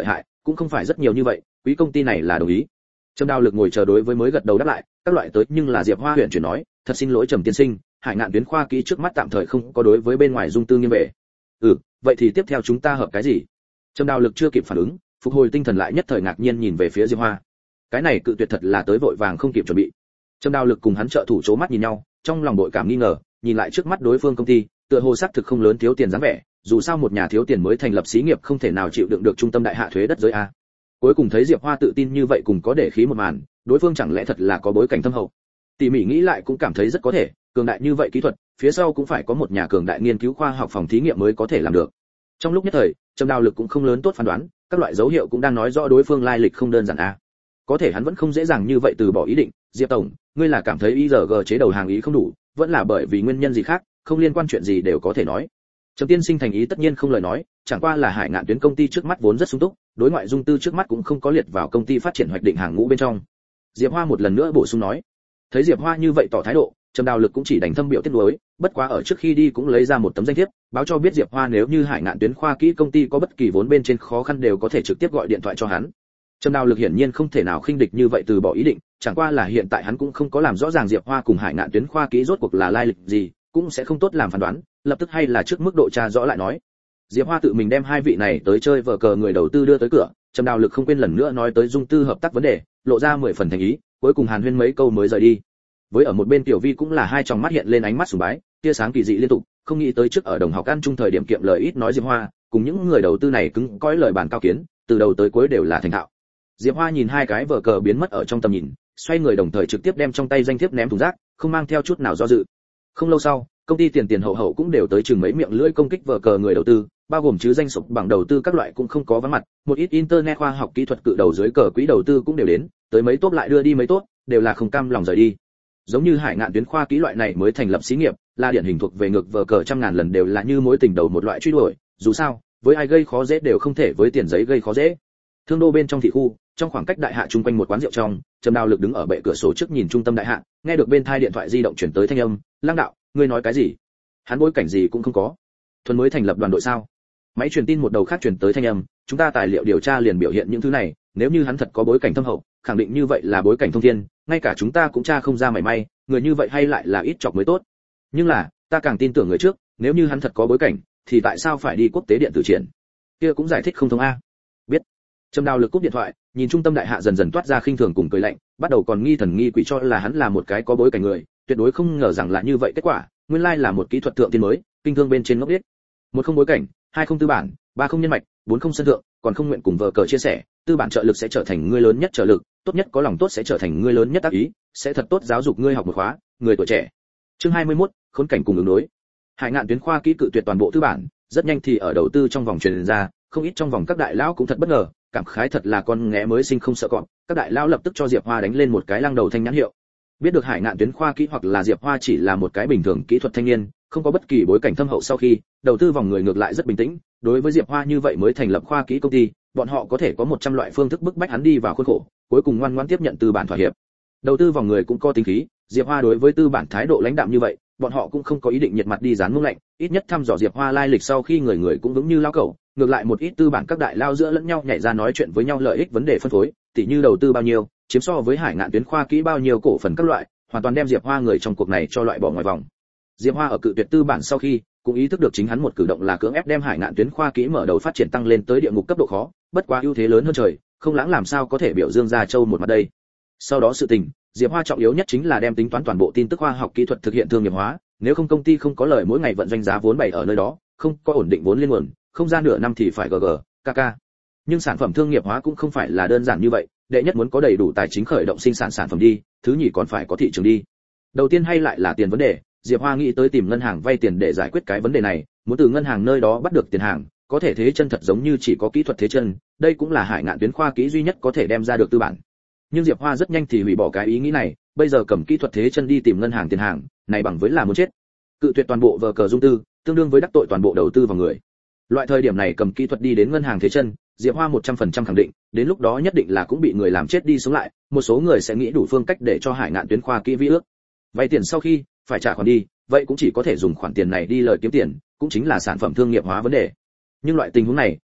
cũng không phải rất nhiều như vậy, quý công ty này là đồng ý. Trầm Đào Lực ngồi chờ đối với mới gật đầu đáp lại, các loại tới nhưng là Diệp Hoa huyện chuyển nói, thật xin lỗi Trầm tiên sinh, Hải Ngạn tuyến khoa kỹ trước mắt tạm thời không có đối với bên ngoài dung tư nghiêm bệ. Ừ, vậy thì tiếp theo chúng ta hợp cái gì? Trầm Đào Lực chưa kịp phản ứng, phục hồi tinh thần lại nhất thời ngạc nhiên nhìn về phía Diệp Hoa. Cái này cự tuyệt thật là tới vội vàng không kịp chuẩn bị. Trầm Đào Lực cùng hắn trợ thủ chố mắt nhìn nhau, trong lòng bội cảm nghi ngờ, nhìn lại trước mắt đối phương công ty, tựa hồ xác thực không lớn thiếu tiền dáng vẻ, dù sao một nhà thiếu tiền mới thành lập xí nghiệp không thể nào chịu đựng được trung tâm đại hạ thuế đất giới a. Cuối cùng thấy Diệp Hoa tự tin như vậy cùng có để khí một màn, đối phương chẳng lẽ thật là có bối cảnh thâm hậu. Tỉ mỉ nghĩ lại cũng cảm thấy rất có thể, cường đại như vậy kỹ thuật, phía sau cũng phải có một nhà cường đại nghiên cứu khoa học phòng thí nghiệm mới có thể làm được. Trong lúc nhất thời, Trầm Đào Lực cũng không lớn tốt phán đoán, các loại dấu hiệu cũng đang nói rõ đối phương lai lịch không đơn giản a. Có thể hắn vẫn không dễ dàng như vậy từ bỏ ý định, Diệp tổng, ngươi là cảm thấy i rờ giê chế đầu hàng ý không đủ, vẫn là bởi vì nguyên nhân gì khác, không liên quan chuyện gì đều có thể nói. Trầm tiên sinh thành ý tất nhiên không lời nói, chẳng qua là Hải Ngạn tuyến công ty trước mắt vốn rất sung túc, đối ngoại dung tư trước mắt cũng không có liệt vào công ty phát triển hoạch định hàng ngũ bên trong. Diệp Hoa một lần nữa bổ sung nói. Thấy Diệp Hoa như vậy tỏ thái độ, Trầm Đào Lực cũng chỉ đành thâm biểu tiếc nuối, bất quá ở trước khi đi cũng lấy ra một tấm danh thiếp, báo cho biết Diệp Hoa nếu như Hải Ngạn tuyến khoa kỹ công ty có bất kỳ vốn bên trên khó khăn đều có thể trực tiếp gọi điện thoại cho hắn. Trầm Đào Lực hiển nhiên không thể nào khinh địch như vậy từ bỏ ý định, chẳng qua là hiện tại hắn cũng không có làm rõ ràng Diệp Hoa cùng Hải Ngạn tuyến khoa kỹ rốt cuộc là lai lịch gì, cũng sẽ không tốt làm phán đoán, lập tức hay là trước mức độ tra rõ lại nói. Diệp Hoa tự mình đem hai vị này tới chơi vở cờ người đầu tư đưa tới cửa, Trầm Đào Lực không quên lần nữa nói tới dung tư hợp tác vấn đề, lộ ra mười phần thành ý, cuối cùng hàn huyên mấy câu mới rời đi. Với ở một bên Tiểu Vi cũng là hai tròng mắt hiện lên ánh mắt sùng bái, tia sáng kỳ dị liên tục, không nghĩ tới trước ở đồng học ăn chung thời điểm kiệm lời ít nói Diệp Hoa, cùng những người đầu tư này cứng cõi lời bàn cao kiến, từ đầu tới cuối đều là thành thạo. Diệp Hoa nhìn hai cái vở cờ biến mất ở trong tầm nhìn, xoay người đồng thời trực tiếp đem trong tay danh thiếp ném thùng rác, không mang theo chút nào do dự. Không lâu sau, công ty tiền tiền hậu hậu cũng đều tới chừng mấy miệng lưỡi công kích vở cờ người đầu tư, bao gồm chứ danh sụp bằng đầu tư các loại cũng không có vắng mặt, một ít internet khoa học kỹ thuật cự đầu dưới cờ quỹ đầu tư cũng đều đến, tới mấy tốt lại đưa đi mấy tốt, đều là không cam lòng rời đi. Giống như Hải Ngạn tuyến khoa kỹ loại này mới thành lập xí nghiệp, là điển hình thuộc về ngược vở cờ trăm ngàn lần đều là như mối tình đầu một loại truy đuổi, dù sao, với ai gây khó dễ đều không thể với tiền giấy gây khó dễ. Thương đô bên trong thị khu, trong khoảng cách đại hạ chung quanh một quán rượu trong, Trầm Đào Lực đứng ở bệ cửa sổ trước nhìn trung tâm đại hạ, nghe được bên tai điện thoại di động chuyển tới thanh âm, "Lăng đạo, ngươi nói cái gì? Hắn bối cảnh gì cũng không có. Thuần mới thành lập đoàn đội sao?" Máy truyền tin một đầu khác truyền tới thanh âm, "Chúng ta tài liệu điều tra liền biểu hiện những thứ này, nếu như hắn thật có bối cảnh thâm hậu, khẳng định như vậy là bối cảnh thông thiên, ngay cả chúng ta cũng tra không ra mảy may, người như vậy hay lại là ít chọc mới tốt. Nhưng là, ta càng tin tưởng người trước, nếu như hắn thật có bối cảnh, thì tại sao phải đi quốc tế điện tử triển? Kia cũng giải thích không thông a." Biết. Trầm Đào Lực cúp điện thoại, nhìn trung tâm đại hạ dần dần toát ra khinh thường cùng cười lạnh, bắt đầu còn nghi thần nghi quỷ cho là hắn là một cái có bối cảnh người, tuyệt đối không ngờ rằng là như vậy kết quả, nguyên lai là một kỹ thuật thượng tiên mới, kinh thương bên trên ngốc điếc. Một không bối cảnh, hai không tư bản, ba không nhân mạch, bốn không sân thượng, còn không nguyện cùng vợ cờ chia sẻ, tư bản trợ lực sẽ trở thành ngươi lớn nhất trợ lực, tốt nhất có lòng tốt sẽ trở thành ngươi lớn nhất tác ý, sẽ thật tốt giáo dục ngươi học một khóa, người tuổi trẻ. Chương hai mươi mốt, khốn cảnh cùng ứng đối. Hải Ngạn tuyến khoa kỹ cự tuyệt toàn bộ tư bản, rất nhanh thì ở đầu tư trong vòng truyền ra, không ít trong vòng các đại lão cũng thật bất ngờ, cảm khái thật là con nghé mới sinh không sợ cọp, các đại lão lập tức cho Diệp Hoa đánh lên một cái lăng đầu thanh nhãn hiệu. Biết được Hải Ngạn tuyến khoa kỹ hoặc là Diệp Hoa chỉ là một cái bình thường kỹ thuật thanh niên, không có bất kỳ bối cảnh thâm hậu, sau khi đầu tư vòng người ngược lại rất bình tĩnh, đối với Diệp Hoa như vậy mới thành lập khoa kỹ công ty, bọn họ có thể có một trăm loại phương thức bức bách hắn đi vào khuôn khổ, cuối cùng ngoan ngoãn tiếp nhận tư bản thỏa hiệp. Đầu tư vòng người cũng có tính khí, Diệp Hoa đối với tư bản thái độ lãnh đạm như vậy, bọn họ cũng không có ý định nhiệt mặt đi dán muông lạnh, ít nhất thăm dò Diệp Hoa lai lịch sau khi người người cũng vững như lao cẩu, ngược lại một ít tư bản các đại lao giữa lẫn nhau nhảy ra nói chuyện với nhau lợi ích vấn đề phân phối, tỉ như đầu tư bao nhiêu, chiếm so với Hải Ngạn tuyến khoa kỹ bao nhiêu cổ phần các loại, hoàn toàn đem Diệp Hoa người trong cuộc này cho loại bỏ ngoài vòng. Diệp Hoa ở cự tuyệt tư bản sau khi, cũng ý thức được chính hắn một cử động là cưỡng ép đem Hải Ngạn tuyến khoa kỹ mở đầu phát triển tăng lên tới địa ngục cấp độ khó, bất quá ưu thế lớn hơn trời, không lãng làm sao có thể biểu dương ra châu một mặt đây. Sau đó sự tình, Diệp Hoa trọng yếu nhất chính là đem tính toán toàn bộ tin tức khoa học kỹ thuật thực hiện thương nghiệp hóa, nếu không công ty không có lời mỗi ngày vận doanh giá vốn bày ở nơi đó, không có ổn định vốn liên nguồn, không ra nửa năm thì phải gg, kk. Nhưng sản phẩm thương nghiệp hóa cũng không phải là đơn giản như vậy, đệ nhất muốn có đầy đủ tài chính khởi động sinh sản sản phẩm đi, thứ nhì còn phải có thị trường đi. Đầu tiên hay lại là tiền vấn đề, Diệp Hoa nghĩ tới tìm ngân hàng vay tiền để giải quyết cái vấn đề này, muốn từ ngân hàng nơi đó bắt được tiền hàng, có thể thế chân thật giống như chỉ có kỹ thuật thế chân, đây cũng là Hải Ngạn tuyến khoa kỹ duy nhất có thể đem ra được tư bản. Nhưng Diệp Hoa rất nhanh thì hủy bỏ cái ý nghĩ này, bây giờ cầm kỹ thuật thế chân đi tìm ngân hàng tiền hàng, này bằng với là muốn chết. Cự tuyệt toàn bộ vở cờ dung tư, tương đương với đắc tội toàn bộ đầu tư vào người. Loại thời điểm này cầm kỹ thuật đi đến ngân hàng thế chân, Diệp Hoa một trăm phần trăm khẳng định, đến lúc đó nhất định là cũng bị người làm chết đi sống lại, một số người sẽ nghĩ đủ phương cách để cho Hải Ngạn tuyến khoa kỹ vi ước. Vay tiền sau khi phải trả khoản đi, vậy cũng chỉ có thể dùng khoản tiền này đi lời kiếm tiền, cũng chính là sản phẩm thương nghiệp hóa vấn đề. Nhưng loại tình huống này,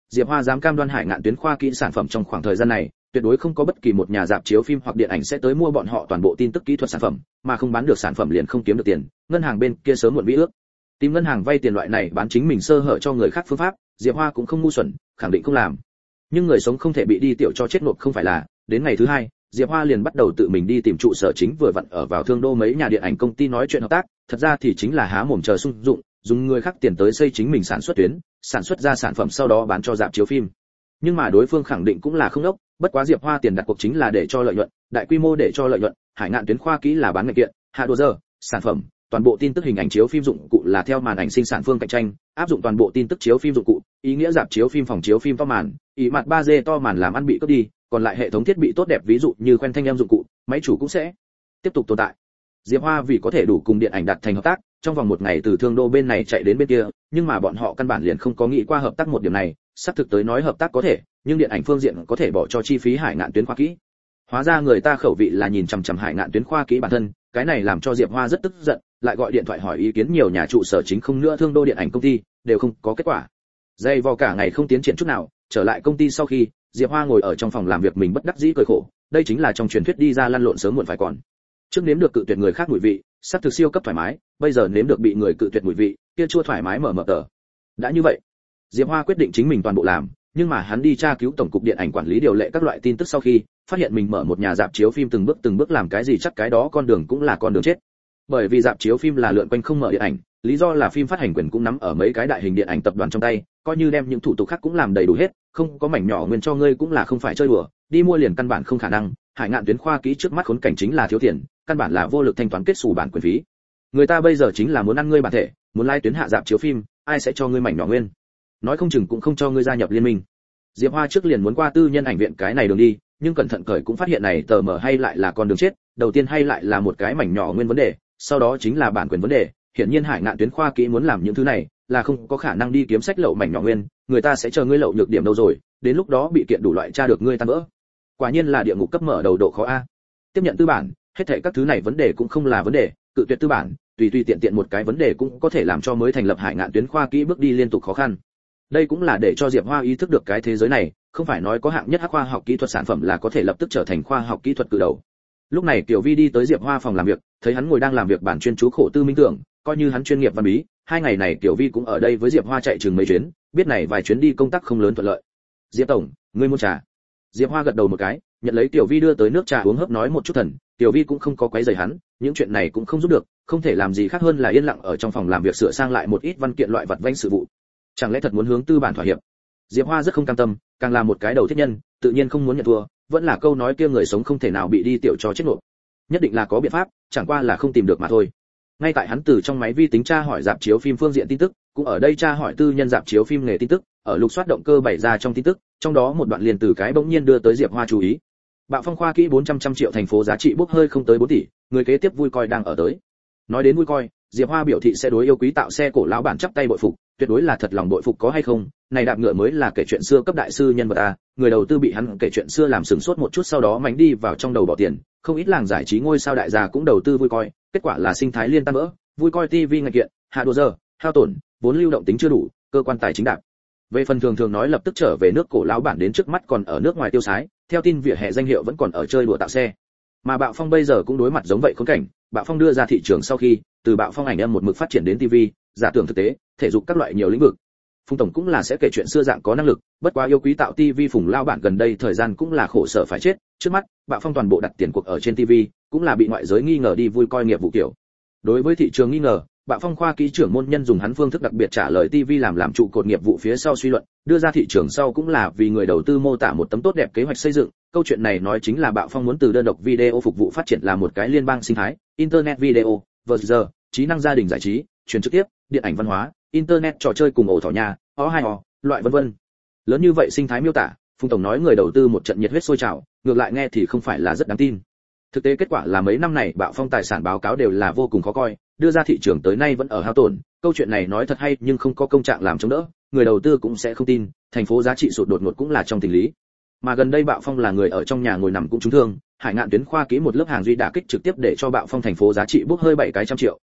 Diệp Hoa dám cam đoan Hải Ngạn Tuyến khoa kỹ sản phẩm trong khoảng thời gian này, tuyệt đối không có bất kỳ một nhà rạp chiếu phim hoặc điện ảnh sẽ tới mua bọn họ toàn bộ tin tức kỹ thuật sản phẩm, mà không bán được sản phẩm liền không kiếm được tiền, ngân hàng bên kia sớm muộn bị ước. Tìm ngân hàng vay tiền loại này bán chính mình sơ hở cho người khác phương pháp, Diệp Hoa cũng không ngu xuẩn, khẳng định không làm. Nhưng người sống không thể bị đi tiểu cho chết nộp không phải là, đến ngày thứ hai, Diệp Hoa liền bắt đầu tự mình đi tìm trụ sở chính vừa vặn ở vào Thương Đô mấy nhà điện ảnh công ty nói chuyện hợp tác, thật ra thì chính là há mồm chờ sung dụng, dùng người khác tiền tới xây chính mình sản xuất tuyến, sản xuất ra sản phẩm sau đó bán cho rạp chiếu phim. Nhưng mà đối phương khẳng định cũng là không đốc, bất quá Diệp Hoa tiền đặt cuộc chính là để cho lợi nhuận, đại quy mô để cho lợi nhuận, Hải Ngạn Tuyến khoa kỹ là bán ngành kiện, hạ đồ giờ, sản phẩm, toàn bộ tin tức hình ảnh chiếu phim dụng cụ là theo màn ảnh sinh sản phương cạnh tranh, áp dụng toàn bộ tin tức chiếu phim dụng cụ, ý nghĩa rạp chiếu phim phòng chiếu phim to màn, ý mặt ba D to màn làm ăn bị cướp đi, còn lại hệ thống thiết bị tốt đẹp ví dụ như khoen thanh âm dụng cụ, máy chủ cũng sẽ tiếp tục tồn tại. Diệp Hoa vì có thể đủ cùng điện ảnh đạt thành hợp tác, trong vòng một ngày từ Thương Đô bên này chạy đến bên kia, nhưng mà bọn họ căn bản liền không có nghĩ qua hợp tác một điểm này, sắp thực tới nói hợp tác có thể, nhưng điện ảnh phương diện có thể bỏ cho chi phí Hải Ngạn Tuyến khoa kỹ. Hóa ra người ta khẩu vị là nhìn chằm chằm Hải Ngạn Tuyến khoa kỹ bản thân, cái này làm cho Diệp Hoa rất tức giận, lại gọi điện thoại hỏi ý kiến nhiều nhà trụ sở chính không nữa Thương Đô điện ảnh công ty, đều không có kết quả. Dây vò cả ngày không tiến triển chút nào, trở lại công ty sau khi, Diệp Hoa ngồi ở trong phòng làm việc mình bất đắc dĩ cười khổ, đây chính là trong truyền thuyết đi ra lăn lộn sớm muộn phải còn. Trước nếm được cự tuyệt người khác mùi vị, sắp thực siêu cấp thoải mái, bây giờ nếm được bị người cự tuyệt mùi vị, kia chua thoải mái mở mở tờ. Đã như vậy, Diệp Hoa quyết định chính mình toàn bộ làm, nhưng mà hắn đi tra cứu tổng cục điện ảnh quản lý điều lệ các loại tin tức sau khi, phát hiện mình mở một nhà rạp chiếu phim từng bước từng bước làm cái gì chắc cái đó con đường cũng là con đường chết. Bởi vì rạp chiếu phim là lượn quanh không mở điện ảnh, lý do là phim phát hành quyền cũng nắm ở mấy cái đại hình điện ảnh tập đoàn trong tay, coi như đem những thủ tục khác cũng làm đầy đủ hết, không có mảnh nhỏ nguyên cho ngươi cũng là không phải chơi đùa, đi mua liền căn bản không khả năng. Hải Ngạn Tuyến khoa kỹ trước mắt khốn cảnh chính là thiếu tiền, căn bản là vô lực thanh toán kết sổ bản quyền phí. Người ta bây giờ chính là muốn ăn ngươi bản thể, muốn lai tuyến hạ rạp chiếu phim, ai sẽ cho ngươi mảnh nhỏ nguyên? Nói không chừng cũng không cho ngươi gia nhập liên minh. Diệp Hoa trước liền muốn qua tư nhân ảnh viện cái này đường đi, nhưng cẩn thận cởi cũng phát hiện này tờ mở hay lại là con đường chết, đầu tiên hay lại là một cái mảnh nhỏ nguyên vấn đề, sau đó chính là bản quyền vấn đề. Hiển nhiên Hải Ngạn Tuyến khoa kỹ muốn làm những thứ này, là không có khả năng đi kiếm sách lậu mảnh nhỏ nguyên, người ta sẽ chờ ngươi lậu nhược điểm đâu rồi, đến lúc đó bị kiện đủ loại tra được ngươi tan vỡ. Quả nhiên là địa ngục cấp mở đầu độ khó a. Tiếp nhận tư bản, hết thảy các thứ này vấn đề cũng không là vấn đề, cự tuyệt tư bản, tùy tùy tiện tiện một cái vấn đề cũng có thể làm cho mới thành lập Hải Ngạn Tuyến khoa kỹ bước đi liên tục khó khăn. Đây cũng là để cho Diệp Hoa ý thức được cái thế giới này, không phải nói có hạng nhất khoa học kỹ thuật sản phẩm là có thể lập tức trở thành khoa học kỹ thuật cự đầu. Lúc này Tiểu Vi đi tới Diệp Hoa phòng làm việc, thấy hắn ngồi đang làm việc bản chuyên chú khổ tư minh tưởng, coi như hắn chuyên nghiệp văn bí, hai ngày này Tiểu Vi cũng ở đây với Diệp Hoa chạy chừng mấy chuyến, biết này vài chuyến đi công tác không lớn thuận lợi. Diệp tổng, ngươi muốn trà? Diệp Hoa gật đầu một cái, nhận lấy Tiểu Vi đưa tới nước trà uống hớp nói một chút thần, Tiểu Vi cũng không có quấy rầy hắn, những chuyện này cũng không giúp được, không thể làm gì khác hơn là yên lặng ở trong phòng làm việc sửa sang lại một ít văn kiện loại vặt vãnh sự vụ. Chẳng lẽ thật muốn hướng tư bản thỏa hiệp? Diệp Hoa rất không cam tâm, càng là một cái đầu thiết nhân, tự nhiên không muốn nhận thua, vẫn là câu nói kia người sống không thể nào bị đi tiểu cho chết nộp. Nhất định là có biện pháp, chẳng qua là không tìm được mà thôi. Ngay tại hắn từ trong máy vi tính tra hỏi rạp chiếu phim phương diện tin tức, cũng ở đây tra hỏi tư nhân rạp chiếu phim nghề tin tức, ở lục soát động cơ bày ra trong tin tức, trong đó một đoạn liền từ cái bỗng nhiên đưa tới Diệp Hoa chú ý. Bạo Phong khoa kỹ bốn trăm trăm triệu thành phố giá trị bốc hơi không tới bốn tỷ, người kế tiếp vui coi đang ở tới. Nói đến vui coi, Diệp Hoa biểu thị sẽ đối yêu quý tạo xe cổ lão bản chắp tay bội phục, tuyệt đối là thật lòng bội phục có hay không, này đạp ngựa mới là kể chuyện xưa cấp đại sư nhân vật a, người đầu tư bị hắn kể chuyện xưa làm sửng sốt một chút sau đó mánh đi vào trong đầu bỏ tiền, không ít làng giải trí ngôi sao đại gia cũng đầu tư vui coi, kết quả là sinh thái liên tan vỡ, vui coi ti vi ngạch kiện, hạ đồ giờ, hao tổn, vốn lưu động tính chưa đủ, cơ quan tài chính đạp. Về phần thường thường nói lập tức trở về nước cổ lão bản đến trước mắt còn ở nước ngoài tiêu sái, theo tin vỉa hè danh hiệu vẫn còn ở chơi đùa tạo xe. Mà Bạo Phong bây giờ cũng đối mặt giống vậy khốn cảnh, Bạo Phong đưa ra thị trường sau khi, từ Bạo Phong ảnh âm một mực phát triển đến ti vi, giả tưởng thực tế, thể dục các loại nhiều lĩnh vực. Phùng tổng cũng là sẽ kể chuyện xưa dạng có năng lực, bất quá yêu quý tạo ti vi Phùng lao bản gần đây thời gian cũng là khổ sở phải chết, trước mắt, Bạo Phong toàn bộ đặt tiền cuộc ở trên ti vi, cũng là bị ngoại giới nghi ngờ đi vui coi nghiệp vụ kiểu. Đối với thị trường nghi ngờ, Bạo Phong khoa kỹ trưởng môn nhân dùng hắn phương thức đặc biệt trả lời ti vi làm làm trụ cột nghiệp vụ phía sau suy luận, đưa ra thị trường sau cũng là vì người đầu tư mô tả một tấm tốt đẹp kế hoạch xây dựng. Câu chuyện này nói chính là Bạo Phong muốn từ đơn độc video phục vụ phát triển là một cái liên bang sinh thái, internet video, vê rờ, trí năng gia đình giải trí, truyền trực tiếp, điện ảnh văn hóa, internet trò chơi cùng ổ thỏ nhà, o hai o, loại vân vân. Lớn như vậy sinh thái miêu tả, Phùng tổng nói người đầu tư một trận nhiệt huyết sôi trào, ngược lại nghe thì không phải là rất đáng tin. Thực tế kết quả là mấy năm này Bạo Phong tài sản báo cáo đều là vô cùng khó coi, đưa ra thị trường tới nay vẫn ở hao tổn, câu chuyện này nói thật hay nhưng không có công trạng làm chống đỡ, người đầu tư cũng sẽ không tin, thành phố giá trị sụt đột ngột cũng là trong tình lý. Mà gần đây Bạo Phong là người ở trong nhà ngồi nằm cũng trúng thương, Hải Ngạn Tuyến khoa kỹ một lớp hàng duy đả kích trực tiếp để cho Bạo Phong thành phố giá trị bốc hơi bảy cái trăm triệu,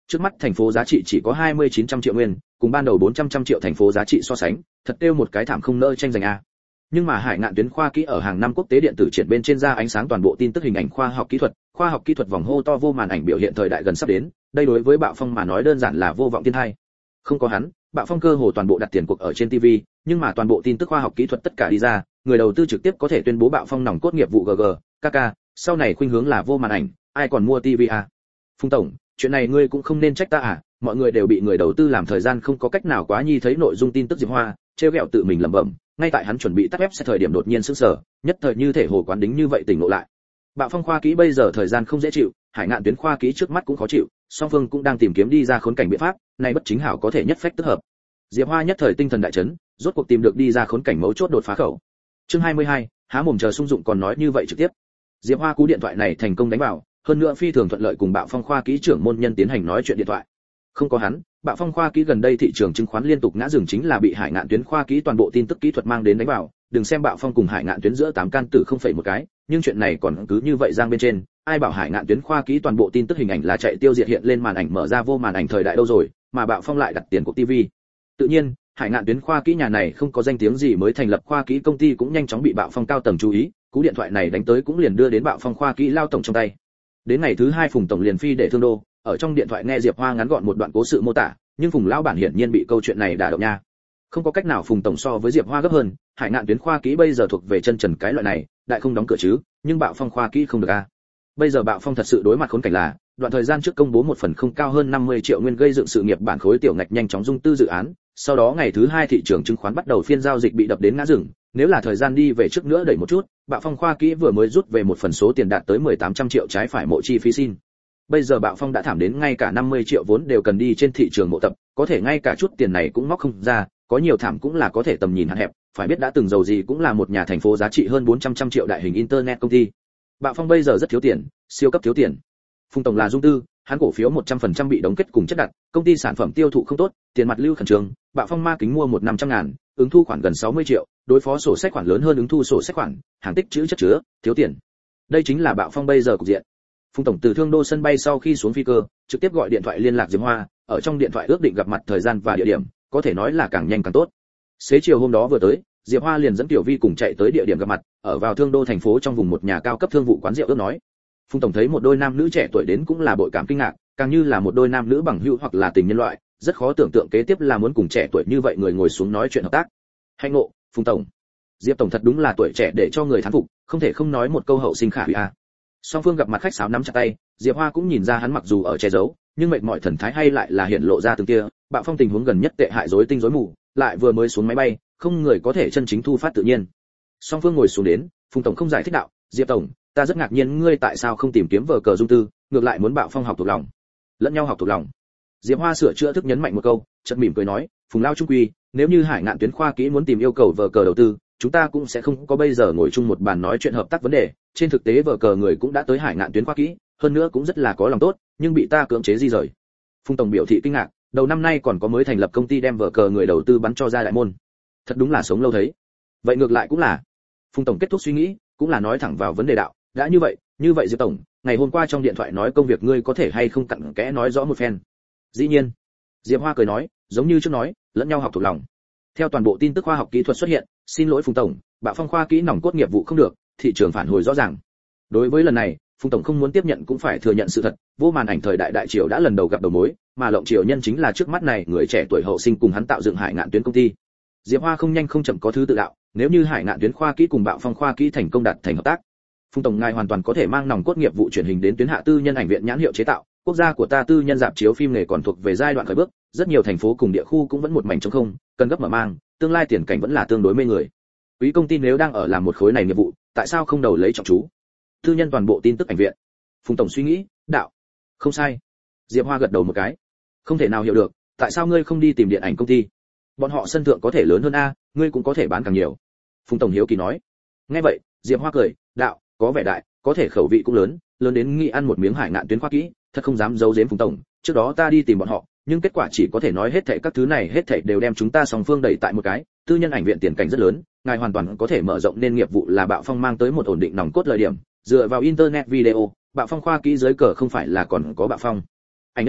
Trước mắt thành phố giá trị chỉ có hai mươi chín trăm triệu nguyên, cùng ban đầu bốn trăm trăm triệu thành phố giá trị so sánh, thật tiêu một cái thảm không nỡ tranh giành a. Nhưng mà Hải Ngạn Tuyến khoa kỹ ở hàng năm quốc tế điện tử triển bên trên ra ánh sáng toàn bộ tin tức hình ảnh khoa học kỹ thuật, khoa học kỹ thuật vòng hô to vô màn ảnh biểu hiện thời đại gần sắp đến, đây đối với Bạo Phong mà nói đơn giản là vô vọng thiên hai. Không có hắn, Bạo Phong cơ hồ toàn bộ đặt tiền cuộc ở trên ti vi, nhưng mà toàn bộ tin tức khoa học kỹ thuật tất cả đi ra, người đầu tư trực tiếp có thể tuyên bố Bạo Phong nòng cốt nghiệp vụ giê giê, ca ca, sau này khuynh hướng là vô màn ảnh, ai còn mua ti vi à? Phùng tổng, chuyện này ngươi cũng không nên trách ta à, mọi người đều bị người đầu tư làm thời gian không có cách nào quá nhi thấy nội dung tin tức Diệp Hoa, trêu ghẹo tự mình lẩm bẩm, ngay tại hắn chuẩn bị tắt web sẽ thời điểm đột nhiên sững sờ, nhất thời như thể hồ quán đính như vậy tỉnh ngộ lại. Bạo Phong khoa kỹ bây giờ thời gian không dễ chịu, Hải Ngạn Tuyến khoa kỹ trước mắt cũng khó chịu, song phương cũng đang tìm kiếm đi ra khốn cảnh biện pháp, này bất chính hảo có thể nhất phách tức hợp. Diệp Hoa nhất thời tinh thần đại chấn, rốt cuộc tìm được đi ra khốn cảnh mấu chốt đột phá khẩu. Chương hai mươi hai, há mồm chờ sung dụng còn nói như vậy trực tiếp. Diệp Hoa cú điện thoại này thành công đánh vào, hơn nữa phi thường thuận lợi cùng Bạo Phong khoa kỹ trưởng môn nhân tiến hành nói chuyện điện thoại. Không có hắn, Bạo Phong khoa kỹ gần đây thị trường chứng khoán liên tục ngã rừng chính là bị Hải Ngạn Tuyến khoa kỹ toàn bộ tin tức kỹ thuật mang đến đánh vào, đừng xem Bạo Phong cùng Hải Ngạn Tuyến giữa tám can tử không phẩy một cái, nhưng chuyện này còn cứ như vậy giang bên trên, ai bảo Hải Ngạn Tuyến khoa kỹ toàn bộ tin tức hình ảnh là chạy tiêu diệt hiện lên màn ảnh mở ra vô màn ảnh thời đại đâu rồi, mà Bạo Phong lại đặt tiền của ti vi. Tự nhiên, Hải Ngạn Tuyến khoa kỹ nhà này không có danh tiếng gì mới thành lập khoa kỹ công ty cũng nhanh chóng bị Bạo Phong cao tầng chú ý, cú điện thoại này đánh tới cũng liền đưa đến Bạo Phong khoa kỹ lao tổng trong tay. Đến ngày thứ hai Phùng tổng liền phi để Thương Đô, ở trong điện thoại nghe Diệp Hoa ngắn gọn một đoạn cố sự mô tả, nhưng Phùng lão bản hiển nhiên bị câu chuyện này đả động nha. Không có cách nào Phùng tổng so với Diệp Hoa gấp hơn, Hải Ngạn Tuyến khoa kỹ bây giờ thuộc về chân trần cái loại này, đại không đóng cửa chứ, nhưng Bạo Phong khoa kỹ không được a. Bây giờ Bạo Phong thật sự đối mặt khốn cảnh là, đoạn thời gian trước công bố một phần không cao hơn năm mươi triệu nguyên gây dựng sự nghiệp bản khối tiểu ngạch nhanh chóng dung tư dự án, sau đó ngày thứ hai thị trường chứng khoán bắt đầu phiên giao dịch bị đập đến ngã rừng, nếu là thời gian đi về trước nữa đẩy một chút, Bạo Phong khoa kỹ vừa mới rút về một phần số tiền đạt tới mười tám trăm triệu trái phải mộ chi phí xin. Bây giờ Bạo Phong đã thảm đến ngay cả năm mươi triệu vốn đều cần đi trên thị trường mộ tập, có thể ngay cả chút tiền này cũng móc không ra, có nhiều thảm cũng là có thể tầm nhìn hạn hẹp, phải biết đã từng giàu gì cũng là một nhà thành phố giá trị hơn bốn trăm trăm triệu đại hình internet công ty. Bạo Phong bây giờ rất thiếu tiền, siêu cấp thiếu tiền. Phùng tổng là dung tư, hắn cổ phiếu một trăm phần trăm bị đóng kết cùng chất đặt, công ty sản phẩm tiêu thụ không tốt, tiền mặt lưu khẩn trương, Bạo Phong ma kính mua một năm trăm ngàn, ứng thu khoản gần sáu mươi triệu, đối phó sổ sách khoản lớn hơn ứng thu sổ sách khoản, hàng tích trữ chất chứa, thiếu tiền. Đây chính là Bạo Phong bây giờ cục diện. Phùng tổng từ Thương Đô sân bay sau khi xuống phi cơ, trực tiếp gọi điện thoại liên lạc Diệp Hoa, ở trong điện thoại ước định gặp mặt thời gian và địa điểm, có thể nói là càng nhanh càng tốt. Xế chiều hôm đó vừa tới, Diệp Hoa liền dẫn Tiểu Vi cùng chạy tới địa điểm gặp mặt, ở vào Thương Đô thành phố trong vùng một nhà cao cấp thương vụ quán rượu ước nói. Phùng tổng thấy một đôi nam nữ trẻ tuổi đến cũng là bội cảm kinh ngạc, càng như là một đôi nam nữ bằng hữu hoặc là tình nhân loại, rất khó tưởng tượng kế tiếp là muốn cùng trẻ tuổi như vậy người ngồi xuống nói chuyện hợp tác. Hạnh ngộ, Phùng tổng. Diệp tổng thật đúng là tuổi trẻ để cho người thán phục, không thể không nói một câu hậu sinh khả hủy a. Song phương gặp mặt khách sáo nắm chặt tay, Diệp Hoa cũng nhìn ra hắn mặc dù ở che giấu, nhưng mệt mỏi thần thái hay lại là hiện lộ ra từng kia. Bạo Phong tình huống gần nhất tệ hại rối tinh rối mù, lại vừa mới xuống máy bay, không người có thể chân chính thu phát tự nhiên. Song phương ngồi xuống đến, Phùng tổng không giải thích đạo, Diệp tổng, ta rất ngạc nhiên ngươi tại sao không tìm kiếm vở cờ dung tư, ngược lại muốn Bạo Phong học thuộc lòng, lẫn nhau học thuộc lòng. Diệp Hoa sửa chữa thức nhấn mạnh một câu, chợt mỉm cười nói, Phùng lao trung quy, nếu như Hải Ngạn Tuyến khoa kỹ muốn tìm yêu cầu vở cờ đầu tư, chúng ta cũng sẽ không có bây giờ ngồi chung một bàn nói chuyện hợp tác vấn đề, trên thực tế vở cờ người cũng đã tới Hải Ngạn Tuyến khoa kỹ, hơn nữa cũng rất là có lòng tốt, nhưng bị ta cưỡng chế di rời. Phùng tổng biểu thị kinh ngạc, đầu năm nay còn có mới thành lập công ty đem vở cờ người đầu tư bắn cho ra đại môn. Thật đúng là sống lâu thấy. Vậy ngược lại cũng là. Phùng tổng kết thúc suy nghĩ, cũng là nói thẳng vào vấn đề đạo, đã như vậy, như vậy Diệp tổng, ngày hôm qua trong điện thoại nói công việc ngươi có thể hay không cặn kẽ nói rõ một phen. Dĩ nhiên. Diệp Hoa cười nói, giống như trước nói, lẫn nhau học thuộc lòng. Theo toàn bộ tin tức khoa học kỹ thuật xuất hiện, xin lỗi Phùng tổng, Bạo Phong khoa kỹ nòng cốt nghiệp vụ không được, thị trường phản hồi rõ ràng. Đối với lần này, Phùng tổng không muốn tiếp nhận cũng phải thừa nhận sự thật, vô màn ảnh thời đại đại triều đã lần đầu gặp đầu mối, mà lộng triều nhân chính là trước mắt này người trẻ tuổi hậu sinh cùng hắn tạo dựng Hải Ngạn Tuyến công ty. Diệp Hoa không nhanh không chậm có thứ tự đạo, nếu như Hải Ngạn Tuyến khoa kỹ cùng Bạo Phong khoa kỹ thành công đạt thành hợp tác, Phùng tổng ngài hoàn toàn có thể mang nòng cốt nghiệp vụ chuyển hình đến tuyến hạ tư nhân ảnh viện nhãn hiệu chế tạo, quốc gia của ta tư nhân rạp chiếu phim nghề còn thuộc về giai đoạn khởi bước, rất nhiều thành phố cùng địa khu cũng vẫn một mảnh trống không, cần gấp mở mang, tương lai tiền cảnh vẫn là tương đối mê người. Quý công ty nếu đang ở làm một khối này nghiệp vụ, tại sao không đầu lấy trọng chú? Tư nhân toàn bộ tin tức ảnh viện. Phùng tổng suy nghĩ, đạo, không sai. Diệp Hoa gật đầu một cái. Không thể nào hiểu được, tại sao ngươi không đi tìm điện ảnh công ty? Bọn họ sân thượng có thể lớn hơn a, ngươi cũng có thể bán càng nhiều. Phùng tổng hiếu kỳ nói. Nghe vậy, Diệp Hoa cười, đạo, có vẻ đại, có thể khẩu vị cũng lớn, lớn đến nghĩ ăn một miếng Hải Ngạn Tuyến khoa kỹ, thật không dám giấu giếm Phùng tổng, trước đó ta đi tìm bọn họ, nhưng kết quả chỉ có thể nói hết thảy các thứ này hết thảy đều đem chúng ta song phương đẩy tại một cái, tư nhân ảnh viện tiền cảnh rất lớn, ngài hoàn toàn có thể mở rộng nên nghiệp vụ là Bạo Phong mang tới một ổn định nòng cốt lợi điểm, dựa vào internet video, Bạo Phong khoa kỹ dưới cờ không phải là còn có Bạo Phong. Ảnh âm mà,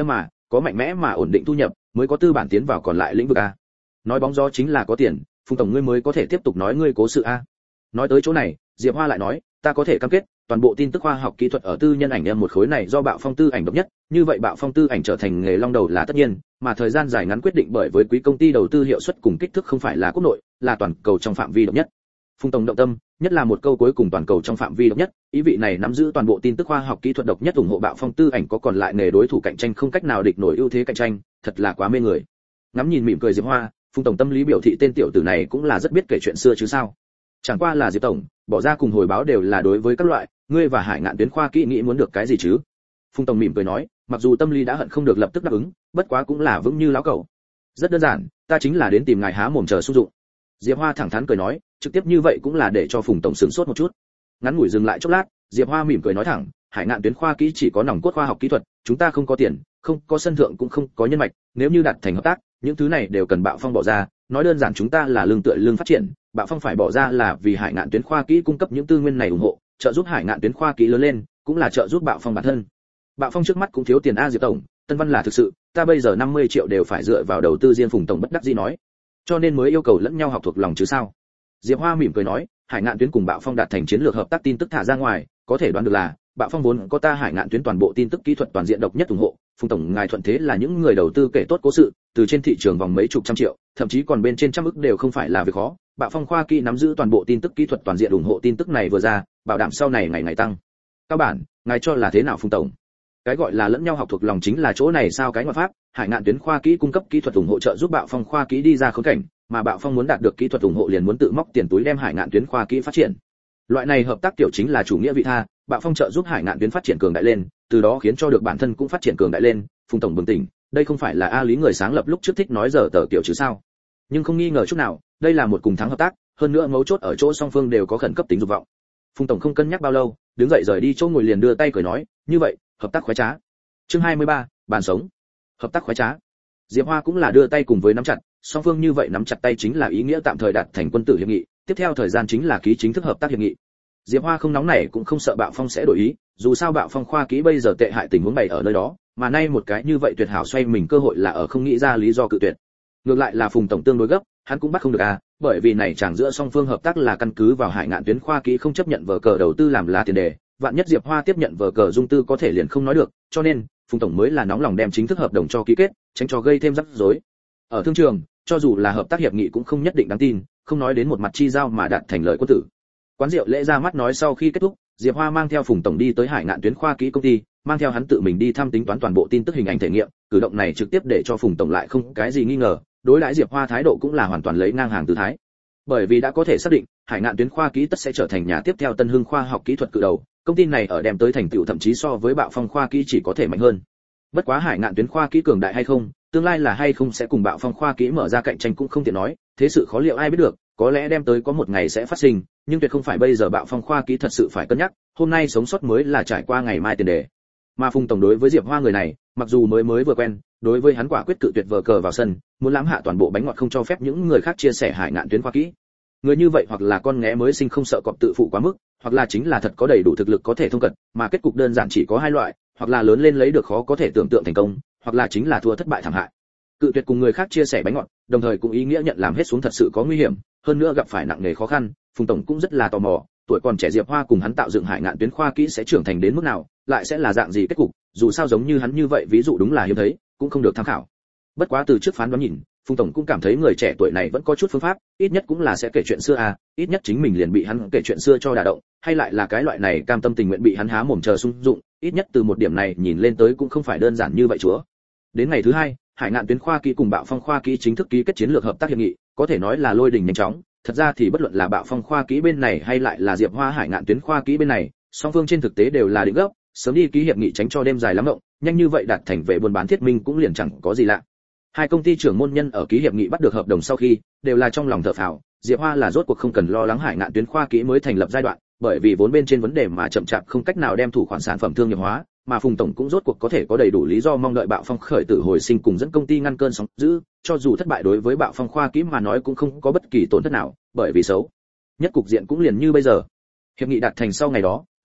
có mạnh mẽ mà ổn định thu nhập mới có tư bản tiến vào còn lại lĩnh vực a. Nói bóng gió chính là có tiền, Phùng tổng ngươi mới có thể tiếp tục nói ngươi cố sự a. Nói tới chỗ này, Diệp Hoa lại nói, ta có thể cam kết, toàn bộ tin tức khoa học kỹ thuật ở tư nhân ảnh em một khối này do Bạo Phong tư ảnh độc nhất, như vậy Bạo Phong tư ảnh trở thành nghề long đầu là tất nhiên, mà thời gian dài ngắn quyết định bởi với quý công ty đầu tư hiệu suất cùng kích thước không phải là quốc nội, là toàn cầu trong phạm vi độc nhất. Phùng tổng động tâm, nhất là một câu cuối cùng toàn cầu trong phạm vi độc nhất, ý vị này nắm giữ toàn bộ tin tức khoa học kỹ thuật độc nhất ủng hộ Bạo Phong tư ảnh có còn lại nghề đối thủ cạnh tranh không cách nào địch nổi ưu thế cạnh tranh, thật là quá mê người. Ngắm nhìn mỉm cười Diệp Hoa, Phùng tổng tâm lý biểu thị tên tiểu tử này cũng là rất biết kể chuyện xưa chứ sao. Chẳng qua là Diệp tổng, bỏ ra cùng hồi báo đều là đối với các loại, ngươi và Hải Ngạn Tuyến khoa kỹ nghĩ muốn được cái gì chứ? Phùng tổng mỉm cười nói, mặc dù tâm lý đã hận không được lập tức đáp ứng, bất quá cũng là vững như lão cẩu. Rất đơn giản, ta chính là đến tìm ngài há mồm chờ xung dụng. Diệp Hoa thẳng thắn cười nói, trực tiếp như vậy cũng là để cho Phùng tổng sửng sốt một chút. Ngắn ngủi dừng lại chốc lát, Diệp Hoa mỉm cười nói thẳng, Hải Ngạn Tuyến khoa kỹ chỉ có nòng cốt khoa học kỹ thuật, chúng ta không có tiền, không có sân thượng cũng không có nhân mạch, nếu như đạt thành hợp tác, những thứ này đều cần Bạo Phong bỏ ra, nói đơn giản chúng ta là lương tựa lương phát triển, Bạo Phong phải bỏ ra là vì Hải Ngạn Tuyến khoa kỹ cung cấp những tư nguyên này ủng hộ, trợ giúp Hải Ngạn Tuyến khoa kỹ lớn lên, cũng là trợ giúp Bạo Phong bản thân. Bạo Phong trước mắt cũng thiếu tiền a Diệp tổng, Tân Văn là thực sự, ta bây giờ năm mươi triệu đều phải dựa vào đầu tư riêng. Phùng tổng bất đắc dĩ nói, cho nên mới yêu cầu lẫn nhau học thuộc lòng chứ sao. Diệp Hoa mỉm cười nói, Hải Ngạn Tuyến cùng Bạo Phong đạt thành chiến lược hợp tác tin tức thả ra ngoài, có thể đoán được là Bạo Phong vốn có ta Hải Ngạn Tuyến toàn bộ tin tức kỹ thuật toàn diện độc nhất ủng hộ, Phùng tổng ngài thuận thế là những người đầu tư kể tốt cố sự, từ trên thị trường vòng mấy chục trăm triệu, thậm chí còn bên trên trăm ức đều không phải là việc khó. Bạo Phong khoa kỹ nắm giữ toàn bộ tin tức kỹ thuật toàn diện ủng hộ tin tức này vừa ra, bảo đảm sau này ngày ngày tăng. Các bạn, ngài cho là thế nào Phùng tổng? Cái gọi là lẫn nhau học thuộc lòng chính là chỗ này sao cái ngoại pháp, Hải Ngạn Tuyến khoa kỹ cung cấp kỹ thuật ủng hộ trợ giúp Bạo Phong khoa kỹ đi ra khốn cảnh, mà Bạo Phong muốn đạt được kỹ thuật ủng hộ liền muốn tự móc tiền túi đem Hải Ngạn Tuyến khoa kỹ phát triển. Loại này hợp tác tiểu chính là chủ nghĩa vị tha, Bạo Phong trợ giúp Hải Ngạn Tuyến phát triển cường đại lên, từ đó khiến cho được bản thân cũng phát triển cường đại lên. Phùng tổng bừng tỉnh, đây không phải là A Lý người sáng lập lúc trước thích nói giờ tờ kiểu chứ sao? Nhưng không nghi ngờ chút nào, đây là một cùng thắng hợp tác, hơn nữa mấu chốt ở chỗ song phương đều có khẩn cấp tính dục vọng. Phùng tổng không cân nhắc bao lâu, đứng dậy rời đi chỗ ngồi liền đưa tay cười nói, như vậy, hợp tác khoái trá. Chương hai mươi ba, bàn sống. Hợp tác khoái trá. Diệp Hoa cũng là đưa tay cùng với nắm chặt, song phương như vậy nắm chặt tay chính là ý nghĩa tạm thời đạt thành quân tử hiệp nghị, tiếp theo thời gian chính là ký chính thức hợp tác hiệp nghị. Diệp Hoa không nóng nảy cũng không sợ Bạo Phong sẽ đổi ý, dù sao Bạo Phong khoa kỹ bây giờ tệ hại tình huống bày ở nơi đó, mà nay một cái như vậy tuyệt hảo xoay mình cơ hội là ở không nghĩ ra lý do cự tuyệt. Ngược lại là Phùng tổng tương đối gấp, hắn cũng bắt không được à, bởi vì này chẳng giữa song phương hợp tác là căn cứ vào Hải Ngạn Tuyến khoa kỹ không chấp nhận vở cờ đầu tư làm là tiền đề, vạn nhất Diệp Hoa tiếp nhận vở cờ dung tư có thể liền không nói được, cho nên Phùng tổng mới là nóng lòng đem chính thức hợp đồng cho ký kết, tránh cho gây thêm rắc rối. Ở thương trường, cho dù là hợp tác hiệp nghị cũng không nhất định đáng tin, không nói đến một mặt chi giao mà đạt thành lợi quân tử. Quán rượu lễ ra mắt nói sau khi kết thúc, Diệp Hoa mang theo Phùng tổng đi tới Hải Ngạn Tuyến khoa kỹ công ty, mang theo hắn tự mình đi thăm tính toán toàn bộ tin tức hình ảnh thể nghiệm, cử động này trực tiếp để cho Phùng tổng lại không cái gì nghi ngờ, đối đãi Diệp Hoa thái độ cũng là hoàn toàn lấy ngang hàng tư thái. Bởi vì đã có thể xác định, Hải Ngạn Tuyến khoa kỹ tất sẽ trở thành nhà tiếp theo Tân Hưng khoa học kỹ thuật cự đầu, công ty này ở đem tới thành tựu thậm chí so với Bạo Phong khoa kỹ chỉ có thể mạnh hơn. Bất quá Hải Ngạn Tuyến khoa kỹ cường đại hay không, tương lai là hay không sẽ cùng Bạo Phong khoa kỹ mở ra cạnh tranh cũng không tiện nói, thế sự khó liệu ai biết được, có lẽ đem tới có một ngày sẽ phát sinh, nhưng tuyệt không phải bây giờ Bạo Phong khoa kỹ thật sự phải cân nhắc, hôm nay sống sót mới là trải qua ngày mai tiền đề. Mà Phùng tổng đối với Diệp Hoa người này, mặc dù mới mới vừa quen, đối với hắn quả quyết cự tuyệt vờ cờ vào sân, muốn lãm hạ toàn bộ bánh ngọt không cho phép những người khác chia sẻ Hải Ngạn Tuyến khoa kỹ. Người như vậy hoặc là con nghé mới sinh không sợ cọp tự phụ quá mức, hoặc là chính là thật có đầy đủ thực lực có thể thông cận, mà kết cục đơn giản chỉ có hai loại, hoặc là lớn lên lấy được khó có thể tưởng tượng thành công, hoặc là chính là thua thất bại thảm hại. Cự tuyệt cùng người khác chia sẻ bánh ngọt, đồng thời cũng ý nghĩa nhận làm hết xuống thật sự có nguy hiểm, hơn nữa gặp phải nặng nề khó khăn. Phùng tổng cũng rất là tò mò, tuổi còn trẻ Diệp Hoa cùng hắn tạo dựng Hải Ngạn Tuyến khoa kỹ sẽ trưởng thành đến mức nào, lại sẽ là dạng gì kết cục, dù sao giống như hắn như vậy ví dụ đúng là hiếm thấy, cũng không được tham khảo. Bất quá từ trước phán đoán nhìn, Phùng tổng cũng cảm thấy người trẻ tuổi này vẫn có chút phương pháp, ít nhất cũng là sẽ kể chuyện xưa à, ít nhất chính mình liền bị hắn kể chuyện xưa cho đả động, hay lại là cái loại này cam tâm tình nguyện bị hắn há mồm chờ sung dụng, ít nhất từ một điểm này nhìn lên tới cũng không phải đơn giản như vậy chúa. Đến ngày thứ hai, Hải Ngạn Tuyến khoa kỹ cùng Bạo Phong khoa kỹ chính thức ký kết chiến lược hợp tác hiệp nghị, có thể nói là lôi đình nhanh chóng, thật ra thì bất luận là Bạo Phong khoa kỹ bên này hay lại là Diệp Hoa Hải Ngạn Tuyến khoa kỹ bên này, song phương trên thực tế đều là định gấp, sớm đi ký hiệp nghị tránh cho đêm dài lắm động, nhanh như vậy đạt thành về buôn bán thiết minh cũng liền chẳng có gì lạ. Hai công ty trưởng môn nhân ở ký hiệp nghị bắt được hợp đồng sau khi, đều là trong lòng thở phào, Diệp Hoa là rốt cuộc không cần lo lắng Hải Ngạn Tuyến khoa kỹ mới thành lập giai đoạn, bởi vì vốn bên trên vấn đề mà chậm chạp không cách nào đem thủ khoản sản phẩm thương nghiệp hóa, mà Phùng tổng cũng rốt cuộc có thể có đầy đủ lý do mong đợi Bạo Phong khởi tử hồi sinh cùng dẫn công ty ngăn cơn sóng dữ, cho dù thất bại đối với Bạo Phong khoa kỹ mà nói cũng không có bất kỳ tổn thất nào, bởi vì xấu nhất cục diện cũng liền như bây giờ. Hiệp nghị đạt thành sau ngày đó,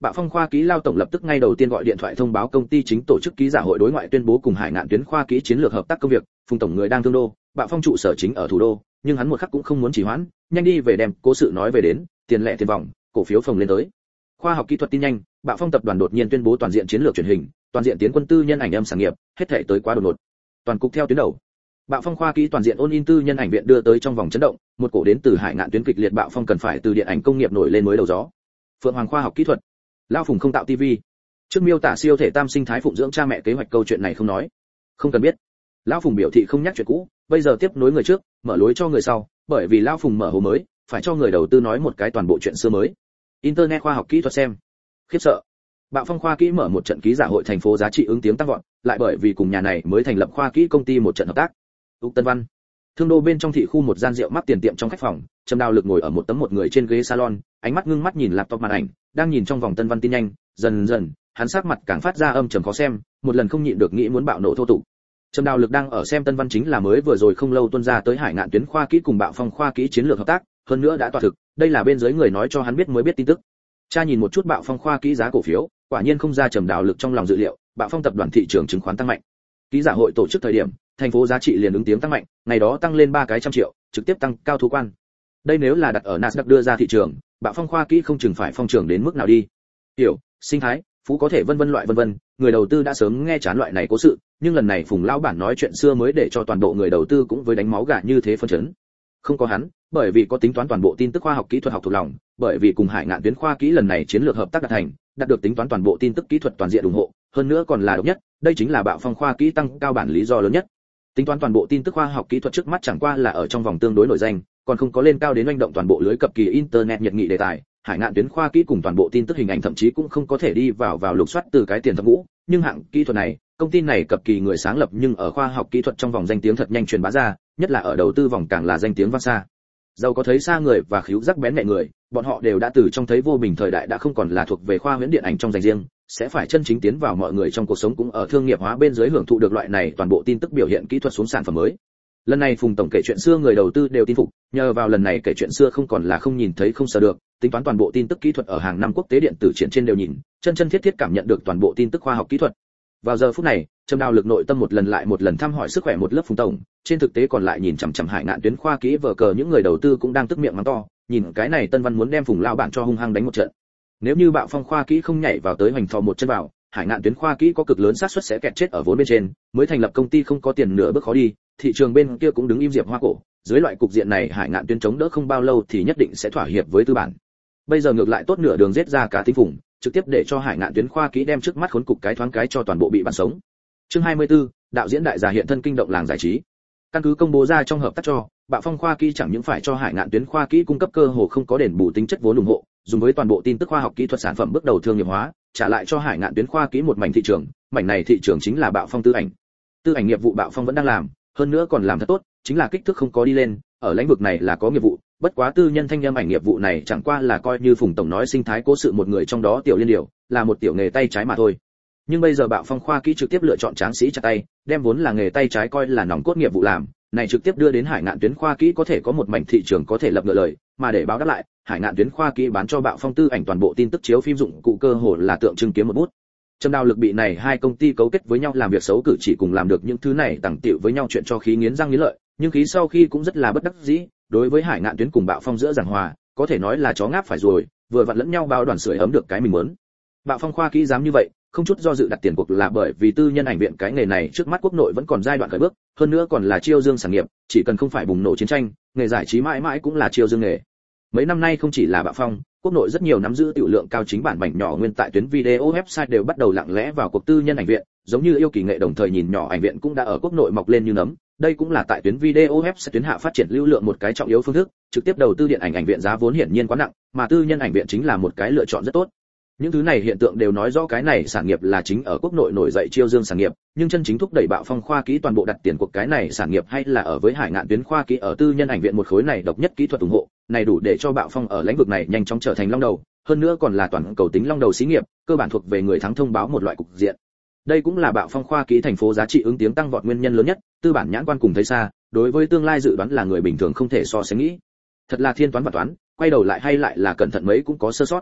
Bạo Phong khoa kỹ lao tổng lập tức ngay đầu tiên gọi điện thoại thông báo công ty chính tổ chức ký giả hội đối ngoại tuyên bố cùng Hải Ngạn Tuyến khoa kỹ chiến lược hợp tác công việc, Phùng tổng người đang thương đô, Bạo Phong trụ sở chính ở thủ đô, nhưng hắn một khắc cũng không muốn trì hoãn, nhanh đi về đem cố sự nói về đến, tiền lệ tiền vòng, cổ phiếu phồng lên tới. Khoa học kỹ thuật tin nhanh, Bạo Phong tập đoàn đột nhiên tuyên bố toàn diện chiến lược truyền hình, toàn diện tiến quân tư nhân ảnh âm sản nghiệp, hết thảy tới quá đột ngột. Toàn cục theo tuyến đầu. Bạo Phong khoa kỹ toàn diện ôn in tư nhân ảnh viện đưa tới trong vòng chấn động, một cổ đến từ Hải Ngạn Tuyến kịch liệt Bạo Phong cần phải từ điện ảnh công nghiệp nổi lên mới đầu gió. Phượng Hoàng khoa học kỹ thuật, Lão Phùng không tạo tivi. Trước miêu tả siêu thể tam sinh thái phụng dưỡng cha mẹ kế hoạch câu chuyện này không nói, không cần biết. Lão Phùng biểu thị không nhắc chuyện cũ, bây giờ tiếp nối người trước, mở lối cho người sau, bởi vì Lão Phùng mở hồ mới, phải cho người đầu tư nói một cái toàn bộ chuyện xưa mới. Internet khoa học kỹ thuật xem, khiếp sợ. Bạo Phong khoa kỹ mở một trận ký giả hội thành phố giá trị ứng tiếng tăng vọt, lại bởi vì cùng nhà này mới thành lập khoa kỹ công ty một trận hợp tác. Úc Tân Văn, Thương Đô bên trong thị khu một gian rượu mắc tiền tiệm trong khách phòng, Trầm Đào Lực ngồi ở một tấm một người trên ghế salon, ánh mắt ngưng mắt nhìn laptop màn ảnh, đang nhìn trong vòng Tân Văn tin nhanh, dần dần, hắn sắc mặt càng phát ra âm trầm khó xem, một lần không nhịn được nghĩ muốn bạo nổ thô tục. Trầm Đào Lực đang ở xem Tân Văn chính là mới vừa rồi không lâu tuân ra tới Hải Ngạn Tuyến khoa kỹ cùng Bạo Phong khoa kỹ chiến lược hợp tác, hơn nữa đã tọa thực, đây là bên dưới người nói cho hắn biết mới biết tin tức. Cha nhìn một chút Bạo Phong khoa kỹ giá cổ phiếu, quả nhiên không ra Trầm Đào Lực trong lòng dự liệu, Bạo Phong tập đoàn thị trường chứng khoán tăng mạnh. Ký giả hội tổ chức thời điểm, thành phố giá trị liền ứng tiếng tăng mạnh, ngày đó tăng lên ba cái trăm triệu, trực tiếp tăng cao thu quan. Đây nếu là đặt ở Nasdaq đưa ra thị trường, Bạo Phong khoa kỹ không chừng phải phong trường đến mức nào đi. Hiểu, sinh thái, phú có thể vân vân loại vân vân, người đầu tư đã sớm nghe chán loại này cố sự, nhưng lần này Phùng lão bản nói chuyện xưa mới để cho toàn bộ người đầu tư cũng với đánh máu gà như thế phân chấn. Không có hắn, bởi vì có tính toán toàn bộ tin tức khoa học kỹ thuật học thuộc lòng, bởi vì cùng Hải Ngạn Tuyến khoa kỹ lần này chiến lược hợp tác đạt thành, đạt được tính toán toàn bộ tin tức kỹ thuật toàn diện ủng hộ, hơn nữa còn là độc nhất, đây chính là Bạo Phong khoa kỹ tăng cao bản lý do lớn nhất. Tính toán toàn bộ tin tức khoa học kỹ thuật trước mắt chẳng qua là ở trong vòng tương đối nổi danh, còn không có lên cao đến manh động toàn bộ lưới cập kỳ internet nhiệt nghị đề tài. Hải Ngạn Tuyến khoa kỹ cùng toàn bộ tin tức hình ảnh thậm chí cũng không có thể đi vào vào lục soát từ cái tiền thập ngũ, nhưng hạng kỹ thuật này, công ty này cập kỳ người sáng lập nhưng ở khoa học kỹ thuật trong vòng danh tiếng thật nhanh truyền bá ra, nhất là ở đầu tư vòng càng là danh tiếng vang xa. Giàu có thấy xa người và khíu giác bén mẹ người, bọn họ đều đã từ trong thấy vô bình thời đại đã không còn là thuộc về khoa huyễn điện ảnh trong dành riêng, sẽ phải chân chính tiến vào mọi người trong cuộc sống cũng ở thương nghiệp hóa bên dưới hưởng thụ được loại này toàn bộ tin tức biểu hiện kỹ thuật xuống sản phẩm mới. Lần này Phùng tổng kể chuyện xưa người đầu tư đều tin phục, nhờ vào lần này kể chuyện xưa không còn là không nhìn thấy không sờ được, tính toán toàn bộ tin tức kỹ thuật ở hàng năm quốc tế điện tử triển trên đều nhìn, chân chân thiết thiết cảm nhận được toàn bộ tin tức khoa học kỹ thuật. Vào giờ phút này, Trầm Đào Lực nội tâm một lần lại một lần thăm hỏi sức khỏe một lớp Phùng tổng, trên thực tế còn lại nhìn chằm chằm Hải Ngạn Tuyến khoa kỹ vở cờ những người đầu tư cũng đang tức miệng mắng to, nhìn cái này Tân Văn muốn đem Phùng lão bản cho hung hăng đánh một trận. Nếu như Bạo Phong khoa kỹ không nhảy vào tới hoành thò một chân vào, Hải Ngạn Tuyến khoa kỹ có cực lớn xác suất sẽ kẹt chết ở vốn bên trên, mới thành lập công ty không có tiền nửa bước khó đi, thị trường bên kia cũng đứng im diệp hoa cổ, dưới loại cục diện này Hải Ngạn Tuyến chống đỡ không bao lâu thì nhất định sẽ thỏa hiệp với tư bản. Bây giờ ngược lại tốt nửa đường giết ra cả tinh phùng, trực tiếp để cho Hải Ngạn Tuyến khoa kỹ đem trước mắt khốn cục cái thoáng cái cho toàn bộ bị bắn sống. Chương hai mươi tư, đạo diễn đại gia hiện thân kinh động làng giải trí. Căn cứ công bố ra trong hợp tác cho, Bạo Phong khoa kỹ chẳng những phải cho Hải Ngạn Tuyến khoa kỹ cung cấp cơ hồ không có đền bù tính chất vốn ủng hộ, dùng với toàn bộ tin tức khoa học kỹ thuật sản phẩm bước đầu thương nghiệp hóa, trả lại cho Hải Ngạn Tuyến khoa kỹ một mảnh thị trường, mảnh này thị trường chính là Bạo Phong tư ảnh. Tư ảnh nghiệp vụ Bạo Phong vẫn đang làm, hơn nữa còn làm thật tốt, chính là kích thước không có đi lên, ở lĩnh vực này là có nghiệp vụ, bất quá tư nhân thanh âm ảnh nghiệp vụ này chẳng qua là coi như Phùng tổng nói sinh thái cố sự một người trong đó tiểu liên điều, là một tiểu nghề tay trái mà thôi. Nhưng bây giờ Bạo Phong khoa kỹ trực tiếp lựa chọn tráng sĩ chặt tay, đem vốn là nghề tay trái coi là nòng cốt nghiệp vụ làm, này trực tiếp đưa đến Hải Ngạn Tuyến khoa kỹ có thể có một mảnh thị trường có thể lập ngựa lời, mà để báo đáp lại, Hải Ngạn Tuyến khoa kỹ bán cho Bạo Phong tư ảnh toàn bộ tin tức chiếu phim dụng cụ cơ hồ là tượng trưng kiếm một bút. Trầm Đào Lực bị này hai công ty cấu kết với nhau làm việc xấu cử chỉ cùng làm được những thứ này tàng tiệu với nhau chuyện cho khí nghiến răng nghiến lợi, nhưng khí sau khi cũng rất là bất đắc dĩ, đối với Hải Ngạn Tuyến cùng Bạo Phong giữa giảng hòa, có thể nói là chó ngáp phải rồi, vừa vặn lẫn nhau bao đoàn sưởi ấm được cái mình muốn. Bạo Phong khoa kỹ dám như vậy, không chút do dự đặt tiền cuộc là bởi vì tư nhân ảnh viện cái nghề này trước mắt quốc nội vẫn còn giai đoạn khởi bước, hơn nữa còn là chiêu dương sản nghiệp, chỉ cần không phải bùng nổ chiến tranh, nghề giải trí mãi mãi cũng là chiêu dương nghề. Mấy năm nay không chỉ là Bạo Phong, quốc nội rất nhiều nắm giữ tiểu lượng cao chính bản mảnh nhỏ nguyên tại tuyến video website đều bắt đầu lặng lẽ vào cuộc tư nhân ảnh viện, giống như yêu kỳ nghệ đồng thời nhìn nhỏ ảnh viện cũng đã ở quốc nội mọc lên như nấm, đây cũng là tại tuyến video website tuyến hạ phát triển lưu lượng một cái trọng yếu phương thức, trực tiếp đầu tư điện ảnh ảnh viện giá vốn hiển nhiên quá nặng, mà tư nhân ảnh viện chính là một cái lựa chọn rất tốt. Những thứ này hiện tượng đều nói rõ cái này sản nghiệp là chính ở quốc nội nổi dậy chiêu dương sản nghiệp, nhưng chân chính thúc đẩy Bạo Phong khoa kỹ toàn bộ đặt tiền cuộc cái này sản nghiệp hay là ở với Hải Ngạn Tuyến khoa kỹ ở tư nhân ảnh viện một khối này độc nhất kỹ thuật ủng hộ, này đủ để cho Bạo Phong ở lĩnh vực này nhanh chóng trở thành long đầu, hơn nữa còn là toàn cầu tính long đầu xí nghiệp, cơ bản thuộc về người thắng thông báo một loại cục diện. Đây cũng là Bạo Phong khoa kỹ thành phố giá trị ứng tiếng tăng vọt nguyên nhân lớn nhất, tư bản nhãn quan cùng thấy xa, đối với tương lai dự đoán là người bình thường không thể so sánh nghĩ. Thật là thiên toán và toán, quay đầu lại hay lại là cẩn thận mấy cũng có sơ sót.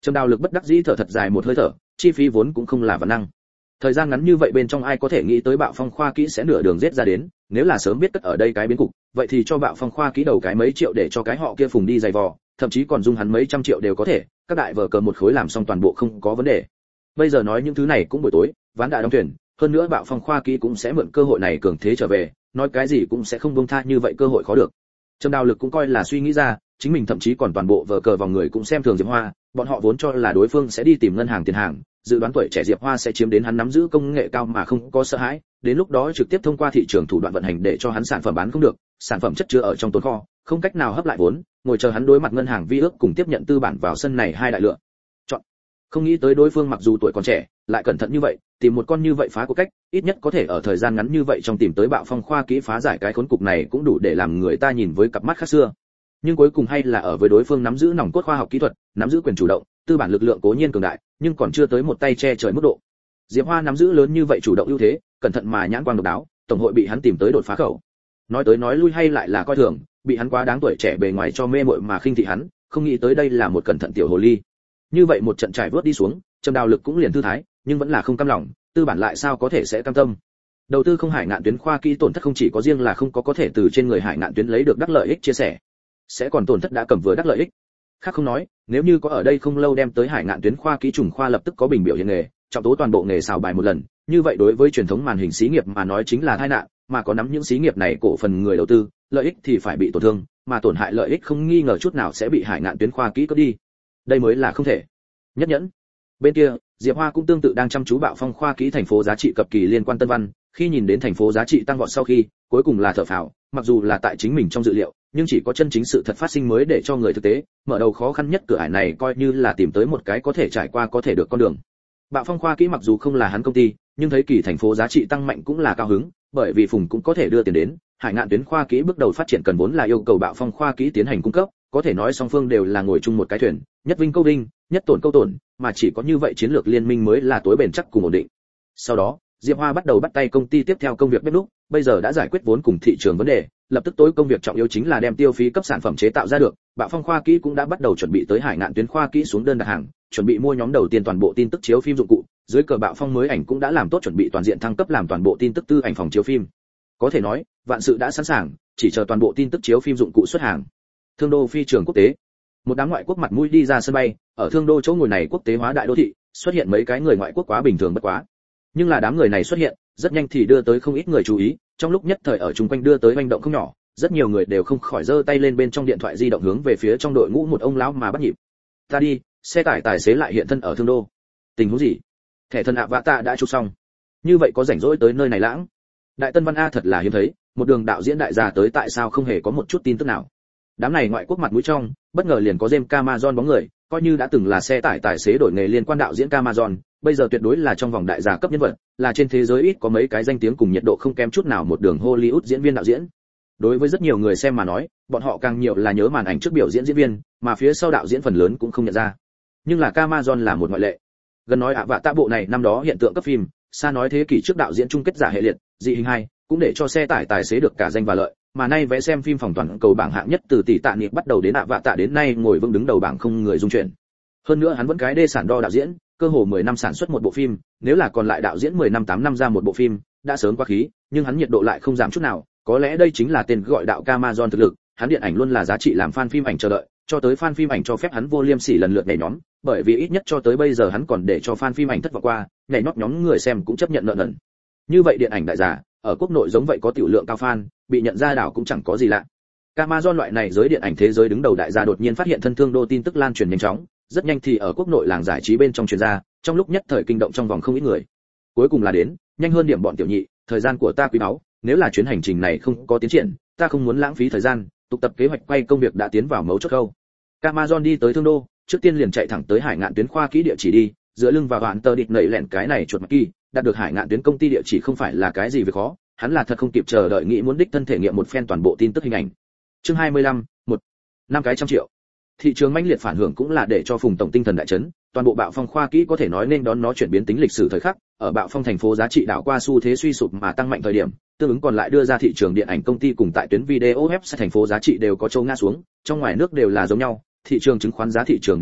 Trầm Đào Lực bất đắc dĩ thở thật dài một hơi thở, chi phí vốn cũng không là vấn năng. Thời gian ngắn như vậy bên trong ai có thể nghĩ tới Bạo Phong khoa kỹ sẽ nửa đường giết ra đến, nếu là sớm biết cất ở đây cái biến cục, vậy thì cho Bạo Phong khoa kỹ đầu cái mấy triệu để cho cái họ kia phùng đi giày vò, thậm chí còn dung hắn mấy trăm triệu đều có thể, các đại vở cờ một khối làm xong toàn bộ không có vấn đề. Bây giờ nói những thứ này cũng buổi tối, ván đã đóng thuyền, hơn nữa Bạo Phong khoa kỹ cũng sẽ mượn cơ hội này cường thế trở về, nói cái gì cũng sẽ không buông tha như vậy cơ hội khó được. Trầm Đào Lực cũng coi là suy nghĩ ra, chính mình thậm chí còn toàn bộ vở cờ vòng người cũng xem thường Diệp Hoa, bọn họ vốn cho là đối phương sẽ đi tìm ngân hàng tiền hàng, dự đoán tuổi trẻ Diệp Hoa sẽ chiếm đến hắn nắm giữ công nghệ cao mà không có sợ hãi, đến lúc đó trực tiếp thông qua thị trường thủ đoạn vận hành để cho hắn sản phẩm bán không được, sản phẩm chất chứa ở trong tồn kho, không cách nào hấp lại vốn, ngồi chờ hắn đối mặt ngân hàng vi ước cùng tiếp nhận tư bản vào sân này hai đại lựa chọn. Không nghĩ tới đối phương mặc dù tuổi còn trẻ, lại cẩn thận như vậy, tìm một con như vậy phá của cách, ít nhất có thể ở thời gian ngắn như vậy trong tìm tới Bạo Phong khoa kỹ phá giải cái khốn cục này cũng đủ để làm người ta nhìn với cặp mắt khác xưa. Nhưng cuối cùng hay là ở với đối phương nắm giữ nòng cốt khoa học kỹ thuật, nắm giữ quyền chủ động, tư bản lực lượng cố nhiên cường đại, nhưng còn chưa tới một tay che trời mức độ. Diệp Hoa nắm giữ lớn như vậy chủ động ưu thế, cẩn thận mà nhãn quang độc đáo, tổng hội bị hắn tìm tới đột phá khẩu. Nói tới nói lui hay lại là coi thường, bị hắn quá đáng tuổi trẻ bề ngoài cho mê muội mà khinh thị hắn, không nghĩ tới đây là một cẩn thận tiểu hồ ly. Như vậy một trận trải vớt đi xuống, Trầm Đào Lực cũng liền thư thái, nhưng vẫn là không cam lòng, tư bản lại sao có thể sẽ cam tâm. Đầu tư không Hải Ngạn Tuyến khoa kỹ tổn thất không chỉ có riêng là không có có thể từ trên người Hải Ngạn Tuyến lấy được đắc lợi ích chia sẻ, sẽ còn tổn thất đã cầm vừa đắc lợi ích. Khác không nói, nếu như có ở đây không lâu đem tới Hải Ngạn Tuyến khoa kỹ trùng khoa lập tức có bình biểu hiện nghề, trọng tố toàn bộ nghề xào bài một lần, như vậy đối với truyền thống màn hình xí nghiệp mà nói chính là tai nạn, mà có nắm những xí nghiệp này cổ phần người đầu tư, lợi ích thì phải bị tổn thương, mà tổn hại lợi ích không nghi ngờ chút nào sẽ bị Hải Ngạn Tuyến khoa kỹ cướp đi. Đây mới là không thể. Nhất nhẫn. Bên kia, Diệp Hoa cũng tương tự đang chăm chú Bạo Phong khoa kỹ thành phố giá trị cập kỳ liên quan Tân Văn, khi nhìn đến thành phố giá trị tăng vọt sau khi, cuối cùng là thở phào, mặc dù là tại chính mình trong dự liệu, nhưng chỉ có chân chính sự thật phát sinh mới để cho người thực tế, mở đầu khó khăn nhất cửa ải này coi như là tìm tới một cái có thể trải qua có thể được con đường. Bạo Phong khoa kỹ mặc dù không là hắn công ty, nhưng thấy kỳ thành phố giá trị tăng mạnh cũng là cao hứng, bởi vì Phùng cũng có thể đưa tiền đến, Hải Ngạn Tuyến khoa kỹ bước đầu phát triển cần vốn là yêu cầu Bạo Phong khoa kỹ tiến hành cung cấp, có thể nói song phương đều là ngồi chung một cái thuyền, nhất vinh câu vinh, nhất tổn câu tổn, mà chỉ có như vậy chiến lược liên minh mới là tối bền chắc cùng ổn định. Sau đó, Diệp Hoa bắt đầu bắt tay công ty tiếp theo công việc bếp núc, bây giờ đã giải quyết vốn cùng thị trường vấn đề, lập tức tối công việc trọng yếu chính là đem tiêu phí cấp sản phẩm chế tạo ra được. Bạo Phong khoa kỹ cũng đã bắt đầu chuẩn bị tới Hải Ngạn Tuyến khoa kỹ xuống đơn đặt hàng, chuẩn bị mua nhóm đầu tiên toàn bộ tin tức chiếu phim dụng cụ, dưới cờ Bạo Phong mới ảnh cũng đã làm tốt chuẩn bị toàn diện thăng cấp làm toàn bộ tin tức tư ảnh phòng chiếu phim. Có thể nói, vạn sự đã sẵn sàng, chỉ chờ toàn bộ tin tức chiếu phim dụng cụ xuất hàng. Thương đô phi trường quốc tế, một đám ngoại quốc mặt mũi đi ra sân bay, ở Thương đô chỗ ngồi này quốc tế hóa đại đô thị, xuất hiện mấy cái người ngoại quốc quá bình thường bất quá. Nhưng là đám người này xuất hiện, rất nhanh thì đưa tới không ít người chú ý, trong lúc nhất thời ở chung quanh đưa tới hành động không nhỏ, rất nhiều người đều không khỏi giơ tay lên bên trong điện thoại di động hướng về phía trong đội ngũ một ông lão mà bắt nhịp. Ta đi, xe tải tài xế lại hiện thân ở Thương đô. Tình huống gì? Thẻ thân ạ vạ tạ đã chụp xong. Như vậy có rảnh rỗi tới nơi này lãng. Đại Tân Văn A thật là hiếm thấy, một đường đạo diễn đại gia tới tại sao không hề có một chút tin tức nào. Đám này ngoại quốc mặt mũi trong, bất ngờ liền có James Cameron bóng người, coi như đã từng là xe tải tài xế đổi nghề liên quan đạo diễn Cameron, bây giờ tuyệt đối là trong vòng đại gia cấp nhân vật, là trên thế giới ít có mấy cái danh tiếng cùng nhiệt độ không kém chút nào một đường Hollywood diễn viên đạo diễn. Đối với rất nhiều người xem mà nói, bọn họ càng nhiều là nhớ màn ảnh trước biểu diễn diễn viên, mà phía sau đạo diễn phần lớn cũng không nhận ra. Nhưng là Cameron là một ngoại lệ. Gần nói ạ vạ tạ bộ này năm đó hiện tượng cấp phim, xa nói thế kỷ trước đạo diễn chung kết giả hệ liệt, dị hình hai, cũng để cho xe tải tài xế được cả danh và lợi, mà nay vẽ xem phim phòng toàn cầu bảng hạng nhất từ tỷ tạ niệm bắt đầu đến ạ vạ tạ đến nay ngồi vững đứng đầu bảng không người dung chuyển. Hơn nữa hắn vẫn cái đê sản đo đạo diễn, cơ hồ mười năm sản xuất một bộ phim, nếu là còn lại đạo diễn mười năm tám năm ra một bộ phim, đã sớm quá khí, nhưng hắn nhiệt độ lại không giảm chút nào, có lẽ đây chính là tên gọi đạo Cameron thực lực, hắn điện ảnh luôn là giá trị làm fan phim ảnh chờ đợi, cho tới fan phim ảnh cho phép hắn vô liêm sỉ lần lượt nhảy nhóm, bởi vì ít nhất cho tới bây giờ hắn còn để cho fan phim ảnh thất vọng qua, nhảy nhót nhóm người xem cũng chấp nhận nợ nần. Như vậy điện ảnh đại giả, ở quốc nội giống vậy có tiểu lượng cao fan, bị nhận ra đảo cũng chẳng có gì lạ. Cameron loại này giới điện ảnh thế giới đứng đầu đại gia đột nhiên phát hiện thân thương đô tin tức lan truyền nhanh chóng, rất nhanh thì ở quốc nội làng giải trí bên trong truyền ra, trong lúc nhất thời kinh động trong vòng không ít người. Cuối cùng là đến, nhanh hơn điểm bọn tiểu nhị, thời gian của ta quý báu, nếu là chuyến hành trình này không có tiến triển, ta không muốn lãng phí thời gian, tục tập kế hoạch quay công việc đã tiến vào mấu chốt câu. Cameron đi tới thương đô, trước tiên liền chạy thẳng tới Hải Ngạn Tuyến khoa kỹ địa chỉ đi, dựa lưng vào đoạn tờ địt nảy lẹn cái này chuột mặt kỳ, đạt được Hải Ngạn Tuyến công ty địa chỉ không phải là cái gì việc khó, hắn là thật không kịp chờ đợi nghĩ muốn đích thân thể nghiệm một phen toàn bộ tin tức hình ảnh. Chương hai mươi lăm, một năm cái trăm triệu. Thị trường mãnh liệt phản hưởng cũng là để cho Phùng tổng tinh thần đại chấn, toàn bộ Bạo Phong khoa kỹ có thể nói nên đón nó chuyển biến tính lịch sử thời khắc, ở Bạo Phong thành phố giá trị đảo qua xu thế suy sụp mà tăng mạnh thời điểm, tương ứng còn lại đưa ra thị trường điện ảnh công ty cùng tại tuyến video website thành phố giá trị đều có châu ngã xuống, trong ngoài nước đều là giống nhau, thị trường chứng khoán giá thị trường biến hóa,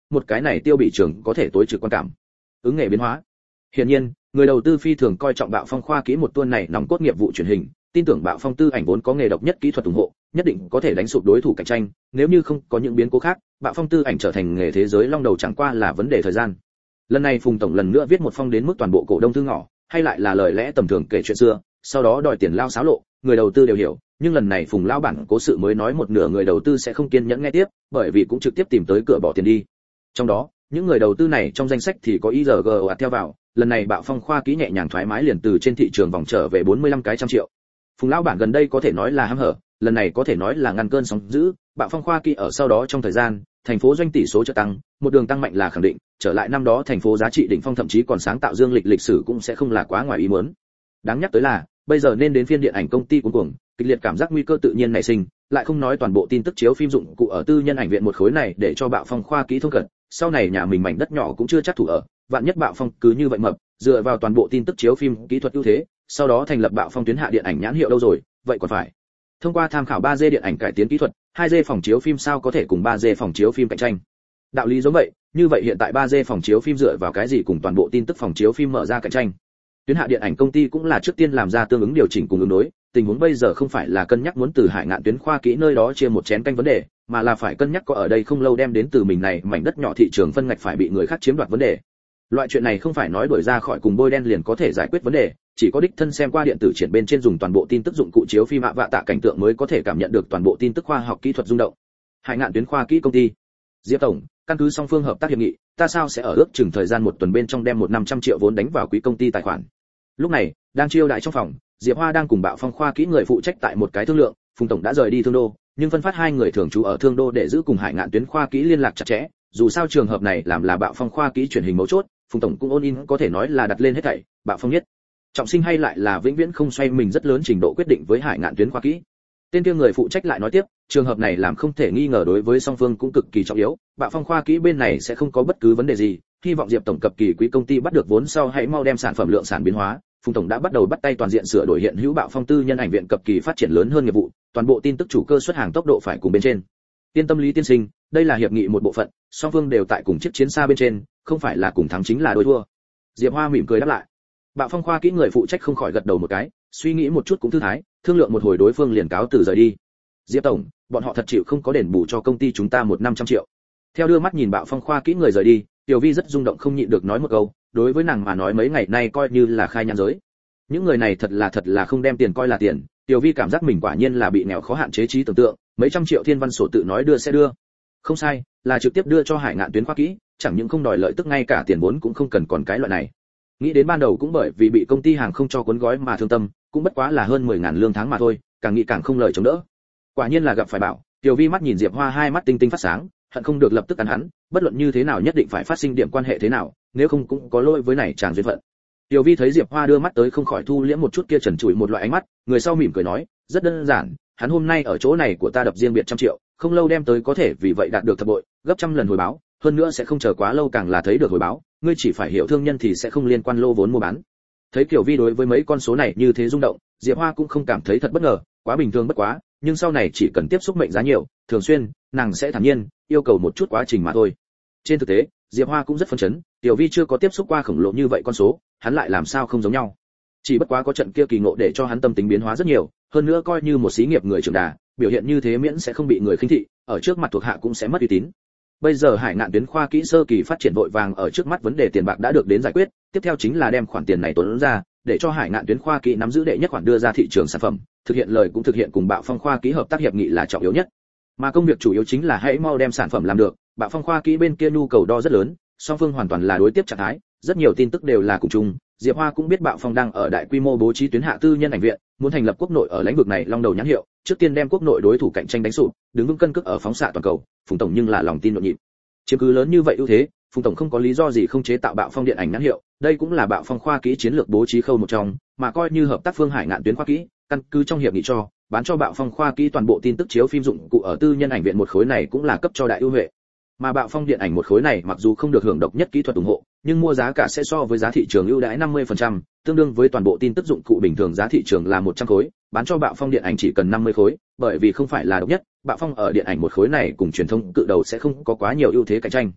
một cái này tiêu bị trường có thể tối trực quan cảm ứng nghề biến hóa. Hiển nhiên, người đầu tư phi thường coi trọng Bạo Phong khoa kỹ một tuần này nòng cốt nghiệp vụ truyền hình, tin tưởng Bạo Phong tư ảnh vốn có nghề độc nhất kỹ thuật ủng hộ, nhất định có thể đánh sụp đối thủ cạnh tranh, nếu như không có những biến cố khác, Bạo Phong tư ảnh trở thành nghề thế giới long đầu chẳng qua là vấn đề thời gian. Lần này Phùng tổng lần nữa viết một phong đến mức toàn bộ cổ đông thư ngỏ, hay lại là lời lẽ tầm thường kể chuyện xưa, sau đó đòi tiền lao xáo lộ, người đầu tư đều hiểu, nhưng lần này Phùng lão bản cố sự mới nói một nửa người đầu tư sẽ không kiên nhẫn nghe tiếp, bởi vì cũng trực tiếp tìm tới cửa bỏ tiền đi. Trong đó, những người đầu tư này trong danh sách thì có i rờ giê o theo vào, lần này Bạo Phong khoa kỹ nhẹ nhàng thoải mái liền từ trên thị trường vòng trở về bốn mươi lăm cái trăm triệu. Phùng lão bản gần đây có thể nói là hăm hở, lần này có thể nói là ngăn cơn sóng dữ, Bạo Phong khoa kỹ ở sau đó trong thời gian, thành phố doanh tỷ số chợt tăng, một đường tăng mạnh là khẳng định, trở lại năm đó thành phố giá trị đỉnh phong thậm chí còn sáng tạo dương lịch lịch sử cũng sẽ không là quá ngoài ý muốn. Đáng nhắc tới là, bây giờ nên đến phiên điện ảnh công ty cuống cuồng, kịch liệt cảm giác nguy cơ tự nhiên nảy sinh, lại không nói toàn bộ tin tức chiếu phim dụng cụ ở tư nhân ảnh viện một khối này để cho Bạo Phong khoa kỹ thông cận, sau này nhà mình mảnh đất nhỏ cũng chưa chắc thủ ở, vạn nhất Bạo Phong cứ như vậy mập, dựa vào toàn bộ tin tức chiếu phim kỹ thuật ưu thế, sau đó thành lập Bạo Phong tuyến hạ điện ảnh nhãn hiệu đâu rồi, vậy còn phải thông qua tham khảo ba D điện ảnh cải tiến kỹ thuật, hai D phòng chiếu phim sao có thể cùng ba D phòng chiếu phim cạnh tranh. Đạo lý giống vậy, như vậy hiện tại ba D phòng chiếu phim dựa vào cái gì cùng toàn bộ tin tức phòng chiếu phim mở ra cạnh tranh. Tuyến hạ điện ảnh công ty cũng là trước tiên làm ra tương ứng điều chỉnh cùng ứng đối, tình huống bây giờ không phải là cân nhắc muốn từ Hải Ngạn tuyến khoa kỹ nơi đó chia một chén canh vấn đề, mà là phải cân nhắc có ở đây không lâu đem đến từ mình này mảnh đất nhỏ thị trường phân ngạch phải bị người khác chiếm đoạt vấn đề. Loại chuyện này không phải nói đuổi ra khỏi cùng bôi đen liền có thể giải quyết vấn đề, chỉ có đích thân xem qua điện tử triển bên trên dùng toàn bộ tin tức dụng cụ chiếu phim ạ vạ tạ cảnh tượng mới có thể cảm nhận được toàn bộ tin tức khoa học kỹ thuật rung động. Hải Ngạn tuyến khoa kỹ công ty. Diệp tổng, căn cứ song phương hợp tác hiệp nghị, ta sao sẽ ở ước chừng thời gian một tuần bên trong đem một năm trăm triệu vốn đánh vào quỹ công ty tài khoản. Lúc này, đang chiêu đại trong phòng, Diệp Hoa đang cùng Bạo Phong khoa kỹ người phụ trách tại một cái thương lượng, Phùng tổng đã rời đi Thương Đô, nhưng phân phát hai người thường trú ở Thương Đô để giữ cùng Hải Ngạn tuyến khoa kỹ liên lạc chặt chẽ, dù sao trường hợp này làm là Bạo Phong khoa kỹ truyền hình mấu chốt, Phùng tổng cũng ôn in có thể nói là đặt lên hết thảy, Bạo Phong nhất trọng sinh hay lại là vĩnh viễn không xoay mình rất lớn trình độ quyết định với Hải Ngạn tuyến khoa kỹ. Tên kia người phụ trách lại nói tiếp, trường hợp này làm không thể nghi ngờ đối với song phương cũng cực kỳ trọng yếu, Bạo Phong khoa kỹ bên này sẽ không có bất cứ vấn đề gì, hy vọng Diệp tổng cập kỳ quý công ty bắt được vốn sau hãy mau đem sản phẩm lượng sản biến hóa. Phùng tổng đã bắt đầu bắt tay toàn diện sửa đổi hiện hữu Bạo Phong tư nhân ảnh viện cập kỳ phát triển lớn hơn nghiệp vụ, toàn bộ tin tức chủ cơ xuất hàng tốc độ phải cùng bên trên. Yên tâm Lý tiên sinh, đây là hiệp nghị một bộ phận, song phương đều tại cùng chiếc chiến xa bên trên, không phải là cùng thắng chính là đối thua. Diệp Hoa mỉm cười đáp lại. Bạo Phong khoa kỹ người phụ trách không khỏi gật đầu một cái, suy nghĩ một chút cũng thư thái, thương lượng một hồi đối phương liền cáo từ rời đi. Diệp tổng, bọn họ thật chịu không có đền bù cho công ty chúng ta một năm trăm triệu. Theo đưa mắt nhìn Bạo Phong khoa kỹ người rời đi, Tiểu Vi rất rung động không nhịn được nói một câu, đối với nàng mà nói mấy ngày nay coi như là khai nhãn giới. Những người này thật là thật là không đem tiền coi là tiền, Tiểu Vi cảm giác mình quả nhiên là bị nghèo khó hạn chế trí tưởng tượng, mấy trăm triệu thiên văn sổ tự nói đưa sẽ đưa. Không sai, là trực tiếp đưa cho Hải Ngạn tuyến khoa kỹ, chẳng những không đòi lợi tức ngay cả tiền vốn cũng không cần còn cái loại này. Nghĩ đến ban đầu cũng bởi vì bị công ty hàng không cho cuốn gói mà thương tâm, cũng bất quá là hơn mười ngàn lương tháng mà thôi, càng nghĩ càng không lời chống đỡ. Quả nhiên là gặp phải bảo, Tiểu Vi mắt nhìn Diệp Hoa hai mắt tinh tinh phát sáng, hận không được lập tức ăn hắn, bất luận như thế nào nhất định phải phát sinh điểm quan hệ thế nào, nếu không cũng có lỗi với này chàng duyên phận. Tiểu Vi thấy Diệp Hoa đưa mắt tới không khỏi thu liễm một chút kia trần trụi một loại ánh mắt, người sau mỉm cười nói, rất đơn giản, hắn hôm nay ở chỗ này của ta đập riêng biệt trăm triệu, không lâu đem tới có thể vì vậy đạt được thập bội, gấp trăm lần hồi báo, hơn nữa sẽ không chờ quá lâu càng là thấy được hồi báo, ngươi chỉ phải hiểu thương nhân thì sẽ không liên quan lô vốn mua bán. Thấy Tiểu Vi đối với mấy con số này như thế rung động, Diệp Hoa cũng không cảm thấy thật bất ngờ, quá bình thường bất quá, nhưng sau này chỉ cần tiếp xúc mệnh giá nhiều, thường xuyên, nàng sẽ thản nhiên yêu cầu một chút quá trình mà thôi. Trên thực tế, Diệp Hoa cũng rất phấn chấn, Tiểu Vi chưa có tiếp xúc qua khổng lồ như vậy con số, hắn lại làm sao không giống nhau. Chỉ bất quá có trận kia kỳ ngộ để cho hắn tâm tính biến hóa rất nhiều, hơn nữa coi như một xí nghiệp người trưởng đà, biểu hiện như thế miễn sẽ không bị người khinh thị, ở trước mặt thuộc hạ cũng sẽ mất uy tín. Bây giờ Hải Ngạn tuyến khoa kỹ sơ kỳ phát triển vội vàng ở trước mắt vấn đề tiền bạc đã được đến giải quyết, tiếp theo chính là đem khoản tiền này tốn ra, để cho Hải Ngạn tuyến khoa kỹ nắm giữ đệ nhất khoản đưa ra thị trường sản phẩm, thực hiện lời cũng thực hiện cùng Bạo Phong khoa kỹ hợp tác hiệp nghị là trọng yếu nhất. Mà công việc chủ yếu chính là hãy mau đem sản phẩm làm được, Bạo Phong khoa kỹ bên kia nhu cầu đo rất lớn, song phương hoàn toàn là đối tiếp trạng thái, rất nhiều tin tức đều là cùng chung. Diệp Hoa cũng biết Bạo Phong đang ở đại quy mô bố trí tuyến hạ tư nhân ảnh viện, muốn thành lập quốc nội ở lĩnh vực này long đầu nhãn hiệu, trước tiên đem quốc nội đối thủ cạnh tranh đánh sụp, đứng vững cân cước ở phóng xạ toàn cầu. Phùng tổng nhưng là lòng tin nhộn nhịp. Chiếm cứ lớn như vậy ưu thế, Phùng tổng không có lý do gì không chế tạo Bạo Phong điện ảnh nhãn hiệu, đây cũng là Bạo Phong khoa kỹ chiến lược bố trí khâu một trong, mà coi như hợp tác phương Hải Ngạn tuyến khoa kỹ, căn cứ trong hiệp nghị cho, bán cho Bạo Phong khoa kỹ toàn bộ tin tức chiếu phim dụng cụ ở tư nhân ảnh viện một khối này cũng là cấp cho đại ưu huệ. Mà Bạo Phong điện ảnh một khối này mặc dù không được hưởng độc nhất kỹ thuật ủng hộ, nhưng mua giá cả sẽ so với giá thị trường ưu đãi năm mươi phần trăm, tương đương với toàn bộ tin tức dụng cụ bình thường giá thị trường là một trăm khối, bán cho Bạo Phong điện ảnh chỉ cần năm mươi khối, bởi vì không phải là độc nhất, Bạo Phong ở điện ảnh một khối này cùng truyền thông cự đầu sẽ không có quá nhiều ưu thế cạnh tranh.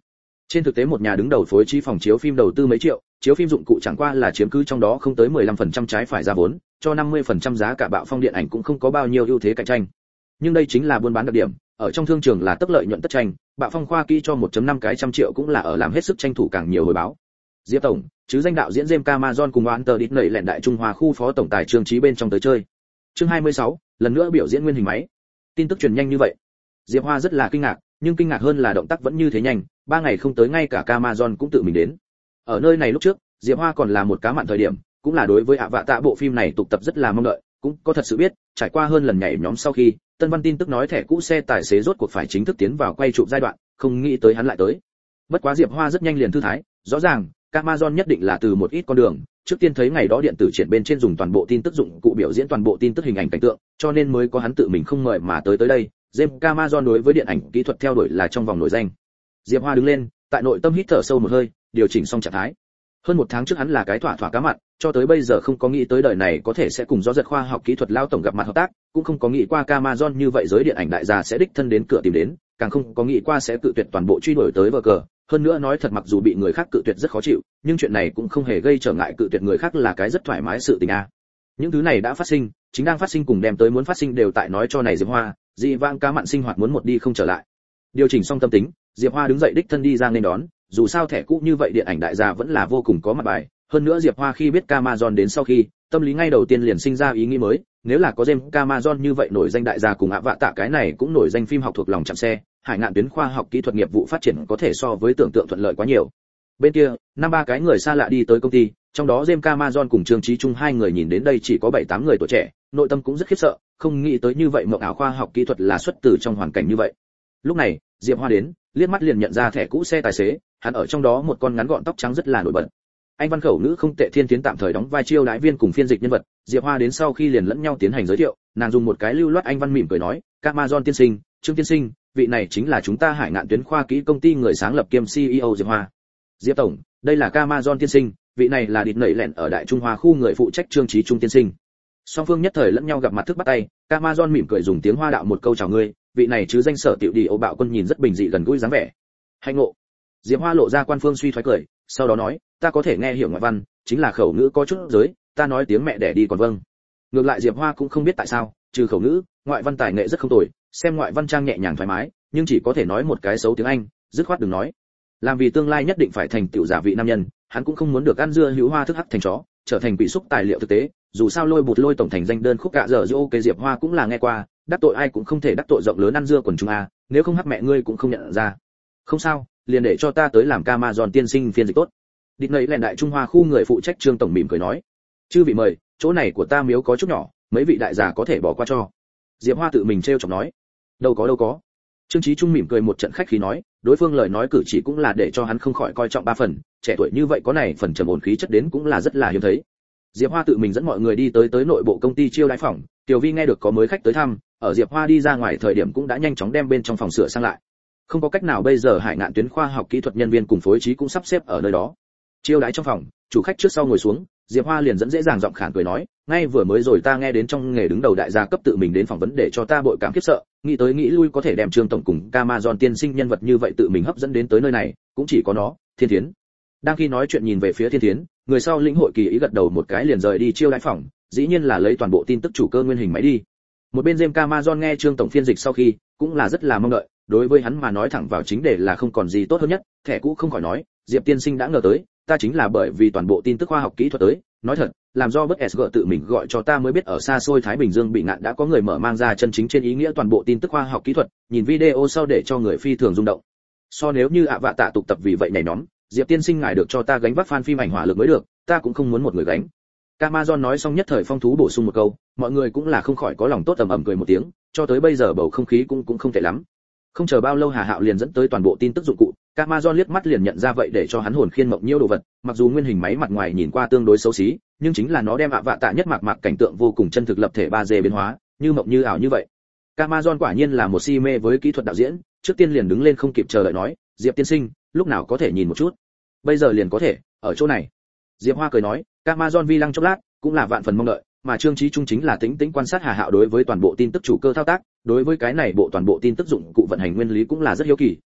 Trên thực tế một nhà đứng đầu phối trí phòng chiếu phim đầu tư mấy triệu, chiếu phim dụng cụ chẳng qua là chiếm cứ trong đó không tới mười lăm phần trăm trái phải ra vốn, cho năm mươi phần trăm giá cả bạo phong điện ảnh cũng không có bao nhiêu ưu thế cạnh tranh. Nhưng đây chính là buôn bán đặc điểm, ở trong thương trường là tức lợi nhuận tất tranh, bạo phong khoa kỹ cho một phẩy năm cái trăm triệu cũng là ở làm hết sức tranh thủ càng nhiều hồi báo. Diệp tổng, chứ danh đạo diễn James Cameron cùng Walter Disney lẹn đại Trung Hoa khu phó tổng tài Trương Chí bên trong tới chơi. Chương hai mươi sáu, lần nữa biểu diễn nguyên hình máy. Tin tức truyền nhanh như vậy. Diệp Hoa rất là kinh ngạc, nhưng kinh ngạc hơn là động tác vẫn như thế nhanh, ba ngày không tới ngay cả Cameron cũng tự mình đến. Ở nơi này lúc trước, Diệp Hoa còn là một cá mặn thời điểm, cũng là đối với ạ vạ tạ bộ phim này tục tập rất là mong đợi, cũng có thật sự biết, trải qua hơn lần nhảy nhóm sau khi, Tân Văn tin tức nói thẻ cũ xe tài xế rốt cuộc phải chính thức tiến vào quay chụp giai đoạn, không nghĩ tới hắn lại tới. Bất quá Diệp Hoa rất nhanh liền thư thái, rõ ràng, Cameron nhất định là từ một ít con đường, trước tiên thấy ngày đó điện tử triển bên trên dùng toàn bộ tin tức dụng cụ biểu diễn toàn bộ tin tức hình ảnh cảnh tượng, cho nên mới có hắn tự mình không mời mà tới tới đây. James Cameron đối với điện ảnh kỹ thuật theo đuổi là trong vòng nổi danh. Diệp Hoa đứng lên, tại nội tâm hít thở sâu một hơi, điều chỉnh xong trạng thái. Hơn một tháng trước hắn là cái thỏa thỏa cá mặn, cho tới bây giờ không có nghĩ tới đời này có thể sẽ cùng gió giật khoa học kỹ thuật lao tổng gặp mặt hợp tác, cũng không có nghĩ qua Cameron như vậy giới điện ảnh đại gia sẽ đích thân đến cửa tìm đến, càng không có nghĩ qua sẽ tự tuyệt toàn bộ truy đuổi tới vờ cờ. Hơn nữa nói thật mặc dù bị người khác cự tuyệt rất khó chịu, nhưng chuyện này cũng không hề gây trở ngại, cự tuyệt người khác là cái rất thoải mái sự tình a. Những thứ này đã phát sinh, chính đang phát sinh cùng đem tới muốn phát sinh đều tại nói cho này Diệp Hoa, dị vãng cá mặn sinh hoạt muốn một đi không trở lại. Điều chỉnh xong tâm tính, Diệp Hoa đứng dậy đích thân đi ra nên đón, dù sao thẻ cũ như vậy điện ảnh đại gia vẫn là vô cùng có mặt bài, hơn nữa Diệp Hoa khi biết Cameron đến sau khi, tâm lý ngay đầu tiên liền sinh ra ý nghĩ mới, nếu là có James Cameron như vậy nổi danh đại gia cùng ạ vạ tạ cái này cũng nổi danh phim học thuộc lòng chạm xe, hải ngạn tuyến khoa học kỹ thuật nghiệp vụ phát triển có thể so với tưởng tượng thuận lợi quá nhiều. Bên kia, năm ba cái người xa lạ đi tới công ty, trong đó James Cameron cùng Trương Chí Trung hai người nhìn đến đây chỉ có bảy tám người tuổi trẻ, nội tâm cũng rất khiếp sợ, không nghĩ tới như vậy mộng ảo khoa học kỹ thuật là xuất từ trong hoàn cảnh như vậy. Lúc này, Diệp Hoa đến, liếc mắt liền nhận ra thẻ cũ xe tài xế, hắn ở trong đó một con ngắn gọn tóc trắng rất là nổi bật. Anh văn khẩu ngữ không tệ Thiên Tiến tạm thời đóng vai chiêu đãi viên cùng phiên dịch nhân vật, Diệp Hoa đến sau khi liền lẫn nhau tiến hành giới thiệu, nàng dùng một cái lưu loát anh văn mỉm cười nói, "Cameron tiên sinh, Trương tiên sinh, vị này chính là chúng ta Hải Ngạn tuyến khoa kỹ công ty người sáng lập kiêm xê e ô Diệp Hoa. Diệp tổng, đây là Cameron tiên sinh, vị này là địt nảy lẹn ở Đại Trung Hoa khu người phụ trách Trương Chí Trung tiên sinh." Song phương nhất thời lẫn nhau gặp mặt thức bắt tay, Cameron mỉm cười dùng tiếng Hoa đạo một câu chào ngươi, vị này chứ danh sở tiểu đi ô bạo quân nhìn rất bình dị gần gũi dáng vẻ. Hạnh ngộ. Diệp Hoa lộ ra quan phương suy thoái cười, sau đó nói, ta có thể nghe hiểu ngoại văn, chính là khẩu ngữ có chút giới, ta nói tiếng mẹ đẻ đi còn vâng. Ngược lại Diệp Hoa cũng không biết tại sao, trừ khẩu ngữ, ngoại văn tài nghệ rất không tồi, xem ngoại văn trang nhẹ nhàng thoải mái, nhưng chỉ có thể nói một cái xấu tiếng Anh, dứt khoát đừng nói. Làm vì tương lai nhất định phải thành tựu giả vị nam nhân, hắn cũng không muốn được ăn dưa hữu hoa thức hắc thành chó, trở thành bị xúc tài liệu thực tế, dù sao lôi bụt lôi tổng thành danh đơn khúc gạ dở dô cái Diệp Hoa cũng là nghe qua, đắc tội ai cũng không thể đắc tội rộng lớn ăn dưa quần chúng a, nếu không hắc mẹ ngươi cũng không nhận ra. Không sao, liền để cho ta tới làm Cameron tiên sinh phiên dịch tốt. Địch nấy lèn Đại Trung Hoa khu người phụ trách Trương tổng mỉm cười nói, chư vị mời, chỗ này của ta miếu có chút nhỏ, mấy vị đại gia có thể bỏ qua cho. Diệp Hoa tự mình trêu chọc nói, đâu có đâu có. Trương Chí Trung mỉm cười một trận khách khí nói, đối phương lời nói cử chỉ cũng là để cho hắn không khỏi coi trọng ba phần, trẻ tuổi như vậy có này phần trầm ổn khí chất đến cũng là rất là hiếm thấy. Diệp Hoa tự mình dẫn mọi người đi tới tới nội bộ công ty chiêu đãi phòng, Tiểu Vi nghe được có mới khách tới thăm, ở Diệp Hoa đi ra ngoài thời điểm cũng đã nhanh chóng đem bên trong phòng sửa sang lại. Không có cách nào bây giờ Hải Ngạn tuyến khoa học kỹ thuật nhân viên cùng phối trí cũng sắp xếp ở nơi đó. Chiêu đãi trong phòng, chủ khách trước sau ngồi xuống, Diệp Hoa liền dẫn dễ dàng giọng khản cười nói, ngay vừa mới rồi ta nghe đến trong nghề đứng đầu đại gia cấp tự mình đến phỏng vấn để cho ta bội cảm khiếp sợ, nghĩ tới nghĩ lui có thể đem Trương tổng cùng Cameron tiên sinh nhân vật như vậy tự mình hấp dẫn đến tới nơi này, cũng chỉ có nó, Thiên Thiến. Đang khi nói chuyện nhìn về phía Thiên Thiến, người sau lĩnh hội kỳ ý gật đầu một cái liền rời đi chiêu đãi phòng, dĩ nhiên là lấy toàn bộ tin tức chủ cơ nguyên hình máy đi. Một bên James Cameron nghe Trương tổng phiên dịch sau khi, cũng là rất là mong đợi, đối với hắn mà nói thẳng vào chính đề là không còn gì tốt hơn nhất, thẻ cũ không khỏi nói, Diệp tiên sinh đã ngờ tới, ta chính là bởi vì toàn bộ tin tức khoa học kỹ thuật tới, nói thật, làm do bất ét giê tự mình gọi cho ta mới biết ở xa xôi Thái Bình Dương bị ngạn đã có người mở mang ra chân chính trên ý nghĩa toàn bộ tin tức khoa học kỹ thuật, nhìn video sau để cho người phi thường rung động. So nếu như ạ vạ tạ tục tập vì vậy nhảy nhóm, Diệp tiên sinh ngài được cho ta gánh vác fan phim ảnh hỏa lực mới được, ta cũng không muốn một người gánh. Cameron nói xong nhất thời phong thú bổ sung một câu, mọi người cũng là không khỏi có lòng tốt ầm ầm cười một tiếng, cho tới bây giờ bầu không khí cũng cũng không tệ lắm. Không chờ bao lâu Hà Hạo liền dẫn tới toàn bộ tin tức dụng cụ, Cameron liếc mắt liền nhận ra vậy để cho hắn hồn khiên mộng nhiêu đồ vật, mặc dù nguyên hình máy mặt ngoài nhìn qua tương đối xấu xí, nhưng chính là nó đem ạ vạ tạ nhất mạc mạc cảnh tượng vô cùng chân thực lập thể ba D biến hóa, như mộng như ảo như vậy. Cameron quả nhiên là một si mê với kỹ thuật đạo diễn, trước tiên liền đứng lên không kịp chờ đợi nói, Diệp tiên sinh, lúc nào có thể nhìn một chút? Bây giờ liền có thể, ở chỗ này. Diệp Hoa cười nói, Cameron vi lăng chốc lát, cũng là vạn phần mong đợi, mà Trương Chí Trung chính là tĩnh tĩnh quan sát Hà Hạo đối với toàn bộ tin tức chủ cơ thao tác, đối với cái này bộ toàn bộ tin tức dụng cụ vận hành nguyên lý cũng là rất hiếu kỳ,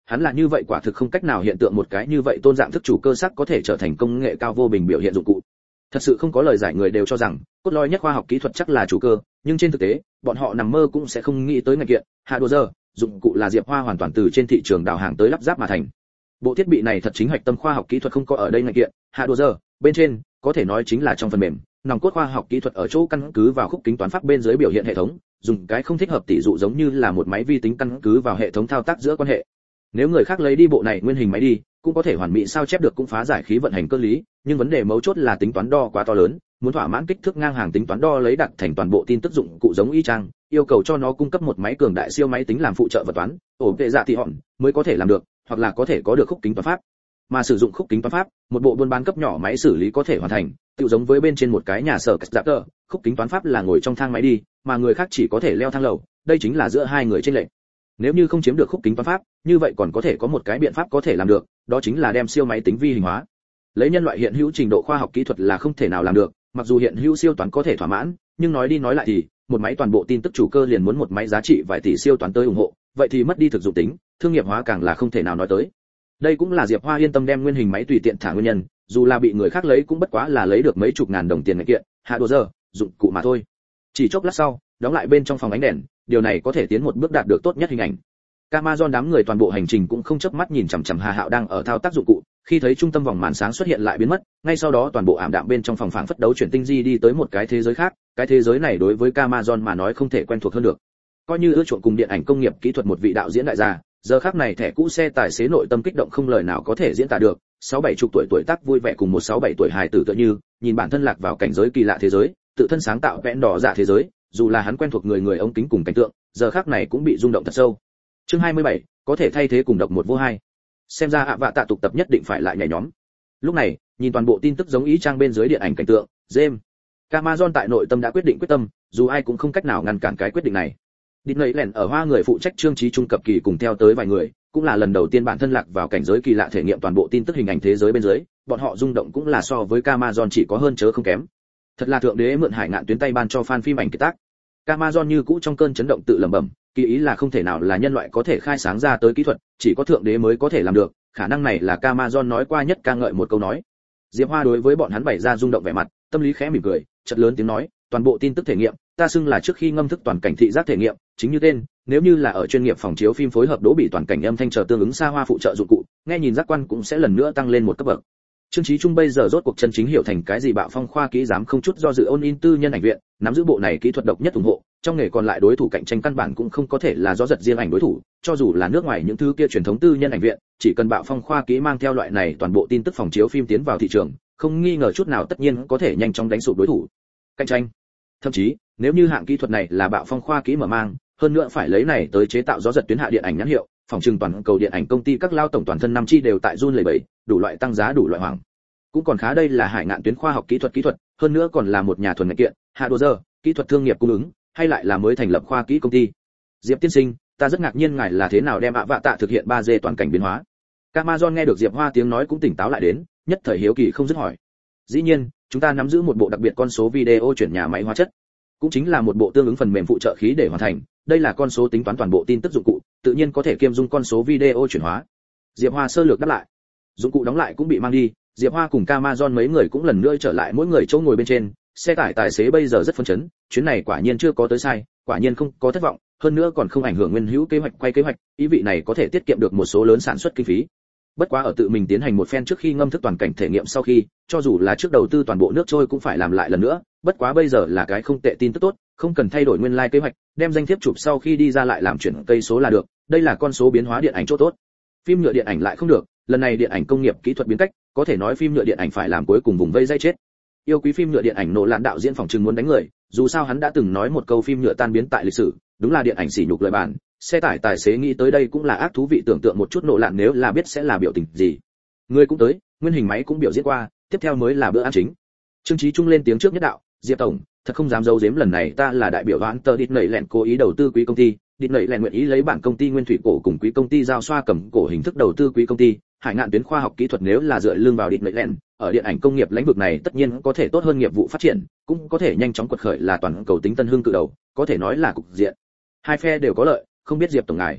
hắn là như vậy quả thực không cách nào hiện tượng một cái như vậy tôn dạng thức chủ cơ sắc có thể trở thành công nghệ cao vô bình biểu hiện dụng cụ. Thật sự không có lời giải người đều cho rằng cốt lõi nhất khoa học kỹ thuật chắc là chủ cơ, nhưng trên thực tế bọn họ nằm mơ cũng sẽ không nghĩ tới ngành kiện hạ đồ giờ dụng cụ là Diệp Hoa hoàn toàn từ trên thị trường đào hàng tới lắp ráp mà thành. Bộ thiết bị này thật chính hạch tâm khoa học kỹ thuật không có ở đây ngành kiện hạ đồ giờ bên trên, có thể nói chính là trong phần mềm nòng cốt khoa học kỹ thuật ở chỗ căn cứ vào khúc kính toán pháp bên dưới biểu hiện hệ thống, dùng cái không thích hợp tỷ dụ giống như là một máy vi tính căn cứ vào hệ thống thao tác giữa quan hệ. Nếu người khác lấy đi bộ này nguyên hình máy đi, cũng có thể hoàn mỹ sao chép được cũng phá giải khí vận hành cơ lý, nhưng vấn đề mấu chốt là tính toán đo quá to lớn, muốn thỏa mãn kích thước ngang hàng tính toán đo lấy đặt thành toàn bộ tin tức dụng cụ giống y chang, yêu cầu cho nó cung cấp một máy cường đại siêu máy tính làm phụ trợ vật toán, ổ vệ dạ thì hòn mới có thể làm được, hoặc là có thể có được khúc kính toán pháp. Mà sử dụng khúc kính toán pháp, một bộ buôn bán cấp nhỏ máy xử lý có thể hoàn thành, tự giống với bên trên một cái nhà sở cắt tờ, khúc kính toán pháp là ngồi trong thang máy đi, mà người khác chỉ có thể leo thang lầu, đây chính là giữa hai người trên lệch. Nếu như không chiếm được khúc kính toán pháp, như vậy còn có thể có một cái biện pháp có thể làm được, đó chính là đem siêu máy tính vi hình hóa. Lấy nhân loại hiện hữu trình độ khoa học kỹ thuật là không thể nào làm được, mặc dù hiện hữu siêu toán có thể thỏa mãn, nhưng nói đi nói lại thì, một máy toàn bộ tin tức chủ cơ liền muốn một máy giá trị vài tỷ siêu toán tới ủng hộ, vậy thì mất đi thực dụng tính, thương nghiệp hóa càng là không thể nào nói tới. Đây cũng là Diệp Hoa yên tâm đem nguyên hình máy tùy tiện thả nguyên nhân, dù là bị người khác lấy cũng bất quá là lấy được mấy chục ngàn đồng tiền này kiện, hạ đồ giờ, dụng cụ mà thôi. Chỉ chốc lát sau, đóng lại bên trong phòng ánh đèn, điều này có thể tiến một bước đạt được tốt nhất hình ảnh. Amazon đám người toàn bộ hành trình cũng không chớp mắt nhìn chằm chằm Hà Hạo đang ở thao tác dụng cụ, khi thấy trung tâm vòng màn sáng xuất hiện lại biến mất, ngay sau đó toàn bộ ảm đạm bên trong phòng phảng phất đấu chuyển tinh di đi tới một cái thế giới khác, cái thế giới này đối với Amazon mà nói không thể quen thuộc hơn được. Coi như ưa chuộng cùng điện ảnh công nghiệp kỹ thuật một vị đạo diễn đại gia, giờ khắc này thẻ cũ xe tài xế nội tâm kích động không lời nào có thể diễn tả được, sáu bảy chục tuổi tuổi tác vui vẻ cùng một sáu bảy tuổi hài tử tựa như, nhìn bản thân lạc vào cảnh giới kỳ lạ thế giới, tự thân sáng tạo vẽn đỏ dạ thế giới, dù là hắn quen thuộc người người ống kính cùng cảnh tượng, giờ khắc này cũng bị rung động thật sâu. Chương hai mươi bảy, có thể thay thế cùng độc một vô hai. Xem ra ạ vạ tạ tục tập nhất định phải lại nhảy nhóm. Lúc này, nhìn toàn bộ tin tức giống ý trang bên dưới điện ảnh cảnh tượng, James Amazon tại nội tâm đã quyết định quyết tâm, dù ai cũng không cách nào ngăn cản cái quyết định này. Địch nảy lẻn ở Hoa người phụ trách trương trí trung cập kỳ cùng theo tới vài người, cũng là lần đầu tiên bản thân lạc vào cảnh giới kỳ lạ thể nghiệm toàn bộ tin tức hình ảnh thế giới bên dưới, bọn họ rung động cũng là so với Amazon chỉ có hơn chớ không kém. Thật là thượng đế mượn hải ngạn tuyến tay ban cho fan phim ảnh kiệt tác. Amazon như cũ trong cơn chấn động tự lẩm bẩm, kỳ ý là không thể nào là nhân loại có thể khai sáng ra tới kỹ thuật, chỉ có thượng đế mới có thể làm được, khả năng này là Amazon nói qua nhất ca ngợi một câu nói. Diệp Hoa đối với bọn hắn bày ra rung động vẻ mặt, tâm lý khẽ mỉm cười, chợt lớn tiếng nói, toàn bộ tin tức thể nghiệm, ta xưng là trước khi ngâm thức toàn cảnh thị giác thể nghiệm, chính như tên, nếu như là ở chuyên nghiệp phòng chiếu phim phối hợp đỗ bị toàn cảnh âm thanh chờ tương ứng xa hoa phụ trợ dụng cụ, nghe nhìn giác quan cũng sẽ lần nữa tăng lên một cấp bậc. Trương Chí Trung bây giờ rốt cuộc chân chính hiểu thành cái gì bạo phong khoa kỹ dám không chút do dự ôn in tư nhân ảnh viện, nắm giữ bộ này kỹ thuật độc nhất ủng hộ, trong nghề còn lại đối thủ cạnh tranh căn bản cũng không có thể là do giật riêng ảnh đối thủ, cho dù là nước ngoài những thứ kia truyền thống tư nhân ảnh viện, chỉ cần bạo phong khoa kỹ mang theo loại này toàn bộ tin tức phòng chiếu phim tiến vào thị trường, không nghi ngờ chút nào tất nhiên có thể nhanh chóng đánh sụp đối thủ cạnh tranh. Thậm chí, nếu như hạng kỹ thuật này là bạo phong khoa kỹ mở mang, hơn nữa phải lấy này tới chế tạo gió giật tuyến hạ điện ảnh nhãn hiệu, phòng trừng toàn cầu điện ảnh công ty các lao tổng toàn thân năm chi đều tại run lẩy bẩy, đủ loại tăng giá đủ loại hoảng. Cũng còn khá đây là hải ngạn tuyến khoa học kỹ thuật kỹ thuật, hơn nữa còn là một nhà thuần ngành kiện, hạ đồ giờ, kỹ thuật thương nghiệp cung ứng, hay lại là mới thành lập khoa kỹ công ty. Diệp tiên sinh, ta rất ngạc nhiên ngài là thế nào đem ạ vạ tạ thực hiện ba D toàn cảnh biến hóa. Amazon nghe được Diệp Hoa tiếng nói cũng tỉnh táo lại đến, nhất thời hiếu kỳ không dứt hỏi. Dĩ nhiên, chúng ta nắm giữ một bộ đặc biệt con số video chuyển nhà máy hóa chất, cũng chính là một bộ tương ứng phần mềm phụ trợ khí để hoàn thành, đây là con số tính toán toàn bộ tin tức dụng cụ, tự nhiên có thể kiêm dung con số video chuyển hóa. Diệp Hoa sơ lược đáp lại. Dụng cụ đóng lại cũng bị mang đi, Diệp Hoa cùng Amazon mấy người cũng lần nữa trở lại mỗi người chỗ ngồi bên trên, xe tải tài xế bây giờ rất phấn chấn, chuyến này quả nhiên chưa có tới sai, quả nhiên không có thất vọng, hơn nữa còn không ảnh hưởng nguyên hữu kế hoạch quay kế hoạch, ý vị này có thể tiết kiệm được một số lớn sản xuất kinh phí. Bất quá ở tự mình tiến hành một phen trước khi ngâm thức toàn cảnh thể nghiệm sau khi, cho dù là trước đầu tư toàn bộ nước trôi cũng phải làm lại lần nữa, bất quá bây giờ là cái không tệ tin tức tốt, không cần thay đổi nguyên lai like kế hoạch, đem danh thiếp chụp sau khi đi ra lại làm chuyển cây số là được, đây là con số biến hóa điện ảnh chỗ tốt. Phim nhựa điện ảnh lại không được, lần này điện ảnh công nghiệp kỹ thuật biến cách, có thể nói phim nhựa điện ảnh phải làm cuối cùng vùng vây dây chết. Yêu quý phim nhựa điện ảnh nổ lạn đạo diễn phòng trừng muốn đánh người, dù sao hắn đã từng nói một câu phim nhựa tan biến tại lịch sử, đúng là điện ảnh sỉ nhục lời bản. Xe tải tài xế nghĩ tới đây cũng là ác thú vị, tưởng tượng một chút nổ lạn nếu là biết sẽ là biểu tình gì. Người cũng tới, nguyên hình máy cũng biểu diễn qua, tiếp theo mới là bữa ăn chính. Trương Chí Trung lên tiếng trước nhất đạo, Diệp tổng, thật không dám giấu giếm lần này ta là đại biểu vãn tờ đít nảy lẹn cố ý đầu tư quý công ty, đít nảy lẹn nguyện ý lấy bản công ty nguyên thủy cổ cùng quý công ty giao xoa cầm cổ hình thức đầu tư quý công ty, hải ngạn tuyến khoa học kỹ thuật nếu là dựa lưng vào đít nảy lẹn, ở điện ảnh công nghiệp lĩnh vực này tất nhiên có thể tốt hơn nghiệp vụ phát triển, cũng có thể nhanh chóng quật khởi là toàn cầu tính tân hương cự đầu, có thể nói là cục diện hai phe đều có lợi, không biết Diệp tổng ngài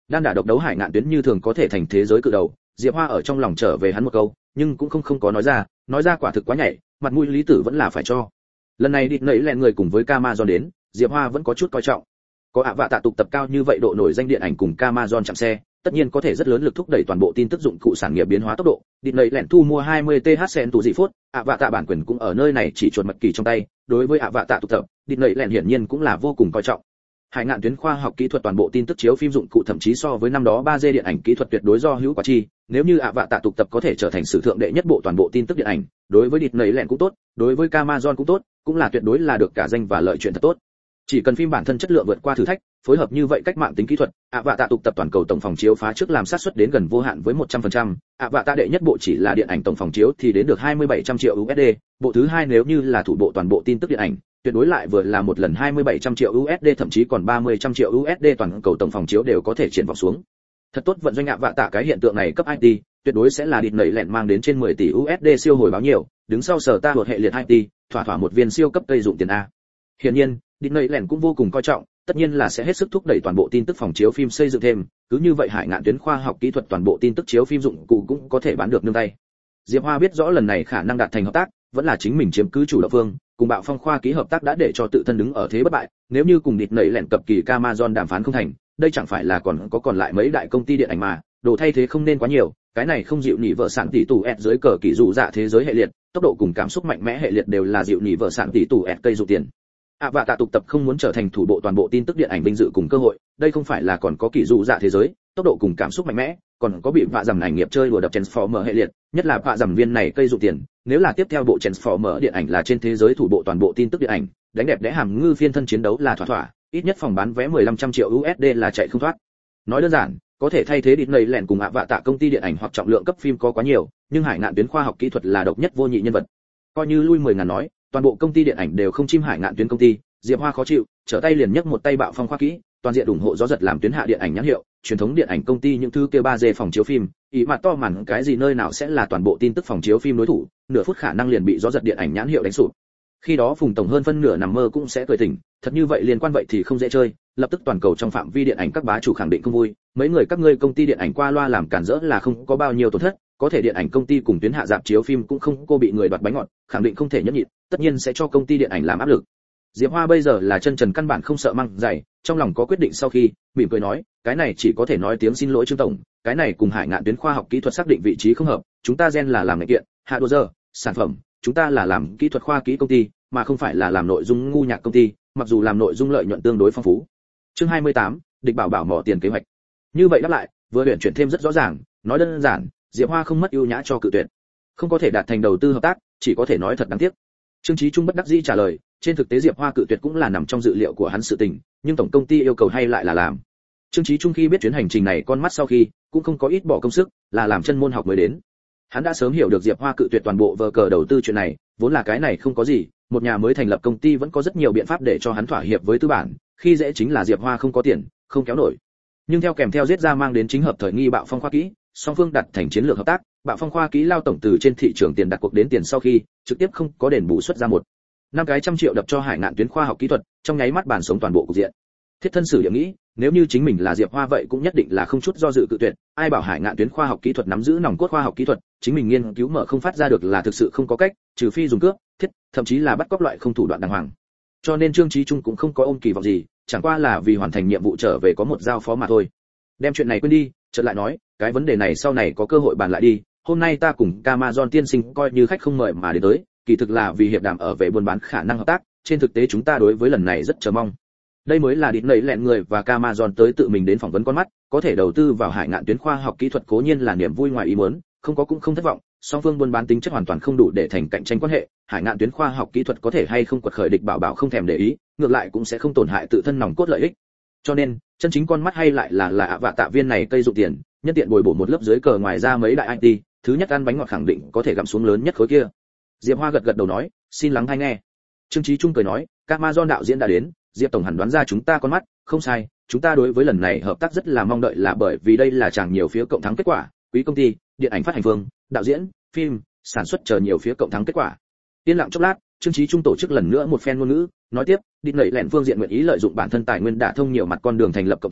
Đan đả độc đấu Hải Ngạn Tuyến như thường có thể thành thế giới cự đầu, Diệp Hoa ở trong lòng trở về hắn một câu, nhưng cũng không không có nói ra, nói ra quả thực quá nhảy, mặt mũi Lý Tử vẫn là phải cho. Lần này địt nảy lẹn người cùng với Camazon đến, Diệp Hoa vẫn có chút coi trọng. Có ạ vạ tạ tục tập cao như vậy độ nổi danh điện ảnh cùng Camazon chạm xe, tất nhiên có thể rất lớn lực thúc đẩy toàn bộ tin tức dụng cụ sản nghiệp biến hóa tốc độ. địt nảy lẹn thu mua hai mươi th sen tù dị phút, ạ vạ tạ bản quyền cũng ở nơi này chỉ chuột mật kỳ trong tay, đối với ạ vạ tạ tục tập, địt nảy lẹn hiển nhiên cũng là vô cùng coi trọng. Hải Ngạn Tuyến khoa học kỹ thuật toàn bộ tin tức chiếu phim dụng cụ thậm chí so với năm đó ba D điện ảnh kỹ thuật tuyệt đối do hữu quả chi, nếu như ạ vạ tạ tục tập có thể trở thành sử thượng đệ nhất bộ toàn bộ tin tức điện ảnh, đối với địt nảy lẹn cũng tốt, đối với Camazon cũng tốt, cũng là tuyệt đối là được cả danh và lợi chuyện thật tốt. Chỉ cần phim bản thân chất lượng vượt qua thử thách, phối hợp như vậy cách mạng tính kỹ thuật, ạ vạ tạ tục tập toàn cầu tổng phòng chiếu phá trước làm sát suất đến gần vô hạn với một trăm phần trăm, ạ vạ tạ đệ nhất bộ chỉ là điện ảnh tổng phòng chiếu thì đến được hai mươi bảy trăm triệu u ét đê, bộ thứ hai nếu như là thủ bộ toàn bộ tin tức điện ảnh, tuyệt đối lại vừa là một lần hai mươi bảy trăm triệu u ét đê thậm chí còn ba mươi trăm triệu u ét đê toàn cầu tổng phòng chiếu đều có thể triển vọng xuống. Thật tốt vận doanh ạ vạ tạ cái hiện tượng này cấp i tê, tuyệt đối sẽ là địt nảy lẹn mang đến trên mười tỷ u ét đê siêu hồi báo nhiều, đứng sau sở ta một hệ liệt i tê, thỏa thỏa một viên siêu cấp cây dụng tiền a. Hiển nhiên, địt nảy lẹn cũng vô cùng coi trọng, tất nhiên là sẽ hết sức thúc đẩy toàn bộ tin tức phòng chiếu phim xây dựng thêm, cứ như vậy Hải Ngạn Tuyến khoa học kỹ thuật toàn bộ tin tức chiếu phim dụng cụ cũng có thể bán được nương tay. Diệp Hoa biết rõ lần này khả năng đạt thành hợp tác, vẫn là chính mình chiếm cứ chủ động phương, cùng Bạo Phong khoa ký hợp tác đã để cho tự thân đứng ở thế bất bại, nếu như cùng địt nảy lẹn cập kỳ Camazon đàm phán không thành, đây chẳng phải là còn có còn lại mấy đại công ty điện ảnh mà, đồ thay thế không nên quá nhiều, cái này không dịu nhị vợ sản tỷ tù ẹt dưới cờ kỳ dụ dạ thế giới hệ liệt, tốc độ cùng cảm xúc mạnh mẽ hệ liệt đều là dịu nhị vợ sản tỷ tù ẹt cây dụ tiền. ạ vạ tạ tục tập không muốn trở thành thủ bộ toàn bộ tin tức điện ảnh vinh dự cùng cơ hội, đây không phải là còn có kỳ dụ dạ thế giới, tốc độ cùng cảm xúc mạnh mẽ, còn có bị vạ dầm ảnh nghiệp chơi đùa đập Transformer hệ liệt, nhất là vạ dầm viên này cây dụ tiền, nếu là tiếp theo bộ Transformer điện ảnh là trên thế giới thủ bộ toàn bộ tin tức điện ảnh, đánh đẹp đẽ hàm ngư phiên thân chiến đấu là thỏa thỏa, ít nhất phòng bán vé mười lăm trăm triệu u ét đê là chạy không thoát. Nói đơn giản, có thể thay thế địt nảy lẹn cùng ạ vạ tạ công ty điện ảnh hoặc trọng lượng cấp phim có quá nhiều, nhưng Hải Ngạn Tuyến khoa học kỹ thuật là độc nhất vô nhị nhân vật. Coi như lui mười ngàn nói, toàn bộ công ty điện ảnh đều không chim Hải Ngạn Tuyến công ty, Diệp Hoa khó chịu, trở tay liền nhấc một tay Bạo Phong khoa kỹ, toàn diện ủng hộ gió giật làm tuyến hạ điện ảnh nhãn hiệu, truyền thống điện ảnh công ty những thứ kia ba D phòng chiếu phim, ý mặt to màn cái gì nơi nào sẽ là toàn bộ tin tức phòng chiếu phim đối thủ, nửa phút khả năng liền bị gió giật điện ảnh nhãn hiệu đánh sụp. Khi đó Phùng tổng hơn phân nửa nằm mơ cũng sẽ cười tỉnh, thật như vậy liên quan vậy thì không dễ chơi, lập tức toàn cầu trong phạm vi điện ảnh các bá chủ khẳng định không vui, mấy người các ngươi công ty điện ảnh qua loa làm cản rỡ là không có bao nhiêu tổn thất, có thể điện ảnh công ty cùng tuyến hạ dạp chiếu phim cũng không cô bị người đoạt bánh ngọt, khẳng định không thể nhẫn nhịn, tất nhiên sẽ cho công ty điện ảnh làm áp lực. Diệp Hoa bây giờ là chân trần căn bản không sợ măng dày, trong lòng có quyết định sau khi, mỉm cười nói, cái này chỉ có thể nói tiếng xin lỗi Trương tổng, cái này cùng Hải Ngạn Tuyến khoa học kỹ thuật xác định vị trí không hợp, chúng ta gen là làm nghệ kiện, hạ đồ giờ, sản phẩm, chúng ta là làm kỹ thuật khoa kỹ công ty, mà không phải là làm nội dung ngu nhạc công ty, mặc dù làm nội dung lợi nhuận tương đối phong phú. Chương hai mươi tám, địch bảo bảo mỏ tiền kế hoạch. Như vậy đáp lại, vừa luyện chuyển thêm rất rõ ràng, nói đơn giản, Diệp Hoa không mất ưu nhã cho cự tuyệt. Không có thể đạt thành đầu tư hợp tác, chỉ có thể nói thật đáng tiếc. Trương Chí Trung bất đắc dĩ trả lời, trên thực tế Diệp Hoa cự tuyệt cũng là nằm trong dự liệu của hắn sự tình, nhưng tổng công ty yêu cầu hay lại là làm. Trương Chí Trung khi biết chuyến hành trình này con mắt sau khi, cũng không có ít bỏ công sức, là làm chân môn học mới đến. Hắn đã sớm hiểu được Diệp Hoa cự tuyệt toàn bộ vờ cờ đầu tư chuyện này, vốn là cái này không có gì, một nhà mới thành lập công ty vẫn có rất nhiều biện pháp để cho hắn thỏa hiệp với tư bản, khi dễ chính là Diệp Hoa không có tiền, không kéo nổi. Nhưng theo kèm theo giết ra mang đến chính hợp thời nghi Bạo Phong khoa kỹ, song phương đặt thành chiến lược hợp tác, Bạo Phong khoa kỹ lao tổng từ trên thị trường tiền đặt cuộc đến tiền sau khi, trực tiếp không có đền bù xuất ra một năm cái trăm triệu đập cho Hải Ngạn Tuyến khoa học kỹ thuật, trong nháy mắt bàn sống toàn bộ cục diện. Thiết thân sử điểm nghĩ, nếu như chính mình là Diệp Hoa vậy cũng nhất định là không chút do dự cự tuyệt, ai bảo Hải Ngạn Tuyến khoa học kỹ thuật nắm giữ nòng cốt khoa học kỹ thuật, chính mình nghiên cứu mở không phát ra được là thực sự không có cách, trừ phi dùng cướp, thiết, thậm chí là bắt cóc loại không thủ đoạn đàng hoàng. Cho nên Trương Chí Trung cũng không có ôm kỳ vọng gì, chẳng qua là vì hoàn thành nhiệm vụ trở về có một giao phó mà thôi. Đem chuyện này quên đi, chợt lại nói, cái vấn đề này sau này có cơ hội bàn lại đi, hôm nay ta cùng Camazon tiên sinh coi như khách không mời mà đến tới, kỳ thực là vì hiệp đàm ở về buôn bán khả năng hợp tác, trên thực tế chúng ta đối với lần này rất chờ mong. Đây mới là đít nảy lẹn người và Camazon tới tự mình đến phỏng vấn con mắt, có thể đầu tư vào Hải Ngạn Tuyến khoa học kỹ thuật cố nhiên là niềm vui ngoài ý muốn, không có cũng không thất vọng, song phương buôn bán tính chất hoàn toàn không đủ để thành cạnh tranh quan hệ, Hải Ngạn Tuyến khoa học kỹ thuật có thể hay không quật khởi địch bảo bảo không thèm để ý, ngược lại cũng sẽ không tổn hại tự thân nòng cốt lợi ích. Cho nên, chân chính con mắt hay lại là là ạ vạ tạ viên này cây dụng tiền, nhân tiện bồi bổ một lớp dưới cờ ngoài ra mấy đại i tê, thứ nhất ăn bánh ngọt khẳng định có thể gặm xuống lớn nhất khối kia. Diệp Hoa gật gật đầu nói, xin lắng hay nghe. Trương Chí Trung cười nói, Camazon đạo diễn đã đến, Diệp tổng hẳn đoán ra chúng ta con mắt, không sai, chúng ta đối với lần này hợp tác rất là mong đợi là bởi vì đây là chẳng nhiều phía cộng thắng kết quả, quý công ty, điện ảnh phát hành phương, đạo diễn, phim, sản xuất chờ nhiều phía cộng thắng kết quả. Yên lặng chốc lát, Trương Chí Trung tổ chức lần nữa một phen ngôn ngữ, nói tiếp, đít nảy lẹn phương diện nguyện ý lợi dụng bản thân tài nguyên đả thông nhiều mặt con đường thành lập cộng thắng,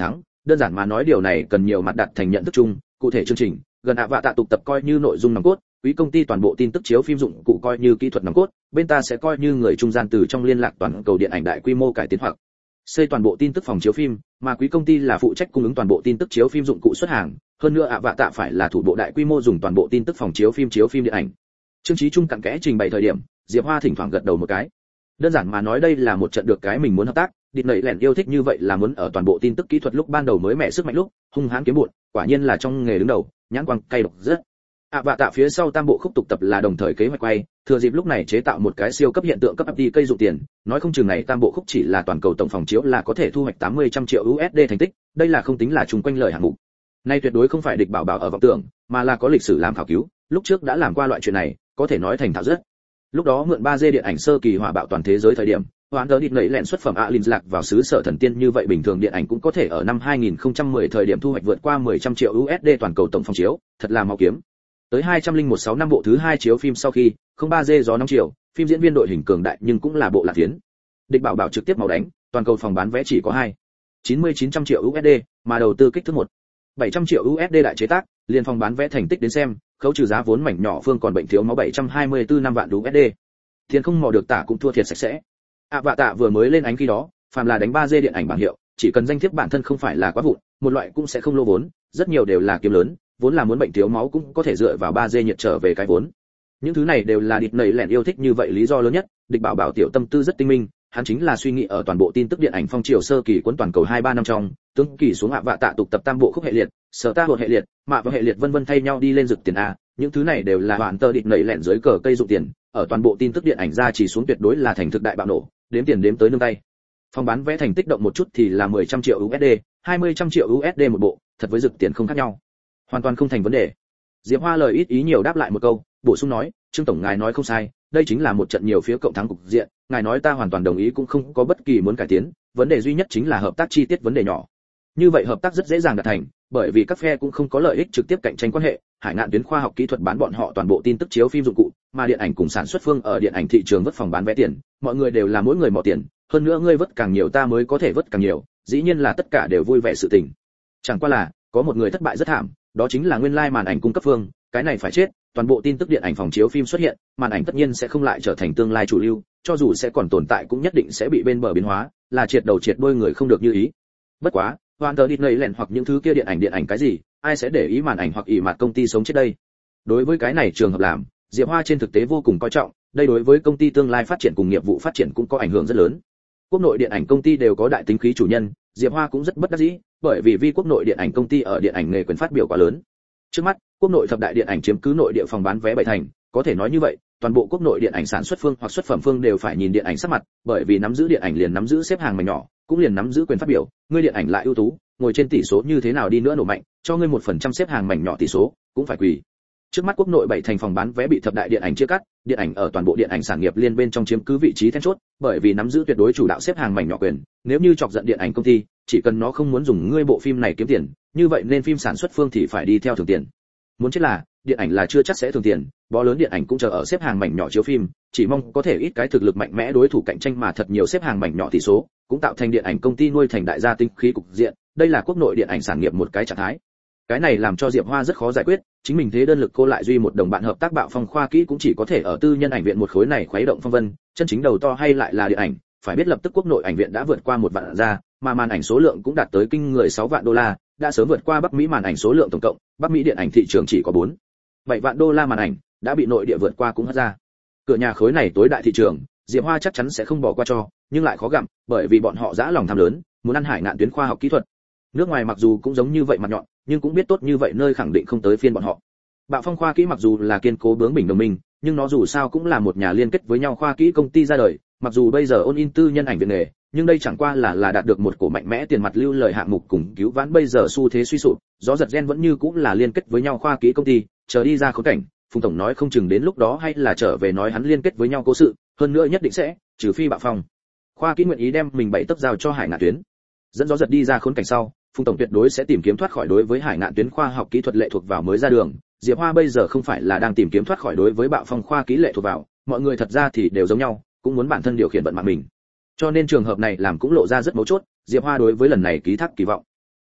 đơn giản mà nói điều này cần nhiều mặt đặt thành nhận thức chung, cụ thể chương trình, gần ạ vạ tạ tục tập coi như nội dung nòng cốt, quý công ty toàn bộ tin tức chiếu phim dụng cụ coi như kỹ thuật nòng cốt, bên ta sẽ coi như người trung gian từ trong liên lạc toàn cầu điện ảnh đại quy mô cải tiến hoặc xây toàn bộ tin tức phòng chiếu phim, mà quý công ty là phụ trách cung ứng toàn bộ tin tức chiếu phim dụng cụ xuất hàng, hơn nữa ạ vạ tạ phải là thủ bộ đại quy mô dùng toàn bộ tin tức phòng chiếu phim chiếu phim điện ảnh. Trương Chí Trung cặn kẽ trình bày thời điểm, Diệp Hoa thỉnh thoảng gật đầu một cái. Đơn giản mà nói đây là một trận được cái mình muốn hợp tác, địt nảy lẻn yêu thích như vậy là muốn ở toàn bộ tin tức kỹ thuật lúc ban đầu mới mẻ sức mạnh lúc, hung hãn kiếm bộn, quả nhiên là trong nghề đứng đầu, nhãn quang cay độc rất. ạ vạ tạ phía sau tam bộ khúc tục tập là đồng thời kế hoạch quay, thừa dịp lúc này chế tạo một cái siêu cấp hiện tượng cấp ép đi cây dụng tiền, nói không chừng này tam bộ khúc chỉ là toàn cầu tổng phòng chiếu là có thể thu hoạch tám mươi trăm triệu u ét đê thành tích, đây là không tính là chung quanh lời hạng mục. Nay tuyệt đối không phải địch bảo bảo ở vọng tưởng, mà là có lịch sử làm khảo cứu, lúc trước đã làm qua loại chuyện này, có thể nói thành thạo rất. Lúc đó mượn ba D điện ảnh sơ kỳ hỏa bạo toàn thế giới thời điểm, hoán đỡ địt nảy lẻn xuất phẩm Alin lạc vào xứ sở thần tiên như vậy bình thường điện ảnh cũng có thể ở năm hai nghìn không trăm mười thời điểm thu hoạch vượt qua mười trăm triệu u ét đê toàn cầu tổng phòng chiếu, thật là mau kiếm. Tới hai trăm lẻ một sáu năm bộ thứ hai chiếu phim sau khi, không ba D gió nóng chiều, phim diễn viên đội hình cường đại nhưng cũng là bộ lạc tiến. Địch bảo bảo trực tiếp máu đánh, toàn cầu phòng bán vé chỉ có hai chín nghìn chín trăm triệu u ét đê, mà đầu tư kích thước một bảy trăm triệu u ét đê đại chế tác, liền phòng bán vé thành tích đến xem, khấu trừ giá vốn mảnh nhỏ phương còn bệnh thiếu máu bảy trăm hai mươi tư năm vạn u ét đê. Tiền không mò được tả cũng thua thiệt sạch sẽ. ạ vạ tạ vừa mới lên ánh khi đó, phàm là đánh ba D điện ảnh bảng hiệu, chỉ cần danh thiếp bản thân không phải là quá vụn, một loại cũng sẽ không lô vốn, rất nhiều đều là kiếm lớn, vốn là muốn bệnh thiếu máu cũng có thể dựa vào ba D nhiệt trở về cái vốn. Những thứ này đều là địt nảy lẻn yêu thích như vậy lý do lớn nhất, địch bảo bảo tiểu tâm tư rất tinh minh, hắn chính là suy nghĩ ở toàn bộ tin tức điện ảnh phong triều sơ kỳ cuốn toàn cầu hai ba năm trong, tướng kỳ xuống ạ vạ tạ tục tập tam bộ khúc hệ liệt, sở ta hột hệ liệt, mạ và hệ liệt vân vân thay nhau đi lên rực tiền a, những thứ này đều là hoàn tơ địt nảy lẻn dưới cờ cây dụng tiền, ở toàn bộ tin tức điện ảnh ra chỉ xuống tuyệt đối là thành thực đại bạo nổ, đếm tiền đếm tới nương tay. Phòng bán vé thành tích động một chút thì là mười trăm triệu u ét đê, hai mươi trăm triệu u ét đê một bộ, thật với rực tiền không khác nhau. Hoàn toàn không thành vấn đề. Diệp Hoa lời ít ý nhiều đáp lại một câu, bổ sung nói, Trương tổng ngài nói không sai, đây chính là một trận nhiều phía cộng thắng cục diện, ngài nói ta hoàn toàn đồng ý cũng không có bất kỳ muốn cải tiến, vấn đề duy nhất chính là hợp tác chi tiết vấn đề nhỏ. Như vậy hợp tác rất dễ dàng đạt thành, bởi vì các phe cũng không có lợi ích trực tiếp cạnh tranh quan hệ, Hải Ngạn tuyến khoa học kỹ thuật bán bọn họ toàn bộ tin tức chiếu phim dụng cụ, mà điện ảnh cùng sản xuất phương ở điện ảnh thị trường vất phòng bán vé tiền, mọi người đều là mỗi người mỏ tiền, hơn nữa ngươi vất càng nhiều ta mới có thể vất càng nhiều, dĩ nhiên là tất cả đều vui vẻ sự tình. Chẳng qua là, có một người thất bại rất thảm, đó chính là nguyên lai màn ảnh cung cấp phương, cái này phải chết, toàn bộ tin tức điện ảnh phòng chiếu phim xuất hiện, màn ảnh tất nhiên sẽ không lại trở thành tương lai chủ lưu, cho dù sẽ còn tồn tại cũng nhất định sẽ bị bên bờ biến hóa, là triệt đầu triệt đuôi người không được như ý. Bất quá, hoàn tờ đi nảy lẻn hoặc những thứ kia điện ảnh điện ảnh cái gì, ai sẽ để ý màn ảnh hoặc ỷ mặt công ty sống chết đây. Đối với cái này trường hợp làm, Diệp Hoa trên thực tế vô cùng coi trọng, đây đối với công ty tương lai phát triển cùng nghiệp vụ phát triển cũng có ảnh hưởng rất lớn. Quốc nội điện ảnh công ty đều có đại tính khí chủ nhân, Diệp Hoa cũng rất bất đắc dĩ, bởi vì vi quốc nội điện ảnh công ty ở điện ảnh nghề quyền phát biểu quá lớn. Trước mắt, quốc nội thập đại điện ảnh chiếm cứ nội địa phòng bán vé bảy thành, có thể nói như vậy, toàn bộ quốc nội điện ảnh sản xuất phương hoặc xuất phẩm phương đều phải nhìn điện ảnh sắc mặt, bởi vì nắm giữ điện ảnh liền nắm giữ xếp hàng mảnh nhỏ, cũng liền nắm giữ quyền phát biểu, ngươi điện ảnh lại ưu tú, ngồi trên tỷ số như thế nào đi nữa nổ mạnh, cho ngươi một phần trăm xếp hàng mảnh nhỏ tỷ số, cũng phải quỳ. Trước mắt quốc nội bảy thành phòng bán vé bị thập đại điện ảnh chia cắt, điện ảnh ở toàn bộ điện ảnh sản nghiệp liên bên trong chiếm cứ vị trí then chốt, bởi vì nắm giữ tuyệt đối chủ đạo xếp hàng mảnh nhỏ quyền, nếu như chọc giận điện ảnh công ty, chỉ cần nó không muốn dùng ngươi bộ phim này kiếm tiền, như vậy nên phim sản xuất phương thì phải đi theo thường tiền. Muốn chết là, điện ảnh là chưa chắc sẽ thường tiền, bó lớn điện ảnh cũng chờ ở xếp hàng mảnh nhỏ chiếu phim, chỉ mong có thể ít cái thực lực mạnh mẽ đối thủ cạnh tranh mà thật nhiều xếp hàng mảnh nhỏ tỷ số, cũng tạo thành điện ảnh công ty nuôi thành đại gia tinh khí cục diện, đây là quốc nội điện ảnh sản nghiệp một cái trạng thái. Cái này làm cho Diệp Hoa rất khó giải quyết, chính mình thế đơn lực cô lại duy một đồng bạn hợp tác bạo phong khoa kỹ cũng chỉ có thể ở tư nhân ảnh viện một khối này khuấy động phong vân, chân chính đầu to hay lại là điện ảnh, phải biết lập tức quốc nội ảnh viện đã vượt qua một vạn ra, mà màn ảnh số lượng cũng đạt tới kinh người sáu vạn đô la, đã sớm vượt qua Bắc Mỹ màn ảnh số lượng tổng cộng, Bắc Mỹ điện ảnh thị trường chỉ có bốn bảy vạn đô la màn ảnh, đã bị nội địa vượt qua cũng hất ra. Cửa nhà khối này tối đại thị trường, Diệp Hoa chắc chắn sẽ không bỏ qua cho, nhưng lại khó gặm, bởi vì bọn họ dã lòng tham lớn, muốn ăn Hải Ngạn tuyến khoa học kỹ thuật. Nước ngoài mặc dù cũng giống như vậy mặt nhọn, nhưng cũng biết tốt như vậy nơi khẳng định không tới phiên bọn họ. Bạo Phong khoa kỹ mặc dù là kiên cố bướng bỉnh đồng minh, nhưng nó dù sao cũng là một nhà liên kết với nhau khoa kỹ công ty ra đời, mặc dù bây giờ ôn in tư nhân ảnh viện nghề, nhưng đây chẳng qua là là đạt được một cổ mạnh mẽ tiền mặt lưu lời hạng mục cùng cứu vãn bây giờ xu thế suy sụp, gió giật gen vẫn như cũng là liên kết với nhau khoa kỹ công ty, chờ đi ra khốn cảnh, Phùng tổng nói không chừng đến lúc đó hay là trở về nói hắn liên kết với nhau cố sự, hơn nữa nhất định sẽ, trừ phi Bạo Phong khoa kỹ nguyện ý đem mình bảy tấc giao cho Hải Ngạn tuyến. Dẫn gió giật đi ra khốn cảnh sau, Phùng tổng tuyệt đối sẽ tìm kiếm thoát khỏi đối với Hải Ngạn tuyến khoa học kỹ thuật lệ thuộc vào mới ra đường. Diệp Hoa bây giờ không phải là đang tìm kiếm thoát khỏi đối với Bạo Phong khoa kỹ lệ thuộc vào, mọi người thật ra thì đều giống nhau, cũng muốn bản thân điều khiển vận mạng mình. Cho nên trường hợp này làm cũng lộ ra rất mấu chốt, Diệp Hoa đối với lần này ký thác kỳ vọng.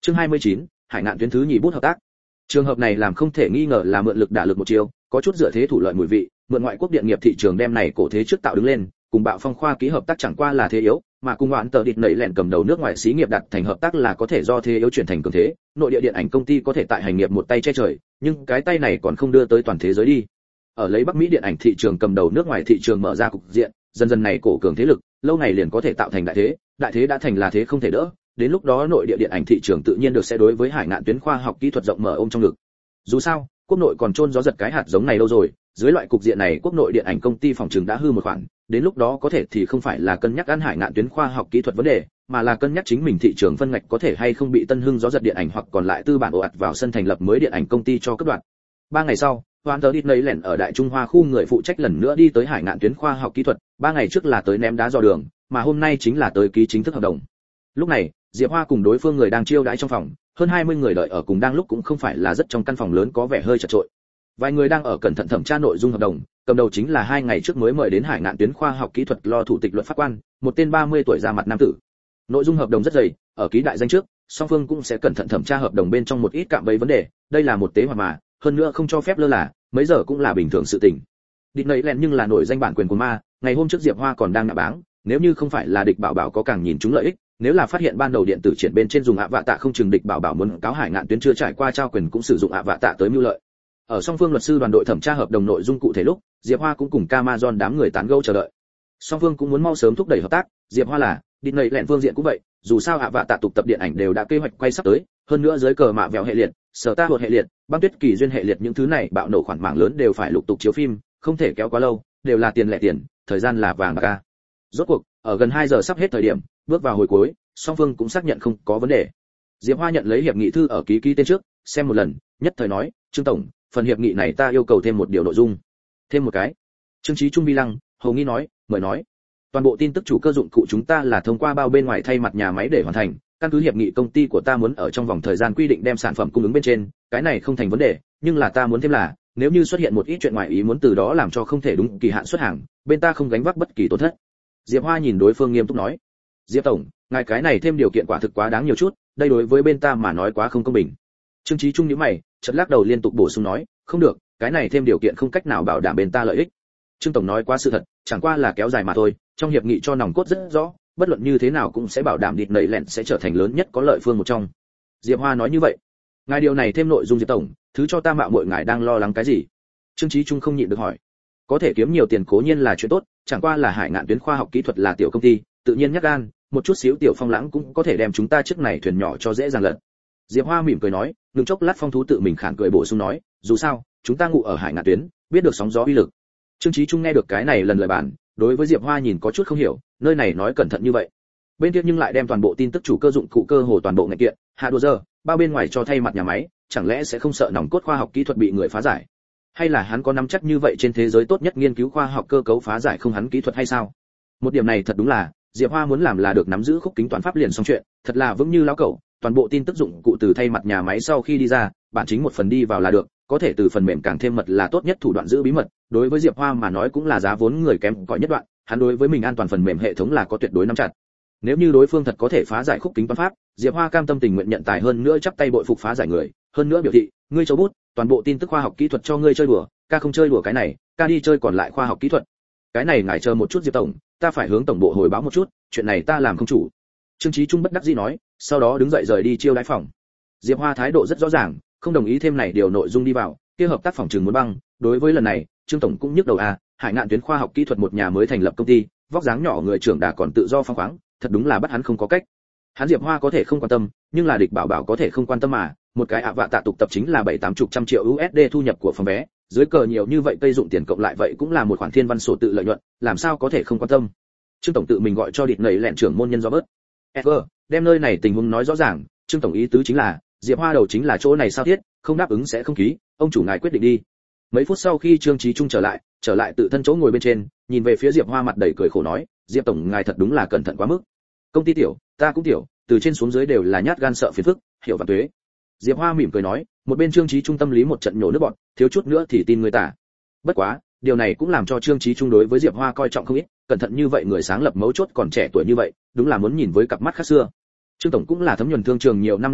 Chương hai mươi chín, Hải Ngạn tuyến thứ nhì bút hợp tác. Trường hợp này làm không thể nghi ngờ là mượn lực đả lực một chiều, có chút dựa thế thủ lợi mùi vị, mượn ngoại quốc điện nghiệp thị trường đem này cổ thế trước tạo đứng lên, cùng Bạo Phong khoa ký hợp tác chẳng qua là thế yếu, mà cùng Hoãn Tờ Địt nảy lẹn cầm đầu nước ngoài xí nghiệp đặt thành hợp tác là có thể do thế yếu chuyển thành cường thế, nội địa điện ảnh công ty có thể tại hành nghiệp một tay che trời, nhưng cái tay này còn không đưa tới toàn thế giới đi. Ở lấy Bắc Mỹ điện ảnh thị trường cầm đầu nước ngoài thị trường mở ra cục diện, dần dần này cổ cường thế lực, lâu ngày liền có thể tạo thành đại thế, đại thế đã thành là thế không thể đỡ, đến lúc đó nội địa điện ảnh thị trường tự nhiên được sẽ đối với Hải Ngạn tuyến khoa học kỹ thuật rộng mở ôm trong ngực. Dù sao, quốc nội còn trôn gió giật cái hạt giống này lâu rồi, dưới loại cục diện này quốc nội điện ảnh công ty phòng trường đã hư một khoản, đến lúc đó có thể thì không phải là cân nhắc ăn Hải Ngạn tuyến khoa học kỹ thuật vấn đề, mà là cân nhắc chính mình thị trường phân ngạch có thể hay không bị tân hưng gió giật điện ảnh hoặc còn lại tư bản ồ ạt vào sân thành lập mới điện ảnh công ty cho cấp đoạn. Ba ngày sau, Hoãn Tờ Địt nảy lẹn ở Đại Trung Hoa khu người phụ trách lần nữa đi tới Hải Ngạn tuyến khoa học kỹ thuật, ba ngày trước là tới ném đá dò đường, mà hôm nay chính là tới ký chính thức hợp đồng. Lúc này, Diệp Hoa cùng đối phương người đang chiêu đãi trong phòng, hơn hai mươi người đợi ở cùng đang lúc cũng không phải là rất trong căn phòng lớn có vẻ hơi chật chội. Vài người đang ở cẩn thận thẩm tra nội dung hợp đồng, cầm đầu chính là hai ngày trước mới mời đến Hải Ngạn tuyến khoa học kỹ thuật lo thủ tịch luật pháp quan, một tên ba mươi tuổi ra mặt nam tử. Nội dung hợp đồng rất dày, ở ký đại danh trước, song phương cũng sẽ cẩn thận thẩm tra hợp đồng bên trong một ít cạm bẫy vấn đề, đây là một tế hoạt mà, hơn nữa không cho phép lơ là, mấy giờ cũng là bình thường sự tình. Địch nảy lẹn nhưng là nổi danh bản quyền của ma, ngày hôm trước Diệp Hoa còn đang nạ báng, nếu như không phải là địch bảo bảo có càng nhìn chúng lợi ích, nếu là phát hiện ban đầu điện tử triển bên trên dùng ạ vạ tạ không chừng địch bảo bảo muốn cáo Hải Ngạn tuyến chưa trải qua trao quyền cũng sử dụng ạ vạ tạ tới mưu lợi. Ở song phương luật sư đoàn đội thẩm tra hợp đồng nội dung cụ thể lúc, Diệp Hoa cũng cùng Camazon đám người tán gẫu chờ đợi. Song phương cũng muốn mau sớm thúc đẩy hợp tác, Diệp Hoa là, địch nảy lẹn phương diện cũng vậy, dù sao ạ vạ tạ tục tập điện ảnh đều đã kế hoạch quay sắp tới, hơn nữa dưới cờ mạ vẹo hệ liệt, sở ta hột hệ liệt, băng tuyết kỳ duyên hệ liệt những thứ này bạo nổ khoản mạng lớn đều phải lục tục chiếu phim, không thể kéo quá lâu, đều là tiền lẻ tiền, thời gian là vàng bạc. Rốt cuộc, ở gần hai giờ sắp hết thời điểm, bước vào hồi cuối, song phương cũng xác nhận không có vấn đề. Diệp Hoa nhận lấy hiệp nghị thư ở ký ký tên trước, xem một lần, nhất thời nói, "Trương tổng, phần hiệp nghị này ta yêu cầu thêm một điều nội dung." "Thêm một cái?" Trương Chí Trung bi lăng, hầu nghi nói, "Mời nói." "Toàn bộ tin tức chủ cơ dụng cụ chúng ta là thông qua bao bên ngoài thay mặt nhà máy để hoàn thành, căn cứ hiệp nghị công ty của ta muốn ở trong vòng thời gian quy định đem sản phẩm cung ứng bên trên, cái này không thành vấn đề, nhưng là ta muốn thêm là, nếu như xuất hiện một ít chuyện ngoài ý muốn từ đó làm cho không thể đúng kỳ hạn xuất hàng, bên ta không gánh vác bất kỳ tổn thất." Diệp Hoa nhìn đối phương nghiêm túc nói, "Diệp tổng, ngài cái này thêm điều kiện quả thực quá đáng nhiều chút, đây đối với bên ta mà nói quá không công bình." Trương Chí Trung nhíu mày, chợt lắc đầu liên tục bổ sung nói, "Không được, cái này thêm điều kiện không cách nào bảo đảm bên ta lợi ích." Trương tổng nói quá sự thật, chẳng qua là kéo dài mà thôi, trong hiệp nghị cho nòng cốt rất rõ, bất luận như thế nào cũng sẽ bảo đảm địt nảy lẹn sẽ trở thành lớn nhất có lợi phương một trong. Diệp Hoa nói như vậy. Ngài điều này thêm nội dung Diệp tổng, thứ cho ta mạo muội ngài đang lo lắng cái gì? Trương Chí Trung không nhịn được hỏi. Có thể kiếm nhiều tiền cố nhiên là chuyện tốt, chẳng qua là Hải Ngạn tuyến khoa học kỹ thuật là tiểu công ty, tự nhiên nhát gan, một chút xíu tiểu phong lãng cũng có thể đem chúng ta chiếc này thuyền nhỏ cho dễ dàng lật. Diệp Hoa mỉm cười nói, đừng chốc lát phong thú tự mình khản cười bổ sung nói, dù sao, chúng ta ngủ ở Hải Ngạn tuyến, biết được sóng gió uy lực. Trương Chí Trung nghe được cái này lần lời bàn, đối với Diệp Hoa nhìn có chút không hiểu, nơi này nói cẩn thận như vậy. Bên kia nhưng lại đem toàn bộ tin tức chủ cơ dụng cụ cơ hồ toàn bộ ngành kiện, hạ đùa giờ, bao bên ngoài cho thay mặt nhà máy, chẳng lẽ sẽ không sợ nòng cốt khoa học kỹ thuật bị người phá giải? Hay là hắn có nắm chắc như vậy trên thế giới tốt nhất nghiên cứu khoa học cơ cấu phá giải không hắn kỹ thuật hay sao? Một điểm này thật đúng là, Diệp Hoa muốn làm là được nắm giữ khúc kính toán pháp liền xong chuyện, thật là vững như lão cẩu, toàn bộ tin tức dụng cụ từ thay mặt nhà máy sau khi đi ra, bản chính một phần đi vào là được, có thể từ phần mềm càng thêm mật là tốt nhất thủ đoạn giữ bí mật, đối với Diệp Hoa mà nói cũng là giá vốn người kém cỏi nhất đoạn, hắn đối với mình an toàn phần mềm hệ thống là có tuyệt đối nắm chặt. Nếu như đối phương thật có thể phá giải khúc kính toán pháp, Diệp Hoa cam tâm tình nguyện nhận tài hơn nữa chắp tay bội phục phá giải người, hơn nữa biểu thị, ngươi châu bút, toàn bộ tin tức khoa học kỹ thuật cho ngươi chơi đùa, ca không chơi đùa cái này, ca đi chơi còn lại khoa học kỹ thuật. Cái này ngài chờ một chút Diệp tổng, ta phải hướng tổng bộ hồi báo một chút, chuyện này ta làm không chủ. Trương Chí Trung bất đắc dĩ nói, sau đó đứng dậy rời đi chiêu đãi phòng. Diệp Hoa thái độ rất rõ ràng, không đồng ý thêm này điều nội dung đi vào, kia hợp tác phòng trường muốn băng, đối với lần này, Trương tổng cũng nhức đầu à, Hải Ngạn tuyến khoa học kỹ thuật một nhà mới thành lập công ty, vóc dáng nhỏ người trưởng đà còn tự do phóng khoáng, thật đúng là bắt hắn không có cách. Hắn Diệp Hoa có thể không quan tâm, nhưng là địch bảo bảo có thể không quan tâm mà, một cái ạ vạ tạ tục tập chính là bảy tám chục trăm triệu u ét đê thu nhập của phòng vé, dưới cờ nhiều như vậy cây dụng tiền cộng lại vậy cũng là một khoản thiên văn sổ tự lợi nhuận, làm sao có thể không quan tâm. Trương tổng tự mình gọi cho địch nảy lẹn trưởng môn nhân Robert Ever, đem nơi này tình huống nói rõ ràng, Trương tổng ý tứ chính là, Diệp Hoa đầu chính là chỗ này sao thiết, không đáp ứng sẽ không ký, ông chủ ngài quyết định đi. Mấy phút sau khi Trương Chí Trung trở lại, trở lại tự thân chỗ ngồi bên trên, nhìn về phía Diệp Hoa mặt đầy cười khổ nói, Diệp tổng ngài thật đúng là cẩn thận quá mức. Công ty tiểu, ta cũng tiểu, từ trên xuống dưới đều là nhát gan sợ phiền phức, hiểu và tuế. Diệp Hoa mỉm cười nói, một bên Trương Chí Trung tâm lý một trận nhổ nước bọt, thiếu chút nữa thì tin người ta. Bất quá, điều này cũng làm cho Trương Chí Trung đối với Diệp Hoa coi trọng không ít, cẩn thận như vậy người sáng lập mấu chốt còn trẻ tuổi như vậy, đúng là muốn nhìn với cặp mắt khác xưa. Trương tổng cũng là thấm nhuần thương trường nhiều năm lão luyện,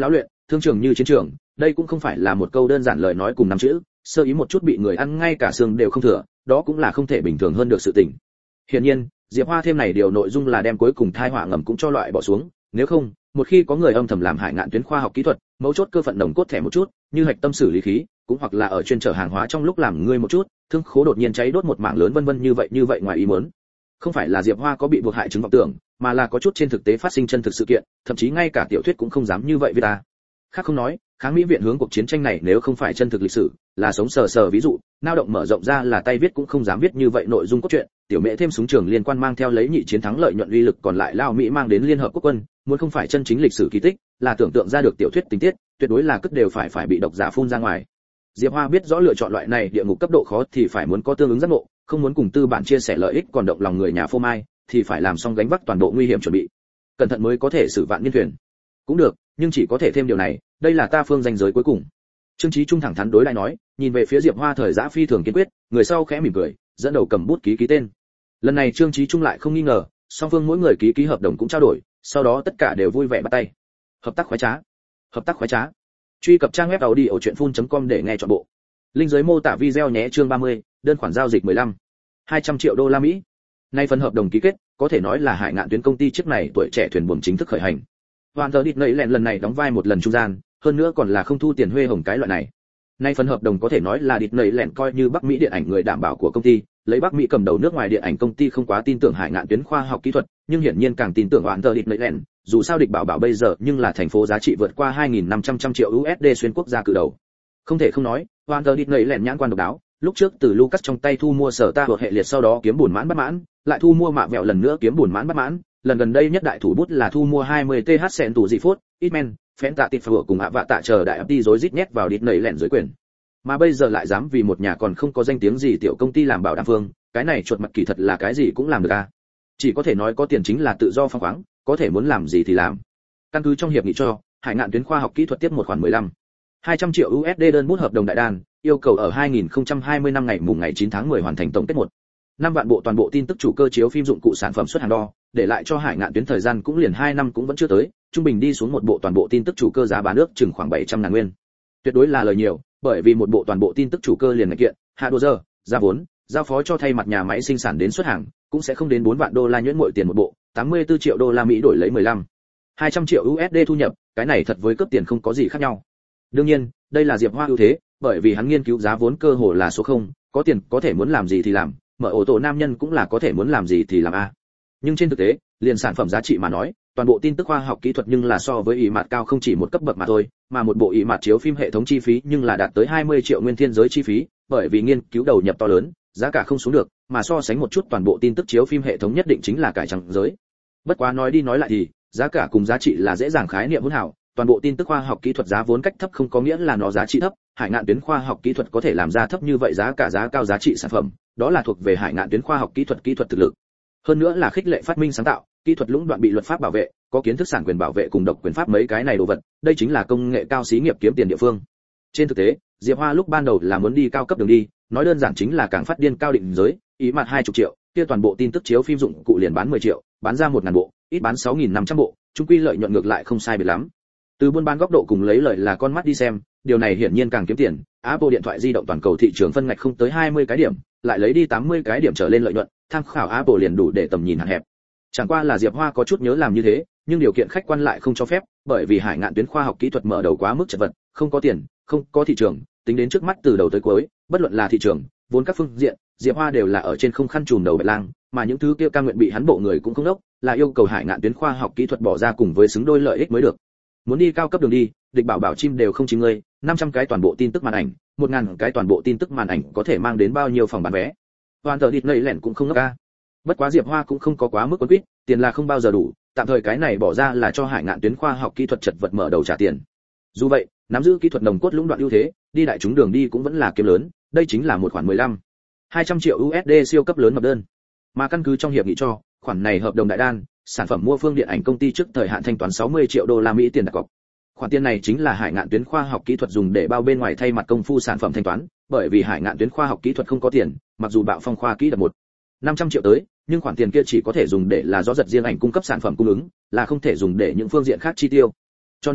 thương trường như chiến trường, đây cũng không phải là một câu đơn giản lời nói cùng năm chữ, sơ ý một chút bị người ăn ngay cả xương đều không thừa, đó cũng là không thể bình thường hơn được sự tình. Hiển nhiên, Diệp Hoa thêm này điều nội dung là đem cuối cùng thai họa ngầm cũng cho loại bỏ xuống, nếu không, một khi có người âm thầm làm hại ngạn tuyến khoa học kỹ thuật, mấu chốt cơ phận nồng cốt thẻ một chút, như hạch tâm xử lý khí, cũng hoặc là ở chuyên chở hàng hóa trong lúc làm ngươi một chút, thương khố đột nhiên cháy đốt một mảng lớn vân vân như vậy như vậy ngoài ý muốn. Không phải là Diệp Hoa có bị buộc hại chứng vọng tưởng, mà là có chút trên thực tế phát sinh chân thực sự kiện, thậm chí ngay cả tiểu thuyết cũng không dám như vậy với ta. Khác không nói, kháng Mỹ viện hướng cuộc chiến tranh này nếu không phải chân thực lịch sử, là sống sờ sờ ví dụ, nao động mở rộng ra là tay viết cũng không dám viết như vậy nội dung cốt truyện, tiểu mẹ thêm súng trường liên quan mang theo lấy nhị chiến thắng lợi nhuận uy lực còn lại lao Mỹ mang đến liên hợp quốc quân, muốn không phải chân chính lịch sử kỳ tích, là tưởng tượng ra được tiểu thuyết tình tiết, tuyệt đối là cất đều phải phải bị độc giả phun ra ngoài. Diệp Hoa biết rõ lựa chọn loại này địa ngục cấp độ khó thì phải muốn có tương ứng giác ngộ, không muốn cùng tư bản chia sẻ lợi ích còn động lòng người nhà phô mai, thì phải làm xong gánh vác toàn bộ nguy hiểm chuẩn bị. Cẩn thận mới có thể xử vạn niên thuyền. Cũng được, nhưng chỉ có thể thêm điều này, đây là ta phương danh giới cuối cùng. Trương Chí Trung thẳng thắn đối lại nói, nhìn về phía Diệp Hoa thời dã phi thường kiên quyết, người sau khẽ mỉm cười, dẫn đầu cầm bút ký ký tên. Lần này Trương Chí Trung lại không nghi ngờ, song phương mỗi người ký ký hợp đồng cũng trao đổi, sau đó tất cả đều vui vẻ bắt tay. Hợp tác khoái trá, hợp tác khoái trá. Truy cập trang web audiochuyenphun chấm com để nghe trọn bộ. Link dưới mô tả video nhé. Chương ba mươi, đơn khoản giao dịch mười lăm. hai trăm triệu đô la Mỹ. Nay phần hợp đồng ký kết, có thể nói là Hải Ngạn Tuyến công ty chiếc này tuổi trẻ thuyền buồm chính thức khởi hành. Hoàn tờ địt nảy lẹn lần này đóng vai một lần trung gian, hơn nữa còn là không thu tiền huê hồng cái loại này. Nay phần hợp đồng có thể nói là địt nảy lẹn coi như Bắc Mỹ điện ảnh người đảm bảo của công ty, lấy Bắc Mỹ cầm đầu nước ngoài điện ảnh công ty không quá tin tưởng Hải Ngạn Tuyến khoa học kỹ thuật, nhưng hiển nhiên càng tin tưởng Hoàn tờ địt nảy lẹn, dù sao địch bảo bảo bây giờ nhưng là thành phố giá trị vượt qua hai nghìn năm trăm triệu u ét đê xuyên quốc gia cự đầu. Không thể không nói, Hoàn tờ địt nảy lẹn nhãn quan độc đáo, lúc trước từ Lucas trong tay thu mua sở ta thuộc hệ liệt sau đó kiếm buồn mãn bất mãn, lại thu mua mạ vẹo lần nữa kiếm buồn mãn bất mãn, lần gần đây nhất đại thủ bút là thu mua hai mươi th sen tù dị phốt, Hitman, phén tạ tịt phở cùng ạ vạ tạ chờ đại ấp đi rối rít nhét vào địt nảy lẹn dưới quyền. Mà bây giờ lại dám vì một nhà còn không có danh tiếng gì tiểu công ty làm bảo đảm phương, cái này chuột mặt kỳ thật là cái gì cũng làm được a. Chỉ có thể nói có tiền chính là tự do phóng khoáng, có thể muốn làm gì thì làm. Căn cứ trong hiệp nghị cho, Hải Ngạn Tuyến khoa học kỹ thuật tiếp một khoản mười lăm, hai trăm triệu u ét đê đơn bút hợp đồng đại đan, yêu cầu ở hai nghìn không trăm hai mươi năm ngày mùng ngày chín tháng mười hoàn thành tổng kết một. năm vạn bộ toàn bộ tin tức chủ cơ chiếu phim dụng cụ sản phẩm xuất hàng đo, để lại cho Hải Ngạn Tuyến thời gian cũng liền hai năm cũng vẫn chưa tới, trung bình đi xuống một bộ toàn bộ tin tức chủ cơ giá bán nước chừng khoảng bảy trăm ngàn nguyên. Tuyệt đối là lời nhiều, bởi vì một bộ toàn bộ tin tức chủ cơ liền ngạch kiện, hạ đồ giờ, ra vốn, giao phó cho thay mặt nhà máy sinh sản đến xuất hàng, cũng sẽ không đến bốn vạn đô la nhuyễn mỗi tiền một bộ, tám mươi tư triệu đô la Mỹ đổi lấy mười lăm, hai trăm triệu u ét đê thu nhập, cái này thật với cướp tiền không có gì khác nhau. Đương nhiên, đây là Diệp Hoa ưu thế, bởi vì hắn nghiên cứu giá vốn cơ hồ là số không, có tiền có thể muốn làm gì thì làm, mở ô tô nam nhân cũng là có thể muốn làm gì thì làm a. Nhưng trên thực tế, liền sản phẩm giá trị mà nói, toàn bộ tin tức khoa học kỹ thuật nhưng là so với ý mặt cao không chỉ một cấp bậc mà thôi, mà một bộ ý mặt chiếu phim hệ thống chi phí nhưng là đạt tới hai mươi triệu nguyên thiên giới chi phí, bởi vì nghiên cứu đầu nhập to lớn, giá cả không xuống được, mà so sánh một chút toàn bộ tin tức chiếu phim hệ thống nhất định chính là cải trắng giới. Bất quá nói đi nói lại thì, giá cả cùng giá trị là dễ dàng khái niệm hỗn hảo, toàn bộ tin tức khoa học kỹ thuật giá vốn cách thấp không có nghĩa là nó giá trị thấp, Hải Ngạn Tuyến khoa học kỹ thuật có thể làm ra thấp như vậy giá cả giá cao giá trị sản phẩm, đó là thuộc về Hải Ngạn Tuyến khoa học kỹ thuật kỹ thuật thực lực. Hơn nữa là khích lệ phát minh sáng tạo, kỹ thuật lũng đoạn bị luật pháp bảo vệ, có kiến thức sản quyền bảo vệ cùng độc quyền pháp mấy cái này đồ vật, đây chính là công nghệ cao xí nghiệp kiếm tiền địa phương. Trên thực tế, Diệp Hoa lúc ban đầu là muốn đi cao cấp đường đi, nói đơn giản chính là càng phát điên cao định giới, ý mặt hai mươi triệu, kia toàn bộ tin tức chiếu phim dụng cụ liền bán mười triệu, bán ra một ngàn bộ, ít bán sáu nghìn năm trăm bộ, chung quy lợi nhuận ngược lại không sai biệt lắm. Từ buôn bán góc độ cùng lấy lợi là con mắt đi xem, điều này hiển nhiên càng kiếm tiền. Apple điện thoại di động toàn cầu thị trường phân ngạch không tới hai mươi cái điểm, lại lấy đi tám mươi cái điểm trở lên lợi nhuận, tham khảo Apple liền đủ để tầm nhìn hạn hẹp. Chẳng qua là Diệp Hoa có chút nhớ làm như thế, nhưng điều kiện khách quan lại không cho phép, bởi vì Hải Ngạn Tuyến khoa học kỹ thuật mở đầu quá mức chật vật, không có tiền, không có thị trường, tính đến trước mắt từ đầu tới cuối, bất luận là thị trường, vốn các phương diện, Diệp Hoa đều là ở trên không khăn trùm đầu bạch lang, mà những thứ kia cam nguyện bị hắn bộ người cũng không đốc, là yêu cầu Hải Ngạn Tuyến khoa học kỹ thuật bỏ ra cùng với xứng đôi lợi ích mới được. Muốn đi cao cấp đường đi, địch bảo bảo chim đều không chính ngươi, năm trăm cái toàn bộ tin tức màn ảnh, một nghìn cái toàn bộ tin tức màn ảnh có thể mang đến bao nhiêu phòng bán vé. Hoàn tờ địt nảy lẹn cũng không ngốc a. Bất quá Diệp Hoa cũng không có quá mức quấn quýt, tiền là không bao giờ đủ, tạm thời cái này bỏ ra là cho Hải Ngạn Tuyến khoa học kỹ thuật chật vật mở đầu trả tiền. Dù vậy, nắm giữ kỹ thuật nồng cốt lũng đoạn ưu thế, đi đại chúng đường đi cũng vẫn là kiếm lớn, đây chính là một khoản mười lăm, hai trăm triệu u ét đê siêu cấp lớn hợp đơn. Mà căn cứ trong hiệp nghị cho, khoản này hợp đồng đại đan, sản phẩm mua phương điện ảnh công ty trước thời hạn thanh toán sáu mươi triệu đô la Mỹ tiền đặt cọc. Khoản tiền này chính là Hải Ngạn Tuyến khoa học kỹ thuật dùng để bao bên ngoài thay mặt công phu sản phẩm thanh toán, bởi vì Hải Ngạn Tuyến khoa học kỹ thuật không có tiền, mặc dù Bạo Phong khoa kỹ đập một năm trăm triệu tới, nhưng khoản tiền kia chỉ có thể dùng để là gió giật riêng ảnh cung cấp sản phẩm cung ứng, là không thể dùng để những phương diện khác chi tiêu. Cho nên,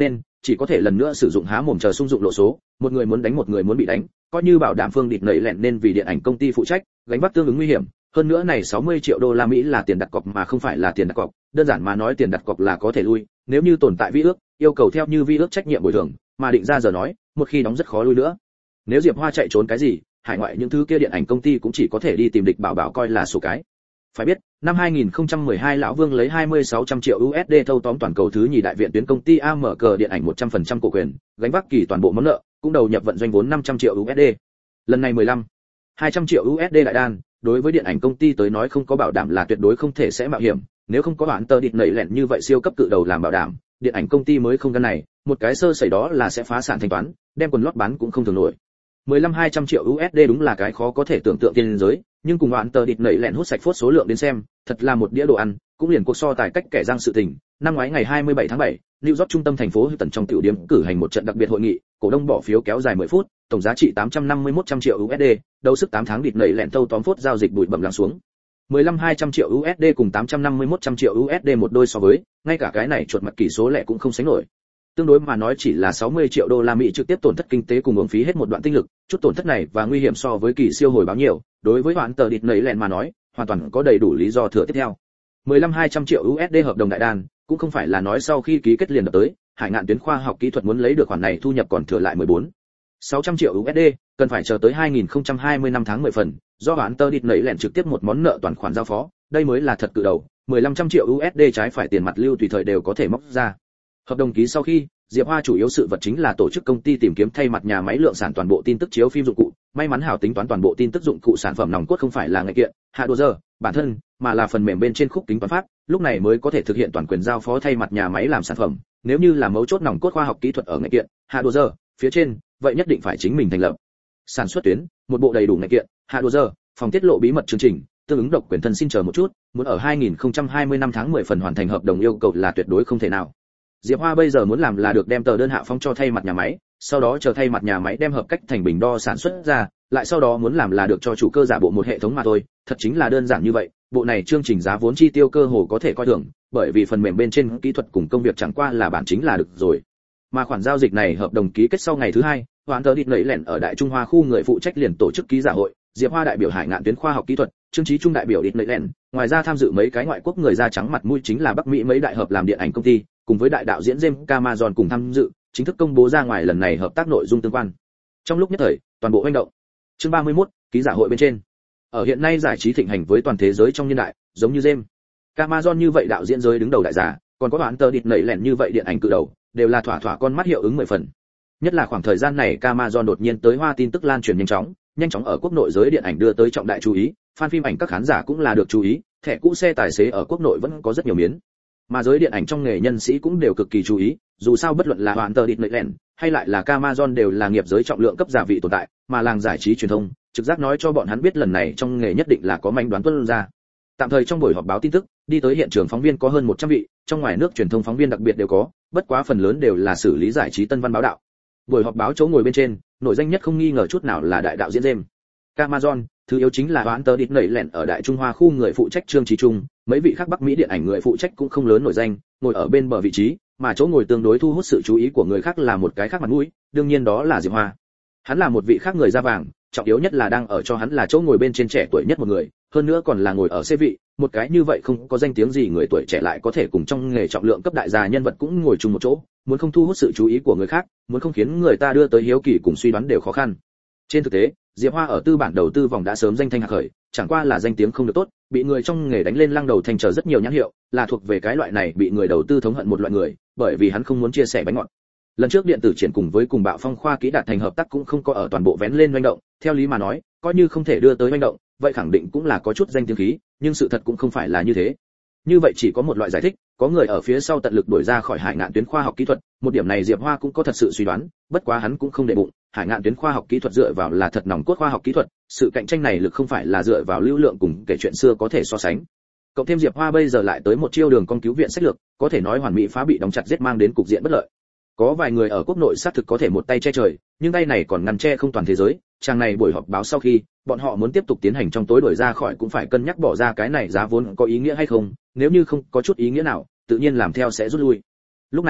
chỉ có thể lần nữa sử dụng há mồm chờ sung dụng lộ số, một người muốn đánh một người muốn bị đánh, coi như bảo đảm phương địt nảy lẹn nên vì điện ảnh công ty phụ trách, gánh vác tương ứng nguy hiểm. Hơn nữa này sáu mươi triệu đô la Mỹ là tiền đặt cọc mà không phải là tiền đặt cọc, đơn giản mà nói tiền đặt cọc là có thể lui, nếu như tồn tại vi ước, yêu cầu theo như vi ước trách nhiệm bồi thường, mà định ra giờ nói, một khi đóng rất khó lui nữa. Nếu Diệp Hoa chạy trốn cái gì, hải ngoại những thứ kia điện ảnh công ty cũng chỉ có thể đi tìm địch bảo bảo coi là số cái. Phải biết, năm hai nghìn không trăm mười hai lão Vương lấy hai mươi sáu trăm triệu u ét đê thâu tóm toàn cầu thứ nhì đại viện tuyến công ty a em ca điện ảnh một trăm phần trăm cổ quyền, gánh vác kỳ toàn bộ món nợ, cũng đầu nhập vận doanh vốn năm trăm triệu u ét đê. Lần này mười lăm, hai trăm triệu u ét đê đại đan, đối với điện ảnh công ty tới nói không có bảo đảm là tuyệt đối không thể sẽ mạo hiểm, nếu không có bản tờ địt nảy lẹn như vậy siêu cấp cự đầu làm bảo đảm, điện ảnh công ty mới không gan này, một cái sơ sẩy đó là sẽ phá sản thanh toán, đem quần lót bán cũng không thường nổi. mười lăm hai trăm triệu u ét đê đúng là cái khó có thể tưởng tượng tiền giới, nhưng cùng bản tờ địt nảy lẹn hút sạch phốt số lượng đến xem, thật là một đĩa đồ ăn, cũng liền cuộc so tài cách kẻ răng sự tình. Năm ngoái ngày hai mươi bảy tháng bảy, New York trung tâm thành phố Houston trong tiểu điểm cử hành một trận đặc biệt hội nghị, cổ đông bỏ phiếu kéo dài mười phút, tổng giá trị tám trăm năm mươi mốt trăm triệu u ét đê, đấu sức tám tháng địt nảy lẹn thâu tóm phốt giao dịch bụi bặm lắng xuống. mười lăm hai trăm triệu u ét đê cùng tám trăm năm mươi mốt trăm triệu u ét đê một đôi so với, ngay cả cái này chuột mặt kỳ số lẻ cũng không sánh nổi. Tương đối mà nói chỉ là sáu mươi triệu đô la Mỹ trực tiếp tổn thất kinh tế cùng uổng phí hết một đoạn tinh lực, chút tổn thất này và nguy hiểm so với kỳ siêu hồi báo nhiều, đối với hoạn tờ địt nảy lẹn mà nói, hoàn toàn có đầy đủ lý do thừa tiếp theo. mười lăm hai trăm triệu u ét đê hợp đồng đại đan, cũng không phải là nói sau khi ký kết liền đập tới, Hải Ngạn tuyến khoa học kỹ thuật muốn lấy được khoản này thu nhập còn thừa lại mười bốn, sáu trăm triệu u ét đê, cần phải chờ tới hai nghìn không trăm hai mươi năm tháng mười phần, do hoạn tờ địt nảy lẹn trực tiếp một món nợ toàn khoản giao phó, đây mới là thật cự đầu, mười lăm trăm triệu u ét đê trái phải tiền mặt lưu tùy thời đều có thể móc ra. Hợp đồng ký sau khi, Diệp Hoa chủ yếu sự vật chính là tổ chức công ty tìm kiếm thay mặt nhà máy lượng sản toàn bộ tin tức chiếu phim dụng cụ, may mắn hảo tính toán toàn bộ tin tức dụng cụ sản phẩm nòng cốt không phải là nghệ kiện, hạ đồ giờ, bản thân, mà là phần mềm bên trên khúc tính toán pháp, lúc này mới có thể thực hiện toàn quyền giao phó thay mặt nhà máy làm sản phẩm, nếu như là mấu chốt nòng cốt khoa học kỹ thuật ở nghệ kiện, hạ đồ giờ, phía trên, vậy nhất định phải chính mình thành lập. Sản xuất tuyến, một bộ đầy đủ nghệ kiện, hạ đồ giờ, phòng tiết lộ bí mật chương trình, tương ứng độc quyền thân xin chờ một chút, muốn ở hai nghìn không trăm hai mươi năm tháng mười phần hoàn thành hợp đồng yêu cầu là tuyệt đối không thể nào. Diệp Hoa bây giờ muốn làm là được đem tờ đơn hạ phong cho thay mặt nhà máy, sau đó chờ thay mặt nhà máy đem hợp cách thành bình đo sản xuất ra, lại sau đó muốn làm là được cho chủ cơ giả bộ một hệ thống mà thôi, thật chính là đơn giản như vậy. Bộ này chương trình giá vốn chi tiêu cơ hồ có thể coi thường, bởi vì phần mềm bên trên kỹ thuật cùng công việc chẳng qua là bản chính là được rồi. Mà khoản giao dịch này hợp đồng ký kết sau ngày thứ hai, Hoán tờ địt nảy lẹn ở Đại Trung Hoa khu người phụ trách liền tổ chức ký giả hội, Diệp Hoa đại biểu Hải Ngạn tuyến khoa học kỹ thuật, Trương Chí Trung đại biểu địt nảy lẹn, ngoài ra tham dự mấy cái ngoại quốc người da trắng mặt mũi chính là Bắc Mỹ mấy đại hợp làm điện ảnh công ty, cùng với đại đạo diễn James Cameron cùng tham dự, chính thức công bố ra ngoài lần này hợp tác nội dung tương quan. Trong lúc nhất thời, toàn bộ hoành động. Chương ba mươi mốt, ký giả hội bên trên. Ở hiện nay giải trí thịnh hành với toàn thế giới trong niên đại, giống như James Cameron như vậy đạo diễn giới đứng đầu đại giả, còn có Hoán tờ địt nảy lẹn như vậy điện ảnh cự đầu, đều là thỏa thỏa con mắt hiệu ứng mười phần. Nhất là khoảng thời gian này Cameron đột nhiên tới Hoa tin tức lan truyền nhanh chóng, nhanh chóng ở quốc nội giới điện ảnh đưa tới trọng đại chú ý, fan phim ảnh các khán giả cũng là được chú ý, thẻ cũ xe tài xế ở quốc nội vẫn có rất nhiều miến. Mà giới điện ảnh trong nghề nhân sĩ cũng đều cực kỳ chú ý, dù sao bất luận là Hoán tờ địt nảy lẹn hay lại là Cameron đều là nghiệp giới trọng lượng cấp giả vị tồn tại, mà làng giải trí truyền thông trực giác nói cho bọn hắn biết lần này trong nghề nhất định là có manh đoán tuân ra. Tạm thời trong buổi họp báo tin tức, đi tới hiện trường phóng viên có hơn một trăm vị, trong ngoài nước truyền thông phóng viên đặc biệt đều có, bất quá phần lớn đều là xử lý giải trí tân văn báo đạo. Buổi họp báo chỗ ngồi bên trên, nổi danh nhất không nghi ngờ chút nào là đại đạo diễn James Cameron, thứ yếu chính là Hoán tờ địt nảy lẹn ở Đại Trung Hoa khu người phụ trách Trương Chí Trung, mấy vị khác Bắc Mỹ điện ảnh người phụ trách cũng không lớn nổi danh, ngồi ở bên bờ vị trí, mà chỗ ngồi tương đối thu hút sự chú ý của người khác là một cái khác mặt mũi, đương nhiên đó là Diệp Hoa. Hắn là một vị khác người da vàng, trọng yếu nhất là đang ở cho hắn là chỗ ngồi bên trên trẻ tuổi nhất một người, hơn nữa còn là ngồi ở xê vị, một cái như vậy không có danh tiếng gì người tuổi trẻ lại có thể cùng trong nghề trọng lượng cấp đại gia nhân vật cũng ngồi chung một chỗ, muốn không thu hút sự chú ý của người khác, muốn không khiến người ta đưa tới hiếu kỳ cùng suy đoán đều khó khăn. Trên thực tế, Diệp Hoa ở tư bản đầu tư vòng đã sớm danh thanh hạc khởi, chẳng qua là danh tiếng không được tốt, bị người trong nghề đánh lên lăng đầu thành chờ rất nhiều nhãn hiệu, là thuộc về cái loại này bị người đầu tư thống hận một loại người, bởi vì hắn không muốn chia sẻ bánh ngọt. Lần trước điện tử triển cùng với cùng Bạo Phong khoa kỹ đạt thành hợp tác cũng không có ở toàn bộ vén lên doanh động, theo lý mà nói, coi như không thể đưa tới doanh động, vậy khẳng định cũng là có chút danh tiếng khí, nhưng sự thật cũng không phải là như thế. Như vậy chỉ có một loại giải thích, có người ở phía sau tận lực đuổi ra khỏi Hải Ngạn tuyến khoa học kỹ thuật, một điểm này Diệp Hoa cũng có thật sự suy đoán, bất quá hắn cũng không để bụng, Hải Ngạn tuyến khoa học kỹ thuật dựa vào là thật nòng cốt khoa học kỹ thuật, sự cạnh tranh này lực không phải là dựa vào lưu lượng cùng kể chuyện xưa có thể so sánh. Cộng thêm Diệp Hoa bây giờ lại tới một chiêu đường con cứu viện sách lược, có thể nói hoàn mỹ phá bị đóng chặt giết mang đến cục diện bất lợi. Có vài người ở quốc nội xác thực có thể một tay che trời, nhưng tay này còn ngăn che không toàn thế giới, trang này buổi họp báo sau khi, bọn họ muốn tiếp tục tiến hành trong tối đuổi ra khỏi cũng phải cân nhắc bỏ ra cái này giá vốn có ý nghĩa hay không, nếu như không có chút ý nghĩa nào, tự nhiên làm theo sẽ rút lui. Lúc này,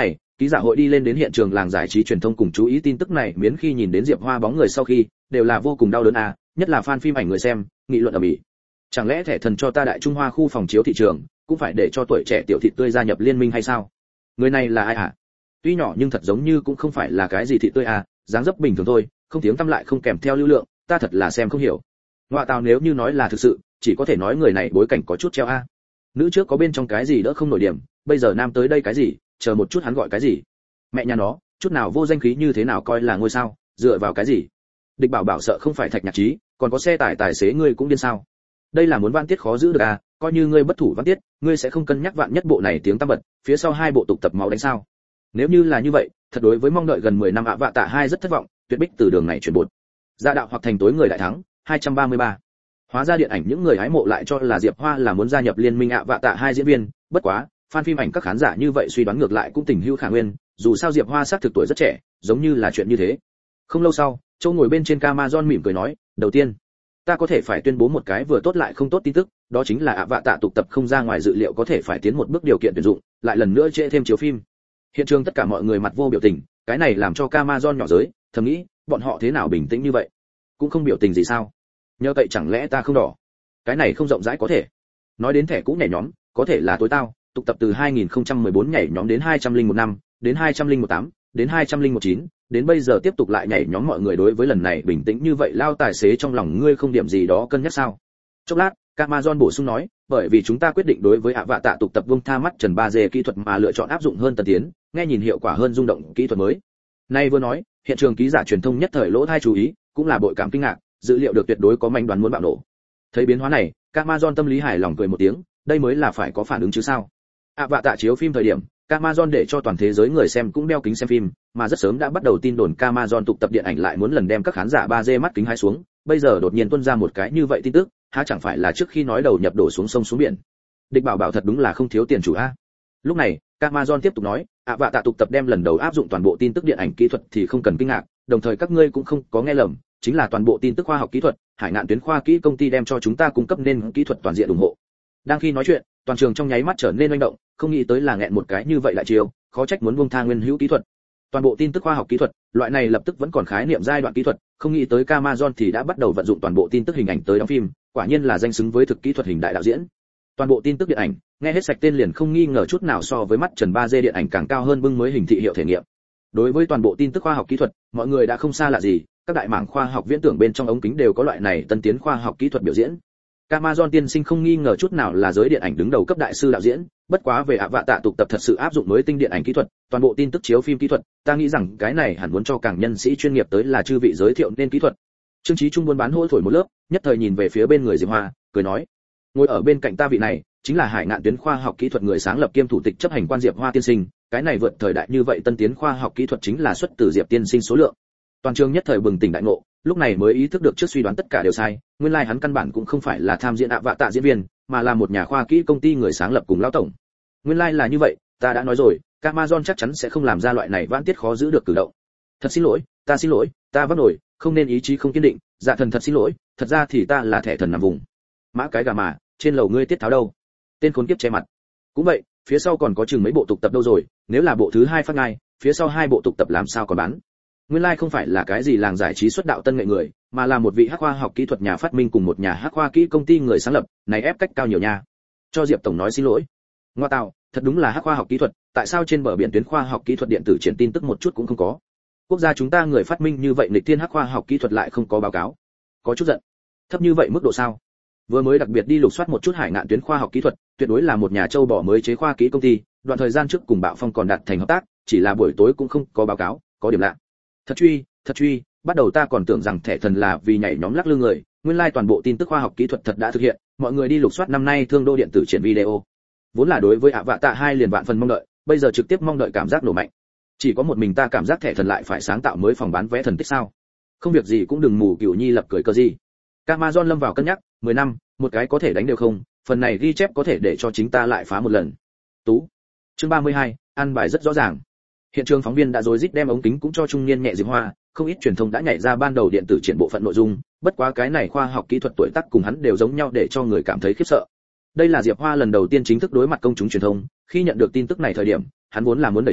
ký giả hội đi lên đến hiện trường làng giải trí truyền thông cùng chú ý tin tức này, miễn khi nhìn đến Diệp Hoa bóng người sau khi, đều là vô cùng đau đớn à, nhất là fan phim ảnh người xem, nghị luận ở Mỹ. Chẳng lẽ thẻ thần cho ta Đại Trung Hoa khu phòng chiếu thị trường, cũng phải để cho tuổi trẻ tiểu thị tươi gia nhập liên minh hay sao? Người này là ai hả? Tuy nhỏ nhưng thật giống như cũng không phải là cái gì thị tươi à, dáng dấp bình thường thôi, không tiếng tăm lại không kèm theo lưu lượng, ta thật là xem không hiểu. Ngoại tào nếu như nói là thực sự, chỉ có thể nói người này bối cảnh có chút treo a. Nữ trước có bên trong cái gì đỡ không nổi điểm, bây giờ nam tới đây cái gì, chờ một chút hắn gọi cái gì? Mẹ nhà nó, chút nào vô danh khí như thế nào coi là ngôi sao, dựa vào cái gì? Địch Bảo Bảo sợ không phải Thạch Nhạc Trí, còn có xe tải tài xế ngươi cũng điên sao? Đây là muốn vạn tiết khó giữ được à, coi như ngươi bất thủ vạn tiết, ngươi sẽ không cân nhắc vạn nhất bộ này tiếng tăm bật, phía sau hai bộ tục tập máu đánh sao? Nếu như là như vậy, thật đối với mong đợi gần mười năm ạ vạ tạ hai rất thất vọng, tuyệt bích từ đường này chuyển bột. Gia đạo hoặc thành tối người đại thắng, hai trăm ba mươi ba. Hóa ra điện ảnh những người hái mộ lại cho là Diệp Hoa là muốn gia nhập liên minh ạ vạ tạ hai diễn viên, bất quá, fan phim ảnh các khán giả như vậy suy đoán ngược lại cũng tình hữu khả nguyên, dù sao Diệp Hoa xác thực tuổi rất trẻ, giống như là chuyện như thế. Không lâu sau, Châu ngồi bên trên Amazon mỉm cười nói, đầu tiên, ta có thể phải tuyên bố một cái vừa tốt lại không tốt tin tức, đó chính là ạ vạ tạ tục tập không ra ngoài dự liệu có thể phải tiến một bước điều kiện tuyển dụng, lại lần nữa trễ thêm chiếu phim. Hiện trường tất cả mọi người mặt vô biểu tình, cái này làm cho Amazon nhỏ giới, thầm nghĩ, bọn họ thế nào bình tĩnh như vậy? Cũng không biểu tình gì sao? Nhờ vậy chẳng lẽ ta không đỏ? Cái này không rộng rãi có thể. Nói đến thẻ cũ nhảy nhóm, có thể là tối tao, tục tập từ hai nghìn không trăm mười bốn nhảy nhóm đến hai trăm lẻ một năm, đến hai trăm lẻ một tám, đến hai trăm lẻ một chín, đến bây giờ tiếp tục lại nhảy nhóm, mọi người đối với lần này bình tĩnh như vậy, lao tài xế trong lòng ngươi không điểm gì đó cân nhắc sao? Chốc lát, Amazon bổ sung nói, bởi vì chúng ta quyết định đối với ạ vạ tạ tục tập vương tha mắt trần ba D kỹ thuật mà lựa chọn áp dụng hơn tân tiến, nghe nhìn hiệu quả hơn rung động kỹ thuật mới. Nay vừa nói, hiện trường ký giả truyền thông nhất thời lỗ tai chú ý, cũng là bội cảm kinh ngạc, dữ liệu được tuyệt đối có manh đoán muốn bạo nổ. Thấy biến hóa này, Amazon tâm lý hài lòng cười một tiếng, đây mới là phải có phản ứng chứ sao? ạ vạ tạ chiếu phim thời điểm, Amazon để cho toàn thế giới người xem cũng đeo kính xem phim, mà rất sớm đã bắt đầu tin đồn Amazon tục tập điện ảnh lại muốn lần đem các khán giả ba D mắt kính hái xuống, bây giờ đột nhiên tuôn ra một cái như vậy tin tức, há chẳng phải là trước khi nói đầu nhập đổ xuống sông xuống biển. Địch Bảo Bảo thật đúng là không thiếu tiền chủ a. Lúc này, Amazon tiếp tục nói, ạ vạ tạ tục tập đem lần đầu áp dụng toàn bộ tin tức điện ảnh kỹ thuật thì không cần kinh ngạc, đồng thời các ngươi cũng không có nghe lầm, chính là toàn bộ tin tức khoa học kỹ thuật, Hải Ngạn Tuyến khoa kỹ công ty đem cho chúng ta cung cấp nên kỹ thuật toàn diện ủng hộ. Đang khi nói chuyện, toàn trường trong nháy mắt trở nên manh động, không nghĩ tới là nghẹn một cái như vậy lại chiều, khó trách muốn buông tha nguyên hữu kỹ thuật. Toàn bộ tin tức khoa học kỹ thuật, loại này lập tức vẫn còn khái niệm giai đoạn kỹ thuật, không nghĩ tới Amazon thì đã bắt đầu vận dụng toàn bộ tin tức hình ảnh tới đóng phim, quả nhiên là danh xứng với thực kỹ thuật hình đại đạo diễn. Toàn bộ tin tức điện ảnh, nghe hết sạch tên liền không nghi ngờ chút nào so với mắt trần ba D điện ảnh càng cao hơn bưng mới hình thị hiệu thể nghiệm. Đối với toàn bộ tin tức khoa học kỹ thuật, mọi người đã không xa lạ gì, các đại mảng khoa học viễn tưởng bên trong ống kính đều có loại này tân tiến khoa học kỹ thuật biểu diễn. Amazon tiên sinh không nghi ngờ chút nào là giới điện ảnh đứng đầu cấp đại sư đạo diễn, bất quá về ạ vạ tạ tục tập thật sự áp dụng mới tinh điện ảnh kỹ thuật, toàn bộ tin tức chiếu phim kỹ thuật, ta nghĩ rằng cái này hẳn muốn cho càng nhân sĩ chuyên nghiệp tới là chư vị giới thiệu nên kỹ thuật. Trương Chí Trung buôn bán hôi thổi một lớp, nhất thời nhìn về phía bên người Diệp Hoa, cười nói, ngồi ở bên cạnh ta vị này, chính là Hải Ngạn Tuyến khoa học kỹ thuật người sáng lập kiêm thủ tịch chấp hành quan Diệp Hoa tiên sinh, cái này vượt thời đại như vậy tân tiến khoa học kỹ thuật chính là xuất từ Diệp tiên sinh số lượng. Toàn trường nhất thời bừng tỉnh đại ngộ, lúc này mới ý thức được trước suy đoán tất cả đều sai, nguyên lai like hắn căn bản cũng không phải là tham diễn ạ vạ tạ diễn viên, mà là một nhà khoa kỹ công ty người sáng lập cùng lão tổng. Nguyên lai like là như vậy, ta đã nói rồi, Amazon chắc chắn sẽ không làm ra loại này vãn tiết khó giữ được cử động. Thật xin lỗi, ta xin lỗi, ta vấp nổi, không nên ý chí không kiên định, dạ thần thật xin lỗi, thật ra thì ta là thẻ thần nằm vùng. Mã cái gà mà, trên lầu ngươi tiết tháo đâu? Tên khốn kiếp che mặt. Cũng vậy, phía sau còn có chừng mấy bộ tục tập đâu rồi, nếu là bộ thứ hai phát ngay, phía sau hai bộ tục tập làm sao còn bán? Nguyên lai like không phải là cái gì làng giải trí xuất đạo tân nghệ người, mà là một vị hắc khoa học kỹ thuật nhà phát minh cùng một nhà hắc khoa kỹ công ty người sáng lập, này ép cách cao nhiều nha. Cho Diệp tổng nói xin lỗi. Ngoa tạo, thật đúng là hắc khoa học kỹ thuật, tại sao trên bờ biển tuyến khoa học kỹ thuật điện tử triển tin tức một chút cũng không có? Quốc gia chúng ta người phát minh như vậy nghịch thiên hắc khoa học kỹ thuật lại không có báo cáo. Có chút giận. Thấp như vậy mức độ sao? Vừa mới đặc biệt đi lục soát một chút Hải Ngạn Tuyến khoa học kỹ thuật, tuyệt đối là một nhà châu bò mới chế khoa kỹ công ty, đoạn thời gian trước cùng Bạo Phong còn đạt thành hợp tác, chỉ là buổi tối cũng không có báo cáo, có điểm lạ. Thật truy, thật truy, bắt đầu ta còn tưởng rằng thẻ thần là vì nhảy nhóm lắc lư người, nguyên lai like toàn bộ tin tức khoa học kỹ thuật thật đã thực hiện, mọi người đi lục soát năm nay thương đô điện tử triển video. Vốn là đối với ạ vạ tạ hai liền vạn phần mong đợi, bây giờ trực tiếp mong đợi cảm giác nổ mạnh. Chỉ có một mình ta cảm giác thẻ thần lại phải sáng tạo mới phòng bán vé thần tích sao? Không việc gì cũng đừng mù Cửu Nhi lập cười cơ gì. Amazon lâm vào cân nhắc, mười năm, một cái có thể đánh đều không, phần này ghi chép có thể để cho chính ta lại phá một lần. Tú. Chương ba mươi hai, ăn bài rất rõ ràng. Hiện trường phóng viên đã rối rít đem ống kính cũng cho trung niên nhẹ Diệp Hoa, không ít truyền thông đã nhảy ra ban đầu điện tử triển bộ phận nội dung, bất quá cái này khoa học kỹ thuật tuổi tác cùng hắn đều giống nhau để cho người cảm thấy khiếp sợ. Đây là Diệp Hoa lần đầu tiên chính thức đối mặt công chúng truyền thông, khi nhận được tin tức này thời điểm, hắn vốn là muốn đẩy xuống,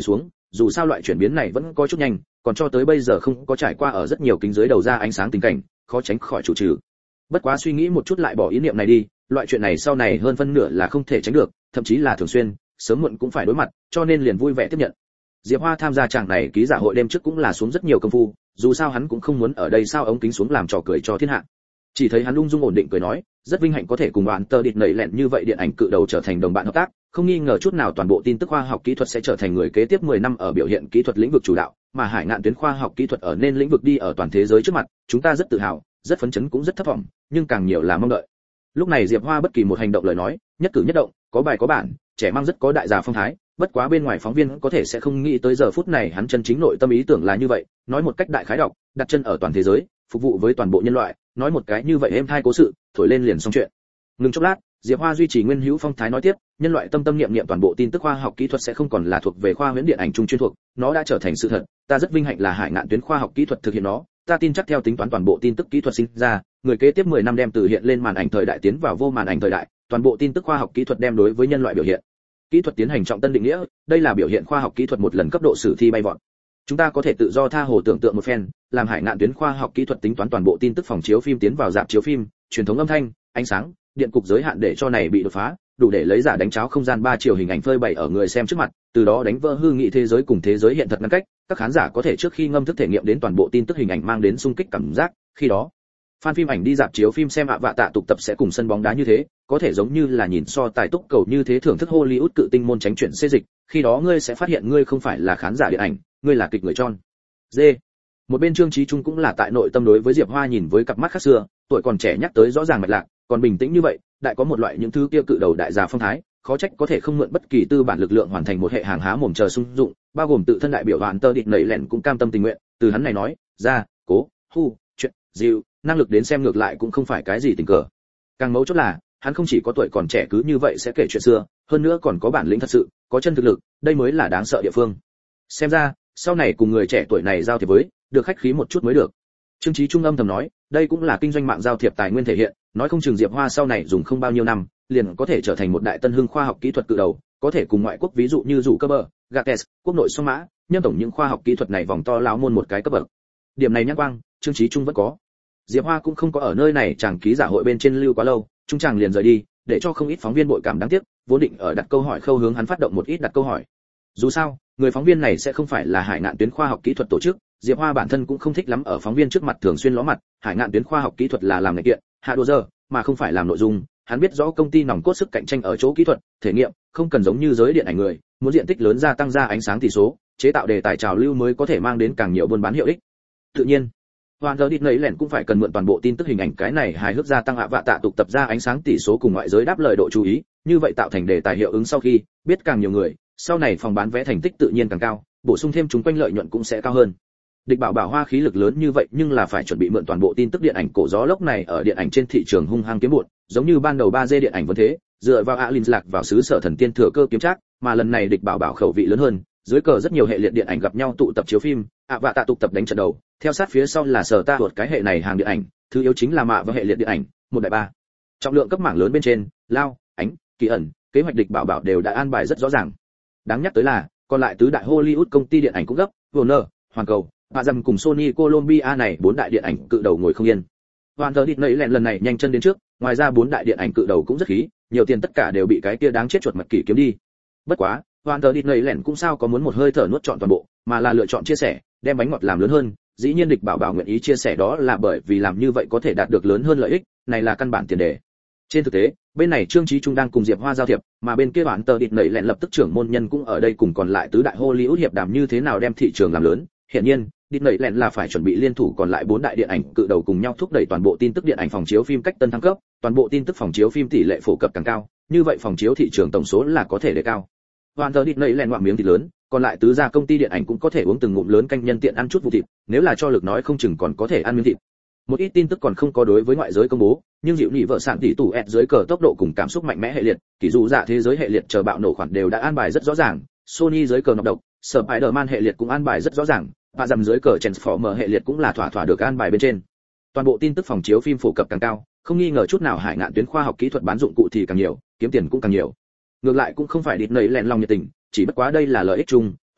dù sao loại chuyển biến này vẫn có chút nhanh, còn cho tới bây giờ không có trải qua ở rất nhiều kính dưới đầu ra ánh sáng tình cảnh, khó tránh khỏi chủ trừ. Bất quá suy nghĩ một chút lại bỏ ý niệm này đi, loại chuyện này sau này hơn phân nửa là không thể tránh được, thậm chí là thường xuyên, sớm muộn cũng phải đối mặt, cho nên liền vui vẻ tiếp nhận. Diệp Hoa tham gia chàng này ký giả hội đêm trước cũng là xuống rất nhiều công phu, dù sao hắn cũng không muốn ở đây sao ống kính xuống làm trò cười cho thiên hạ. Chỉ thấy hắn ung dung ổn định cười nói, rất vinh hạnh có thể cùng bạn tơ địt nảy lẹn như vậy điện ảnh cự đầu trở thành đồng bạn hợp tác, không nghi ngờ chút nào toàn bộ tin tức khoa học kỹ thuật sẽ trở thành người kế tiếp mười năm ở biểu hiện kỹ thuật lĩnh vực chủ đạo, mà Hải Ngạn tuyến khoa học kỹ thuật ở nên lĩnh vực đi ở toàn thế giới trước mặt, chúng ta rất tự hào, rất phấn chấn cũng rất thất vọng, nhưng càng nhiều là mong đợi. Lúc này Diệp Hoa bất kỳ một hành động lời nói, nhất cử nhất động, có bài có bản, trẻ mang rất có đại già phong thái, bất quá bên ngoài phóng viên có thể sẽ không nghĩ tới giờ phút này hắn chân chính nội tâm ý tưởng là như vậy, nói một cách đại khái đọc, đặt chân ở toàn thế giới, phục vụ với toàn bộ nhân loại, nói một cái như vậy êm thai cố sự, thổi lên liền xong chuyện. Ngừng chốc lát, Diệp Hoa duy trì nguyên hữu phong thái nói tiếp, nhân loại tâm tâm niệm niệm toàn bộ tin tức khoa học kỹ thuật sẽ không còn là thuộc về khoa huyễn điện ảnh trung chuyên thuộc, nó đã trở thành sự thật, ta rất vinh hạnh là Hải Ngạn tuyến khoa học kỹ thuật thực hiện nó, ta tin chắc theo tính toán toàn bộ tin tức kỹ thuật sinh ra, người kế tiếp mười năm đem từ hiện lên màn ảnh thời đại tiến vào vô màn ảnh thời đại, toàn bộ tin tức khoa học kỹ thuật đem đối với nhân loại biểu hiện kỹ thuật tiến hành trọng tân định nghĩa, đây là biểu hiện khoa học kỹ thuật một lần cấp độ sử thi bay vọt. Chúng ta có thể tự do tha hồ tưởng tượng một phen, làm Hải Ngạn tuyến khoa học kỹ thuật tính toán toàn bộ tin tức phòng chiếu phim tiến vào rạp chiếu phim, truyền thống âm thanh, ánh sáng, điện cục giới hạn để cho này bị đột phá, đủ để lấy giả đánh cháo không gian ba chiều hình ảnh phơi bày ở người xem trước mặt, từ đó đánh vỡ hư nghị thế giới cùng thế giới hiện thật ngăn cách, các khán giả có thể trước khi ngâm thức thể nghiệm đến toàn bộ tin tức hình ảnh mang đến xung kích cảm giác, khi đó fan phim ảnh đi rạp chiếu phim xem ạ vạ tạ tục tập sẽ cùng sân bóng đá như thế, có thể giống như là nhìn so tài túc cầu như thế thưởng thức Hollywood cự tinh môn tránh chuyển xê dịch, khi đó ngươi sẽ phát hiện ngươi không phải là khán giả điện ảnh, ngươi là kịch người tròn. D. Một bên Trương Chí Trung cũng là tại nội tâm đối với Diệp Hoa nhìn với cặp mắt khác xưa, tuổi còn trẻ nhắc tới rõ ràng mạch lạc, còn bình tĩnh như vậy, đại có một loại những thứ kia cự đầu đại già phong thái, khó trách có thể không mượn bất kỳ tư bản lực lượng hoàn thành một hệ hàng há mồm chờ sung dụng, bao gồm tự thân đại biểu đoàn tơ địt nảy lẹn cũng cam tâm tình nguyện, từ hắn này nói, ra, cố, hu, chuyện, dịu, năng lực đến xem ngược lại cũng không phải cái gì tình cờ. Càng mấu chốt là, hắn không chỉ có tuổi còn trẻ cứ như vậy sẽ kể chuyện xưa, hơn nữa còn có bản lĩnh thật sự, có chân thực lực, đây mới là đáng sợ địa phương. Xem ra, sau này cùng người trẻ tuổi này giao thiệp với, được khách khí một chút mới được. Trương Chí Trung âm thầm nói, đây cũng là kinh doanh mạng giao thiệp tài nguyên thể hiện, nói không chừng Diệp Hoa sau này dùng không bao nhiêu năm, liền có thể trở thành một đại tân hưng khoa học kỹ thuật cự đầu, có thể cùng ngoại quốc ví dụ như dụ cơ bờ, Gates, quốc nội song mã, nhân tổng những khoa học kỹ thuật này vòng to lão môn một cái cấp bậc. Điểm này nhãn quang, Trương Chí Trung vẫn có. Diệp Hoa cũng không có ở nơi này chàng ký giả hội bên trên lưu quá lâu, trung chàng liền rời đi, để cho không ít phóng viên bội cảm đáng tiếc, vốn định ở đặt câu hỏi khâu hướng hắn phát động một ít đặt câu hỏi. Dù sao, người phóng viên này sẽ không phải là Hải Ngạn tuyến khoa học kỹ thuật tổ chức, Diệp Hoa bản thân cũng không thích lắm ở phóng viên trước mặt thường xuyên ló mặt, Hải Ngạn tuyến khoa học kỹ thuật là làm nghề kiện, hạ đồ giờ, mà không phải làm nội dung, hắn biết rõ công ty nòng cốt sức cạnh tranh ở chỗ kỹ thuật, thể nghiệm, không cần giống như giới điện ảnh người, muốn diện tích lớn gia tăng ra ánh sáng tỷ số, chế tạo đề tài trào lưu mới có thể mang đến càng nhiều buôn bán hiệu ích. Tự nhiên, Hoàn giờ địt nảy lẹn cũng phải cần mượn toàn bộ tin tức hình ảnh cái này hài hước gia tăng ạ vạ tạ tục tập ra ánh sáng tỷ số cùng ngoại giới đáp lời độ chú ý, như vậy tạo thành đề tài hiệu ứng sau khi biết càng nhiều người, sau này phòng bán vé thành tích tự nhiên càng cao, bổ sung thêm chúng quanh lợi nhuận cũng sẽ cao hơn. Địch Bảo Bảo hoa khí lực lớn như vậy nhưng là phải chuẩn bị mượn toàn bộ tin tức điện ảnh cổ gió lốc này ở điện ảnh trên thị trường hung hăng kiếm bộn, giống như ban đầu ba D điện ảnh vẫn thế, dựa vào Alin lạc vào xứ sở thần tiên thừa cơ kiếm trác, mà lần này Địch Bảo Bảo khẩu vị lớn hơn, dưới cờ rất nhiều hệ liệt điện ảnh gặp nhau tụ tập chiếu phim, ạ vạ tạ tụ tập đánh trận đầu, theo sát phía sau là sở ta tuột cái hệ này hàng điện ảnh, thứ yếu chính là mạ và hệ liệt điện ảnh, một đại ba. Trọng lượng cấp mảng lớn bên trên, Lao, Ánh, Kỳ ẩn, kế hoạch Địch Bảo Bảo đều đã an bài rất rõ ràng. Đáng nhắc tới là, còn lại tứ đại Hollywood công ty điện ảnh cũng gấp, Warner, Hoàn Cầu, và dầm cùng Sony Columbia này bốn đại điện ảnh cự đầu ngồi không yên. Hoàn giờ địt nảy lẹn lần này nhanh chân đến trước, ngoài ra bốn đại điện ảnh cự đầu cũng rất khí, nhiều tiền tất cả đều bị cái kia đáng chết chuột mật kỷ kiếm đi. Bất quá, Hoàn giờ địt nảy lẹn cũng sao có muốn một hơi thở nuốt trọn toàn bộ, mà là lựa chọn chia sẻ, đem bánh ngọt làm lớn hơn, dĩ nhiên Địch Bảo Bảo nguyện ý chia sẻ đó là bởi vì làm như vậy có thể đạt được lớn hơn lợi ích, này là căn bản tiền đề. Trên thực tế, bên này Trương Chí Trung đang cùng Diệp Hoa giao thiệp, mà bên kia Hoàn giờ địt nảy lẹn lập tức trưởng môn nhân cũng ở đây cùng còn lại tứ đại Hollywood hiệp đàm như thế nào đem thị trường làm lớn. Hiển nhiên, Địch nảy lẹn là phải chuẩn bị liên thủ còn lại bốn đại điện ảnh cự đầu cùng nhau thúc đẩy toàn bộ tin tức điện ảnh phòng chiếu phim cách tân thăng cấp, toàn bộ tin tức phòng chiếu phim tỷ lệ phổ cập càng cao, như vậy phòng chiếu thị trường tổng số là có thể đề cao. Hoàn giờ địt nảy lẹn ngoạm miếng thịt lớn, còn lại tứ gia công ty điện ảnh cũng có thể uống từng ngụm lớn canh nhân tiện ăn chút vụ thịt, nếu là cho lực nói không chừng còn có thể ăn miếng thịt. Một ít tin tức còn không có đối với ngoại giới công bố, nhưng dịu nhị vợ sản tỷ tủ ẹt dưới cờ tốc độ cùng cảm xúc mạnh mẽ hệ liệt, kỷ dụ dạ thế giới hệ liệt chờ bạo nổ khoản đều đã an bài rất rõ ràng, Sony dưới cờ nọc độc, Spider-Man hệ liệt cũng an bài rất rõ ràng, và dầm dưới cờ Transformer hệ liệt cũng là thỏa thỏa được an bài bên trên. Toàn bộ tin tức phòng chiếu phim phổ cập càng cao, không nghi ngờ chút nào Hải Ngạn tuyến khoa học kỹ thuật bán dụng cụ thì càng nhiều, kiếm tiền cũng càng nhiều. Ngược lại cũng không phải địt nảy lẹn lòng nhiệt tình, chỉ bất quá đây là lợi ích chung,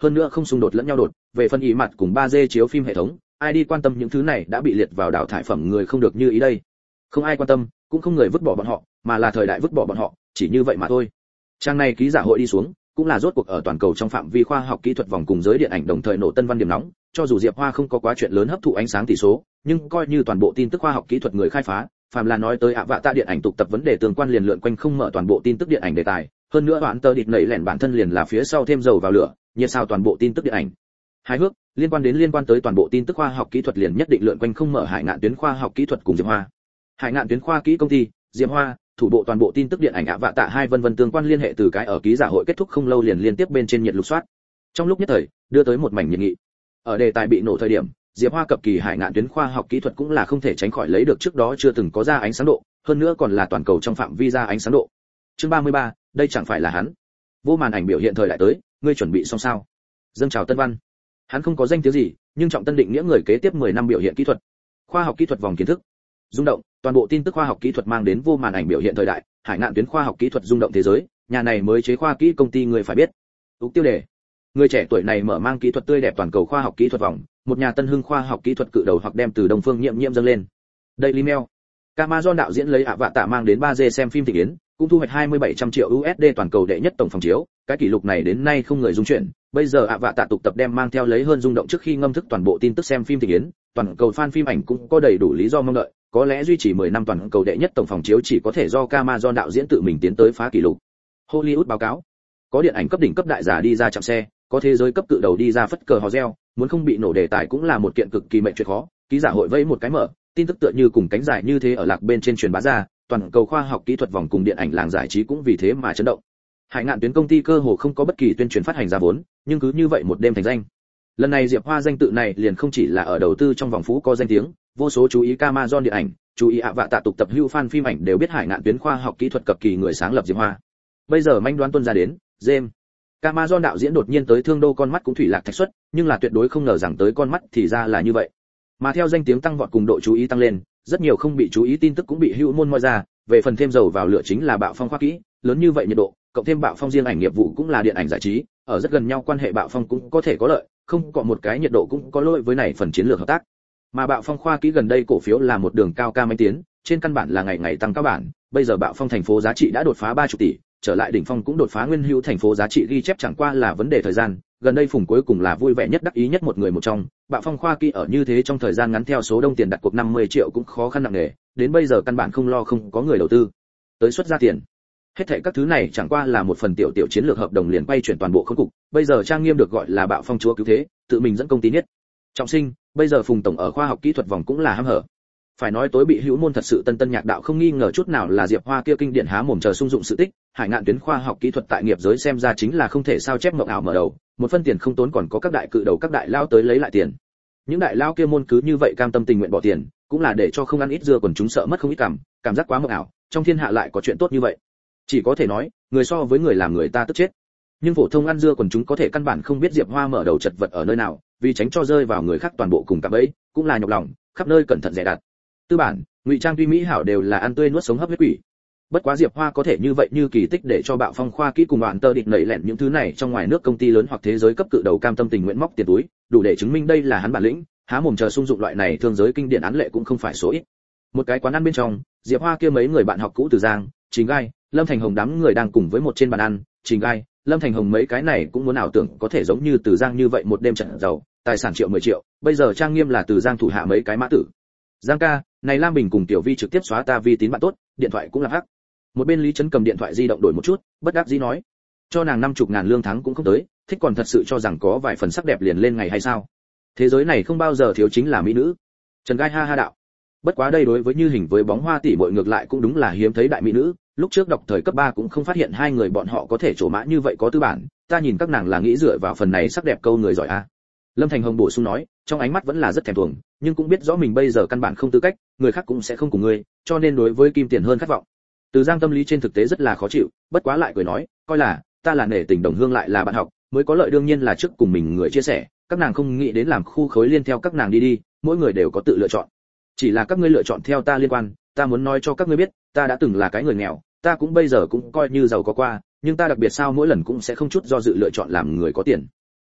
hơn nữa không xung đột lẫn nhau đột, về phần ý mặt cùng ba D chiếu phim hệ thống, ai đi quan tâm những thứ này đã bị liệt vào đào thải phẩm người không được như ý đây. Không ai quan tâm, cũng không người vứt bỏ bọn họ, mà là thời đại vứt bỏ bọn họ, chỉ như vậy mà thôi. Trang này ký giả hội đi xuống, cũng là rốt cuộc ở toàn cầu trong phạm vi khoa học kỹ thuật vòng cùng giới điện ảnh đồng thời nổ tân văn điểm nóng, cho dù Diệp Hoa không có quá chuyện lớn hấp thụ ánh sáng tỷ số, nhưng coi như toàn bộ tin tức khoa học kỹ thuật người khai phá, phàm là nói tới ạ vạ tạ điện ảnh tục tập vấn đề tương quan liền lượn quanh không mở toàn bộ tin tức điện ảnh đề tài, hơn nữa đoạn tơ địt nảy lẻn bản thân liền là phía sau thêm dầu vào lửa, nhiệt sao toàn bộ tin tức điện ảnh. Hài hước, liên quan đến liên quan tới toàn bộ tin tức khoa học kỹ thuật liền nhất định lượn quanh không mở Hải Ngạn tuyến khoa học kỹ thuật cùng Diệp Hoa. Hải Ngạn tuyến khoa kỹ công ty, Diệp Hoa, thủ bộ toàn bộ tin tức điện ảnh ạ vạ tạ hai vân vân tương quan liên hệ từ cái ở ký giả hội kết thúc không lâu liền liên tiếp bên trên nhiệt lục soát. Trong lúc nhất thời, đưa tới một mảnh nhiệt nghị. Ở đề tài bị nổ thời điểm, Diệp Hoa cập kỳ Hải Ngạn tuyến khoa học kỹ thuật cũng là không thể tránh khỏi lấy được trước đó chưa từng có ra ánh sáng độ, hơn nữa còn là toàn cầu trong phạm vi ra ánh sáng độ. Chương ba mươi ba, đây chẳng phải là hắn. Vô màn ảnh biểu hiện thời đại tới, ngươi chuẩn bị xong sao? Dâng chào Tân Văn. Hắn không có danh tiếng gì, nhưng trọng tân định nghĩa người kế tiếp mười năm biểu hiện kỹ thuật. Khoa học kỹ thuật vòng kiến thức. Rung động, toàn bộ tin tức khoa học kỹ thuật mang đến vô màn ảnh biểu hiện thời đại, Hải Ngạn tuyến khoa học kỹ thuật rung động thế giới, nhà này mới chế khoa kỹ công ty người phải biết. Úc tiêu đề. Người trẻ tuổi này mở mang kỹ thuật tươi đẹp toàn cầu khoa học kỹ thuật vòng, một nhà tân hưng khoa học kỹ thuật cự đầu hoặc đem từ Đông Phương Nhiệm Nhiệm dâng lên. Daily Mail. Amazon đạo diễn lấy ạ vạ tạ mang đến ba D xem phim thị yến, cũng thu hoạch hai mươi bảy trăm triệu u ét đê toàn cầu đệ nhất tổng phòng chiếu, cái kỷ lục này đến nay không người dung chuyển. Bây giờ ạ vạ tạ tục tập đem mang theo lấy hơn rung động trước khi ngâm thức toàn bộ tin tức xem phim thị yến, toàn cầu fan phim ảnh cũng có đầy đủ lý do mong đợi, có lẽ duy trì mười năm toàn cầu đệ nhất tổng phòng chiếu chỉ có thể do Amazon đạo diễn tự mình tiến tới phá kỷ lục. Hollywood báo cáo, có điện ảnh cấp đỉnh cấp đại giả đi ra chạm xe, có thế giới cấp cự đầu đi ra phất cờ hò reo, muốn không bị nổ đề tài cũng là một kiện cực kỳ mệnh chuyện khó. Ký giả hội vẫy một cái mở, tin tức tựa như cùng cánh dài như thế ở lạc bên trên truyền bá ra, toàn cầu khoa học kỹ thuật vòng cùng điện ảnh làng giải trí cũng vì thế mà chấn động. Hải Ngạn tuyến công ty cơ hồ không có bất kỳ tuyên truyền phát hành ra vốn, nhưng cứ như vậy một đêm thành danh. Lần này Diệp Hoa danh tự này liền không chỉ là ở đầu tư trong vòng phú có danh tiếng, vô số chú ý Amazon điện ảnh, chú ý ạ vạ tạ tục tập hưu fan phim ảnh đều biết Hải Ngạn tuyến khoa học kỹ thuật cực kỳ người sáng lập Diệp Hoa. Bây giờ manh đoán tuân ra đến, James Amazon đạo diễn đột nhiên tới Thương Đô con mắt cũng thủy lạc thạch xuất, nhưng là tuyệt đối không ngờ rằng tới con mắt thì ra là như vậy. Mà theo danh tiếng tăng vọt cùng độ chú ý tăng lên, rất nhiều không bị chú ý tin tức cũng bị hữu môn moi ra, về phần thêm dầu vào lửa chính là Bạo Phong khoa kỹ, lớn như vậy nhiệt độ, cộng thêm Bạo Phong riêng ảnh nghiệp vụ cũng là điện ảnh giải trí, ở rất gần nhau quan hệ Bạo Phong cũng có thể có lợi, không có một cái nhiệt độ cũng có lỗi với này phần chiến lược hợp tác. Mà Bạo Phong khoa kỹ gần đây cổ phiếu là một đường cao ca manh tiến, trên căn bản là ngày ngày tăng cao bản, bây giờ Bạo Phong thành phố giá trị đã đột phá ba mươi tỷ, trở lại đỉnh phong cũng đột phá nguyên hữu thành phố giá trị ghi chép chẳng qua là vấn đề thời gian, gần đây Phùng cuối cùng là vui vẻ nhất đắc ý nhất một người một trong, Bạo Phong khoa kỹ ở như thế trong thời gian ngắn theo số đông tiền đặt cuộc năm mươi triệu cũng khó khăn nặng nề, đến bây giờ căn bản không lo không có người đầu tư tới xuất ra tiền. Hết thảy các thứ này chẳng qua là một phần tiểu tiểu chiến lược hợp đồng liền quay chuyển toàn bộ khống cục, bây giờ Trang Nghiêm được gọi là Bạo Phong chúa cứu thế, tự mình dẫn công ty nhất. Trọng sinh, bây giờ Phùng tổng ở khoa học kỹ thuật vòng cũng là hăm hở. Phải nói tối bị hữu môn thật sự tân tân nhạc đạo không nghi ngờ chút nào là Diệp Hoa kia kinh điển há mồm chờ sung dụng sự tích, Hải Ngạn tuyến khoa học kỹ thuật tại nghiệp giới xem ra chính là không thể sao chép mộng ảo mở đầu, một phân tiền không tốn còn có các đại cự đầu các đại lao tới lấy lại tiền. Những đại lao kia môn cứ như vậy cam tâm tình nguyện bỏ tiền, cũng là để cho không ăn ít dưa còn chúng sợ mất không ít cảm, cảm giác quá mộng ảo, trong thiên hạ lại có chuyện tốt như vậy. Chỉ có thể nói, người so với người làm người ta tức chết. Nhưng phổ thông ăn dưa còn chúng có thể căn bản không biết Diệp Hoa mở đầu chật vật ở nơi nào, vì tránh cho rơi vào người khác toàn bộ cùng cả bẫy, cũng là nhọc lòng, khắp nơi cẩn thận dè đặt. Tư bản, ngụy trang tuy mỹ hảo đều là ăn tươi nuốt sống hấp huyết quỷ. Bất quá Diệp Hoa có thể như vậy như kỳ tích để cho Bạo Phong khoa kỹ cùng đoạn tơ địch nảy lẹn những thứ này trong ngoài nước công ty lớn hoặc thế giới cấp cự đầu cam tâm tình nguyện móc tiền túi, đủ để chứng minh đây là hắn bản lĩnh, há mồm chờ sung dụng loại này thương giới kinh điển án lệ cũng không phải số ít. Một cái quán ăn bên trong, Diệp Hoa kia mấy người bạn học cũ từ Giang, Trình Gai, Lâm Thành Hồng đám người đang cùng với một trên bàn ăn, Trình Gai, Lâm Thành Hồng mấy cái này cũng muốn ảo tưởng có thể giống như từ Giang như vậy một đêm trận giàu, tài sản triệu mười triệu, bây giờ Trang Nghiêm là từ Giang thủ hạ mấy cái mã tử. Giang ca, này Lam Bình cùng Tiểu Vi trực tiếp xóa ta vi tín bạn tốt, điện thoại cũng là hắc. Một bên Lý Chấn cầm điện thoại di động đổi một chút, bất đắc dĩ nói, cho nàng năm chục ngàn lương tháng cũng không tới, thích còn thật sự cho rằng có vài phần sắc đẹp liền lên ngày hay sao? Thế giới này không bao giờ thiếu chính là mỹ nữ. Trần Gai ha ha đạo. Bất quá đây đối với Như Hình với Bóng Hoa tỷ muội ngược lại cũng đúng là hiếm thấy đại mỹ nữ, lúc trước đọc thời cấp ba cũng không phát hiện hai người bọn họ có thể trổ mã như vậy có tư bản, ta nhìn các nàng là nghĩ dựa vào phần này sắc đẹp câu người giỏi a. Lâm Thành Hồng bổ sung nói, trong ánh mắt vẫn là rất thèm thuồng, nhưng cũng biết rõ mình bây giờ căn bản không tư cách, người khác cũng sẽ không cùng ngươi, cho nên đối với kim tiền hơn khát vọng. Từ Giang tâm lý trên thực tế rất là khó chịu, bất quá lại cười nói, coi là ta là nể tình đồng hương lại là bạn học, mới có lợi đương nhiên là trước cùng mình người chia sẻ, các nàng không nghĩ đến làm khu khối liên theo các nàng đi đi, mỗi người đều có tự lựa chọn. Chỉ là các ngươi lựa chọn theo ta liên quan, ta muốn nói cho các ngươi biết, ta đã từng là cái người nghèo, ta cũng bây giờ cũng coi như giàu có qua, nhưng ta đặc biệt sao mỗi lần cũng sẽ không chút do dự lựa chọn làm người có tiền.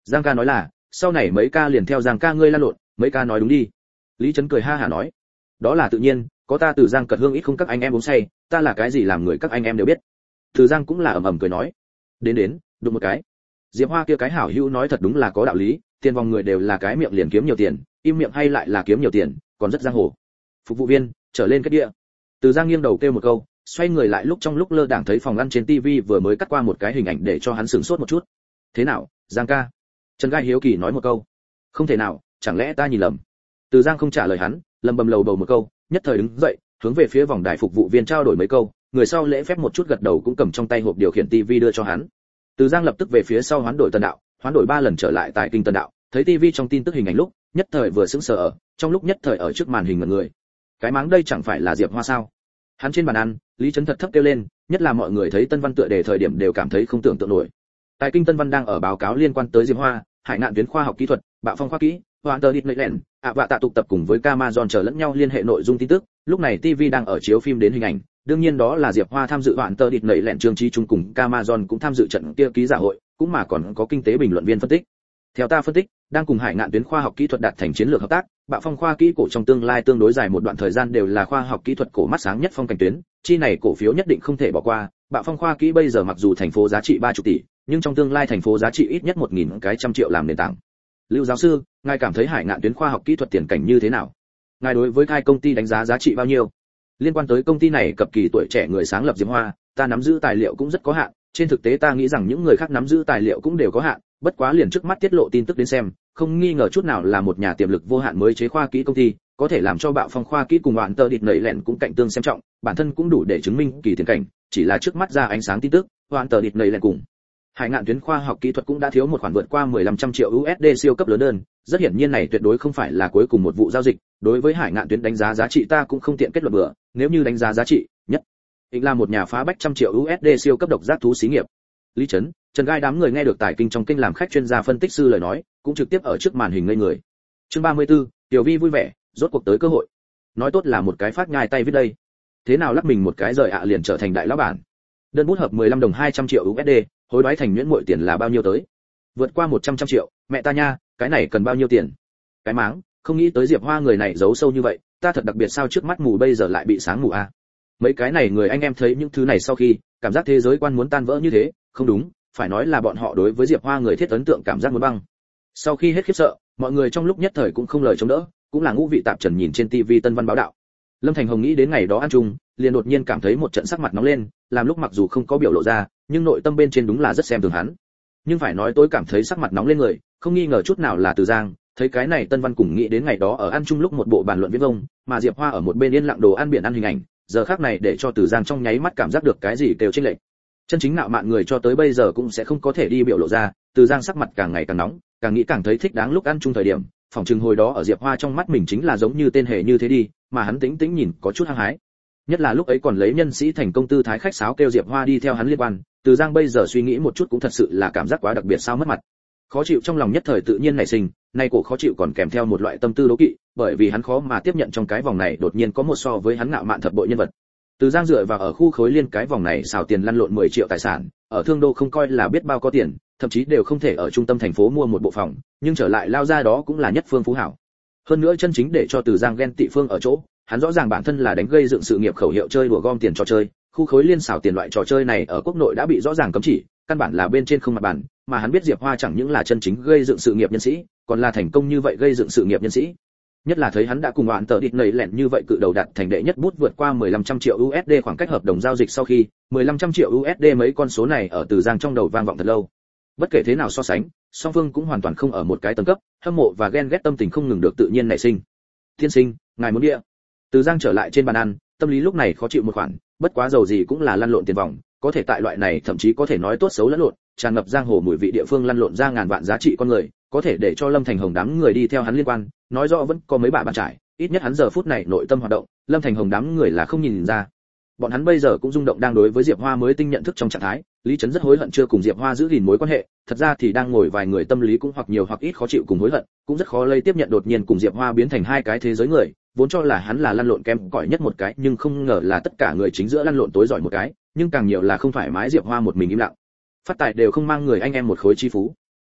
Giang ca nói là sau này mấy ca liền theo Giang ca ngươi lan lộn, mấy ca nói đúng đi. Lý Chấn cười ha hả nói, đó là tự nhiên, có ta Từ Giang cật hương ít không các anh em uống say, ta là cái gì làm người các anh em đều biết. Từ Giang cũng là ầm ầm cười nói, đến đến, đụng một cái. Diệp Hoa kia cái hảo hữu nói thật đúng là có đạo lý, tiền vòng người đều là cái miệng liền kiếm nhiều tiền, im miệng hay lại là kiếm nhiều tiền, còn rất giang hồ. Phục vụ viên, trở lên cái địa. Từ Giang nghiêng đầu kêu một câu, xoay người lại lúc trong lúc lơ đãng thấy phòng ăn trên tivi vừa mới cắt qua một cái hình ảnh để cho hắn sửng sốt một chút. Thế nào, Giang ca? Trần Gai hiếu kỳ nói một câu. Không thể nào, chẳng lẽ ta nhìn lầm? Từ Giang không trả lời hắn, lầm bầm lầu bầu một câu, nhất thời đứng dậy, hướng về phía vòng đài phục vụ viên trao đổi mấy câu, người sau lễ phép một chút gật đầu cũng cầm trong tay hộp điều khiển tivi đưa cho hắn. Từ Giang lập tức về phía sau hoán đổi tân đạo, hoán đổi ba lần trở lại tại kinh tân đạo, thấy tivi trong tin tức hình ảnh lúc, nhất thời vừa sững sờ ở, trong lúc nhất thời ở trước màn hình mọi người. Cái máng đây chẳng phải là Diệp Hoa sao? Hắn trên bàn ăn, Lý Chấn thật thấp kêu lên, nhất là mọi người thấy Tân Văn tựa đề thời điểm đều cảm thấy không tưởng tượng nổi. Tại kinh Tân Văn đang ở báo cáo liên quan tới Diệp Hoa, Hải Ngạn tuyến khoa học kỹ thuật, Bạo Phong khoa kỹ, Hoàn tờ địt nệ lẹn, ạ vạ tạ tụ tập cùng với Amazon chờ lẫn nhau liên hệ nội dung tin tức, lúc này ti vi đang ở chiếu phim đến hình ảnh, đương nhiên đó là Diệp Hoa tham dự Hoàn tờ địt nệ lẹn Trương Chí Trung cùng Amazon cũng tham dự trận kia ký giả hội, cũng mà còn có kinh tế bình luận viên phân tích. Theo ta phân tích, đang cùng Hải Ngạn tuyến khoa học kỹ thuật đạt thành chiến lược hợp tác, Bạo Phong khoa kỹ cổ trong tương lai tương đối dài một đoạn thời gian đều là khoa học kỹ thuật cổ mắt sáng nhất phong cảnh tuyến, chi này cổ phiếu nhất định không thể bỏ qua. Bạo Phong khoa kỹ bây giờ mặc dù thành phố giá trị ba mươi tỷ, nhưng trong tương lai thành phố giá trị ít nhất một nghìn cái trăm triệu làm nền tảng. Lưu giáo sư, ngài cảm thấy Hải Ngạn tuyến khoa học kỹ thuật tiền cảnh như thế nào? Ngài đối với hai công ty đánh giá giá trị bao nhiêu? Liên quan tới công ty này cập kỳ tuổi trẻ người sáng lập Diệp Hoa, ta nắm giữ tài liệu cũng rất có hạn, trên thực tế ta nghĩ rằng những người khác nắm giữ tài liệu cũng đều có hạn, bất quá liền trước mắt tiết lộ tin tức đến xem, không nghi ngờ chút nào là một nhà tiềm lực vô hạn mới chế khoa kỹ công ty, có thể làm cho Bạo Phong khoa kỹ cùng Hoàn tờ địt nệ lẹn cũng cạnh tương xem trọng, bản thân cũng đủ để chứng minh kỳ tiền cảnh, chỉ là trước mắt ra ánh sáng tin tức, Hoàn tờ địt nệ lẹn cùng Hải Ngạn tuyến khoa học kỹ thuật cũng đã thiếu một khoản vượt qua mười lăm trăm triệu u ét đê siêu cấp lớn đơn, rất hiển nhiên này tuyệt đối không phải là cuối cùng một vụ giao dịch, đối với Hải Ngạn tuyến đánh giá giá trị ta cũng không tiện kết luận bừa, nếu như đánh giá giá trị, nhất định là một nhà phá bách trăm triệu u ét đê siêu cấp độc giác thú xí nghiệp. Lý Chấn, Trần Gai đám người nghe được tài kinh trong kênh làm khách chuyên gia phân tích sư lời nói, cũng trực tiếp ở trước màn hình ngây người. Chương ba mươi tư, Tiểu Vi vui vẻ, rốt cuộc tới cơ hội. Nói tốt là một cái phát nhai tay viết đây. Thế nào lắc mình một cái rời ạ liền trở thành đại lão bản. Đơn bút hợp mười lăm đồng hai trăm triệu u ét đê, hối đoái thành nhuyễn muội tiền là bao nhiêu tới? Vượt qua một trăm trăm triệu, mẹ ta nha, cái này cần bao nhiêu tiền? Cái máng, không nghĩ tới Diệp Hoa người này giấu sâu như vậy, ta thật đặc biệt sao trước mắt mù bây giờ lại bị sáng mù a. À? Mấy cái này người anh em thấy những thứ này sau khi, cảm giác thế giới quan muốn tan vỡ như thế, không đúng, phải nói là bọn họ đối với Diệp Hoa người thiết ấn tượng cảm giác muốn băng. Sau khi hết khiếp sợ, mọi người trong lúc nhất thời cũng không lời chống đỡ, cũng là ngũ vị tạp trần nhìn trên tivi Tân Văn báo đạo. Lâm Thành Hồng nghĩ đến ngày đó ăn chung, liền đột nhiên cảm thấy một trận sắc mặt nóng lên, làm lúc mặc dù không có biểu lộ ra, nhưng nội tâm bên trên đúng là rất xem thường hắn. Nhưng phải nói tôi cảm thấy sắc mặt nóng lên người, không nghi ngờ chút nào là Từ Giang, thấy cái này Tân Văn cùng nghĩ đến ngày đó ở ăn chung lúc một bộ bàn luận viễn vông, mà Diệp Hoa ở một bên yên lặng đồ ăn biển ăn hình ảnh, giờ khắc này để cho Từ Giang trong nháy mắt cảm giác được cái gì đều chênh lệch. Chân chính nạo mạn người cho tới bây giờ cũng sẽ không có thể đi biểu lộ ra, Từ Giang sắc mặt càng ngày càng nóng, càng nghĩ càng thấy thích đáng lúc ăn chung thời điểm, phòng trừng hồi đó ở Diệp Hoa trong mắt mình chính là giống như tên hề như thế đi, mà hắn tĩnh tĩnh nhìn có chút hăng hái. Nhất là lúc ấy còn lấy nhân sĩ thành công tư thái khách sáo kêu Diệp Hoa đi theo hắn liên quan, Từ Giang bây giờ suy nghĩ một chút cũng thật sự là cảm giác quá đặc biệt sao mất mặt. Khó chịu trong lòng nhất thời tự nhiên nảy sinh, nay cổ khó chịu còn kèm theo một loại tâm tư đố kỵ, bởi vì hắn khó mà tiếp nhận trong cái vòng này đột nhiên có một so với hắn ngạo mạn thập bội nhân vật. Từ Giang dựa vào ở khu khối liên cái vòng này xào tiền lăn lộn mười triệu tài sản, ở Thương Đô không coi là biết bao có tiền, thậm chí đều không thể ở trung tâm thành phố mua một bộ phòng, nhưng trở lại lao ra đó cũng là nhất phương phú hảo. Hơn nữa chân chính để cho Từ Giang ghen tị phương ở chỗ, hắn rõ ràng bản thân là đánh gây dựng sự nghiệp khẩu hiệu chơi đùa gom tiền trò chơi, khu khối liên xảo tiền loại trò chơi này ở quốc nội đã bị rõ ràng cấm chỉ, căn bản là bên trên không mặt bàn, mà hắn biết Diệp Hoa chẳng những là chân chính gây dựng sự nghiệp nhân sĩ, còn là thành công như vậy gây dựng sự nghiệp nhân sĩ. Nhất là thấy hắn đã cùng Hoàn tờ địt nệ lẹn như vậy cự đầu đạt thành đệ nhất bút vượt qua mười lăm trăm triệu u ét đê khoảng cách hợp đồng giao dịch sau khi, mười lăm trăm triệu u ét đê mấy con số này ở Từ Giang trong đầu vang vọng thật lâu. Bất kể thế nào so sánh, song phương cũng hoàn toàn không ở một cái tầng cấp, hâm mộ và ghen ghét tâm tình không ngừng được tự nhiên nảy sinh. Tiên sinh, ngài muốn địa. Từ Giang trở lại trên bàn ăn, tâm lý lúc này khó chịu một khoản, bất quá dầu gì cũng là lăn lộn tiền vòng, có thể tại loại này thậm chí có thể nói tốt xấu lẫn lộn, tràn ngập giang hồ mùi vị địa phương lăn lộn ra ngàn vạn giá trị con người, có thể để cho Lâm Thành Hồng đám người đi theo hắn liên quan, nói rõ vẫn có mấy bả bàn trải, ít nhất hắn giờ phút này nội tâm hoạt động, Lâm Thành Hồng đám người là không nhìn ra. Bọn hắn bây giờ cũng rung động đang đối với Diệp Hoa mới tinh nhận thức trong trạng thái, Lý Chấn rất hối hận chưa cùng Diệp Hoa giữ gìn mối quan hệ, thật ra thì đang ngồi vài người tâm lý cũng hoặc nhiều hoặc ít khó chịu cùng hối hận, cũng rất khó lây tiếp nhận đột nhiên cùng Diệp Hoa biến thành hai cái thế giới người, vốn cho là hắn là lăn lộn kém cỏi nhất một cái, nhưng không ngờ là tất cả người chính giữa lăn lộn tối giỏi một cái, nhưng càng nhiều là không thoải mái Diệp Hoa một mình im lặng. Phát tài đều không mang người anh em một khối chi phú.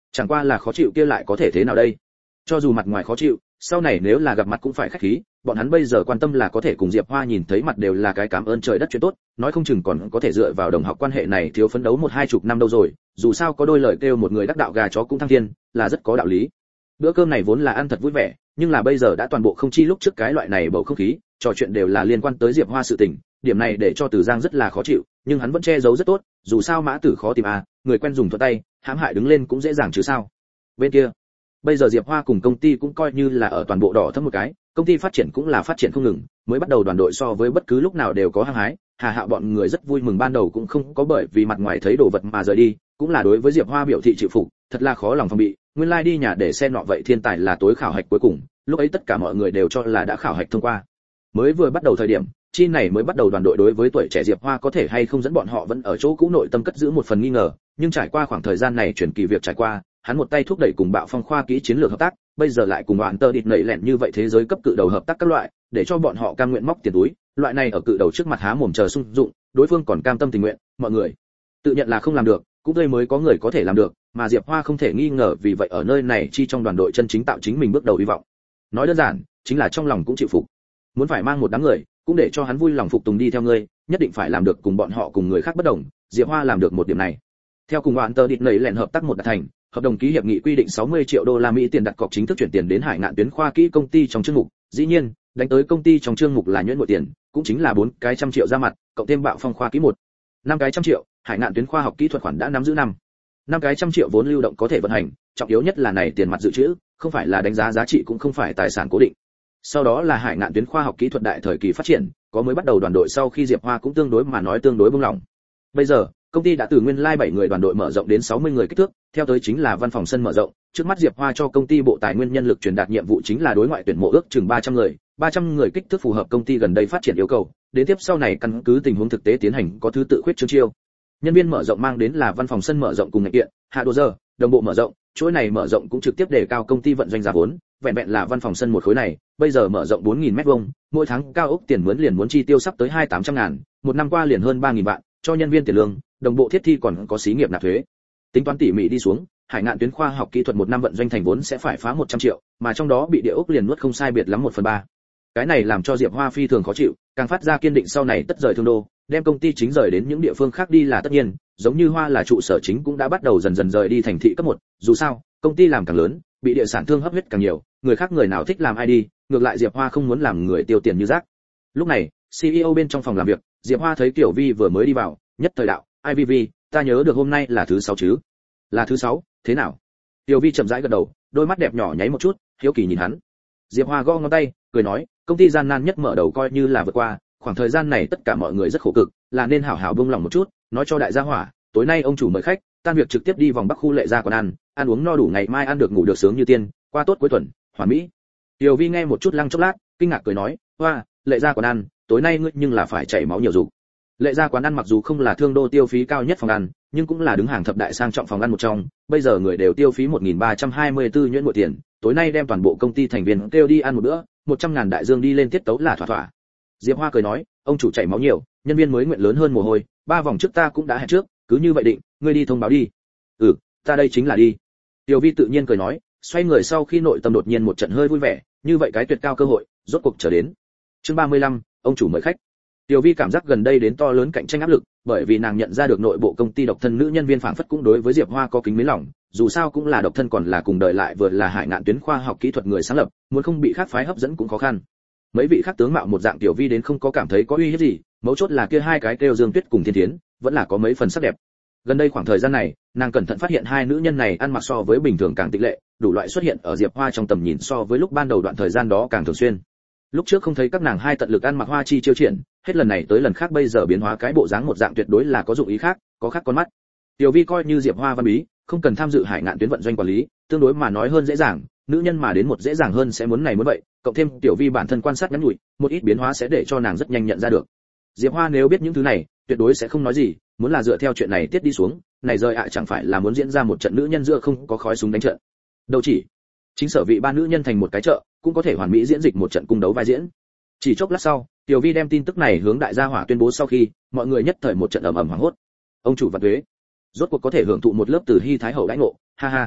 Chẳng qua là khó chịu kia lại có thể thế nào đây? Cho dù mặt ngoài khó chịu, sau này nếu là gặp mặt cũng phải khách khí, bọn hắn bây giờ quan tâm là có thể cùng Diệp Hoa nhìn thấy mặt đều là cái cảm ơn trời đất chuyện tốt, nói không chừng còn có thể dựa vào đồng học quan hệ này thiếu phấn đấu một hai chục năm đâu rồi, dù sao có đôi lời kêu một người đắc đạo gà chó cũng thăng thiên, là rất có đạo lý. Bữa cơm này vốn là ăn thật vui vẻ, nhưng là bây giờ đã toàn bộ không chi lúc trước cái loại này bầu không khí, trò chuyện đều là liên quan tới Diệp Hoa sự tình, điểm này để cho Từ Giang rất là khó chịu, nhưng hắn vẫn che giấu rất tốt, dù sao Mã Tử khó tìm à, người quen dùng thuận tay, hãm hại đứng lên cũng dễ dàng chứ sao. Bên kia, bây giờ Diệp Hoa cùng công ty cũng coi như là ở toàn bộ đỏ thấp một cái, công ty phát triển cũng là phát triển không ngừng, mới bắt đầu đoàn đội so với bất cứ lúc nào đều có hăng hái, Hà Hạo bọn người rất vui mừng ban đầu cũng không có bởi vì mặt ngoài thấy đồ vật mà rời đi, cũng là đối với Diệp Hoa biểu thị chịu phục, thật là khó lòng phòng bị, nguyên lai like đi nhà để xe nọ vậy thiên tài là tối khảo hạch cuối cùng, lúc ấy tất cả mọi người đều cho là đã khảo hạch thông qua. Mới vừa bắt đầu thời điểm, chi này mới bắt đầu đoàn đội đối với tuổi trẻ Diệp Hoa có thể hay không dẫn bọn họ vẫn ở chỗ cũ nội tâm cất giữ một phần nghi ngờ, nhưng trải qua khoảng thời gian này chuyển kỳ việc trải qua, hắn một tay thúc đẩy cùng Bạo Phong khoa kỹ chiến lược hợp tác, bây giờ lại cùng Đoạn Tơ địt nảy lẹn như vậy thế giới cấp cự đầu hợp tác các loại, để cho bọn họ cam nguyện móc tiền túi, loại này ở cự đầu trước mặt há mồm chờ sung dụng, đối phương còn cam tâm tình nguyện, mọi người tự nhận là không làm được, cũng đây mới có người có thể làm được, mà Diệp Hoa không thể nghi ngờ vì vậy ở nơi này chi trong đoàn đội chân chính tạo chính mình bước đầu hy vọng. Nói đơn giản, chính là trong lòng cũng chịu phục. Muốn phải mang một đám người, cũng để cho hắn vui lòng phục tùng đi theo ngươi, nhất định phải làm được cùng bọn họ cùng người khác bất đồng, Diệp Hoa làm được một điểm này. Theo cùng Đoạn Tơ địt nảy lẹn hợp tác một đạt thành, hợp đồng ký hiệp nghị quy định sáu mươi triệu đô la Mỹ tiền đặt cọc chính thức chuyển tiền đến Hải Ngạn Tuyến khoa kỹ công ty trong chương mục, dĩ nhiên, đánh tới công ty trong chương mục là nhuyễn mọi tiền, cũng chính là bốn cái trăm triệu ra mặt, cộng thêm Bạo Phong khoa kỹ một, năm cái trăm triệu, Hải Ngạn Tuyến khoa học kỹ thuật khoản đã nắm giữ năm, năm cái trăm triệu vốn lưu động có thể vận hành, trọng yếu nhất là này tiền mặt dự trữ, không phải là đánh giá giá trị cũng không phải tài sản cố định. Sau đó là Hải Ngạn Tuyến khoa học kỹ thuật đại thời kỳ phát triển, có mới bắt đầu đoàn đội sau khi Diệp Hoa cũng tương đối mà nói tương đối bông lòng. Bây giờ, công ty đã từ nguyên lai like bảy người đoàn đội mở rộng đến sáu mươi người kích thước, theo tới chính là văn phòng sân mở rộng, trước mắt Diệp Hoa cho công ty bộ tài nguyên nhân lực truyền đạt nhiệm vụ chính là đối ngoại tuyển mộ ước chừng ba trăm người, ba trăm người kích thước phù hợp công ty gần đây phát triển yêu cầu, đến tiếp sau này căn cứ tình huống thực tế tiến hành có thứ tự khuyết trương chiêu. Nhân viên mở rộng mang đến là văn phòng sân mở rộng cùng ngành kiện, hạ đồ giờ, đồng bộ mở rộng, chuỗi này mở rộng cũng trực tiếp đề cao công ty vận doanh giá vốn, vẹn vẹn là văn phòng sân một khối này, bây giờ mở rộng bốn nghìn mét vuông, mỗi tháng cao ốc tiền mướn liền muốn chi tiêu sắp tới hai tám trăm ngàn, một năm qua liền hơn ba nghìn vạn, cho nhân viên tiền lương, đồng bộ thiết thi còn có xí nghiệp nạp thuế. Tính toán tỉ mỉ đi xuống, Hải Ngạn Tuyến khoa học kỹ thuật một năm vận doanh thành vốn sẽ phải phá một trăm triệu, mà trong đó bị địa ốc liền nuốt không sai biệt lắm một phần ba. Cái này làm cho Diệp Hoa phi thường khó chịu, càng phát ra kiên định sau này tất rời Thương Đô, đem công ty chính rời đến những địa phương khác đi là tất nhiên, giống như Hoa là trụ sở chính cũng đã bắt đầu dần dần rời đi thành thị cấp một, dù sao, công ty làm càng lớn, bị địa sản thương hấp huyết càng nhiều, người khác người nào thích làm ai đi, ngược lại Diệp Hoa không muốn làm người tiêu tiền như rác. Lúc này, xê e ô bên trong phòng làm việc, Diệp Hoa thấy Tiểu Vi vừa mới đi vào, nhất thời đạo, "i vê vê, ta nhớ được hôm nay là thứ sáu chứ?" "Là thứ sáu, thế nào?" Tiểu Vi chậm rãi gật đầu, đôi mắt đẹp nhỏ nháy một chút, hiếu kỳ nhìn hắn. Diệp Hoa gõ ngón tay, cười nói, "Công ty gian nan nhất mở đầu coi như là vượt qua, khoảng thời gian này tất cả mọi người rất khổ cực, là nên hảo hảo buông lòng một chút, nói cho đại gia hỏa, tối nay ông chủ mời khách, tan việc trực tiếp đi vòng Bắc khu Lệ Gia quán ăn, ăn uống no đủ ngày mai ăn được ngủ được sướng như tiên, qua tốt cuối tuần, hoàn mỹ." Tiểu Vi nghe một chút lăng chốc lát, kinh ngạc cười nói, "Hoa, Lệ Gia quán ăn, tối nay ngươi nhưng là phải chảy máu nhiều dục." Lệ Gia quán ăn mặc dù không là Thương Đô tiêu phí cao nhất phòng ăn, nhưng cũng là đứng hàng thập đại sang trọng phòng ăn một trong, bây giờ người đều tiêu phí một nghìn ba trăm hai mươi tư nhuyễn mỗi tiền, tối nay đem toàn bộ công ty thành viên kêu đi ăn một bữa, một trăm ngàn đại dương đi lên tiết tấu là thỏa thỏa. Diệp Hoa cười nói, "Ông chủ chảy máu nhiều, nhân viên mới nguyện lớn hơn mồ hôi, ba vòng trước ta cũng đã hẹn trước, cứ như vậy định, ngươi đi thông báo đi." "Ừ, ta đây chính là đi." Tiểu Vi tự nhiên cười nói, xoay người sau khi nội tâm đột nhiên một trận hơi vui vẻ, như vậy cái tuyệt cao cơ hội, rốt cuộc trở đến. Chương ba mươi lăm, ông chủ mời khách. Tiểu Vi cảm giác gần đây đến to lớn cạnh tranh áp lực, bởi vì nàng nhận ra được nội bộ công ty độc thân nữ nhân viên phảng phất cũng đối với Diệp Hoa có kính mến lòng, dù sao cũng là độc thân còn là cùng đời lại vừa là Hải Ngạn Tuyến khoa học kỹ thuật người sáng lập, muốn không bị khác phái hấp dẫn cũng khó khăn. Mấy vị khác tướng mạo một dạng Tiểu Vi đến không có cảm thấy có uy hiếp gì, mấu chốt là kia hai cái kêu Dương Tuyết cùng Thiên Thiến, vẫn là có mấy phần sắc đẹp. Gần đây khoảng thời gian này, nàng cẩn thận phát hiện hai nữ nhân này ăn mặc so với bình thường càng tịch lệ, đủ loại xuất hiện ở Diệp Hoa trong tầm nhìn so với lúc ban đầu đoạn thời gian đó càng thường xuyên. Lúc trước không thấy các nàng hai tận lực ăn mặc hoa chi chiêu triển, hết lần này tới lần khác bây giờ biến hóa cái bộ dáng một dạng tuyệt đối là có dụng ý khác, có khác con mắt. Tiểu Vi coi như Diệp Hoa văn bí, không cần tham dự Hải Ngạn Tuyến vận doanh quản lý, tương đối mà nói hơn dễ dàng, nữ nhân mà đến một dễ dàng hơn sẽ muốn này muốn vậy, cộng thêm Tiểu Vi bản thân quan sát ngắn ngủi, một ít biến hóa sẽ để cho nàng rất nhanh nhận ra được. Diệp Hoa nếu biết những thứ này, tuyệt đối sẽ không nói gì, muốn là dựa theo chuyện này tiết đi xuống, này rời ạ chẳng phải là muốn diễn ra một trận nữ nhân giữa không có khói súng đánh trận. Đâu chỉ, chính sở vị ba nữ nhân thành một cái chợ, cũng có thể hoàn mỹ diễn dịch một trận cung đấu vai diễn. Chỉ chốc lát sau, Tiểu Vi đem tin tức này hướng đại gia hỏa tuyên bố sau khi, mọi người nhất thời một trận ầm ầm hoảng hốt. Ông chủ vạn tuế, rốt cuộc có thể hưởng thụ một lớp từ Hi Thái hậu đãi ngộ, ha ha.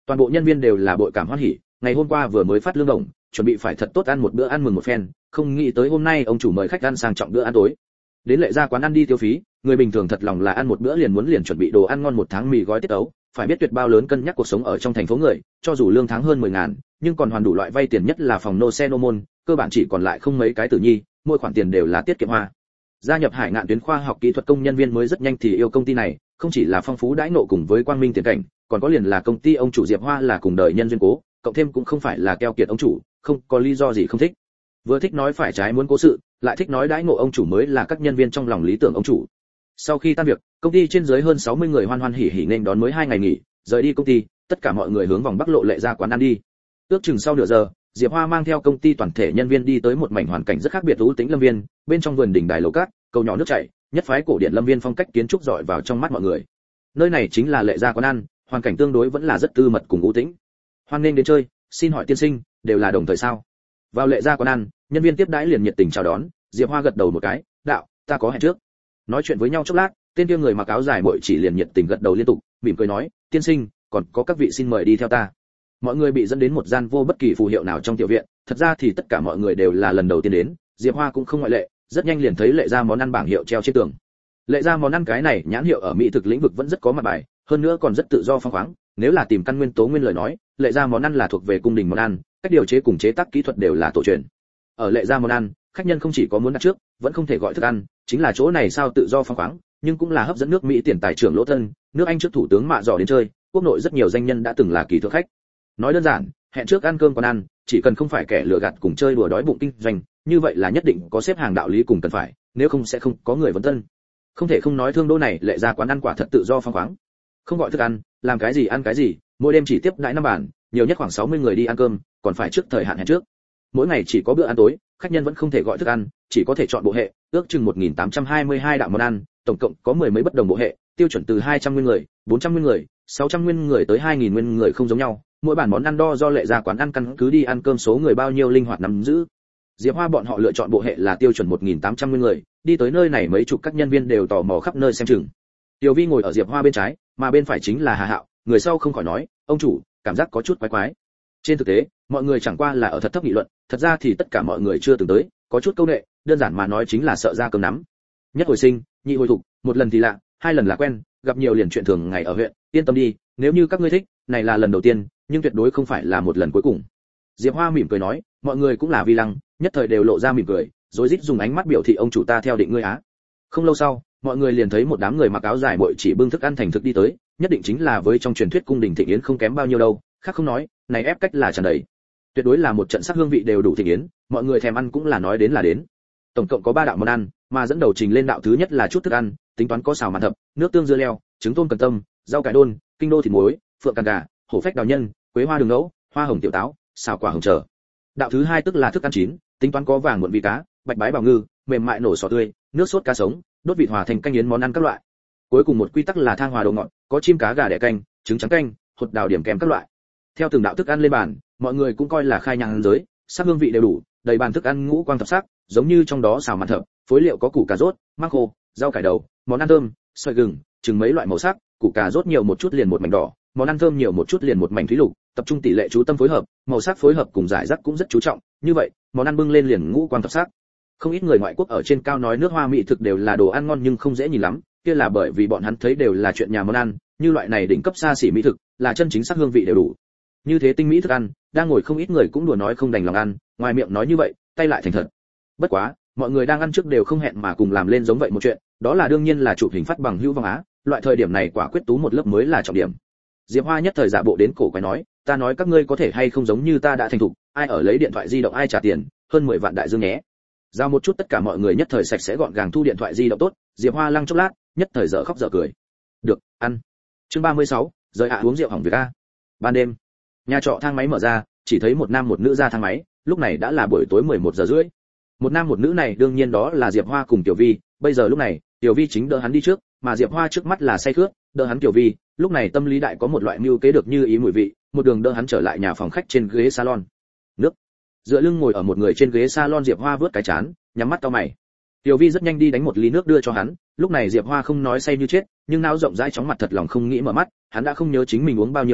Toàn bộ nhân viên đều là bội cảm hoan hỉ, ngày hôm qua vừa mới phát lương đồng, chuẩn bị phải thật tốt ăn một bữa ăn mừng một phen, không nghĩ tới hôm nay ông chủ mời khách ăn sang trọng bữa ăn tối. Đến Lệ Gia quán ăn đi tiêu phí, người bình thường thật lòng là ăn một bữa liền muốn liền chuẩn bị đồ ăn ngon một tháng mì gói tiết tấu, phải biết tuyệt bao lớn cân nhắc cuộc sống ở trong thành phố người, cho dù lương tháng hơn mười ngàn, nhưng còn hoàn đủ loại vay tiền nhất là phòng nô xe nô môn, cơ bản chỉ còn lại không mấy cái tử nhi, mỗi khoản tiền đều là tiết kiệm hoa. Gia nhập Hải Ngạn tuyến khoa học kỹ thuật công nhân viên mới rất nhanh thì yêu công ty này, không chỉ là phong phú đãi ngộ cùng với quang minh tiền cảnh, còn có liền là công ty ông chủ Diệp Hoa là cùng đời nhân duyên cố, cộng thêm cũng không phải là keo kiệt ông chủ, không có lý do gì không thích. Vừa thích nói phải trái muốn cố sự, lại thích nói đãi ngộ ông chủ mới là các nhân viên trong lòng lý tưởng ông chủ. Sau khi tan việc, công ty trên dưới hơn sáu mươi người hoan hoan hỉ hỉ nên đón mới hai ngày nghỉ, rời đi công ty, tất cả mọi người hướng vòng Bắc Lộ Lệ Gia quán ăn đi. Ước chừng sau nửa giờ, Diệp Hoa mang theo công ty toàn thể nhân viên đi tới một mảnh hoàn cảnh rất khác biệt u tĩnh lâm viên, bên trong vườn đỉnh đài lầu cát, cầu nhỏ nước chảy, nhất phái cổ điển lâm viên phong cách kiến trúc rọi vào trong mắt mọi người. Nơi này chính là Lệ Gia quán ăn, hoàn cảnh tương đối vẫn là rất tư mật cùng u tĩnh. Hoan nghênh đến chơi, xin hỏi tiên sinh, đều là đồng thời sao? Vào Lệ Gia quán ăn, nhân viên tiếp đãi liền nhiệt tình chào đón, Diệp Hoa gật đầu một cái, đạo, ta có hẹn trước. Nói chuyện với nhau chốc lát, tên kia người mặc áo dài muội chỉ liền nhiệt tình gật đầu liên tục, mỉm cười nói, tiên sinh, còn có các vị xin mời đi theo ta. Mọi người bị dẫn đến một gian vô bất kỳ phù hiệu nào trong tiểu viện, thật ra thì tất cả mọi người đều là lần đầu tiên đến, Diệp Hoa cũng không ngoại lệ, rất nhanh liền thấy Lệ Gia món ăn bảng hiệu treo trên tường. Lệ Gia món ăn cái này nhãn hiệu ở mỹ thực lĩnh vực vẫn rất có mặt bài, hơn nữa còn rất tự do phóng khoáng, nếu là tìm căn nguyên tố nguyên lời nói, Lệ Gia món ăn là thuộc về cung đình món ăn, cách điều chế cùng chế tác kỹ thuật đều là tổ truyền. Ở Lệ Gia món ăn, khách nhân không chỉ có muốn đặt trước, vẫn không thể gọi thức ăn, chính là chỗ này sao tự do phóng khoáng, nhưng cũng là hấp dẫn nước Mỹ tiền tài trưởng Lỗ Thân, nước Anh trước thủ tướng Mạ Giò đến chơi, quốc nội rất nhiều danh nhân đã từng là kỳ thượng khách. Nói đơn giản, hẹn trước ăn cơm còn ăn, chỉ cần không phải kẻ lừa gạt cùng chơi đùa đói bụng kinh doanh, như vậy là nhất định có xếp hàng đạo lý cùng cần phải, nếu không sẽ không có người vấn tân. Không thể không nói thương đô này Lệ Gia quán ăn quả thật tự do phóng khoáng. Không gọi thức ăn, làm cái gì ăn cái gì, mỗi đêm chỉ tiếp đãi năm bàn, nhiều nhất khoảng sáu mươi người đi ăn cơm, còn phải trước thời hạn hẹn trước. Mỗi ngày chỉ có bữa ăn tối, khách nhân vẫn không thể gọi thức ăn, chỉ có thể chọn bộ hệ, ước chừng một nghìn tám trăm hai mươi hai đạo món ăn, tổng cộng có mười mấy bất đồng bộ hệ, tiêu chuẩn từ hai trăm nguyên người, bốn trăm nguyên người, sáu trăm nguyên người tới hai nghìn nguyên người không giống nhau, mỗi bản món ăn đo do Lệ Gia quán ăn căn cứ đi ăn cơm số người bao nhiêu linh hoạt nắm giữ. Diệp Hoa bọn họ lựa chọn bộ hệ là tiêu chuẩn một nghìn tám trăm nguyên người, đi tới nơi này mấy chục các nhân viên đều tò mò khắp nơi xem chừng. Tiểu Vi ngồi ở Diệp Hoa bên trái, mà bên phải chính là Hà Hạo, người sau không khỏi nói, ông chủ, cảm giác có chút quái quái. Trên thực tế, mọi người chẳng qua là ở thật thấp nghị luận, thật ra thì tất cả mọi người chưa từng tới, có chút câu nệ, đơn giản mà nói chính là sợ ra cơm nắm. Nhất hồi sinh, nhị hồi thục, một lần thì lạ, hai lần là quen, gặp nhiều liền chuyện thường ngày ở huyện, yên tâm đi, nếu như các ngươi thích, này là lần đầu tiên, nhưng tuyệt đối không phải là một lần cuối cùng. Diệp Hoa mỉm cười nói, mọi người cũng là vi lăng, nhất thời đều lộ ra mỉm cười, rối rít dùng ánh mắt biểu thị ông chủ ta theo định ngươi á. Không lâu sau, mọi người liền thấy một đám người mặc áo dài muội chỉ bưng thức ăn thành thực đi tới, nhất định chính là với trong truyền thuyết cung đình thịnh yến không kém bao nhiêu đâu, khác không nói, này ép cách là tràn đầy. Tuyệt đối là một trận sắc hương vị đều đủ thịnh yến, mọi người thèm ăn cũng là nói đến là đến. Tổng cộng có ba đạo món ăn, mà dẫn đầu trình lên đạo thứ nhất là chút thức ăn, tính toán có xào màn thập, nước tương dưa leo, trứng tôm cần tâm, rau cải đôn, kinh đô thịt muối, phượng càng gà, hổ phách đào nhân, quế hoa đường ngẫu, hoa hồng tiểu táo, xào quả hồng trở. Đạo thứ hai tức là thức ăn chín, tính toán có vàng muộn vị cá, bạch bái bào ngư, mềm mại nổ sò tươi, nước sốt cá sống, đốt vịt hòa thành canh yến món ăn các loại. Cuối cùng một quy tắc là thang hòa đồ ngọt, có chim cá gà đẻ canh, trứng trắng canh, hột đào điểm kèm các loại. Theo từng đạo thức ăn lên bàn, mọi người cũng coi là khai nhang giới, sắc hương vị đều đủ, đầy bàn thức ăn ngũ quang thập sắc, giống như trong đó xào màn thập, phối liệu có củ cà rốt, măng khô, rau cải đầu, món ăn thơm, xoài gừng, chừng mấy loại màu sắc, củ cà rốt nhiều một chút liền một mảnh đỏ, món ăn thơm nhiều một chút liền một mảnh thúy lục, tập trung tỷ lệ chú tâm phối hợp, màu sắc phối hợp cùng giải rác cũng rất chú trọng, như vậy, món ăn bưng lên liền ngũ quang thập sắc. Không ít người ngoại quốc ở trên cao nói nước Hoa mỹ thực đều là đồ ăn ngon nhưng không dễ nhìn lắm, kia là bởi vì bọn hắn thấy đều là chuyện nhà món ăn, như loại này đỉnh cấp xa xỉ mỹ thực, là chân chính sắc hương vị đều đủ. Như thế tinh mỹ thức ăn, đang ngồi không ít người cũng đùa nói không đành lòng ăn, ngoài miệng nói như vậy, tay lại thành thật. Bất quá, mọi người đang ăn trước đều không hẹn mà cùng làm lên giống vậy một chuyện, đó là đương nhiên là chụp hình phát bằng hữu vong á, loại thời điểm này quả quyết tú một lớp mới là trọng điểm. Diệp Hoa nhất thời giả bộ đến cổ quái nói, ta nói các ngươi có thể hay không giống như ta đã thành thục, ai ở lấy điện thoại di động ai trả tiền, hơn mười vạn đại dương nhé. Giao một chút tất cả mọi người nhất thời sạch sẽ gọn gàng thu điện thoại di động tốt, Diệp Hoa lăng chốc lát, nhất thời dở khóc dở cười. Được, ăn. Chương ba mươi sáu, rời ạ uống rượu hỏng việc a. Ban đêm, nhà trọ thang máy mở ra, chỉ thấy một nam một nữ ra thang máy, lúc này đã là buổi tối mười một giờ rưỡi. Một nam một nữ này đương nhiên đó là Diệp Hoa cùng Tiểu Vi, bây giờ lúc này, Tiểu Vi chính đỡ hắn đi trước, mà Diệp Hoa trước mắt là say khướt, đỡ hắn Tiểu Vi, lúc này tâm lý đại có một loại mưu kế được như ý mùi vị, một đường đỡ hắn trở lại nhà phòng khách trên ghế salon. Nước. Dựa lưng ngồi ở một người trên ghế salon, Diệp Hoa vớt cái chán, nhắm mắt cau mày. Tiểu Vi rất nhanh đi đánh một ly nước đưa cho hắn, lúc này Diệp Hoa không nói say như chết, nhưng não rộng rãi chóng mặt thật lòng không nghĩ mở mắt, hắn đã không nhớ chính mình uống bao nhiêu ly,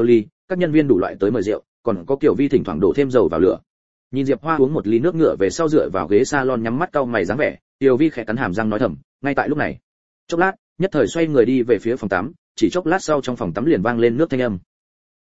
các nhân viên đủ loại tới mời rượu, còn có Kiều Vi thỉnh thoảng đổ thêm dầu vào lửa. Nhìn Diệp Hoa uống một ly nước ngựa về sau dựa vào ghế salon nhắm mắt cau mày dáng vẻ, Kiều Vi khẽ cắn hàm răng nói thầm, ngay tại lúc này. Chốc lát, nhất thời xoay người đi về phía phòng tắm, chỉ chốc lát sau trong phòng tắm liền vang lên nước thanh âm.